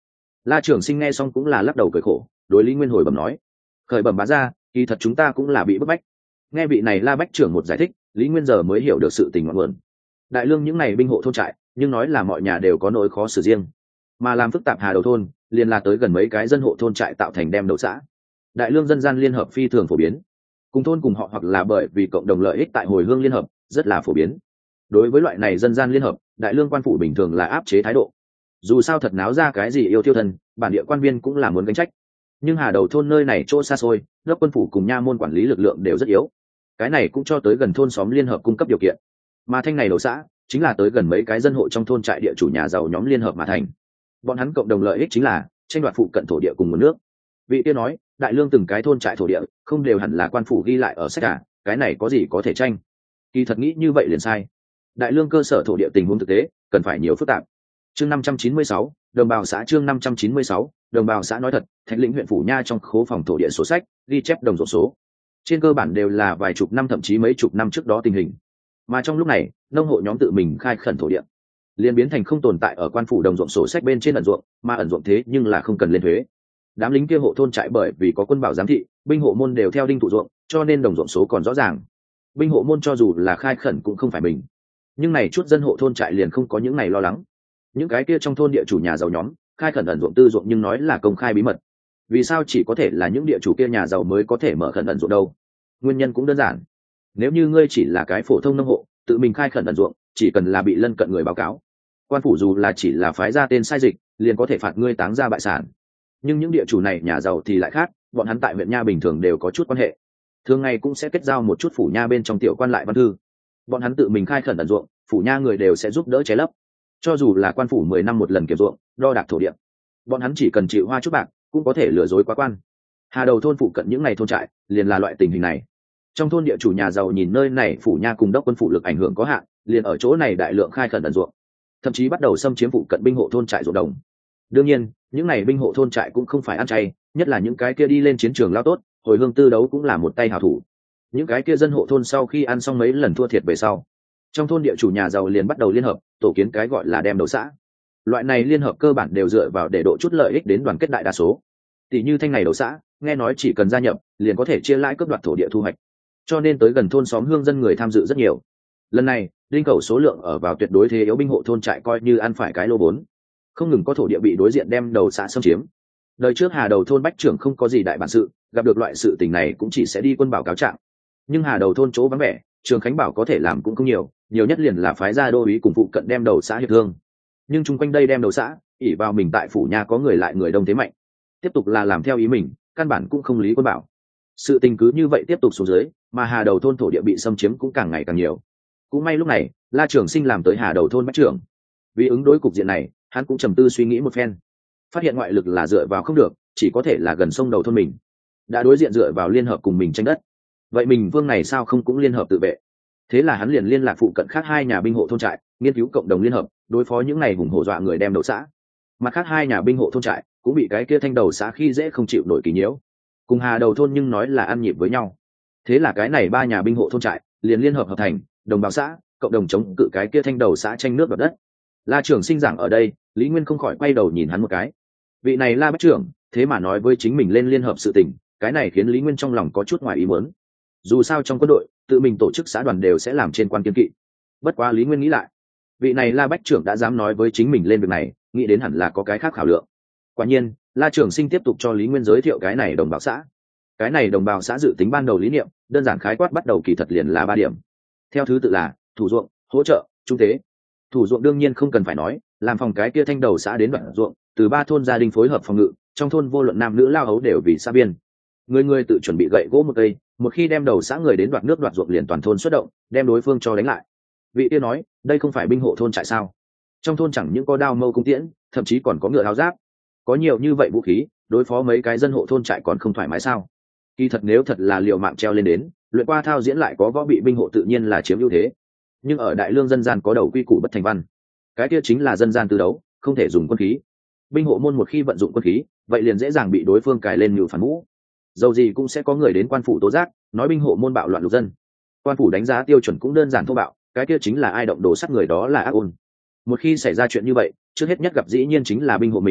La Trường Sinh nghe xong cũng là lắc đầu cười khổ, đối Lý Nguyên hồi bẩm nói: khởi bẩm bá gia, kỳ thật chúng ta cũng là bị bức bách. Nghe vị này La bách trưởng một giải thích, Lý Nguyên giờ mới hiểu được sự tình ngọn nguồn. Đại lương những này binh hộ thôn trại, nhưng nói là mọi nhà đều có nỗi khó xử riêng, mà làm phức tạp Hà Đầu thôn liền là tới gần mấy cái dân hộ thôn trại tạo thành đem đầu xã. Đại lương dân gian liên hợp phi thường phổ biến, cùng thôn cùng họ hoặc là bởi vì cộng đồng lợi ích tại hồi hương liên hợp rất là phổ biến. Đối với loại này dân gian liên hợp, đại lương quan phủ bình thường là áp chế thái độ. Dù sao thật náo ra cái gì yêu tiêu thân, bản địa quan viên cũng là muốn gánh trách. Nhưng Hà Đầu thôn nơi này chỗ xa xôi, lớp quân phủ cùng nha môn quản lý lực lượng đều rất yếu, cái này cũng cho tới gần thôn xóm liên hợp cung cấp điều kiện. Mà thanh này đầu xã chính là tới gần mấy cái dân hộ trong thôn trại địa chủ nhà giàu nhóm liên hợp mà thành. Bọn hắn cộng đồng lợi ích chính là tranh đoạt phụ cận thổ địa cùng nguồn nước. Vị tiên nói, đại lương từng cái thôn trại thổ địa không đều hẳn là quan phủ ghi lại ở sách cả, cái này có gì có thể tranh. Kỳ thật nghĩ như vậy liền sai. Đại lương cơ sở thổ địa tình huống thực tế cần phải nhiều phức tạp. Chương 596, đồng bào xã. Chương 596, đồng bào xã nói thật, Thạch Lĩnh huyện phủ nha trong khố phòng thổ địa sổ sách ghi chép đồng ruộng số, trên cơ bản đều là vài chục năm thậm chí mấy chục năm trước đó tình hình. Mà trong lúc này, nông hộ nhóm tự mình khai khẩn thổ địa, liền biến thành không tồn tại ở quan phủ đồng ruộng sổ sách bên trên ẩn ruộng, mà ẩn ruộng thế nhưng là không cần lên thuế. Đám lính kia hộ thôn trại bởi vì có quân bảo giám thị, binh hộ môn đều theo đinh thụ ruộng, cho nên đồng ruộng số còn rõ ràng. Binh hộ môn cho dù là khai khẩn cũng không phải mình, nhưng này chút dân hộ thôn trại liền không có những này lo lắng. Những cái kia trong thôn địa chủ nhà giàu nhóm khai khẩn ẩn ruộng tư ruộng nhưng nói là công khai bí mật. Vì sao chỉ có thể là những địa chủ kia nhà giàu mới có thể mở khẩn ẩn ruộng đâu? Nguyên nhân cũng đơn giản. Nếu như ngươi chỉ là cái phổ thông nông hộ, tự mình khai khẩn ẩn ruộng, chỉ cần là bị lân cận người báo cáo, quan phủ dù là chỉ là phái ra tên sai dịch, liền có thể phạt ngươi táng ra bại sản. Nhưng những địa chủ này nhà giàu thì lại khác, bọn hắn tại huyện nha bình thường đều có chút quan hệ, thường ngày cũng sẽ kết giao một chút phủ nha bên trong tiểu quan lại văn thư. Bọn hắn tự mình khai khẩn ẩn ruộng, phủ nha người đều sẽ giúp đỡ che lấp. Cho dù là quan phủ 10 năm một lần kiểm ruộng, đo đạc thổ địa, bọn hắn chỉ cần chịu hoa chút bạc cũng có thể lừa dối quá quan. Hà Đầu thôn phụ cận những ngày thôn trại liền là loại tình hình này. Trong thôn địa chủ nhà giàu nhìn nơi này phủ nha cùng đốc quân phủ lực ảnh hưởng có hạn, liền ở chỗ này đại lượng khai khẩn ẩn ruộng, thậm chí bắt đầu xâm chiếm phụ cận binh hộ thôn trại ruộng đồng. Đương nhiên, những ngày binh hộ thôn trại cũng không phải ăn chay, nhất là những cái kia đi lên chiến trường lao tốt, hồi hương tư đấu cũng là một tay hảo thủ. Những cái kia dân hộ thôn sau khi ăn xong mấy lần thua thiệt về sau, trong thôn địa chủ nhà giàu liền bắt đầu liên hợp tổ kiến cái gọi là đem đầu xã. Loại này liên hợp cơ bản đều dựa vào để độ chút lợi ích đến đoàn kết đại đa số. Tỷ như thanh này đầu xã, nghe nói chỉ cần gia nhập liền có thể chia lãi cướp đoạt thổ địa thu hoạch, cho nên tới gần thôn xóm hương dân người tham dự rất nhiều. Lần này đinh khẩu số lượng ở vào tuyệt đối thế yếu, binh hộ thôn trại coi như ăn phải cái lô vốn, không ngừng có thổ địa bị đối diện đem đầu xã xâm chiếm. Đời trước Hà Đầu thôn bách trưởng không có gì đại bản sự, gặp được loại sự tình này cũng chỉ sẽ đi quân bảo cáo trạng. Nhưng Hà Đầu thôn chỗ vắng vẻ, Trường Khánh bảo có thể làm cũng không nhiều, nhiều nhất liền là phái ra đô úy cùng phụ cận đem đầu xã hiệp thương. Nhưng chung quanh đây đem đầu xã ỷ vào mình tại phủ nha có người lại người đông thế mạnh, tiếp tục là làm theo ý mình, căn bản cũng không lý quân bảo. Sự tình cứ như vậy tiếp tục xuống dưới, mà Hà Đầu thôn thổ địa bị xâm chiếm cũng càng ngày càng nhiều. Cũng may lúc này La Trường Sinh làm tới Hà Đầu thôn bách trưởng, vì ứng đối cục diện này hắn cũng trầm tư suy nghĩ một phen, phát hiện ngoại lực là dựa vào không được, chỉ có thể là gần sông đầu thôn mình đã đối diện dựa vào liên hợp cùng mình tranh đất, vậy mình vương này sao không cũng liên hợp tự vệ. Thế là hắn liền liên lạc phụ cận khác hai nhà binh hộ thôn trại, nghiên cứu cộng đồng liên hợp đối phó những ngày hùng hổ dọa người đem đầu xã. Mặt khác hai nhà binh hộ thôn trại cũng bị cái kia thanh đầu xã khi dễ không chịu nổi kỳ nhiễu, cùng Hà Đầu thôn nhưng nói là ăn nhịp với nhau. Thế là cái này ba nhà binh hộ thôn trại liền liên hợp hợp thành đồng bào xã, cộng đồng chống cự cái kia thanh đầu xã tranh nước đoạt đất. La Trường Sinh giảng ở đây, Lý Nguyên không khỏi quay đầu nhìn hắn một cái. Vị này La bách trưởng thế mà nói với chính mình lên liên hợp sự tình, cái này khiến Lý Nguyên trong lòng có chút ngoài ý muốn. Dù sao trong quân đội tự mình tổ chức xã đoàn đều sẽ làm trên quan kiên kỵ. Bất quá Lý Nguyên nghĩ lại, vị này La bách trưởng đã dám nói với chính mình lên việc này, nghĩ đến hẳn là có cái khác khảo lượng. Quả nhiên La Trường Sinh tiếp tục cho Lý Nguyên giới thiệu cái này đồng bào xã. Cái này đồng bào xã dự tính ban đầu lý niệm đơn giản khái quát bắt đầu kỳ thật liền là 3 điểm, theo thứ tự là thủ ruộng, hỗ trợ, trung tế. Thủ ruộng đương nhiên không cần phải nói, làm phòng cái kia thanh đầu xã đến đoạn ruộng, từ 3 thôn gia đình phối hợp phòng ngự, trong thôn vô luận nam nữ lao hấu đều vì xã biên. Người tự chuẩn bị gậy gỗ một cây, một khi đem đầu xã người đến đoạt nước đoạt ruộng liền toàn thôn xuất động, đem đối phương cho đánh lại. Vị kia nói, đây không phải binh hộ thôn trại sao? Trong thôn chẳng những có đao mâu cung tiễn, thậm chí còn có ngựa áo giáp, có nhiều như vậy vũ khí, đối phó mấy cái dân hộ thôn trại còn không thoải mái sao? Kỳ thật nếu thật là liều mạng treo lên đến, luyện qua thao diễn lại có võ bị binh hộ tự nhiên là chiếm ưu thế. Nhưng ở đại lương dân gian có đầu quy củ bất thành văn, cái kia chính là dân gian tư đấu, không thể dùng quân khí. Binh hộ môn một khi vận dụng quân khí, vậy liền dễ dàng bị đối phương cài lên nhự phản mũ. Dầu gì cũng sẽ có người đến quan phủ tố giác, nói binh hộ môn bạo loạn lục dân. Quan phủ đánh giá tiêu chuẩn cũng đơn giản thô bạo, cái kia chính là ai động đồ sắt người đó là ác ôn. Một khi xảy ra chuyện như vậy, trước hết nhất gặp dĩ nhiên chính là binh hộ mình,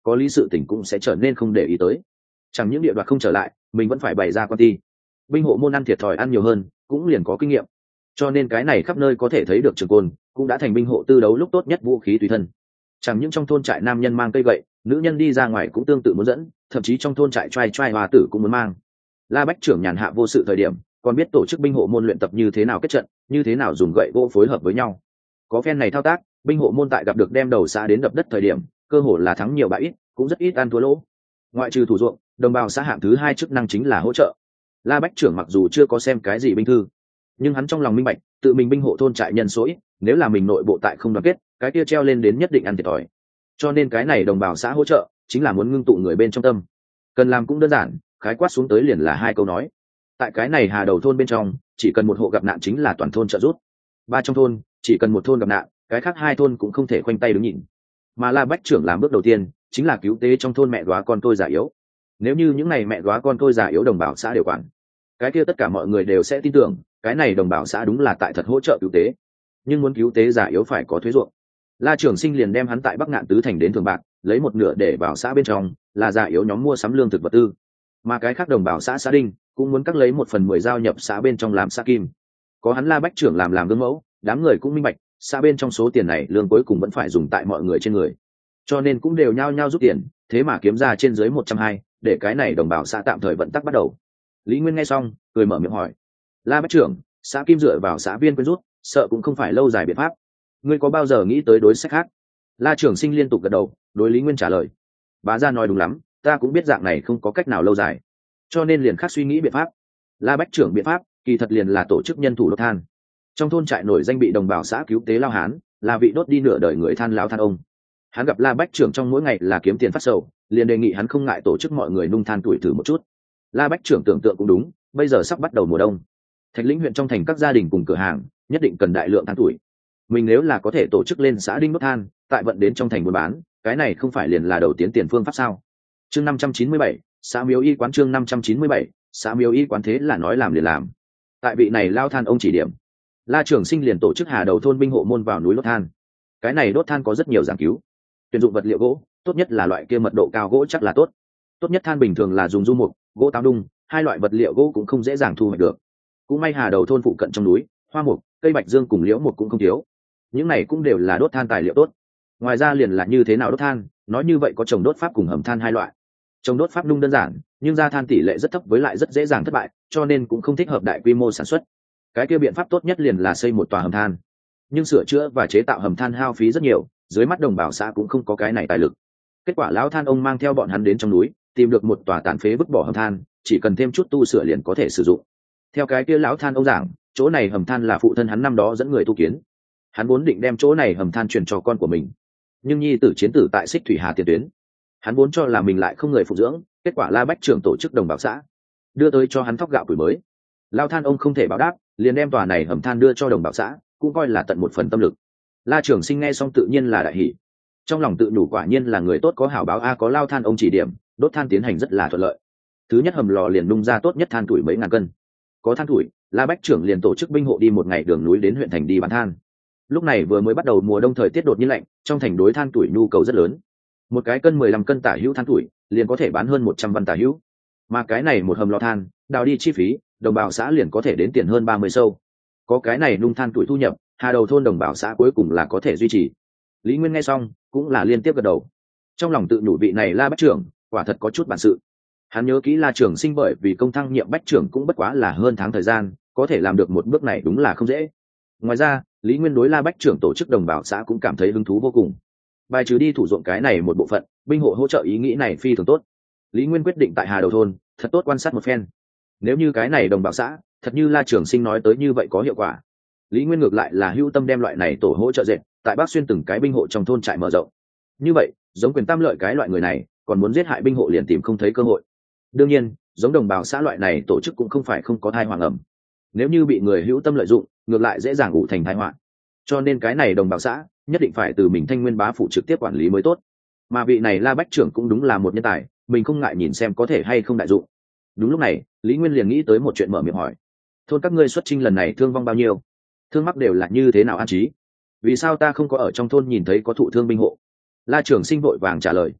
có lý sự tình cũng sẽ trở nên không để ý tới. Chẳng những địa đoạt không trở lại, mình vẫn phải bày ra quan ti. Binh hộ môn ăn thiệt thòi ăn nhiều hơn, cũng liền có kinh nghiệm. Cho nên cái này khắp nơi có thể thấy được trường côn cũng đã thành binh hộ tư đấu lúc tốt nhất vũ khí tùy thân. Chẳng những trong thôn trại nam nhân mang cây gậy, nữ nhân đi ra ngoài cũng tương tự muốn dẫn, thậm chí trong thôn trại trai trai hòa tử cũng muốn mang. La Bách trưởng nhàn hạ vô sự thời điểm, còn biết tổ chức binh hộ môn luyện tập như thế nào kết trận, như thế nào dùng gậy gỗ phối hợp với nhau. Có phen này thao tác, binh hộ môn tại gặp được đem đầu xã đến đập đất thời điểm, cơ hội là thắng nhiều bại ít, cũng rất ít ăn thua lỗ. Ngoại trừ thủ ruộng, đồng bào xã hạng thứ hai chức năng chính là hỗ trợ. La Bách trưởng mặc dù chưa có xem cái gì binh thư, nhưng hắn trong lòng minh bạch, tự mình binh hộ thôn trại nhân số ít, nếu là mình nội bộ tại không đoàn kết, cái kia treo lên đến nhất định ăn thiệt thòi. Cho nên cái này đồng bào xã hỗ trợ chính là muốn ngưng tụ người bên trong tâm. Cần làm cũng đơn giản, khái quát xuống tới liền là hai câu nói. Tại cái này Hà Đầu thôn bên trong, chỉ cần một hộ gặp nạn chính là toàn thôn trợ giúp. Ba trong thôn, chỉ cần một thôn gặp nạn, cái khác hai thôn cũng không thể khoanh tay đứng nhìn. Mà La Bách trưởng làm bước đầu tiên, chính là cứu tế trong thôn mẹ góa con tôi già yếu. Nếu như những này mẹ góa con tôi già yếu đồng bào xã đều quản, cái kia tất cả mọi người đều sẽ tin tưởng, cái này đồng bào xã đúng là tại thật hỗ trợ cứu tế. Nhưng muốn cứu tế già yếu phải có thuế ruộng. La Trường Sinh liền đem hắn tại Bắc Ngạn tứ thành đến thường bạc, lấy một nửa để vào xã bên trong, là già yếu nhóm mua sắm lương thực vật tư. Mà cái khác đồng bào xã đinh cũng muốn cắt lấy 1/10 giao nhập xã bên trong làm xã kim. Có hắn La Bách trưởng làm gương mẫu, đám người cũng minh bạch, xã bên trong số tiền này lương cuối cùng vẫn phải dùng tại mọi người trên người. Cho nên cũng đều nhao nhao rút tiền, thế mà kiếm ra trên dưới 120, để cái này đồng bào xã tạm thời vận tắc bắt đầu. Lý Nguyên nghe xong, cười mở miệng hỏi: La Bách trưởng, xã kim dựa vào xã viên quyên rút, sợ cũng không phải lâu dài biện pháp. Ngươi có bao giờ nghĩ tới đối sách khác? La Trường Sinh liên tục gật đầu, đối Lý Nguyên trả lời: Bá gia nói đúng lắm, ta cũng biết dạng này không có cách nào lâu dài, cho nên liền khác suy nghĩ biện pháp. La Bách trưởng biện pháp kỳ thật liền là tổ chức nhân thủ đốt than. Trong thôn trại nổi danh bị đồng bào xã cứu tế Lao Hán, là vị đốt đi nửa đời người than lão than ông. Hắn gặp La Bách trưởng trong mỗi ngày là kiếm tiền phát sầu, liền đề nghị hắn không ngại tổ chức mọi người nung than tuổi thử một chút. La Bách trưởng tưởng tượng cũng đúng, bây giờ sắp bắt đầu mùa đông, Thạch Lĩnh huyện trong thành các gia đình cùng cửa hàng nhất định cần đại lượng than tuổi. Mình nếu là có thể tổ chức lên xã đinh đốt than, tại vận đến trong thành buôn bán, cái này không phải liền là đầu tiến tiền phương pháp sao? Chương 597, xã Miếu Y quán. Chương 597, xã Miếu Y quán. Thế là nói làm liền làm. Tại vị này lao than ông chỉ điểm, La Trường Sinh liền tổ chức Hà Đầu thôn binh hộ môn vào núi đốt than. Cái này đốt than có rất nhiều giảng cứu. Tuyển dụng vật liệu gỗ, tốt nhất là loại kia mật độ cao gỗ chắc là tốt. Tốt nhất than bình thường là dùng du mục, gỗ táo đung, hai loại vật liệu gỗ cũng không dễ dàng thu hoạch được. Cũng may Hà Đầu thôn phụ cận trong núi, hoa mục, cây bạch dương cùng liễu mục cũng không thiếu. Những này cũng đều là đốt than tài liệu tốt. Ngoài ra liền là như thế nào đốt than, nói như vậy có trồng đốt pháp cùng hầm than hai loại. Trồng đốt pháp nung đơn giản, nhưng ra than tỷ lệ rất thấp với lại rất dễ dàng thất bại, cho nên cũng không thích hợp đại quy mô sản xuất. Cái kia biện pháp tốt nhất liền là xây một tòa hầm than. Nhưng sửa chữa và chế tạo hầm than hao phí rất nhiều, dưới mắt đồng bào xã cũng không có cái này tài lực. Kết quả lão than ông mang theo bọn hắn đến trong núi, tìm được một tòa tàn phế vứt bỏ hầm than, chỉ cần thêm chút tu sửa liền có thể sử dụng. Theo cái kia lão than ông giảng, chỗ này hầm than là phụ thân hắn năm đó dẫn người tu kiến. Hắn vốn định đem chỗ này hầm than truyền cho con của mình, nhưng nhi tử chiến tử tại Xích Thủy Hà tiền tuyến, hắn vốn cho là mình lại không người phụ dưỡng. Kết quả La Bách trưởng tổ chức đồng bào xã đưa tới cho hắn thóc gạo củi mới. Lao than ông không thể báo đáp, liền đem tòa này hầm than đưa cho đồng bào xã, cũng coi là tận một phần tâm lực. La Trường Sinh nghe xong tự nhiên là đại hỉ, trong lòng tự nhủ quả nhiên là người tốt có hảo báo a, có Lao than ông chỉ điểm, đốt than tiến hành rất là thuận lợi. Thứ nhất hầm lò liền nung ra tốt nhất than tuổi mấy ngàn cân. Có than tuổi, La Bách trưởng liền tổ chức binh hộ đi một ngày đường núi đến huyện thành đi bán than. Lúc này vừa mới bắt đầu mùa đông, thời tiết đột nhiên lạnh, trong thành đối than tuổi nhu cầu rất lớn. Một cái cân 15 cân tả hữu than tuổi liền có thể bán hơn 100 văn tả hữu. Mà cái này một hầm lò than, đào đi chi phí, đồng bào xã liền có thể đến tiền hơn 30 sâu. Có cái này nung than tuổi thu nhập, Hà Đầu thôn đồng bào xã cuối cùng là có thể duy trì. Lý Nguyên nghe xong cũng là liên tiếp gật đầu, trong lòng tự nhủ vị này La Bách trưởng quả thật có chút bản sự. Hắn nhớ kỹ La Trường Sinh bởi vì công thăng nhiệm Bách trưởng cũng bất quá là hơn tháng thời gian, có thể làm được một bước này đúng là không dễ. Ngoài ra Lý Nguyên đối La Bách trưởng tổ chức đồng bào xã cũng cảm thấy hứng thú vô cùng. Bài trừ đi thủ ruộng cái này một bộ phận, binh hộ hỗ trợ ý nghĩ này phi thường tốt. Lý Nguyên quyết định tại Hà Đầu thôn thật tốt quan sát một phen. Nếu như cái này đồng bào xã thật như La Trường Sinh nói tới như vậy có hiệu quả, Lý Nguyên ngược lại là hữu tâm đem loại này tổ hỗ trợ dệt tại Bắc Xuyên từng cái binh hộ trong thôn trại mở rộng. Như vậy giống Quyền Tam Lợi cái loại người này còn muốn giết hại binh hộ liền tìm không thấy cơ hội. Đương nhiên giống đồng bào xã loại này tổ chức cũng không phải không có thai hoàng ẩm, nếu như bị người hữu tâm lợi dụng ngược lại dễ dàng ủ thành tai họa. Cho nên cái này đồng bào xã nhất định phải từ mình Thanh Nguyên bá phụ trực tiếp quản lý mới tốt. Mà vị này La Bách trưởng cũng đúng là một nhân tài, mình không ngại nhìn xem có thể hay không đại dụng. Đúng lúc này Lý Nguyên liền nghĩ tới một chuyện, mở miệng hỏi: thôn các ngươi xuất chinh lần này thương vong bao nhiêu? Thương mắc đều là như thế nào an trí? Vì sao ta không có ở trong thôn nhìn thấy có thụ thương binh hộ? La Trường Sinh vội vàng trả lời: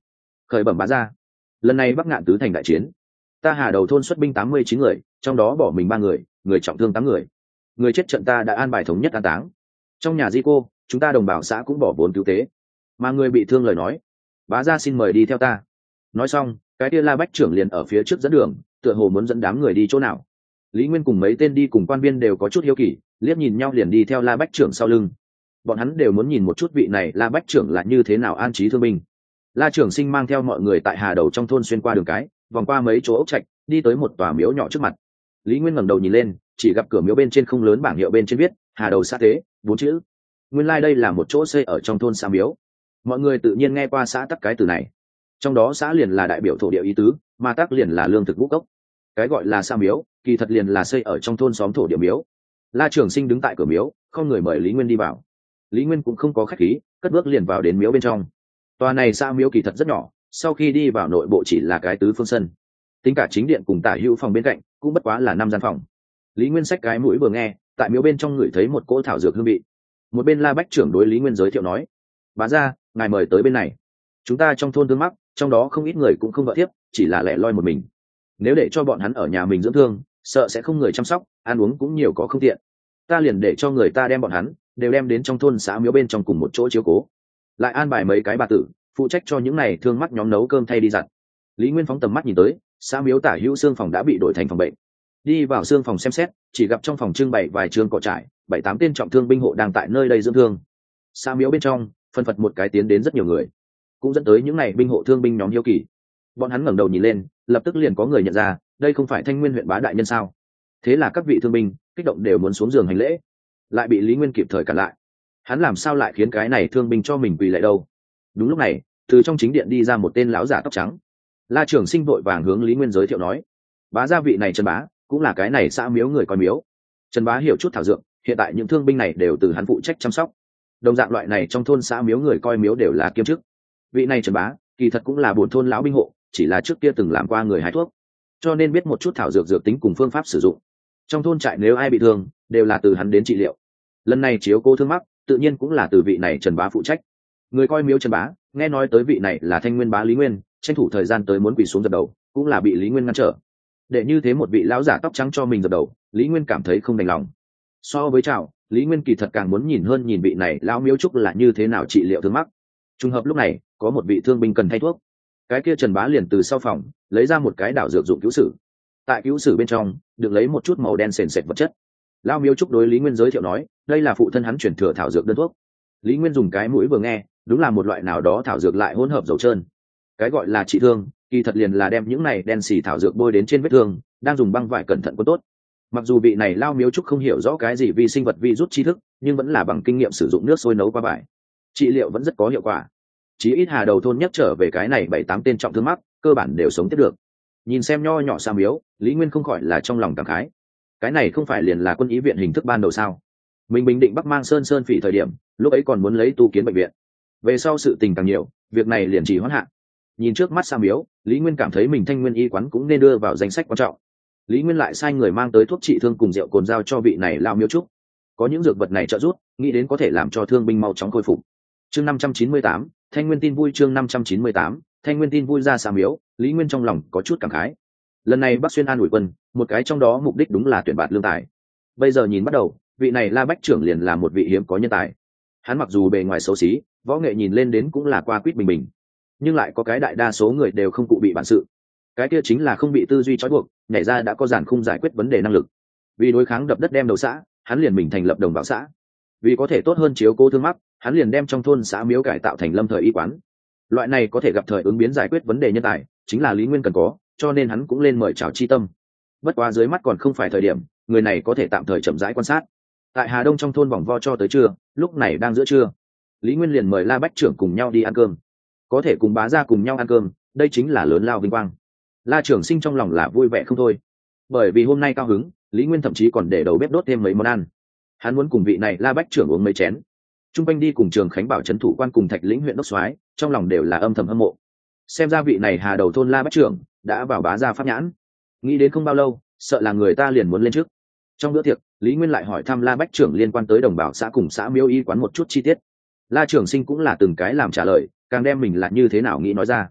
Khởi bẩm bá gia, lần này Bắc Ngạn tứ thành đại chiến, ta Hà Đầu thôn xuất binh 89 người, trong đó bỏ mình 3 người, người trọng thương 8 người. Người chết trận ta đã an bài thống nhất an táng. Trong nhà di cô, chúng ta đồng bào xã cũng bỏ vốn cứu tế. Mà người bị thương lời nói, bá gia xin mời đi theo ta. Nói xong, cái kia La Bách trưởng liền ở phía trước dẫn đường, tựa hồ muốn dẫn đám người đi chỗ nào. Lý Nguyên cùng mấy tên đi cùng quan viên đều có chút hiếu kỳ, liếc nhìn nhau liền đi theo La Bách trưởng sau lưng. Bọn hắn đều muốn nhìn một chút vị này La Bách trưởng là như thế nào an trí thương binh. La trưởng sinh mang theo mọi người tại Hà Đầu trong thôn xuyên qua đường cái, vòng qua mấy chỗ ốc trạch, đi tới một tòa miếu nhỏ trước mặt. Lý Nguyên ngẩng đầu nhìn lên, chỉ gặp cửa miếu bên trên không lớn bảng hiệu bên trên viết Hà Đầu xã tế 4 chữ. Nguyên lai đây là một chỗ xây ở trong thôn xã miếu. Mọi người tự nhiên nghe qua xã tắc cái từ này. Trong đó xã liền là đại biểu thổ địa ý tứ, mà tắc liền là lương thực ngũ cốc. Cái gọi là xã miếu, kỳ thật liền là xây ở trong thôn xóm thổ địa miếu. La trưởng sinh đứng tại cửa miếu, không người mời Lý Nguyên đi vào. Lý Nguyên cũng không có khách khí, cất bước liền vào đến miếu bên trong. Tòa này xã miếu kỳ thật rất nhỏ, sau khi đi vào nội bộ chỉ là cái tứ phương sân. Tính cả chính điện cùng tả hữu phòng bên cạnh, cũng bất quá là 5 gian phòng. Lý Nguyên xách cái mũi vừa nghe, tại miếu bên trong ngửi thấy một cỗ thảo dược hương vị. Một bên La Bách trưởng đối Lý Nguyên giới thiệu nói: bá gia, ngài mời tới bên này. Chúng ta trong thôn thương mắc, trong đó không ít người cũng không vợ thiếp, chỉ là lẻ loi một mình. Nếu để cho bọn hắn ở nhà mình dưỡng thương, sợ sẽ không người chăm sóc, ăn uống cũng nhiều có không tiện. Ta liền để cho người ta đem bọn hắn đều đem đến trong thôn xã miếu bên trong cùng một chỗ chiếu cố, lại an bài mấy cái bà tử phụ trách cho những này thương mắc nhóm nấu cơm thay đi giặt. Lý Nguyên phóng tầm mắt nhìn tới, xã miếu tả hữu xương phòng đã bị đổi thành phòng bệnh. Đi vào xương phòng xem xét, chỉ gặp trong phòng trưng bày vài trường cỏ trải, 7-8 tên trọng thương binh hộ đang tại nơi đây dưỡng thương. Xã miếu bên trong phân phật một cái tiến đến rất nhiều người, cũng dẫn tới những này binh hộ thương binh nhóm hiếu kỳ. Bọn hắn ngẩng đầu nhìn lên, lập tức liền có người nhận ra đây không phải Thanh Nguyên huyện bá đại nhân sao. Thế là các vị thương binh kích động đều muốn xuống giường hành lễ, lại bị Lý Nguyên kịp thời cản lại. Hắn làm sao lại khiến cái này thương binh cho mình quỳ lạy đâu? Đúng lúc này, từ trong chính điện đi ra một tên lão giả tóc trắng. La trưởng sinh vội vàng hướng Lý Nguyên giới thiệu nói: bá gia vị này Trần bá, cũng là cái này xã miếu người coi miếu. Trần bá hiểu chút thảo dược, hiện tại những thương binh này đều từ hắn phụ trách chăm sóc. Đồng dạng loại này trong thôn xã miếu người coi miếu đều là kiêm chức. Vị này Trần bá kỳ thật cũng là buồn thôn lão binh hộ, chỉ là trước kia từng làm qua người hái thuốc, cho nên biết một chút thảo dược dược tính cùng phương pháp sử dụng. Trong thôn trại nếu ai bị thương, đều là từ hắn đến trị liệu. Lần này chiếu cô thương mắc, tự nhiên cũng là từ vị này Trần bá phụ trách. Người coi miếu Trần bá nghe nói tới vị này là Thanh Nguyên bá Lý Nguyên, tranh thủ thời gian tới muốn quỳ xuống dập đầu, cũng là bị Lý Nguyên ngăn trở. Để như thế một vị lão giả tóc trắng cho mình dập đầu, Lý Nguyên cảm thấy không đành lòng. So với chào, Lý Nguyên kỳ thật càng muốn nhìn hơn nhìn vị này lão miếu trúc là như thế nào trị liệu thương mắc. Trùng hợp lúc này có một vị thương binh cần thay thuốc, cái kia Trần bá liền từ sau phòng lấy ra một cái đảo dược dụng cứu sử. Tại cứu sử bên trong được lấy một chút màu đen sền sệt vật chất. Lão miếu trúc đối Lý Nguyên giới thiệu nói đây là phụ thân hắn chuyển thừa thảo dược đơn thuốc. Lý Nguyên dùng cái mũi vừa nghe, đúng là một loại nào đó thảo dược lại hỗn hợp dầu trơn. Cái gọi là trị thương kỳ thật liền là đem những này đen xì thảo dược bôi đến trên vết thương, đang dùng băng vải cẩn thận có tốt. Mặc dù vị này Lao miếu trúc không hiểu rõ cái gì vi sinh vật vi rút tri thức, nhưng vẫn là bằng kinh nghiệm sử dụng nước sôi nấu qua vải, trị liệu vẫn rất có hiệu quả. Chí ít Hà Đầu thôn nhắc trở về cái này 7-8 tên trọng thương mắc, cơ bản đều sống tiếp được. Nhìn xem nho nhỏ xa miếu, Lý Nguyên không khỏi là trong lòng cảm khái. Cái này không phải liền là quân ý viện hình thức ban đầu sao? Mình bình định Bắc Mang Sơn Phỉ thời điểm, lúc ấy còn muốn lấy tu kiến bệnh viện. Về sau sự tình càng nhiều, việc này liền chỉ hoãn hạn. Nhìn trước mắt xa miếu, Lý Nguyên cảm thấy mình Thanh Nguyên y quán cũng nên đưa vào danh sách quan trọng. Lý Nguyên lại sai người mang tới thuốc trị thương cùng rượu cồn giao cho vị này Lao miếu trúc. Có những dược vật này trợ giúp, nghĩ đến có thể làm cho thương binh mau chóng khôi phục. Chương 598, Thanh Nguyên tin vui. Chương 598, Thanh Nguyên tin vui ra xa miếu, Lý Nguyên trong lòng có chút cảm khái. Lần này Bắc Xuyên an ủi quân, một cái trong đó mục đích đúng là tuyển bạt lương tài. Bây giờ nhìn bắt đầu, vị này La Bách trưởng liền là một vị hiếm có nhân tài. Hắn mặc dù bề ngoài xấu xí, võ nghệ nhìn lên đến cũng là qua quýt bình bình, nhưng lại có cái đại đa số người đều không cụ bị bản sự. Cái kia chính là không bị tư duy trói buộc, nhảy ra đã có giản khung giải quyết vấn đề năng lực. Vì đối kháng đập đất đem đầu xã, hắn liền mình thành lập đồng bào xã. Vì có thể tốt hơn chiếu cố thương mắc, hắn liền đem trong thôn xã miếu cải tạo thành lâm thời y quán. Loại này có thể gặp thời ứng biến giải quyết vấn đề nhân tài, chính là Lý Nguyên cần có, cho nên hắn cũng lên mời chào chi tâm. Bất quá dưới mắt còn không phải thời điểm, người này có thể tạm thời chậm rãi quan sát. Tại Hà Đông trong thôn vòng vo cho tới trưa, lúc này đang giữa trưa, Lý Nguyên liền mời La Bách trưởng cùng nhau đi ăn cơm. Có thể cùng bá gia cùng nhau ăn cơm, đây chính là lớn lao vinh quang. La trưởng sinh trong lòng là vui vẻ không thôi. Bởi vì hôm nay cao hứng, Lý Nguyên thậm chí còn để đầu bếp đốt thêm mấy món ăn. Hắn muốn cùng vị này La Bách trưởng uống mấy chén. Trung quanh đi cùng Trường Khánh Bảo trấn thủ quan cùng Thạch Lĩnh huyện đốc soái, trong lòng đều là âm thầm hâm mộ. Xem ra vị này Hà Đầu thôn La Bách trưởng đã vào bá gia pháp nhãn. Nghĩ đến không bao lâu, sợ là người ta liền muốn lên trước. Trong bữa tiệc, Lý Nguyên lại hỏi thăm La Bách trưởng liên quan tới đồng bào xã cùng xã miếu y quán một chút chi tiết. La trưởng sinh cũng là từng cái làm trả lời, càng đem mình là như thế nào nghĩ nói ra.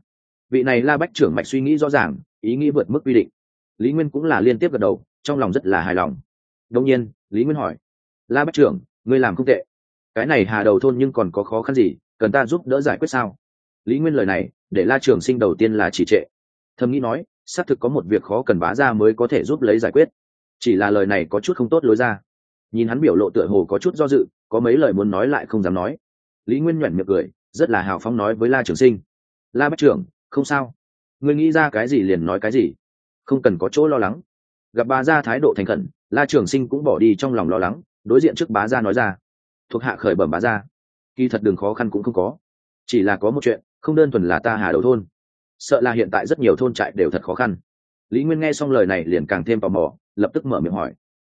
Vị này La Bách trưởng mạch suy nghĩ rõ ràng, ý nghĩ vượt mức quy định. Lý Nguyên cũng là liên tiếp gật đầu, trong lòng rất là hài lòng. Đương nhiên, Lý Nguyên hỏi: La Bách trưởng, ngươi làm không tệ. Cái này Hà Đầu thôn nhưng còn có khó khăn gì, cần ta giúp đỡ giải quyết sao? Lý Nguyên lời này để La Trường Sinh đầu tiên là chỉ trệ, thầm nghĩ nói, xác thực có một việc khó cần bá gia mới có thể giúp lấy giải quyết. Chỉ là lời này có chút không tốt lối ra. Nhìn hắn biểu lộ tựa hồ có chút do dự, có mấy lời muốn nói lại không dám nói. Lý Nguyên nhếch miệng cười, rất là hào phóng nói với La Trường Sinh: La Bách trưởng, không sao, ngươi nghĩ ra cái gì liền nói cái gì, không cần có chỗ lo lắng. Gặp bá gia thái độ thành khẩn, La Trường Sinh cũng bỏ đi trong lòng lo lắng, đối diện trước bá gia nói ra: thuộc hạ khởi bẩm bá gia, kỳ thật đường khó khăn cũng không có, chỉ là có một chuyện không đơn thuần là ta Hà Đầu thôn, sợ là hiện tại rất nhiều thôn trại đều thật khó khăn. Lý Nguyên nghe xong lời này liền càng thêm tò mò, lập tức mở miệng hỏi: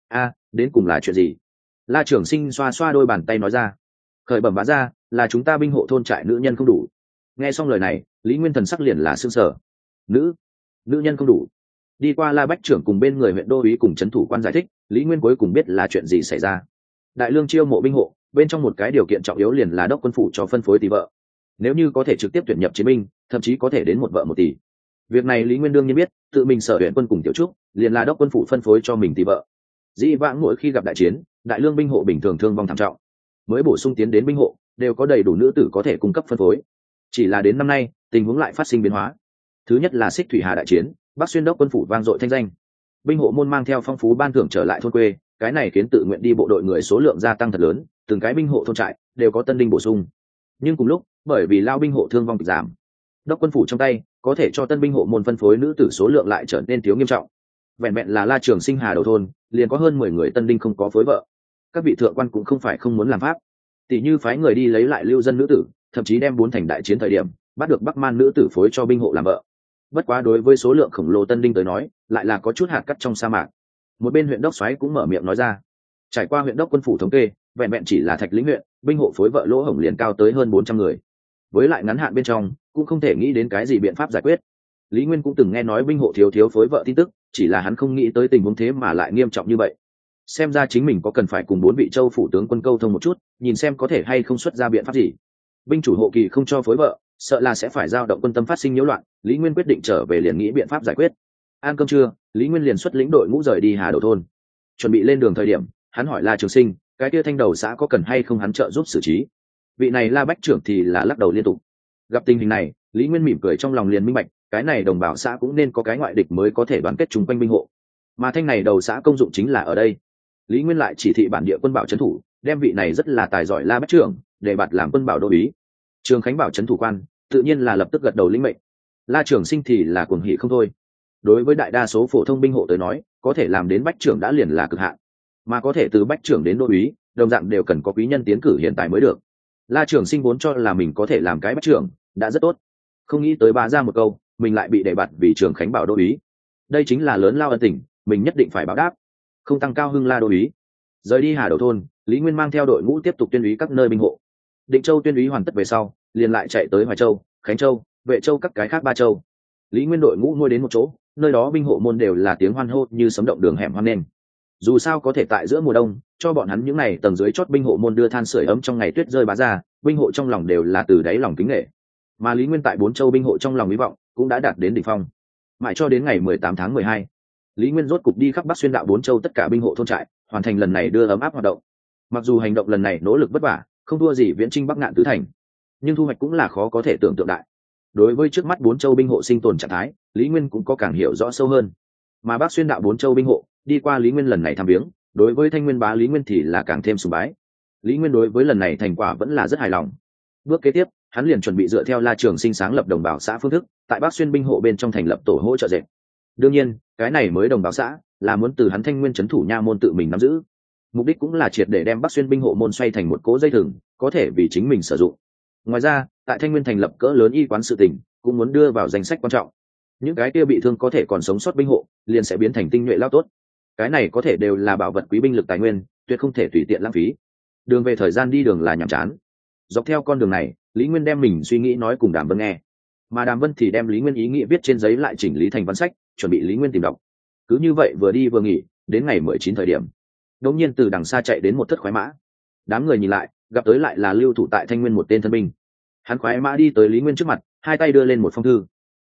đến cùng là chuyện gì? La Trường Sinh xoa xoa đôi bàn tay nói ra: khởi bẩm bá gia, là chúng ta binh hộ thôn trại nữ nhân không đủ. Nghe xong lời này, Lý Nguyên thần sắc liền là sương sở. Nữ nhân không đủ. Đi qua La Bách trưởng cùng bên người huyện đô úy cùng trấn thủ quan giải thích, Lý Nguyên cuối cùng biết là chuyện gì xảy ra. Đại lương chiêu mộ binh hộ, bên trong một cái điều kiện trọng yếu liền là đốc quân phủ cho phân phối tỷ vợ. Nếu như có thể trực tiếp tuyển nhập chiến binh, thậm chí có thể đến một vợ một tỷ. Việc này Lý Nguyên đương nhiên biết, tự mình sở huyện quân cùng tiểu trúc, liền là đốc quân phủ phân phối cho mình tỷ vợ. Dĩ vãng mỗi khi gặp đại chiến, đại lương binh hộ bình thường thương vong thảm trọng, mới bổ sung tiến đến binh hộ đều có đầy đủ nữ tử có thể cung cấp phân phối. Chỉ là đến năm nay, tình huống lại phát sinh biến hóa. Thứ nhất là Xích Thủy Hà đại chiến, Bắc Xuyên đốc quân phủ vang dội thanh danh, binh hộ môn mang theo phong phú ban thưởng trở lại thôn quê, cái này khiến tự nguyện đi bộ đội người số lượng gia tăng thật lớn, từng cái binh hộ thôn trại đều có tân binh bổ sung. Nhưng cùng lúc, bởi vì lao binh hộ thương vong giảm, đốc quân phủ trong tay có thể cho tân binh hộ môn phân phối nữ tử số lượng lại trở nên thiếu nghiêm trọng. Vẹn vẹn là La Trường Sinh Hà Đầu thôn liền có hơn 10 người tân binh không có phối vợ. Các vị thượng quan cũng không phải không muốn làm pháp, tỷ như phái người đi lấy lại lưu dân nữ tử, thậm chí đem 4 thành đại chiến thời điểm bắt được Bắc Man nữ tử phối cho binh hộ làm vợ. Bất quá đối với số lượng khổng lồ tân binh tới nói, lại là có chút hạt cát trong sa mạc. Một bên huyện đốc xoáy cũng mở miệng nói ra: trải qua huyện đốc quân phủ thống kê, vẹn vẹn chỉ là Thạch Lĩnh huyện binh hộ phối vợ lỗ hổng liền cao tới hơn 400 người. Với lại ngắn hạn bên trong cũng không thể nghĩ đến cái gì biện pháp giải quyết. Lý Nguyên cũng từng nghe nói binh hộ thiếu phối vợ tin tức, chỉ là hắn không nghĩ tới tình huống thế mà lại nghiêm trọng như vậy. Xem ra chính mình có cần phải cùng 4 vị châu phủ tướng quân câu thông một chút, nhìn xem có thể hay không xuất ra biện pháp gì. Binh chủ hộ kỳ không cho phối vợ, sợ là sẽ phải giao động quân tâm phát sinh nhiễu loạn. Lý Nguyên quyết định trở về liền nghĩ biện pháp giải quyết. Ăn cơm trưa, Lý Nguyên liền xuất lĩnh đội ngũ rời đi Hà Đầu thôn. Chuẩn bị lên đường thời điểm, hắn hỏi La Trường Sinh, cái kia Thanh Đầu xã có cần hay không hắn trợ giúp xử trí. Vị này La Bách trưởng thì là lắc đầu liên tục. Gặp tình hình này, Lý Nguyên mỉm cười trong lòng liền minh bạch, cái này đồng bào xã cũng nên có cái ngoại địch mới có thể đoàn kết chung quanh binh hộ. Mà Thanh này đầu xã công dụng chính là ở đây. Lý Nguyên lại chỉ thị bản địa quân bảo trấn thủ, đem vị này rất là tài giỏi La Bách trưởng để bạt làm quân bảo đô úy. Trường Khánh bảo trấn thủ quan tự nhiên là lập tức gật đầu lĩnh mệnh. La Trường Sinh thì là cuồng hỉ không thôi. Đối với đại đa số phổ thông binh hộ tới nói, có thể làm đến bách trưởng đã liền là cực hạn, mà có thể từ bách trưởng đến đô úy, đồng dạng đều cần có quý nhân tiến cử hiện tại mới được. La Trường Sinh vốn cho là mình có thể làm cái bách trưởng đã rất tốt, không nghĩ tới bá ra một câu mình lại bị đề bạt vì Trường Khánh bảo đô úy. Đây chính là lớn lao ân tình, mình nhất định phải báo đáp. Không tăng cao hưng La đô úy. Rời đi Hà Đầu thôn, Lý Nguyên mang theo đội ngũ tiếp tục tuyên úy các nơi binh hộ. Định Châu tuyên úy hoàn tất về sau, liền lại chạy tới Hoài Châu, Khánh Châu, Vệ Châu các cái khác 3 châu. Lý Nguyên đội ngũ nuôi đến một chỗ, nơi đó binh hộ môn đều là tiếng hoan hô như sấm động đường hẻm hoan nghênh. Dù sao có thể tại giữa mùa đông cho bọn hắn những ngày tầng dưới chót binh hộ môn đưa than sưởi ấm trong ngày tuyết rơi bá ra, binh hộ trong lòng đều là từ đáy lòng kính nể. Mà Lý Nguyên tại 4 châu binh hộ trong lòng hy vọng cũng đã đạt đến đỉnh phong. Mãi cho đến ngày 18 tháng 12, Lý Nguyên rốt cục đi khắp Bắc Xuyên đạo 4 châu tất cả binh hộ thôn trại, hoàn thành lần này đưa ấm áp hoạt động. Mặc dù hành động lần này nỗ lực vất vả, không thua gì viễn chinh Bắc Ngạn tứ thành, nhưng thu hoạch cũng là khó có thể tưởng tượng đại. Đối với trước mắt 4 châu binh hộ sinh tồn trạng thái, Lý Nguyên cũng có càng hiểu rõ sâu hơn. Mà Bắc Xuyên đạo 4 châu binh hộ đi qua Lý Nguyên lần này thăm viếng, đối với Thanh Nguyên bá Lý Nguyên thì là càng thêm sùng bái. Lý Nguyên đối với lần này thành quả vẫn là rất hài lòng. Bước kế tiếp, hắn liền chuẩn bị dựa theo La Trường Sinh sáng lập đồng bào xã phương thức, tại Bắc Xuyên binh hộ bên trong thành lập tổ hỗ trợ dệt. Đương nhiên, cái này mới đồng bào xã là muốn từ hắn Thanh Nguyên trấn thủ nha môn tự mình nắm giữ. Mục đích cũng là triệt để đem Bắc Xuyên binh hộ môn xoay thành một cỗ dây thừng, có thể vì chính mình sử dụng. Ngoài ra, tại Thanh Nguyên thành lập cỡ lớn y quán sự tình, cũng muốn đưa vào danh sách quan trọng. Những cái kia bị thương có thể còn sống sót binh hộ, liền sẽ biến thành tinh nhuệ lao tốt. Cái này có thể đều là bảo vật quý binh lực tài nguyên, tuyệt không thể tùy tiện lãng phí. Đường về thời gian đi đường là nhàm chán. Dọc theo con đường này, Lý Nguyên đem mình suy nghĩ nói cùng Đàm Vân nghe, mà Đàm Vân thì đem Lý Nguyên ý nghĩ viết trên giấy lại chỉnh lý thành văn sách, chuẩn bị Lý Nguyên tìm đọc. Cứ như vậy vừa đi vừa nghỉ, đến ngày 19 thời điểm, đột nhiên từ đằng xa chạy đến một thất khoái mã. Đám người nhìn lại, gặp tới lại là lưu thủ tại Thanh Nguyên một tên thân binh. Hắn khoái mã đi tới Lý Nguyên trước mặt, hai tay đưa lên một phong thư.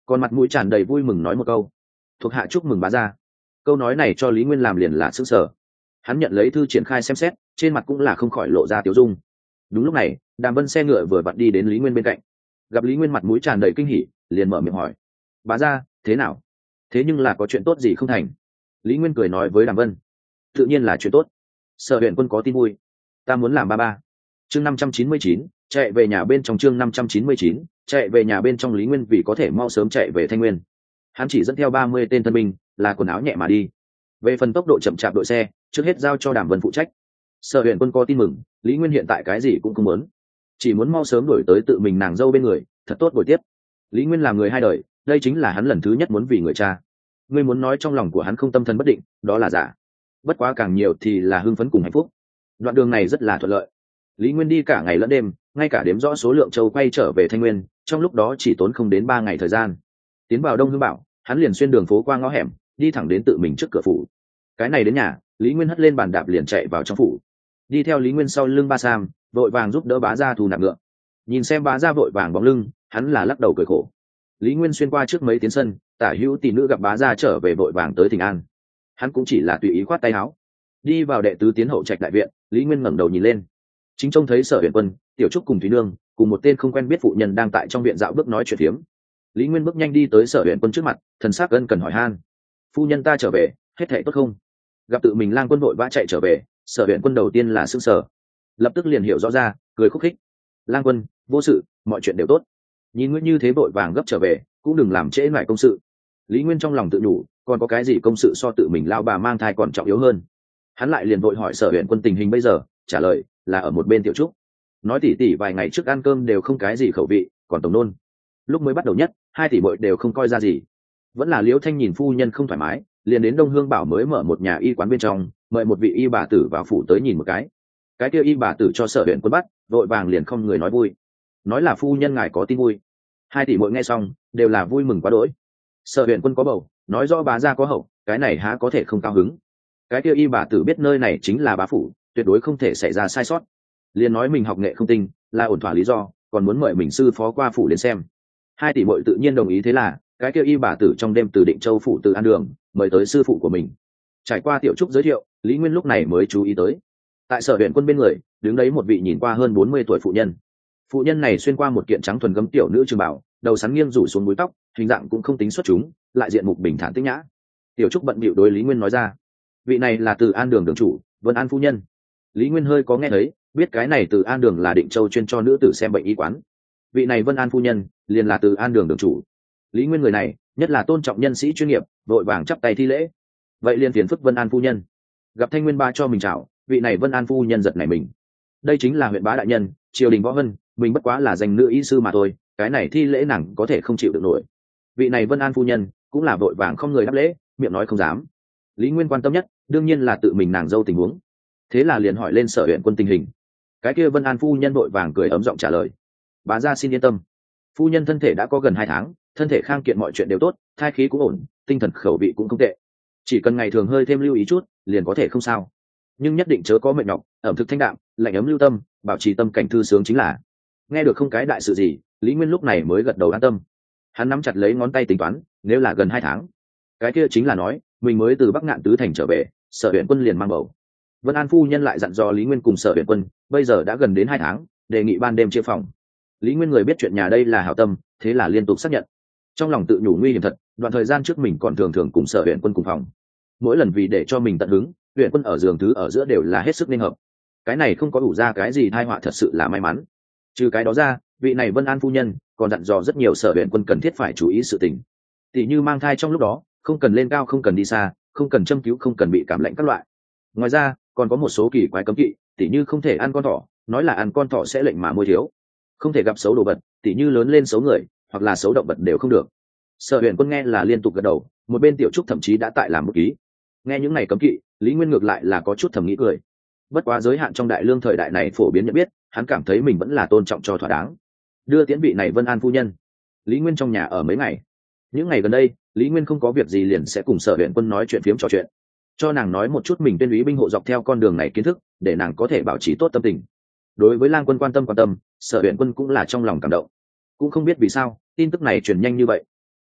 còn mặt mũi tràn đầy vui mừng nói một câu: thuộc hạ chúc mừng bá gia. Câu nói này cho Lý Nguyên làm liền là sững sờ. Hắn nhận lấy thư triển khai xem xét, trên mặt cũng là không khỏi lộ ra tiếu dung. Đúng lúc này, Đàm Vân xe ngựa vừa vặn đi đến Lý Nguyên bên cạnh, gặp Lý Nguyên mặt mũi tràn đầy kinh hỉ, liền mở miệng hỏi: bá gia, thế nào? Thế nhưng là có chuyện tốt gì không thành? Lý Nguyên cười nói với Đàm Vân: tự nhiên là chuyện tốt. Sở huyện quân có tin vui, ta muốn làm ba ba. Chương 599, chạy về nhà bên trong. Chương 599, chạy về nhà bên trong. Lý Nguyên vì có thể mau sớm chạy về Thanh Nguyên, hắn chỉ dẫn theo 30 tên thân binh, là quần áo nhẹ mà đi. Về phần tốc độ chậm chạp đội xe, trước hết giao cho Đàm Vân phụ trách. Sở huyện quân có tin mừng, Lý Nguyên hiện tại cái gì cũng không muốn, chỉ muốn mau sớm đổi tới tự mình nàng dâu bên người, thật tốt buổi tiếp. Lý Nguyên là người hai đời, đây chính là hắn lần thứ nhất muốn vì người cha. Ngươi muốn nói trong lòng của hắn không tâm thần bất định, đó là giả. Bất quá càng nhiều thì là hưng phấn cùng hạnh phúc. Đoạn đường này rất là thuận lợi. Lý Nguyên đi cả ngày lẫn đêm, ngay cả đếm rõ số lượng châu quay trở về Thanh Nguyên, trong lúc đó chỉ tốn không đến 3 ngày thời gian. Tiến vào Đông Hương Bảo, hắn liền xuyên đường phố qua ngõ hẻm, đi thẳng đến tự mình trước cửa phủ. Cái này đến nhà, Lý Nguyên hất lên bàn đạp liền chạy vào trong phủ. Đi theo Lý Nguyên sau lưng Ba Sam, vội vàng giúp đỡ bá gia thu nạp ngựa. Nhìn xem bá gia vội vàng bóng lưng, hắn là lắc đầu cười khổ. Lý Nguyên xuyên qua trước mấy tiến sân, tả hữu tỷ nữ gặp bá gia trở về vội vàng tới Thịnh An. Hắn cũng chỉ là tùy ý khoát tay áo. Đi vào đệ tứ tiến hậu trạch đại viện, Lý Nguyên ngẩng đầu nhìn lên, chính trông thấy Sở Huyền Quân, Tiểu Trúc cùng Thúy Nương cùng một tên không quen biết phụ nhân đang tại trong viện dạo bước nói chuyện phiếm. Lý Nguyên bước nhanh đi tới Sở Huyền Quân trước mặt, thần sắc ân cần hỏi han: phu nhân ta trở về, hết thảy tốt không? Gặp tự mình lang quân vội vã chạy trở về, Sở Huyền Quân đầu tiên là sững sờ, lập tức liền hiểu rõ ra, cười khúc khích: lang quân, vô sự, mọi chuyện đều tốt. Nhìn ngươi như thế vội vàng gấp trở về, cũng đừng làm trễ nải công sự. Lý Nguyên trong lòng tự nhủ, còn có cái gì công sự so tự mình lao bà mang thai còn trọng yếu hơn. Hắn lại liền vội hỏi Sở Huyền Quân tình hình bây giờ, trả lời là ở một bên Tiểu Trúc. Nói tỉ tỉ vài ngày trước ăn cơm đều không cái gì khẩu vị, còn tổng nôn. Lúc mới bắt đầu nhất, hai tỷ muội đều không coi ra gì. Vẫn là Liễu Thanh nhìn phu nhân không thoải mái, liền đến Đông Hương Bảo mới mở một nhà y quán bên trong, mời một vị y bà tử vào phủ tới nhìn một cái. Cái kia y bà tử cho Sở Huyền Quân bắt, vội vàng liền không người nói vui. Nói là phu nhân ngài có tin vui. Hai tỷ muội nghe xong, đều là vui mừng quá đỗi. Sở Huyền Quân có bầu, nói rõ bá gia có hậu, cái này há có thể không cao hứng. Cái kia y bà tử biết nơi này chính là bá phủ, tuyệt đối không thể xảy ra sai sót. Liền nói mình học nghệ không tinh, là ổn thỏa lý do, còn muốn mời mình sư phó qua phủ đến xem. Hai tỷ muội tự nhiên đồng ý, thế là cái kia y bà tử trong đêm từ Định Châu phủ từ An Đường mời tới sư phụ của mình. Trải qua Tiểu Trúc giới thiệu, Lý Nguyên lúc này mới chú ý tới, tại Sở Huyền Quân bên người đứng đấy một vị nhìn qua hơn 40 tuổi phụ nhân. Phụ nhân này xuyên qua một kiện trắng thuần gấm tiểu nữ trường bảo, đầu sắn nghiêng rủ xuống búi tóc, hình dạng cũng không tính xuất chúng, lại diện mục bình thản tĩnh nhã. Tiểu Trúc bận bịu đối Lý Nguyên nói ra: vị này là từ An Đường đường chủ, Vân An phu nhân. Lý Nguyên hơi có nghe thấy, biết cái này từ An Đường là Định Châu chuyên cho nữ tử xem bệnh y quán. Vị này Vân An phu nhân liền là từ An Đường đường chủ. Lý Nguyên người này nhất là tôn trọng nhân sĩ chuyên nghiệp, vội vàng chắp tay thi lễ. Vậy liền phiền phức Vân An phu nhân. Gặp Thanh Nguyên ba cho mình chào, vị này Vân An phu nhân giật nảy mình. Đây chính là huyện bá đại nhân, triều đình võ vân, mình bất quá là danh nữ y sư mà thôi, cái này thi lễ nàng có thể không chịu được nổi. Vị này Vân An phu nhân cũng là vội vàng không người đáp lễ, miệng nói không dám. Lý Nguyên quan tâm nhất đương nhiên là tự mình nàng dâu tình huống, thế là liền hỏi lên Sở Huyện Quân tình hình. Cái kia Vân An phu nhân vội vàng cười ấm giọng trả lời: bá gia xin yên tâm, phu nhân thân thể đã có gần 2 tháng, thân thể khang kiện, mọi chuyện đều tốt, thai khí cũng ổn, tinh thần khẩu vị cũng không tệ, chỉ cần ngày thường hơi thêm lưu ý chút liền có thể không sao. Nhưng nhất định chớ có mệt nhọc, ẩm thực thanh đạm, lạnh ấm lưu tâm, bảo trì tâm cảnh thư sướng chính là. Nghe được không cái đại sự gì, Lý Nguyên lúc này mới gật đầu an tâm. Hắn nắm chặt lấy ngón tay tính toán, nếu là gần 2 tháng, cái kia chính là nói mình mới từ Bắc Ngạn Tứ Thành trở về, Sở Huyện Quân liền mang bầu. Vân An phu nhân lại dặn dò Lý Nguyên cùng Sở Huyện Quân bây giờ đã gần đến 2 tháng, đề nghị ban đêm chia phòng. Lý Nguyên người biết chuyện nhà đây là hảo tâm, thế là liên tục xác nhận. Trong lòng tự nhủ nguy hiểm thật, đoạn thời gian trước mình còn thường thường cùng Sở Huyện Quân cùng phòng, mỗi lần vì để cho mình tận hứng, Huyện Quân ở giường thứ ở giữa đều là hết sức nên hợp. Cái này không có đủ ra cái gì tai họa, thật sự là may mắn. Trừ cái đó ra, vị này Vân An phu nhân còn dặn dò rất nhiều Sở Huyện Quân cần thiết phải chú ý sự tình, tỉ như mang thai trong lúc đó không cần lên cao, không cần đi xa, không cần châm cứu, không cần bị cảm lạnh các loại. Ngoài ra còn có một số kỳ quái cấm kỵ, tỉ như không thể ăn con thỏ, nói là ăn con thỏ sẽ lệnh mà môi thiếu, không thể gặp xấu đồ vật, tỉ như lớn lên xấu người hoặc là xấu động vật đều không được. Sở Huyện Quân nghe là liên tục gật đầu, một bên Tiểu Trúc thậm chí đã tại làm một ký. Nghe những này cấm kỵ, Lý Nguyên ngược lại là có chút thầm nghĩ cười. Bất quá giới hạn trong đại lương thời đại này phổ biến nhận biết, hắn cảm thấy mình vẫn là tôn trọng cho thỏa đáng. Đưa tiễn vị này Vân An phu nhân, Lý Nguyên trong nhà ở mấy ngày. Những ngày gần đây, Lý Nguyên không có việc gì liền sẽ cùng Sở Huyện Quân nói chuyện phiếm trò chuyện, cho nàng nói một chút mình tuyên úy binh hộ dọc theo con đường này kiến thức, để nàng có thể bảo trì tốt tâm tình. Đối với Lang Quân quan tâm, Sở Huyện Quân cũng là trong lòng cảm động. Cũng không biết vì sao tin tức này truyền nhanh như vậy.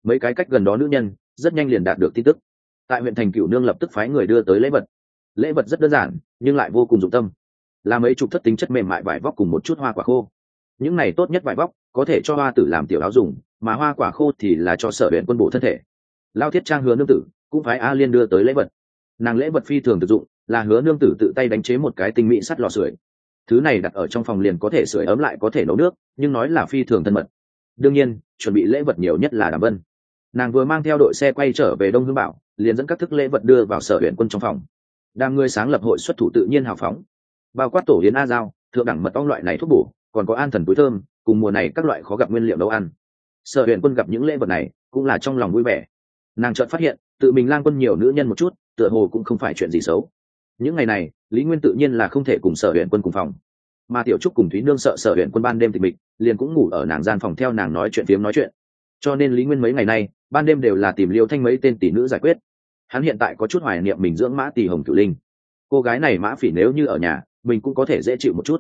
mấy cái cách gần đó nữ nhân rất nhanh liền đạt được tin tức. Tại huyện thành Cửu Nương lập tức phái người đưa tới lễ vật rất đơn giản nhưng lại vô cùng dụng tâm, là mấy chục thất tính chất mềm mại vải vóc cùng một chút hoa quả khô. Những này tốt nhất vải vóc có thể cho hoa tử làm tiểu áo dùng, mà hoa quả khô thì là cho Sở Uyển Quân bổ thân thể. Lao Thiết Trang Hứa nương tử cũng phái A Liên đưa tới lễ vật. Nàng lễ vật phi thường thực dụng, là Hứa nương tử tự tay đánh chế một cái tinh mỹ sắt lò sưởi. Thứ này đặt ở trong phòng liền có thể sưởi ấm lại có thể nấu nước, nhưng nói là phi thường thân mật. Đương nhiên chuẩn bị lễ vật nhiều nhất là Đàm Vân. Nàng vừa mang theo đội xe quay trở về Đông Hương Bảo, liền dẫn các thức lễ vật đưa vào Sở Uyển Quân trong phòng. Đàm người sáng lập hội xuất thủ tự nhiên hào phóng, bao quát tổ yến a dao, thượng đẳng mật ong loại này thuốc bổ, còn có an thần túi thơm, cùng mùa này các loại khó gặp nguyên liệu nấu ăn. Sở Uyển Quân gặp những lễ vật này cũng là trong lòng vui vẻ. Nàng chợt phát hiện tự mình lang quân nhiều nữ nhân một chút, tựa hồ cũng không phải chuyện gì xấu. Những ngày này Lý Nguyên tự nhiên là không thể cùng Sở Uyển Quân cùng phòng, mà Tiểu Trúc cùng Thúy Nương sợ Sở Uyển Quân ban đêm tịch mịch, liền cũng ngủ ở nàng gian phòng theo nàng nói chuyện phiếm nói chuyện. Cho nên Lý Nguyên mấy ngày nay ban đêm đều là tìm Liêu Thanh mấy tên tỷ nữ giải quyết. Hắn hiện tại có chút hoài niệm mình dưỡng Mã Tỷ Hồng Cửu Linh. Cô gái này Mã Phỉ nếu như ở nhà mình cũng có thể dễ chịu một chút.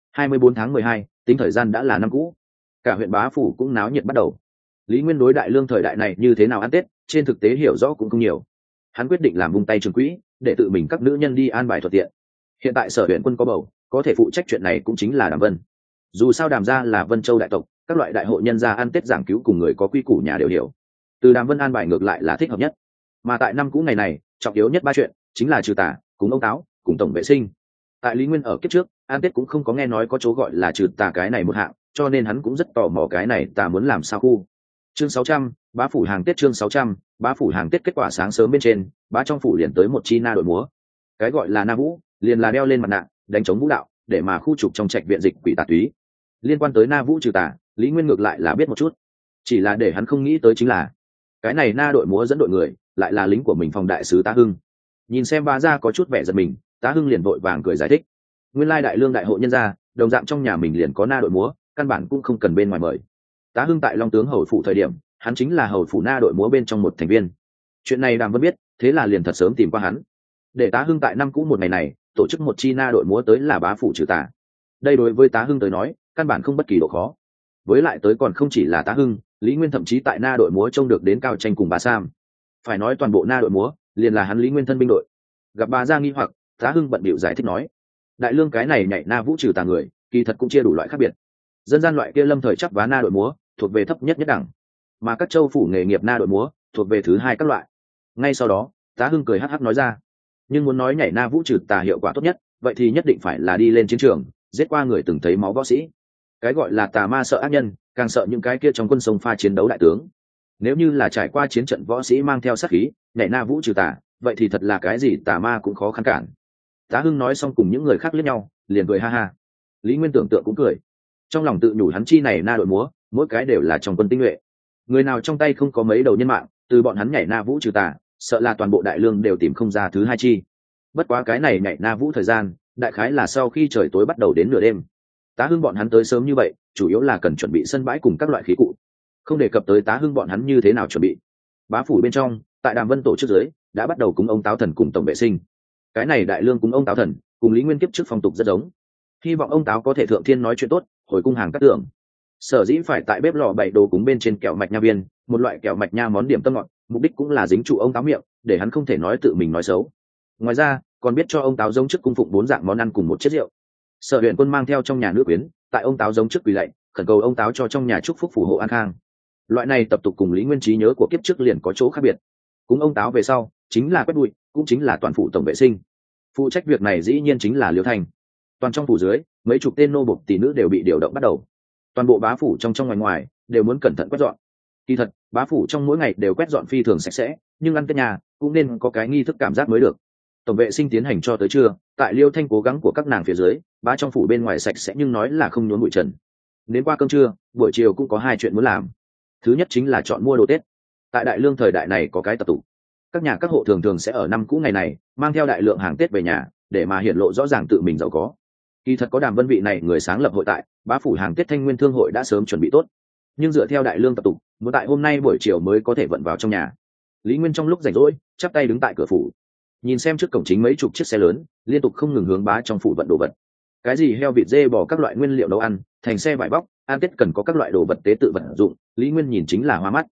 24/12, tính thời gian đã là năm cũ, cả huyện Bá Phủ cũng náo nhiệt bắt đầu. Lý Nguyên đối Đại Lương thời đại này như thế nào ăn Tết trên thực tế hiểu rõ cũng không nhiều. Hắn quyết định làm vung tay trường quỹ để tự mình các nữ nhân đi an bài thuận tiện. Hiện tại Sở Uyển Quân có bầu, có thể phụ trách chuyện này cũng chính là Đàm Vân. Dù sao Đàm gia là Vân Châu đại tộc, các loại đại hội nhân gia ăn Tết giảng cứu cùng người có quy củ nhà đều hiểu, từ Đàm Vân an bài ngược lại là thích hợp nhất. Mà tại năm cũ ngày này trọng yếu nhất ba chuyện chính là trừ tà, cùng ông táo, cùng tổng vệ sinh. Tại Lý Nguyên ở kiếp trước an Tết cũng không có nghe nói có chỗ gọi là trừ tà cái này một hạng, cho nên hắn cũng rất tò mò cái này tà muốn làm sao khu. Chương 600, Bá Phủ hàng Tết. Chương 600, Bá Phủ hàng Tết. Kết quả sáng sớm bên trên bá trong phủ liền tới một chi na đội múa. Cái gọi là na vũ liền là đeo lên mặt nạ đánh chống vũ đạo để mà khu trục trong trạch viện dịch quỷ tà túy. Liên quan tới na vũ trừ tà, Lý Nguyên ngược lại là biết một chút, chỉ là để hắn không nghĩ tới chính là cái này na đội múa dẫn đội người lại là lính của mình phòng đại sứ Tá Hưng. Nhìn xem bá gia có chút vẻ giận mình, Tá Hưng liền vội vàng cười giải thích, nguyên lai Đại Lương đại hội nhân gia đồng dạng trong nhà mình liền có na đội múa, căn bản cũng không cần bên ngoài mời. Tá Hưng tại Long Tướng hầu phủ thời điểm hắn chính là hầu phủ na đội múa bên trong một thành viên. Chuyện này Đàm Vân biết, thế là liền thật sớm tìm qua hắn để Tá Hưng tại năm cũ một ngày này tổ chức một chi na đội múa tới là bá phủ trừ tà. Đây đối với Tá Hưng tới nói căn bản không bất kỳ độ khó, với lại tới còn không chỉ là Tá Hưng, Lý Nguyên thậm chí tại na đội múa trông được đến Cao Tranh cùng bà Sam. Phải nói toàn bộ na đội múa liền là hắn Lý Nguyên thân binh đội. Gặp bà ra nghi hoặc, Tá Hưng bận bịu giải thích nói, Đại Lương cái này nhảy na vũ trừ tà người kỳ thật cũng chia đủ loại khác biệt. Dân gian loại kia lâm thời chắc vá na đội múa thuộc về thấp nhất nhất đẳng, mà các châu phủ nghề nghiệp na đội múa thuộc về thứ hai các loại. Ngay sau đó Tá Hưng cười hắc hắc nói ra, nhưng muốn nói nhảy na vũ trừ tà hiệu quả tốt nhất, vậy thì nhất định phải là đi lên chiến trường giết qua người từng thấy máu võ sĩ. Cái gọi là tà ma sợ ác nhân, càng sợ những cái kia trong quân sông pha chiến đấu đại tướng. Nếu như là trải qua chiến trận võ sĩ mang theo sát khí nhảy na vũ trừ tà, vậy thì thật là cái gì tà ma cũng khó khăn cản. Tá Hưng nói xong cùng những người khác liếc nhau liền cười ha ha. Lý Nguyên tưởng tượng cũng cười, trong lòng tự nhủ hắn chi này na đội múa mỗi cái đều là trong quân tinh nhuệ, người nào trong tay không có mấy đầu nhân mạng, từ bọn hắn nhảy na vũ trừ tà sợ là toàn bộ Đại Lương đều tìm không ra thứ hai chi. Bất quá cái này nhảy na vũ thời gian đại khái là sau khi trời tối bắt đầu đến nửa đêm. Tá Hưng bọn hắn tới sớm như vậy chủ yếu là cần chuẩn bị sân bãi cùng các loại khí cụ, không đề cập tới Tá Hưng bọn hắn như thế nào chuẩn bị. Bá phủ bên trong tại Đàm Vân tổ chức dưới đã bắt đầu cúng ông táo thần cùng tổng vệ sinh. Cái này Đại Lương cúng ông táo thần cùng Lý Nguyên kiếp trước phong tục rất giống, hy vọng ông táo có thể thượng thiên nói chuyện tốt hồi cung hàng các tưởng. Sở dĩ phải tại bếp lò bày đồ cúng bên trên kẹo mạch nha viên, một loại kẹo mạch nha món điểm tâm ngọt, mục đích cũng là dính trụ ông táo miệng để hắn không thể nói tự mình nói xấu. Ngoài ra còn biết cho ông táo giống trước cung phụng 4 dạng món ăn cùng một chiếc rượu. Sở Uyển Quân mang theo trong nhà nữ quyến tại ông táo giống trước quỳ lạy khẩn cầu ông táo cho trong nhà chúc phúc phù hộ an khang. Loại này tập tục cùng Lý Nguyên trí nhớ của kiếp trước liền có chỗ khác biệt. Cúng ông táo về sau chính là quét bụi, cũng chính là toàn phủ tổng vệ sinh. Phụ trách việc này dĩ nhiên chính là Liêu Thành. Toàn trong phủ dưới mấy chục tên nô bộc tỷ nữ đều bị điều động bắt đầu, toàn bộ bá phủ trong ngoài ngoài đều muốn cẩn thận quét dọn. Kỳ thật bá phủ trong mỗi ngày đều quét dọn phi thường sạch sẽ, nhưng ăn Tết nhà cũng nên có cái nghi thức cảm giác mới được. Tổng vệ sinh tiến hành cho tới trưa, tại Liêu Thanh cố gắng của các nàng phía dưới, bá trong phủ bên ngoài sạch sẽ nhưng nói là không nhốn bụi trần. Đến qua cơm trưa, buổi chiều cũng có 2 chuyện muốn làm. Thứ nhất chính là chọn mua đồ Tết. Tại Đại Lương thời đại này có cái tập tụ, các nhà các hộ thường thường sẽ ở năm cũ ngày này mang theo đại lượng hàng Tết về nhà, để mà hiển lộ rõ ràng tự mình giàu có. Kỳ thật có Đàm Vân vị này người sáng lập hội tại, bá phủ hàng Tết Thanh Nguyên Thương hội đã sớm chuẩn bị tốt, nhưng dựa theo Đại Lương tập tụ, muốn tại hôm nay buổi chiều mới có thể vận vào trong nhà. Lý Nguyên trong lúc rảnh rỗi chắp tay đứng tại cửa phủ, nhìn xem trước cổng chính mấy chục chiếc xe lớn liên tục không ngừng hướng bá trong phủ vận đồ vật. Cái gì heo vịt dê bò các loại nguyên liệu nấu ăn, thành xe vải vóc, ăn Tết cần có các loại đồ vật tế tự vận dụng, Lý Nguyên nhìn chính là hoa mắt.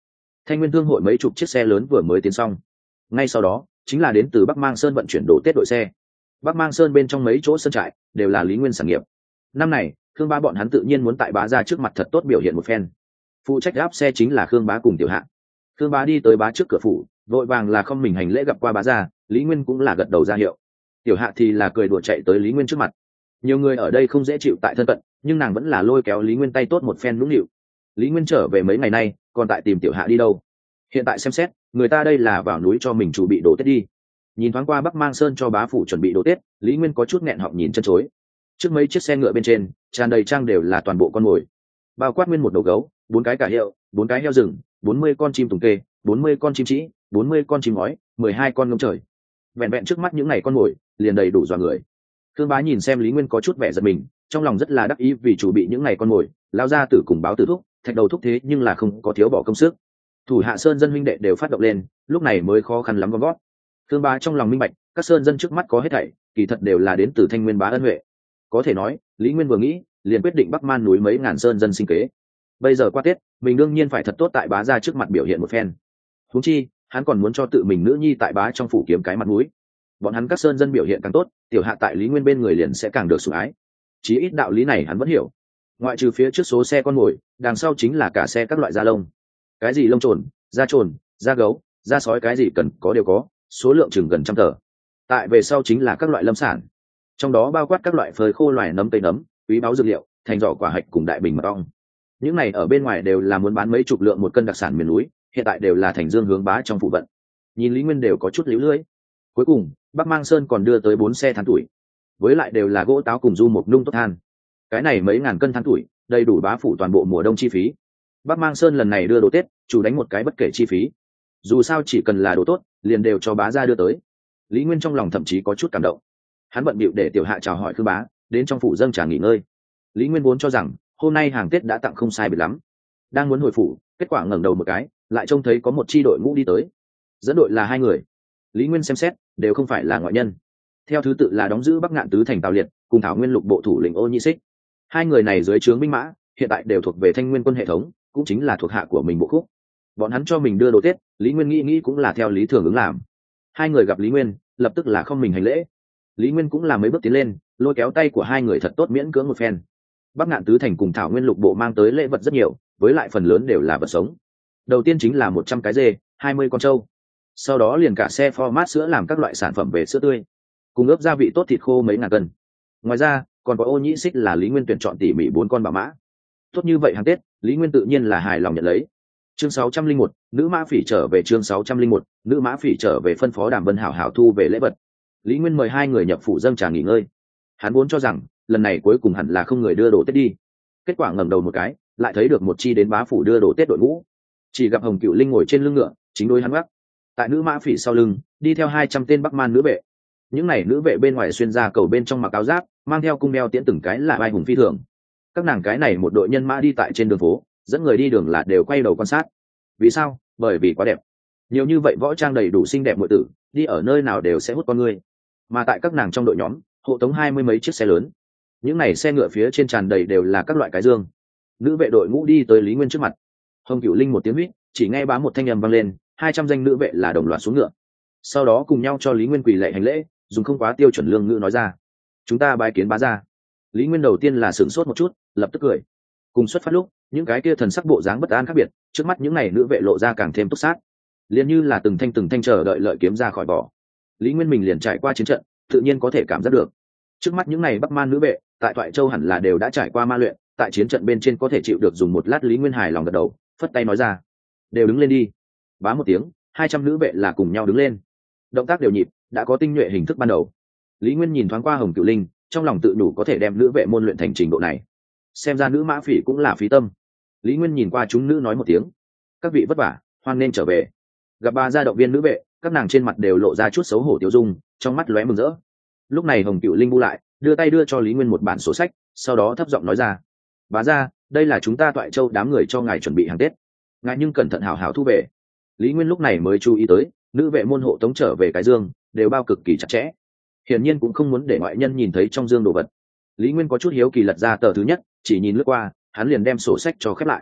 Thanh Nguyên Thương hội mấy chục chiếc xe lớn vừa mới tiến xong, ngay sau đó chính là đến từ Bắc Mang Sơn vận chuyển đồ Tết đội xe. Bắc Mang Sơn bên trong mấy chỗ sân trại đều là Lý Nguyên sản nghiệp. Năm này Khương Bá bọn hắn tự nhiên muốn tại Bá gia trước mặt thật tốt biểu hiện một phen. Phụ trách áp xe chính là Khương Bá cùng Tiểu Hạ. Khương Bá đi tới Bá trước cửa phủ, vội vàng là không mình hành lễ gặp qua Bá gia, Lý Nguyên cũng là gật đầu ra hiệu. Tiểu Hạ thì là cười đùa chạy tới Lý Nguyên trước mặt. Nhiều người ở đây không dễ chịu tại thân cận, nhưng nàng vẫn là lôi kéo Lý Nguyên tay tốt một phen nũng nịu. Lý Nguyên trở về mấy ngày nay, còn tại tìm Tiểu Hạ đi đâu? Hiện tại xem xét, người ta đây là vào núi cho mình chuẩn bị đồ Tết đi. Nhìn thoáng qua Bắc Mang Sơn cho bá phủ chuẩn bị đồ Tết, Lý Nguyên có chút nghẹn họng nhìn chân chối. Trước mấy chiếc xe ngựa bên trên tràn đầy trang đều là toàn bộ con mồi, bao quát nguyên một đầu gấu, 4 cái cả hiệu, 4 cái heo rừng, 40 con chim tùng kê, 40 con chim trĩ, 40 con chim ngói, 12 con ngỗng trời. Vẹn vẹn trước mắt những ngày con mồi liền đầy đủ dọa người. Thương Bá nhìn xem Lý Nguyên có chút vẻ giật mình, trong lòng rất là đắc ý vì chuẩn bị những ngày con mồi, lao ra tử cùng báo tử thúc, thạch đầu thúc thế nhưng là không có thiếu bỏ công sức. Thủ hạ sơn dân huynh đệ đều phát động lên, lúc này mới khó khăn lắm gom gót. Thương Bá trong lòng minh bạch, các sơn dân trước mắt có hết thảy, kỳ thật đều là đến từ Thanh Nguyên bá ân huệ. Có thể nói, Lý Nguyên vừa nghĩ, liền quyết định Bắc Man núi mấy ngàn sơn dân sinh kế. Bây giờ qua Tết, mình đương nhiên phải thật tốt tại bá gia trước mặt biểu hiện một phen. Huống chi, hắn còn muốn cho tự mình nữ nhi tại bá trong phủ kiếm cái mặt mũi. Bọn hắn các sơn dân biểu hiện càng tốt, tiểu hạ tại Lý Nguyên bên người liền sẽ càng được sủng ái. Chí ít đạo lý này hắn vẫn hiểu. Ngoại trừ phía trước số xe con ngồi, đằng sau chính là cả xe các loại da lông. Cái gì lông trồn, da gấu, da sói cái gì cần có đều có, số lượng chừng gần 100 tờ. Tại về sau chính là các loại lâm sản, trong đó bao quát các loại phơi khô loài nấm, cây nấm, quý báu dược liệu, thành giỏ quả hạch cùng đại bình mật ong. Những này ở bên ngoài đều là muốn bán mấy chục lượng một cân đặc sản miền núi, hiện tại đều là thành dương hướng bá trong phụ vận. Nhìn Lý Nguyên đều có chút líu lưỡi. Cuối cùng Bắc Mang Sơn còn đưa tới 4 xe than tuổi, với lại đều là gỗ táo cùng du mục nung tốt than. Cái này mấy ngàn cân than tuổi đầy đủ bá phủ toàn bộ mùa đông chi phí. Bắc Mang Sơn lần này đưa đồ Tết chủ đánh một cái bất kể chi phí, dù sao chỉ cần là đồ tốt liền đều cho bá gia đưa tới. Lý Nguyên trong lòng thậm chí có chút cảm động. Hắn bận bịu để tiểu hạ chào hỏi Khương Bá đến trong phủ dâng trà nghỉ ngơi. Lý Nguyên vốn cho rằng hôm nay hàng Tết đã tặng không sai biệt lắm, đang muốn hồi phủ, kết quả ngẩng đầu một cái lại trông thấy có một chi đội ngũ đi tới. Dẫn đội là 2 người. Lý Nguyên xem xét đều không phải là ngoại nhân, theo thứ tự là đóng giữ Bắc Ngạn tứ thành Tào Liệt cùng Thảo Nguyên lục bộ thủ lĩnh Ô Nhĩ Xích. 2 người này dưới trướng binh mã hiện tại đều thuộc về Thanh Nguyên quân hệ thống, cũng chính là thuộc hạ của mình bộ khúc. Bọn hắn cho mình đưa đồ Tết, Lý Nguyên nghĩ cũng là theo lý thường ứng làm. 2 người gặp Lý Nguyên lập tức là không mình hành lễ. Lý Nguyên cũng là mấy bước tiến lên, lôi kéo tay của 2 người thật tốt miễn cưỡng một phen. Bắc Ngạn tứ thành cùng Thảo Nguyên lục bộ mang tới lễ vật rất nhiều, với lại phần lớn đều là vật sống. Đầu tiên chính là 100 cái dê, 20 con trâu, sau đó liền cả xe format sữa làm các loại sản phẩm về sữa tươi, cùng ướp gia vị tốt thịt khô mấy ngàn cân. Ngoài ra còn có Ô Nhĩ Xích là Lý Nguyên tuyển chọn tỉ mỉ 4 con bảo mã. Tốt như vậy hàng Tết, Lý Nguyên tự nhiên là hài lòng nhận lấy. Chương 601, nữ mã phỉ trở về. Chương 601, nữ mã phỉ trở về. Phân phó Đàm Vân hảo hảo thu về lễ vật. Lý Nguyên mời 2 người nhập phủ dâng trà nghỉ ngơi. Hắn vốn cho rằng lần này cuối cùng hẳn là không người đưa đồ Tết đi, kết quả ngẩng đầu một cái lại thấy được một chi đến bá phủ đưa đồ Tết đội ngũ. Chỉ gặp Hồng Cựu Linh ngồi trên lưng ngựa, chính đối hắn gác. Tại nữ mã phỉ sau lưng đi theo 200 tên Bắc Man nữ vệ. Những này nữ vệ bên ngoài xuyên ra cầu bên trong mặc áo giáp, mang theo cung đeo tiễn từng cái là vai hùng phi thường. Các nàng cái này một đội nhân mã đi tại trên đường phố, dẫn người đi đường là đều quay đầu quan sát. Vì sao? Bởi vì quá đẹp. Nhiều như vậy võ trang đầy đủ xinh đẹp muội tử, đi ở nơi nào đều sẽ hút con người. Mà tại các nàng trong đội nhóm hộ tống 20 mấy chiếc xe lớn, những này xe ngựa phía trên tràn đầy đều là các loại cái dương. Nữ vệ đội ngũ đi tới Lý Nguyên trước mặt. Hồng Cửu Linh một tiếng huýt, chỉ nghe bá một thanh âm vang lên, 200 danh nữ vệ là đồng loạt xuống ngựa, sau đó cùng nhau cho Lý Nguyên quỳ lạy hành lễ, dùng không quá tiêu chuẩn lương ngữ nói ra: chúng ta bái kiến bá gia. Lý Nguyên đầu tiên là sửng sốt một chút, lập tức cười. Cùng xuất phát lúc những cái kia thần sắc bộ dáng bất an khác biệt, trước mắt những này nữ vệ lộ ra càng thêm túc sát, liền như là từng thanh chờ đợi lợi kiếm ra khỏi vỏ. Lý Nguyên mình liền trải qua chiến trận, tự nhiên có thể cảm giác được trước mắt những này Bắc Man nữ vệ tại Toại Châu hẳn là đều đã trải qua ma luyện, tại chiến trận bên trên có thể chịu được dùng một lát. Lý Nguyên hài lòng gật đầu, phất tay nói ra: đều đứng lên đi. Bá một tiếng, 200 nữ vệ là cùng nhau đứng lên, động tác đều nhịp, đã có tinh nhuệ hình thức ban đầu. Lý Nguyên nhìn thoáng qua Hồng Cửu Linh, trong lòng tự đủ có thể đem nữ vệ môn luyện thành trình độ này, xem ra nữ mã phỉ cũng là phí tâm. Lý Nguyên nhìn qua chúng nữ nói một tiếng: các vị vất vả, hoan nên trở về. Gặp ba gia động viên nữ vệ, các nàng trên mặt đều lộ ra chút xấu hổ tiêu dung, trong mắt lóe mừng rỡ. Lúc này Hồng Cửu Linh bu lại, đưa tay đưa cho Lý Nguyên một bản sổ sách, sau đó thấp giọng nói ra: bá gia, đây là chúng ta Toại Châu đám người cho ngài chuẩn bị hàng Tết, ngài nhưng cẩn thận hảo hảo thu về. Lý Nguyên lúc này mới chú ý tới, nữ vệ môn hộ tống trở về cái dương đều bao cực kỳ chặt chẽ, hiển nhiên cũng không muốn để ngoại nhân nhìn thấy trong dương đồ vật. Lý Nguyên có chút hiếu kỳ lật ra tờ thứ nhất, chỉ nhìn lướt qua hắn liền đem sổ sách cho khép lại.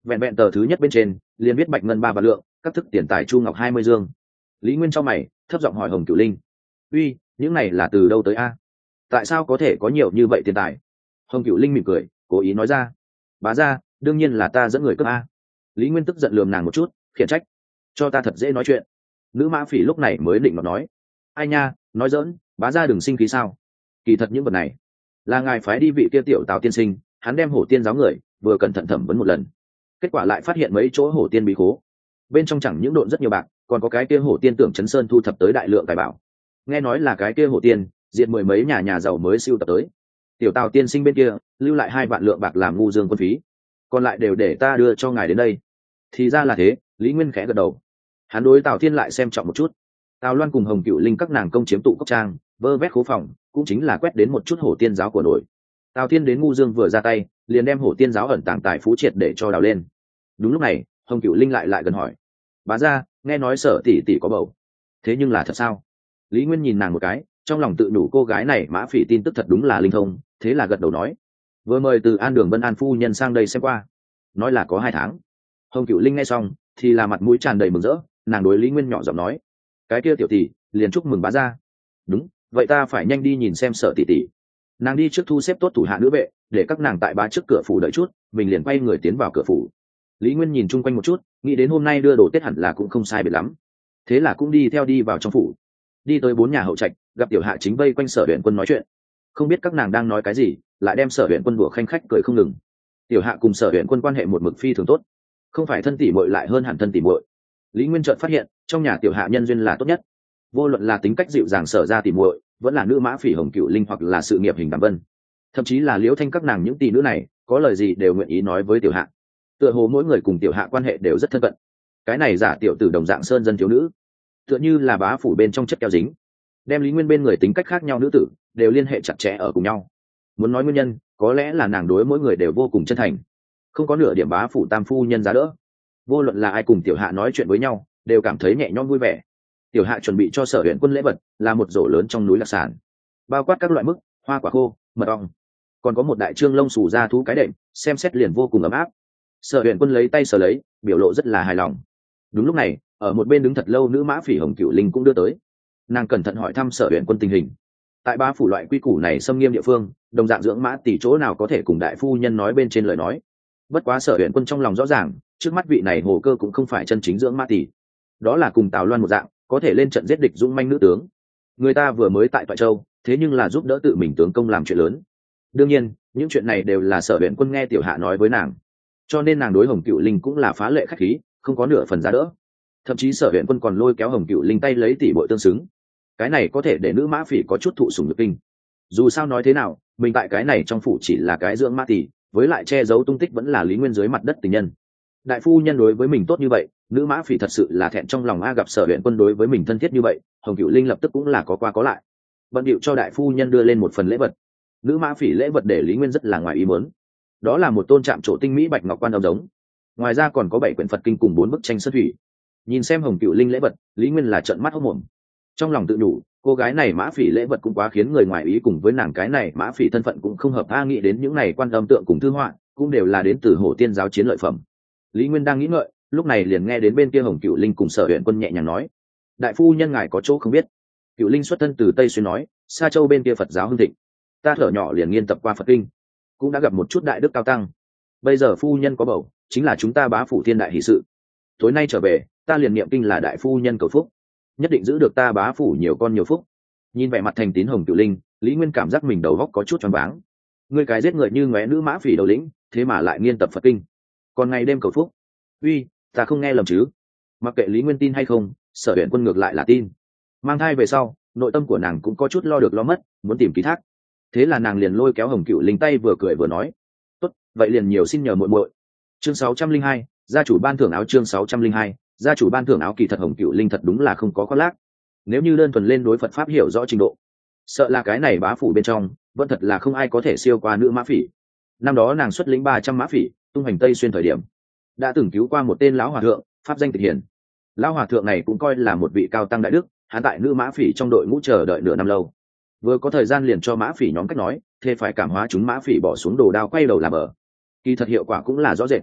vẹn vẹn tờ thứ nhất bên trên liền viết bạch ngân 3 vạn lượng, các thức tiền tài chu ngọc 20 dương. Lý Nguyên cho mày thấp giọng hỏi Hồng Cửu Linh, uy, những này là từ đâu tới a? Tại sao có thể có nhiều như vậy tiền tài? Hồng Cửu Linh mỉm cười cố ý nói ra, bá gia, đương nhiên là ta dẫn người cướp a. Lý Nguyên tức giận lườm nàng một chút, khiển trách, cho ta thật dễ nói chuyện. Nữ mã phỉ lúc này mới định nói, ai nha, nói giỡn, bá gia đừng sinh khí sao, kỳ thật những vật này là ngài phái đi vị kia tiểu Tào tiên sinh, hắn đem hổ tiên giáo người vừa cẩn thận thẩm vấn một lần, kết quả lại phát hiện mấy chỗ hổ tiên bí khố bên trong chẳng những độn rất nhiều bạc, còn có cái kia hổ tiên tưởng chấn sơn thu thập tới đại lượng tài bảo. Nghe nói là cái kia hổ tiên diệt mười mấy nhà giàu mới siêu tập tới. Tiểu Tào tiên sinh bên kia lưu lại 2 vạn lượng bạc làm ngu dương quân phí, còn lại đều để ta đưa cho ngài đến đây. Thì ra là thế. Lý Nguyên khẽ gật đầu. Hắn đối Tào Thiên lại xem trọng một chút. Tào Loan cùng Hồng Cửu Linh các nàng công chiếm tụ cốc trang, vơ vét khố phòng, cũng chính là quét đến một chút hổ tiên giáo của nổi. Tào Thiên đến ngu dương vừa ra tay, liền đem hổ tiên giáo ẩn tàng tài phú triệt để cho đào lên. Đúng lúc này, Hồng Cửu Linh lại gần hỏi, bá gia, nghe nói Sở tỷ tỷ có bầu, thế nhưng là thật sao? Lý Nguyên nhìn nàng một cái, trong lòng tự đủ cô gái này mã phỉ tin tức thật đúng là linh thông, thế là gật đầu nói, vừa mời từ An Đường Vân An phu nhân sang đây xem qua, nói là có 2 tháng. Hồng Cửu Linh nghe xong thì là mặt mũi tràn đầy mừng rỡ, nàng đối Lý Nguyên nhỏ giọng nói, cái kia tiểu tỷ liền chúc mừng bá gia. Đúng, vậy ta phải nhanh đi nhìn xem Sở tỷ tỷ. Nàng đi trước thu xếp tốt thủ hạ nữ vệ, để các nàng tại bá trước cửa phủ đợi chút, mình liền quay người tiến vào cửa phủ. Lý Nguyên nhìn chung quanh một chút, nghĩ đến hôm nay đưa đồ Tết hẳn là cũng không sai biệt lắm, thế là cũng đi vào trong phủ. Đi tới 4 nhà hậu trạch, gặp tiểu hạ chính vây quanh Sở Uyển Quân nói chuyện, không biết các nàng đang nói cái gì, lại đem Sở Uyển Quân đùa khanh khách cười không ngừng. Tiểu hạ cùng Sở Uyển Quân quan hệ một mực phi thường tốt, không phải thân tỷ muội lại hơn hẳn thân tỷ muội. Lý Nguyên chợt phát hiện, trong nhà tiểu hạ nhân duyên là tốt nhất, vô luận là tính cách dịu dàng Sở ra tỷ muội, vẫn là nữ mã phỉ Hồng Cửu Linh, hoặc là sự nghiệp hình Đàm Vân, thậm chí là Liễu Thanh các nàng những tỷ nữ này, có lời gì đều nguyện ý nói với tiểu hạ. Tựa hồ mỗi người cùng tiểu hạ quan hệ đều rất thân cận. Cái này giả tiểu tử đồng dạng sơn dân thiếu nữ, tựa như là bá phủ bên trong chất keo dính, đem Lý Nguyên bên người tính cách khác nhau nữ tử đều liên hệ chặt chẽ ở cùng nhau. Muốn nói nguyên nhân, có lẽ là nàng đối mỗi người đều vô cùng chân thành, không có nửa điểm bá phủ tam phu nhân giá đỡ. Vô luận là ai cùng tiểu hạ nói chuyện với nhau, đều cảm thấy nhẹ nhõm vui vẻ. Tiểu hạ chuẩn bị cho Sở Uyển Quân lễ vật là một rổ lớn trong núi lạc sản, bao quát các loại mứt, hoa quả khô, mật ong, còn có một đại trương lông xù ra thú cái đệm, xem xét liền vô cùng ấm áp. Sở Uyển Quân lấy tay sờ lấy, biểu lộ rất là hài lòng. Đúng lúc này, ở một bên đứng thật lâu nữ mã phỉ Hồng Cửu Linh cũng đưa tới. Nàng cẩn thận hỏi thăm Sở Uyển Quân tình hình. Tại bá phủ loại quy củ này xâm nghiêm địa phương, đồng dạng dưỡng mã tỷ chỗ nào có thể cùng đại phu nhân nói bên trên lời nói. Bất quá Sở Uyển Quân trong lòng rõ ràng, trước mắt vị này hồ cơ cũng không phải chân chính dưỡng mã tỷ, đó là cùng Tào Loan một dạng, có thể lên trận giết địch dũng manh nữ tướng. Người ta vừa mới tại Toại Châu, thế nhưng là giúp đỡ tự mình tướng công làm chuyện lớn. Đương nhiên, những chuyện này đều là Sở Uyển Quân nghe tiểu hạ nói với nàng, cho nên nàng đối Hồng Cửu Linh cũng là phá lệ khách khí, không có nửa phần giá đỡ. Thậm chí Sở Uyển Quân còn lôi kéo Hồng Cửu Linh tay lấy tỷ muội tương xứng. Cái này có thể để nữ mã phỉ có chút thụ sủng nhược kinh. Dù sao nói thế nào, mình tại cái này trong phủ chỉ là cái dưỡng mã tỷ, với lại che giấu tung tích vẫn là Lý Nguyên dưới mặt đất tình nhân. Đại phu nhân đối với mình tốt như vậy, nữ mã phỉ thật sự là thẹn trong lòng a. Gặp Sở Uyển Quân đối với mình thân thiết như vậy, Hồng Cửu Linh lập tức cũng là có qua có lại, bận điệu cho đại phu nhân đưa lên một phần lễ vật. Nữ mã phỉ lễ vật để Lý Nguyên rất là ngoài ý muốn, đó là một tôn trạm trổ tinh mỹ bạch ngọc quan âm giống, ngoài ra còn có 7 quyển Phật kinh cùng 4 bức tranh sơn thủy. Nhìn xem Hồng Cửu Linh lễ vật, Lý Nguyên là trợn mắt hốt mồm, trong lòng tự nhủ, cô gái này mã phỉ lễ vật cũng quá khiến người ngoài ý, cùng với nàng cái này mã phỉ thân phận cũng không hợp a. Nghĩ đến những này quan âm tượng cùng thư họa cũng đều là đến từ Hổ Tiên giáo chiến lợi phẩm. Lý Nguyên đang nghĩ ngợi, lúc này liền nghe đến bên kia Hồng Cửu Linh cùng Sở Uyển Quân nhẹ nhàng nói, đại phu nhân ngài có chỗ không biết. Cửu Linh xuất thân từ Tây Xuyên nói, Sa Châu bên kia Phật giáo hưng thịnh, ta thở nhỏ liền nghiên tập qua Phật kinh, cũng đã gặp một chút đại đức cao tăng. Bây giờ phu nhân có bầu, chính là chúng ta bá phủ thiên đại hỷ sự. Tối nay trở về, ta liền niệm kinh là đại phu nhân cầu phúc, nhất định giữ được ta bá phủ nhiều con nhiều phúc. Nhìn vẻ mặt thành tín Hồng Cửu Linh, Lý Nguyên cảm giác mình đầu óc có chút choáng váng. Ngươi cái giết người như ngóe nữ mã phỉ đầu lĩnh, thế mà lại nghiên tập Phật kinh, còn ngày đêm cầu phúc. Uy, ta không nghe lầm chứ? Mặc kệ Lý Nguyên tin hay không, Sở Uyển Quân ngược lại là tin. Mang thai về sau, nội tâm của nàng cũng có chút lo được lo mất, muốn tìm ký thác. Thế là nàng liền lôi kéo Hồng Cửu Linh tay vừa cười vừa nói, tốt, vậy liền nhiều xin nhờ muội muội. Chương 602, gia chủ ban thưởng áo. Chương 602, gia chủ ban thưởng áo. Kỳ thật Hồng Cửu Linh thật đúng là không có khoác lác. Nếu như đơn thuần lên đối Phật pháp hiểu rõ trình độ, sợ là cái này bá phủ bên trong vẫn thật là không ai có thể siêu qua nữ mã phỉ. Năm đó nàng xuất lĩnh 300 mã phỉ tung hành Tây Xuyên thời điểm, đã từng cứu qua một tên lão hòa thượng, pháp danh Tịch Hiền. Lão hòa thượng này cũng coi là một vị cao tăng đại đức, hắn tại nữ mã phỉ trong đội ngũ chờ đợi nửa năm lâu, vừa có thời gian liền cho mã phỉ nhóm cách nói, thế phải cảm hóa chúng mã phỉ bỏ xuống đồ đao quay đầu làm bờ. Kỳ thật hiệu quả cũng là rõ rệt.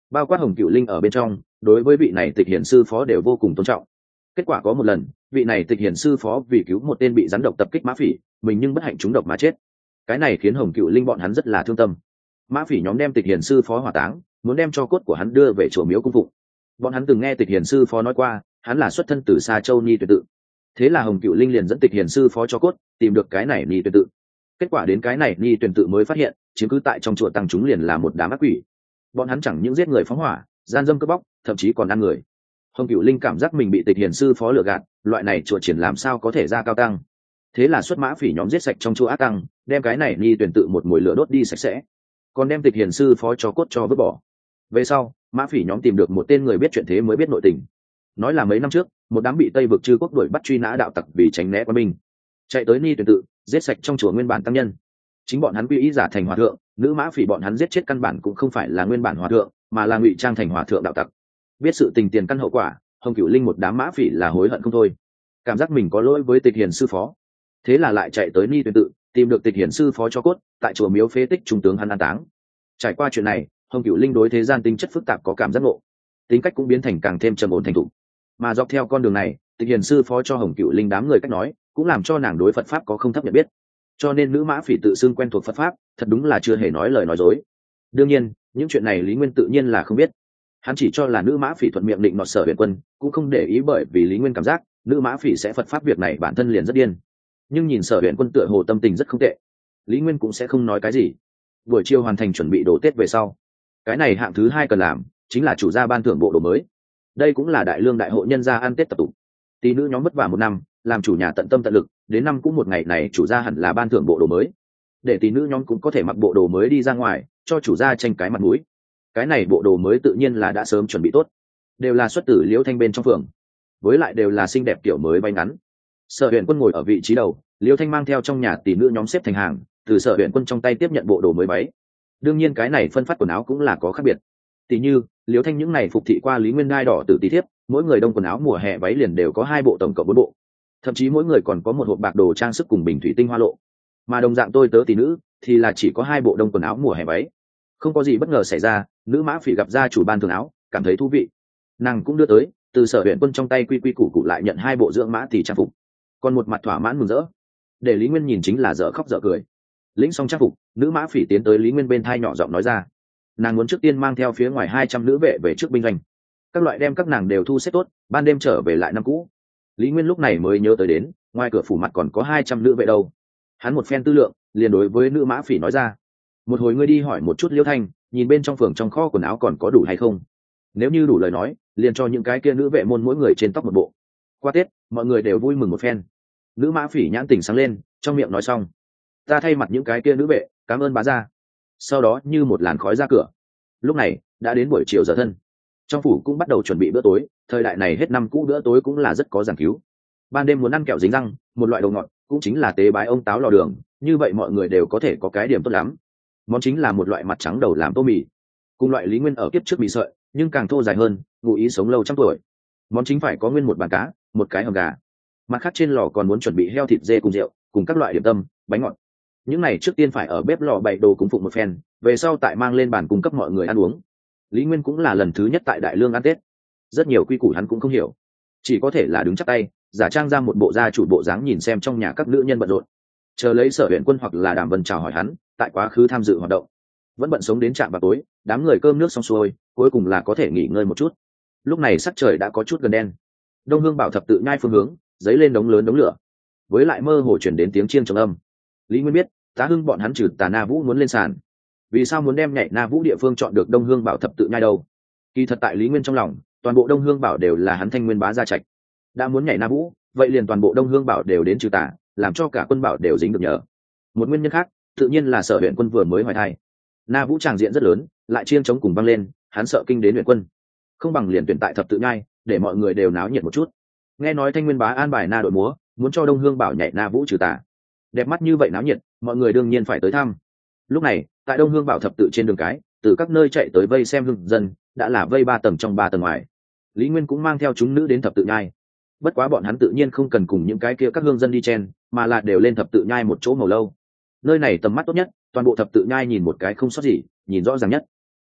bao quát Hồng Cửu Linh ở bên trong, đối với vị này Tịch Hiền sư phó đều vô cùng tôn trọng. Kết quả có một lần, vị này Tịch Hiền sư phó vì cứu một tên bị rắn độc tập kích mã phỉ, mình nhưng bất hạnh trúng độc mà chết. Cái này khiến Hồng Cửu Linh bọn hắn rất là thương tâm. Mã phỉ nhóm đem Tịch Hiền sư phó hỏa táng, muốn đem cho cốt của hắn đưa về chùa miếu cung phụng. Bọn hắn từng nghe Tịch Hiền sư phó nói qua, hắn là xuất thân từ Sa Châu Ni Tuyệt Tự. Thế là Hồng Cửu Linh liền dẫn Tịch Hiền sư phó cho cốt, tìm được cái này Ni Tuyệt Tự. Kết quả đến cái này Ni Tuyệt Tự mới phát hiện, chiếm cứ tại trong chùa tăng chúng liền là một đám ác quỷ. Bọn hắn chẳng những giết người phóng hỏa, gian dâm cướp bóc, thậm chí còn ăn người. Hồng Cửu Linh cảm giác mình bị Tịch Hiền sư phó lừa gạt, loại này chùa triển làm sao có thể ra cao tăng. Thế là xuất mã phỉ nhóm giết sạch trong chùa ác tăng, đem cái này Ni Tuyệt Tự một mùi lửa đốt đi sạch sẽ, còn đem Tịch Hiền sư phó cho cốt cho vứt bỏ. Về sau, mã phỉ nhóm tìm được một tên người biết chuyện thế mới biết nội tình. Nói là mấy năm trước, một đám bị Tây vực chư quốc đuổi bắt truy nã đạo tặc vì tránh né quân binh, chạy tới Ni Tuyệt Tự, giết sạch trong chùa nguyên bản tăng nhân. Chính bọn hắn quy y giả thành hòa thượng, nữ mã phỉ bọn hắn giết chết căn bản cũng không phải là nguyên bản hòa thượng, mà là ngụy trang thành hòa thượng đạo tặc. Biết sự tình tiền căn hậu quả, Hồng Cửu Linh một đám mã phỉ là hối hận không thôi, cảm giác mình có lỗi với Tịch Hiền sư phó. Thế là lại chạy tới Ni Tuyệt Tự, tìm được Tịch Hiền sư phó cho cốt, tại chùa miếu phế tích trung tướng hắn an táng. Trải qua chuyện này, Hồng Cửu Linh đối thế gian tính chất phức tạp có cảm giác ngộ, tính cách cũng biến thành càng thêm trầm ổn thành thục. Mà dọc theo con đường này, Tịch Hiền sư phó cho Hồng Cửu Linh đám người cách nói, cũng làm cho nàng đối Phật pháp có không thấp nhận biết. Cho nên nữ mã phỉ tự xưng quen thuộc Phật pháp, thật đúng là chưa hề nói lời nói dối. Đương nhiên, những chuyện này Lý Nguyên tự nhiên là không biết. Hắn chỉ cho là nữ mã phỉ thuận miệng định nọt Sở Huyền Quân, cũng không để ý, bởi vì Lý Nguyên cảm giác nữ mã phỉ sẽ Phật pháp việc này bản thân liền rất điên. Nhưng nhìn Sở Huyền Quân tựa hồ tâm tình rất không tệ, Lý Nguyên cũng sẽ không nói cái gì. Buổi chiều hoàn thành chuẩn bị đồ Tết về sau, cái này hạng thứ 2 cần làm chính là chủ gia ban thưởng bộ đồ mới. Đây cũng là đại lương đại hội nhân gia ăn Tết tập tụ. Tỷ nữ nhóm vất vả một năm, làm chủ nhà tận tâm tận lực, đến năm cũng một ngày này chủ gia hẳn là ban thưởng bộ đồ mới, để tỷ nữ nhóm cũng có thể mặc bộ đồ mới đi ra ngoài, cho chủ gia tranh cái mặt mũi. Cái này bộ đồ mới tự nhiên là đã sớm chuẩn bị tốt, đều là xuất từ Liễu Thanh bên trong phường, với lại đều là xinh đẹp kiểu mới bay ngắn. Sở Huyền Quân ngồi ở vị trí đầu, Liễu Thanh mang theo trong nhà tỷ nữ nhóm xếp thành hàng, từ Sở Huyền Quân trong tay tiếp nhận bộ đồ mới váy. Đương nhiên cái này phân phát quần áo cũng là có khác biệt. Tỷ như Liễu Thanh những này phục thị qua Lý Nguyên ngai đỏ tử tí thiếp, mỗi người đông quần áo mùa hè váy liền đều có 2 bộ, tổng cộng 4 bộ, thậm chí mỗi người còn có một hộp bạc đồ trang sức cùng bình thủy tinh hoa lộ. Mà đồng dạng tôi tớ tỷ nữ thì là chỉ có 2 bộ đông quần áo mùa hè váy. Không có gì bất ngờ xảy ra, nữ mã phỉ gặp gia chủ ban thưởng áo, cảm thấy thú vị, nàng cũng đưa tới, từ Sở Huyền Quân trong tay quy quy củ củ lại nhận 2 bộ dưỡng mã tỷ trang phục, còn một mặt thỏa mãn mừng rỡ. Để Lý Nguyên nhìn chính là dở khóc dở cười. Lĩnh xong trang phục, nữ mã phỉ tiến tới Lý Nguyên bên thai nhỏ giọng nói ra, nàng muốn trước tiên mang theo phía ngoài 200 nữ vệ về trước binh doanh, các loại đem các nàng đều thu xếp tốt, ban đêm trở về lại năm cũ. Lý Nguyên lúc này mới nhớ tới đến ngoài cửa phủ mặt còn có 200 nữ vệ đâu. Hắn một phen tư lượng, liền đối với nữ mã phỉ nói ra, một hồi ngươi đi hỏi một chút Liễu Thanh, nhìn bên trong phường trong kho quần áo còn có đủ hay không. Nếu như đủ lời nói, liền cho những cái kia nữ vệ môn mỗi người trên tóc một bộ. Qua Tết mọi người đều vui mừng một phen. Nữ mã phỉ nhãn tình sáng lên, trong miệng nói xong, ta thay mặt những cái kia nữ vệ cảm ơn bá gia. Sau đó như một làn khói ra cửa. Lúc này đã đến buổi chiều giờ thân, trong phủ cũng bắt đầu chuẩn bị bữa tối. Thời đại này hết năm cũ bữa tối cũng là rất có giảng cứu. Ban đêm muốn ăn kẹo dính răng, một loại đồ ngọt, cũng chính là tế bái ông táo lò đường, như vậy mọi người đều có thể có cái điểm tốt lắm. Món chính là một loại mặt trắng đầu làm tô mì, cùng loại Lý Nguyên ở kiếp trước mì sợi, nhưng càng thô dài hơn, ngụ ý sống lâu trăm tuổi. Món chính phải có nguyên một bàn cá, một cái hầm gà. Mặt khác trên lò còn muốn chuẩn bị heo thịt dê cùng rượu, cùng các loại điểm tâm, bánh ngọt. Những này trước tiên phải ở bếp lò bày đồ cúng phụng một phen, về sau tại mang lên bàn cung cấp mọi người ăn uống. Lý Nguyên cũng là lần thứ nhất tại Đại Lương ăn Tết, rất nhiều quy củ hắn cũng không hiểu, chỉ có thể là đứng chắp tay, giả trang ra một bộ gia chủ bộ dáng nhìn xem trong nhà các nữ nhân bận rộn, chờ lấy Sở Huyền Quân hoặc là Đàm Vân chào hỏi hắn, tại quá khứ tham dự hoạt động. Vẫn bận sống đến trạm vào tối, đám người cơm nước xong xuôi, cuối cùng là có thể nghỉ ngơi một chút. Lúc này sắc trời đã có chút gần đen, Đông Hương Bảo Thập Tự nhai phương hướng dấy lên đống lớn đống lửa, với lại mơ hồ chuyển đến tiếng chiêng trống âm. Lý Nguyên biết Tá Hưng bọn hắn trừ Tà Na Vũ muốn lên sàn, vì sao muốn đem nhảy Na Vũ địa phương chọn được Đông Hương Bảo Thập Tự nhai đâu? Kỳ thật tại Lý Nguyên trong lòng, toàn bộ Đông Hương Bảo đều là hắn Thanh Nguyên bá gia trạch. Đã muốn nhảy Na Vũ, vậy liền toàn bộ Đông Hương Bảo đều đến trừ tà, làm cho cả quân bảo đều dính được nhờ. Một nguyên nhân khác, tự nhiên là Sở Huyền Quân vừa mới hoài thai. Na Vũ tràng diện rất lớn, lại chiêng chống cùng vang lên, hắn sợ kinh đến Huyền Quân, không bằng liền tuyển tại Thập Tự nhai, để mọi người đều náo nhiệt một chút. Nghe nói Thanh Nguyên bá an bài Na đội múa, muốn cho Đông Hương Bảo nhảy Na Vũ trừ tà. Đẹp mắt như vậy náo nhiệt, mọi người đương nhiên phải tới thăm. Lúc này, tại Đông Hương Bảo Thập Tự trên đường cái, từ các nơi chạy tới vây xem hưng dân, đã là vây 3 tầng trong 3 tầng ngoài. Lý Nguyên cũng mang theo chúng nữ đến Thập Tự nhai. Bất quá bọn hắn tự nhiên không cần cùng những cái kia các hương dân đi chen, mà là đều lên Thập Tự nhai một chỗ màu lâu. Nơi này tầm mắt tốt nhất, toàn bộ Thập Tự nhai nhìn một cái không sót gì, nhìn rõ ràng nhất.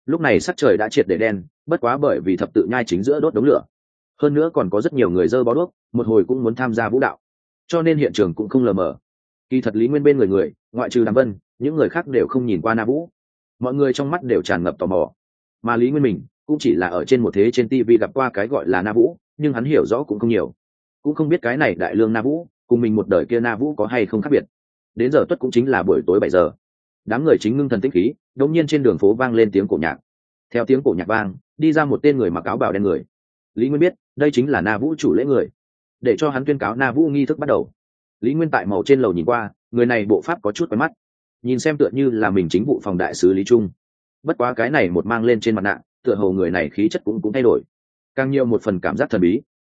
lúc này sắc trời đã triệt để đen, bất quá bởi vì thập tự nhai chính giữa đốt đống lửa, hơn nữa còn có rất nhiều người dơ bó đuốc, một hồi cũng muốn tham gia vũ đạo, cho nên hiện trường cũng không lờ mờ. Kỳ thật Lý Nguyên bên người ngoại trừ Đàm Vân, những người khác đều không nhìn qua Na Vũ, mọi người trong mắt đều tràn ngập tò mò. Mà Lý Nguyên mình cũng chỉ là ở trên một thế trên TV gặp qua cái gọi là Na Vũ, nhưng hắn hiểu rõ cũng không nhiều, cũng không biết cái này đại lương Na Vũ cùng mình một đời kia Na Vũ có hay không khác biệt. Đến giờ tuất cũng chính là buổi tối 7 giờ, đám người chính ngưng thần tĩnh khí, đột nhiên trên đường phố vang lên tiếng cổ nhạc. Theo tiếng cổ nhạc vang, đi ra một tên người mặc áo bào đen người. Lý Nguyên biết đây chính là Na Vũ chủ lễ người, để cho hắn tuyên cáo Na Vũ nghi thức bắt đầu. Lý Nguyên tại màu trên lầu nhìn qua, người này bộ pháp có chút quen mắt, nhìn xem tựa như là mình chính vụ phòng đại sứ Lý Trung. Bất quá cái này một mang lên trên mặt nạ, tựa hồ người này khí chất cũng thay đổi, càng nhiều một phần cảm giác thần bí,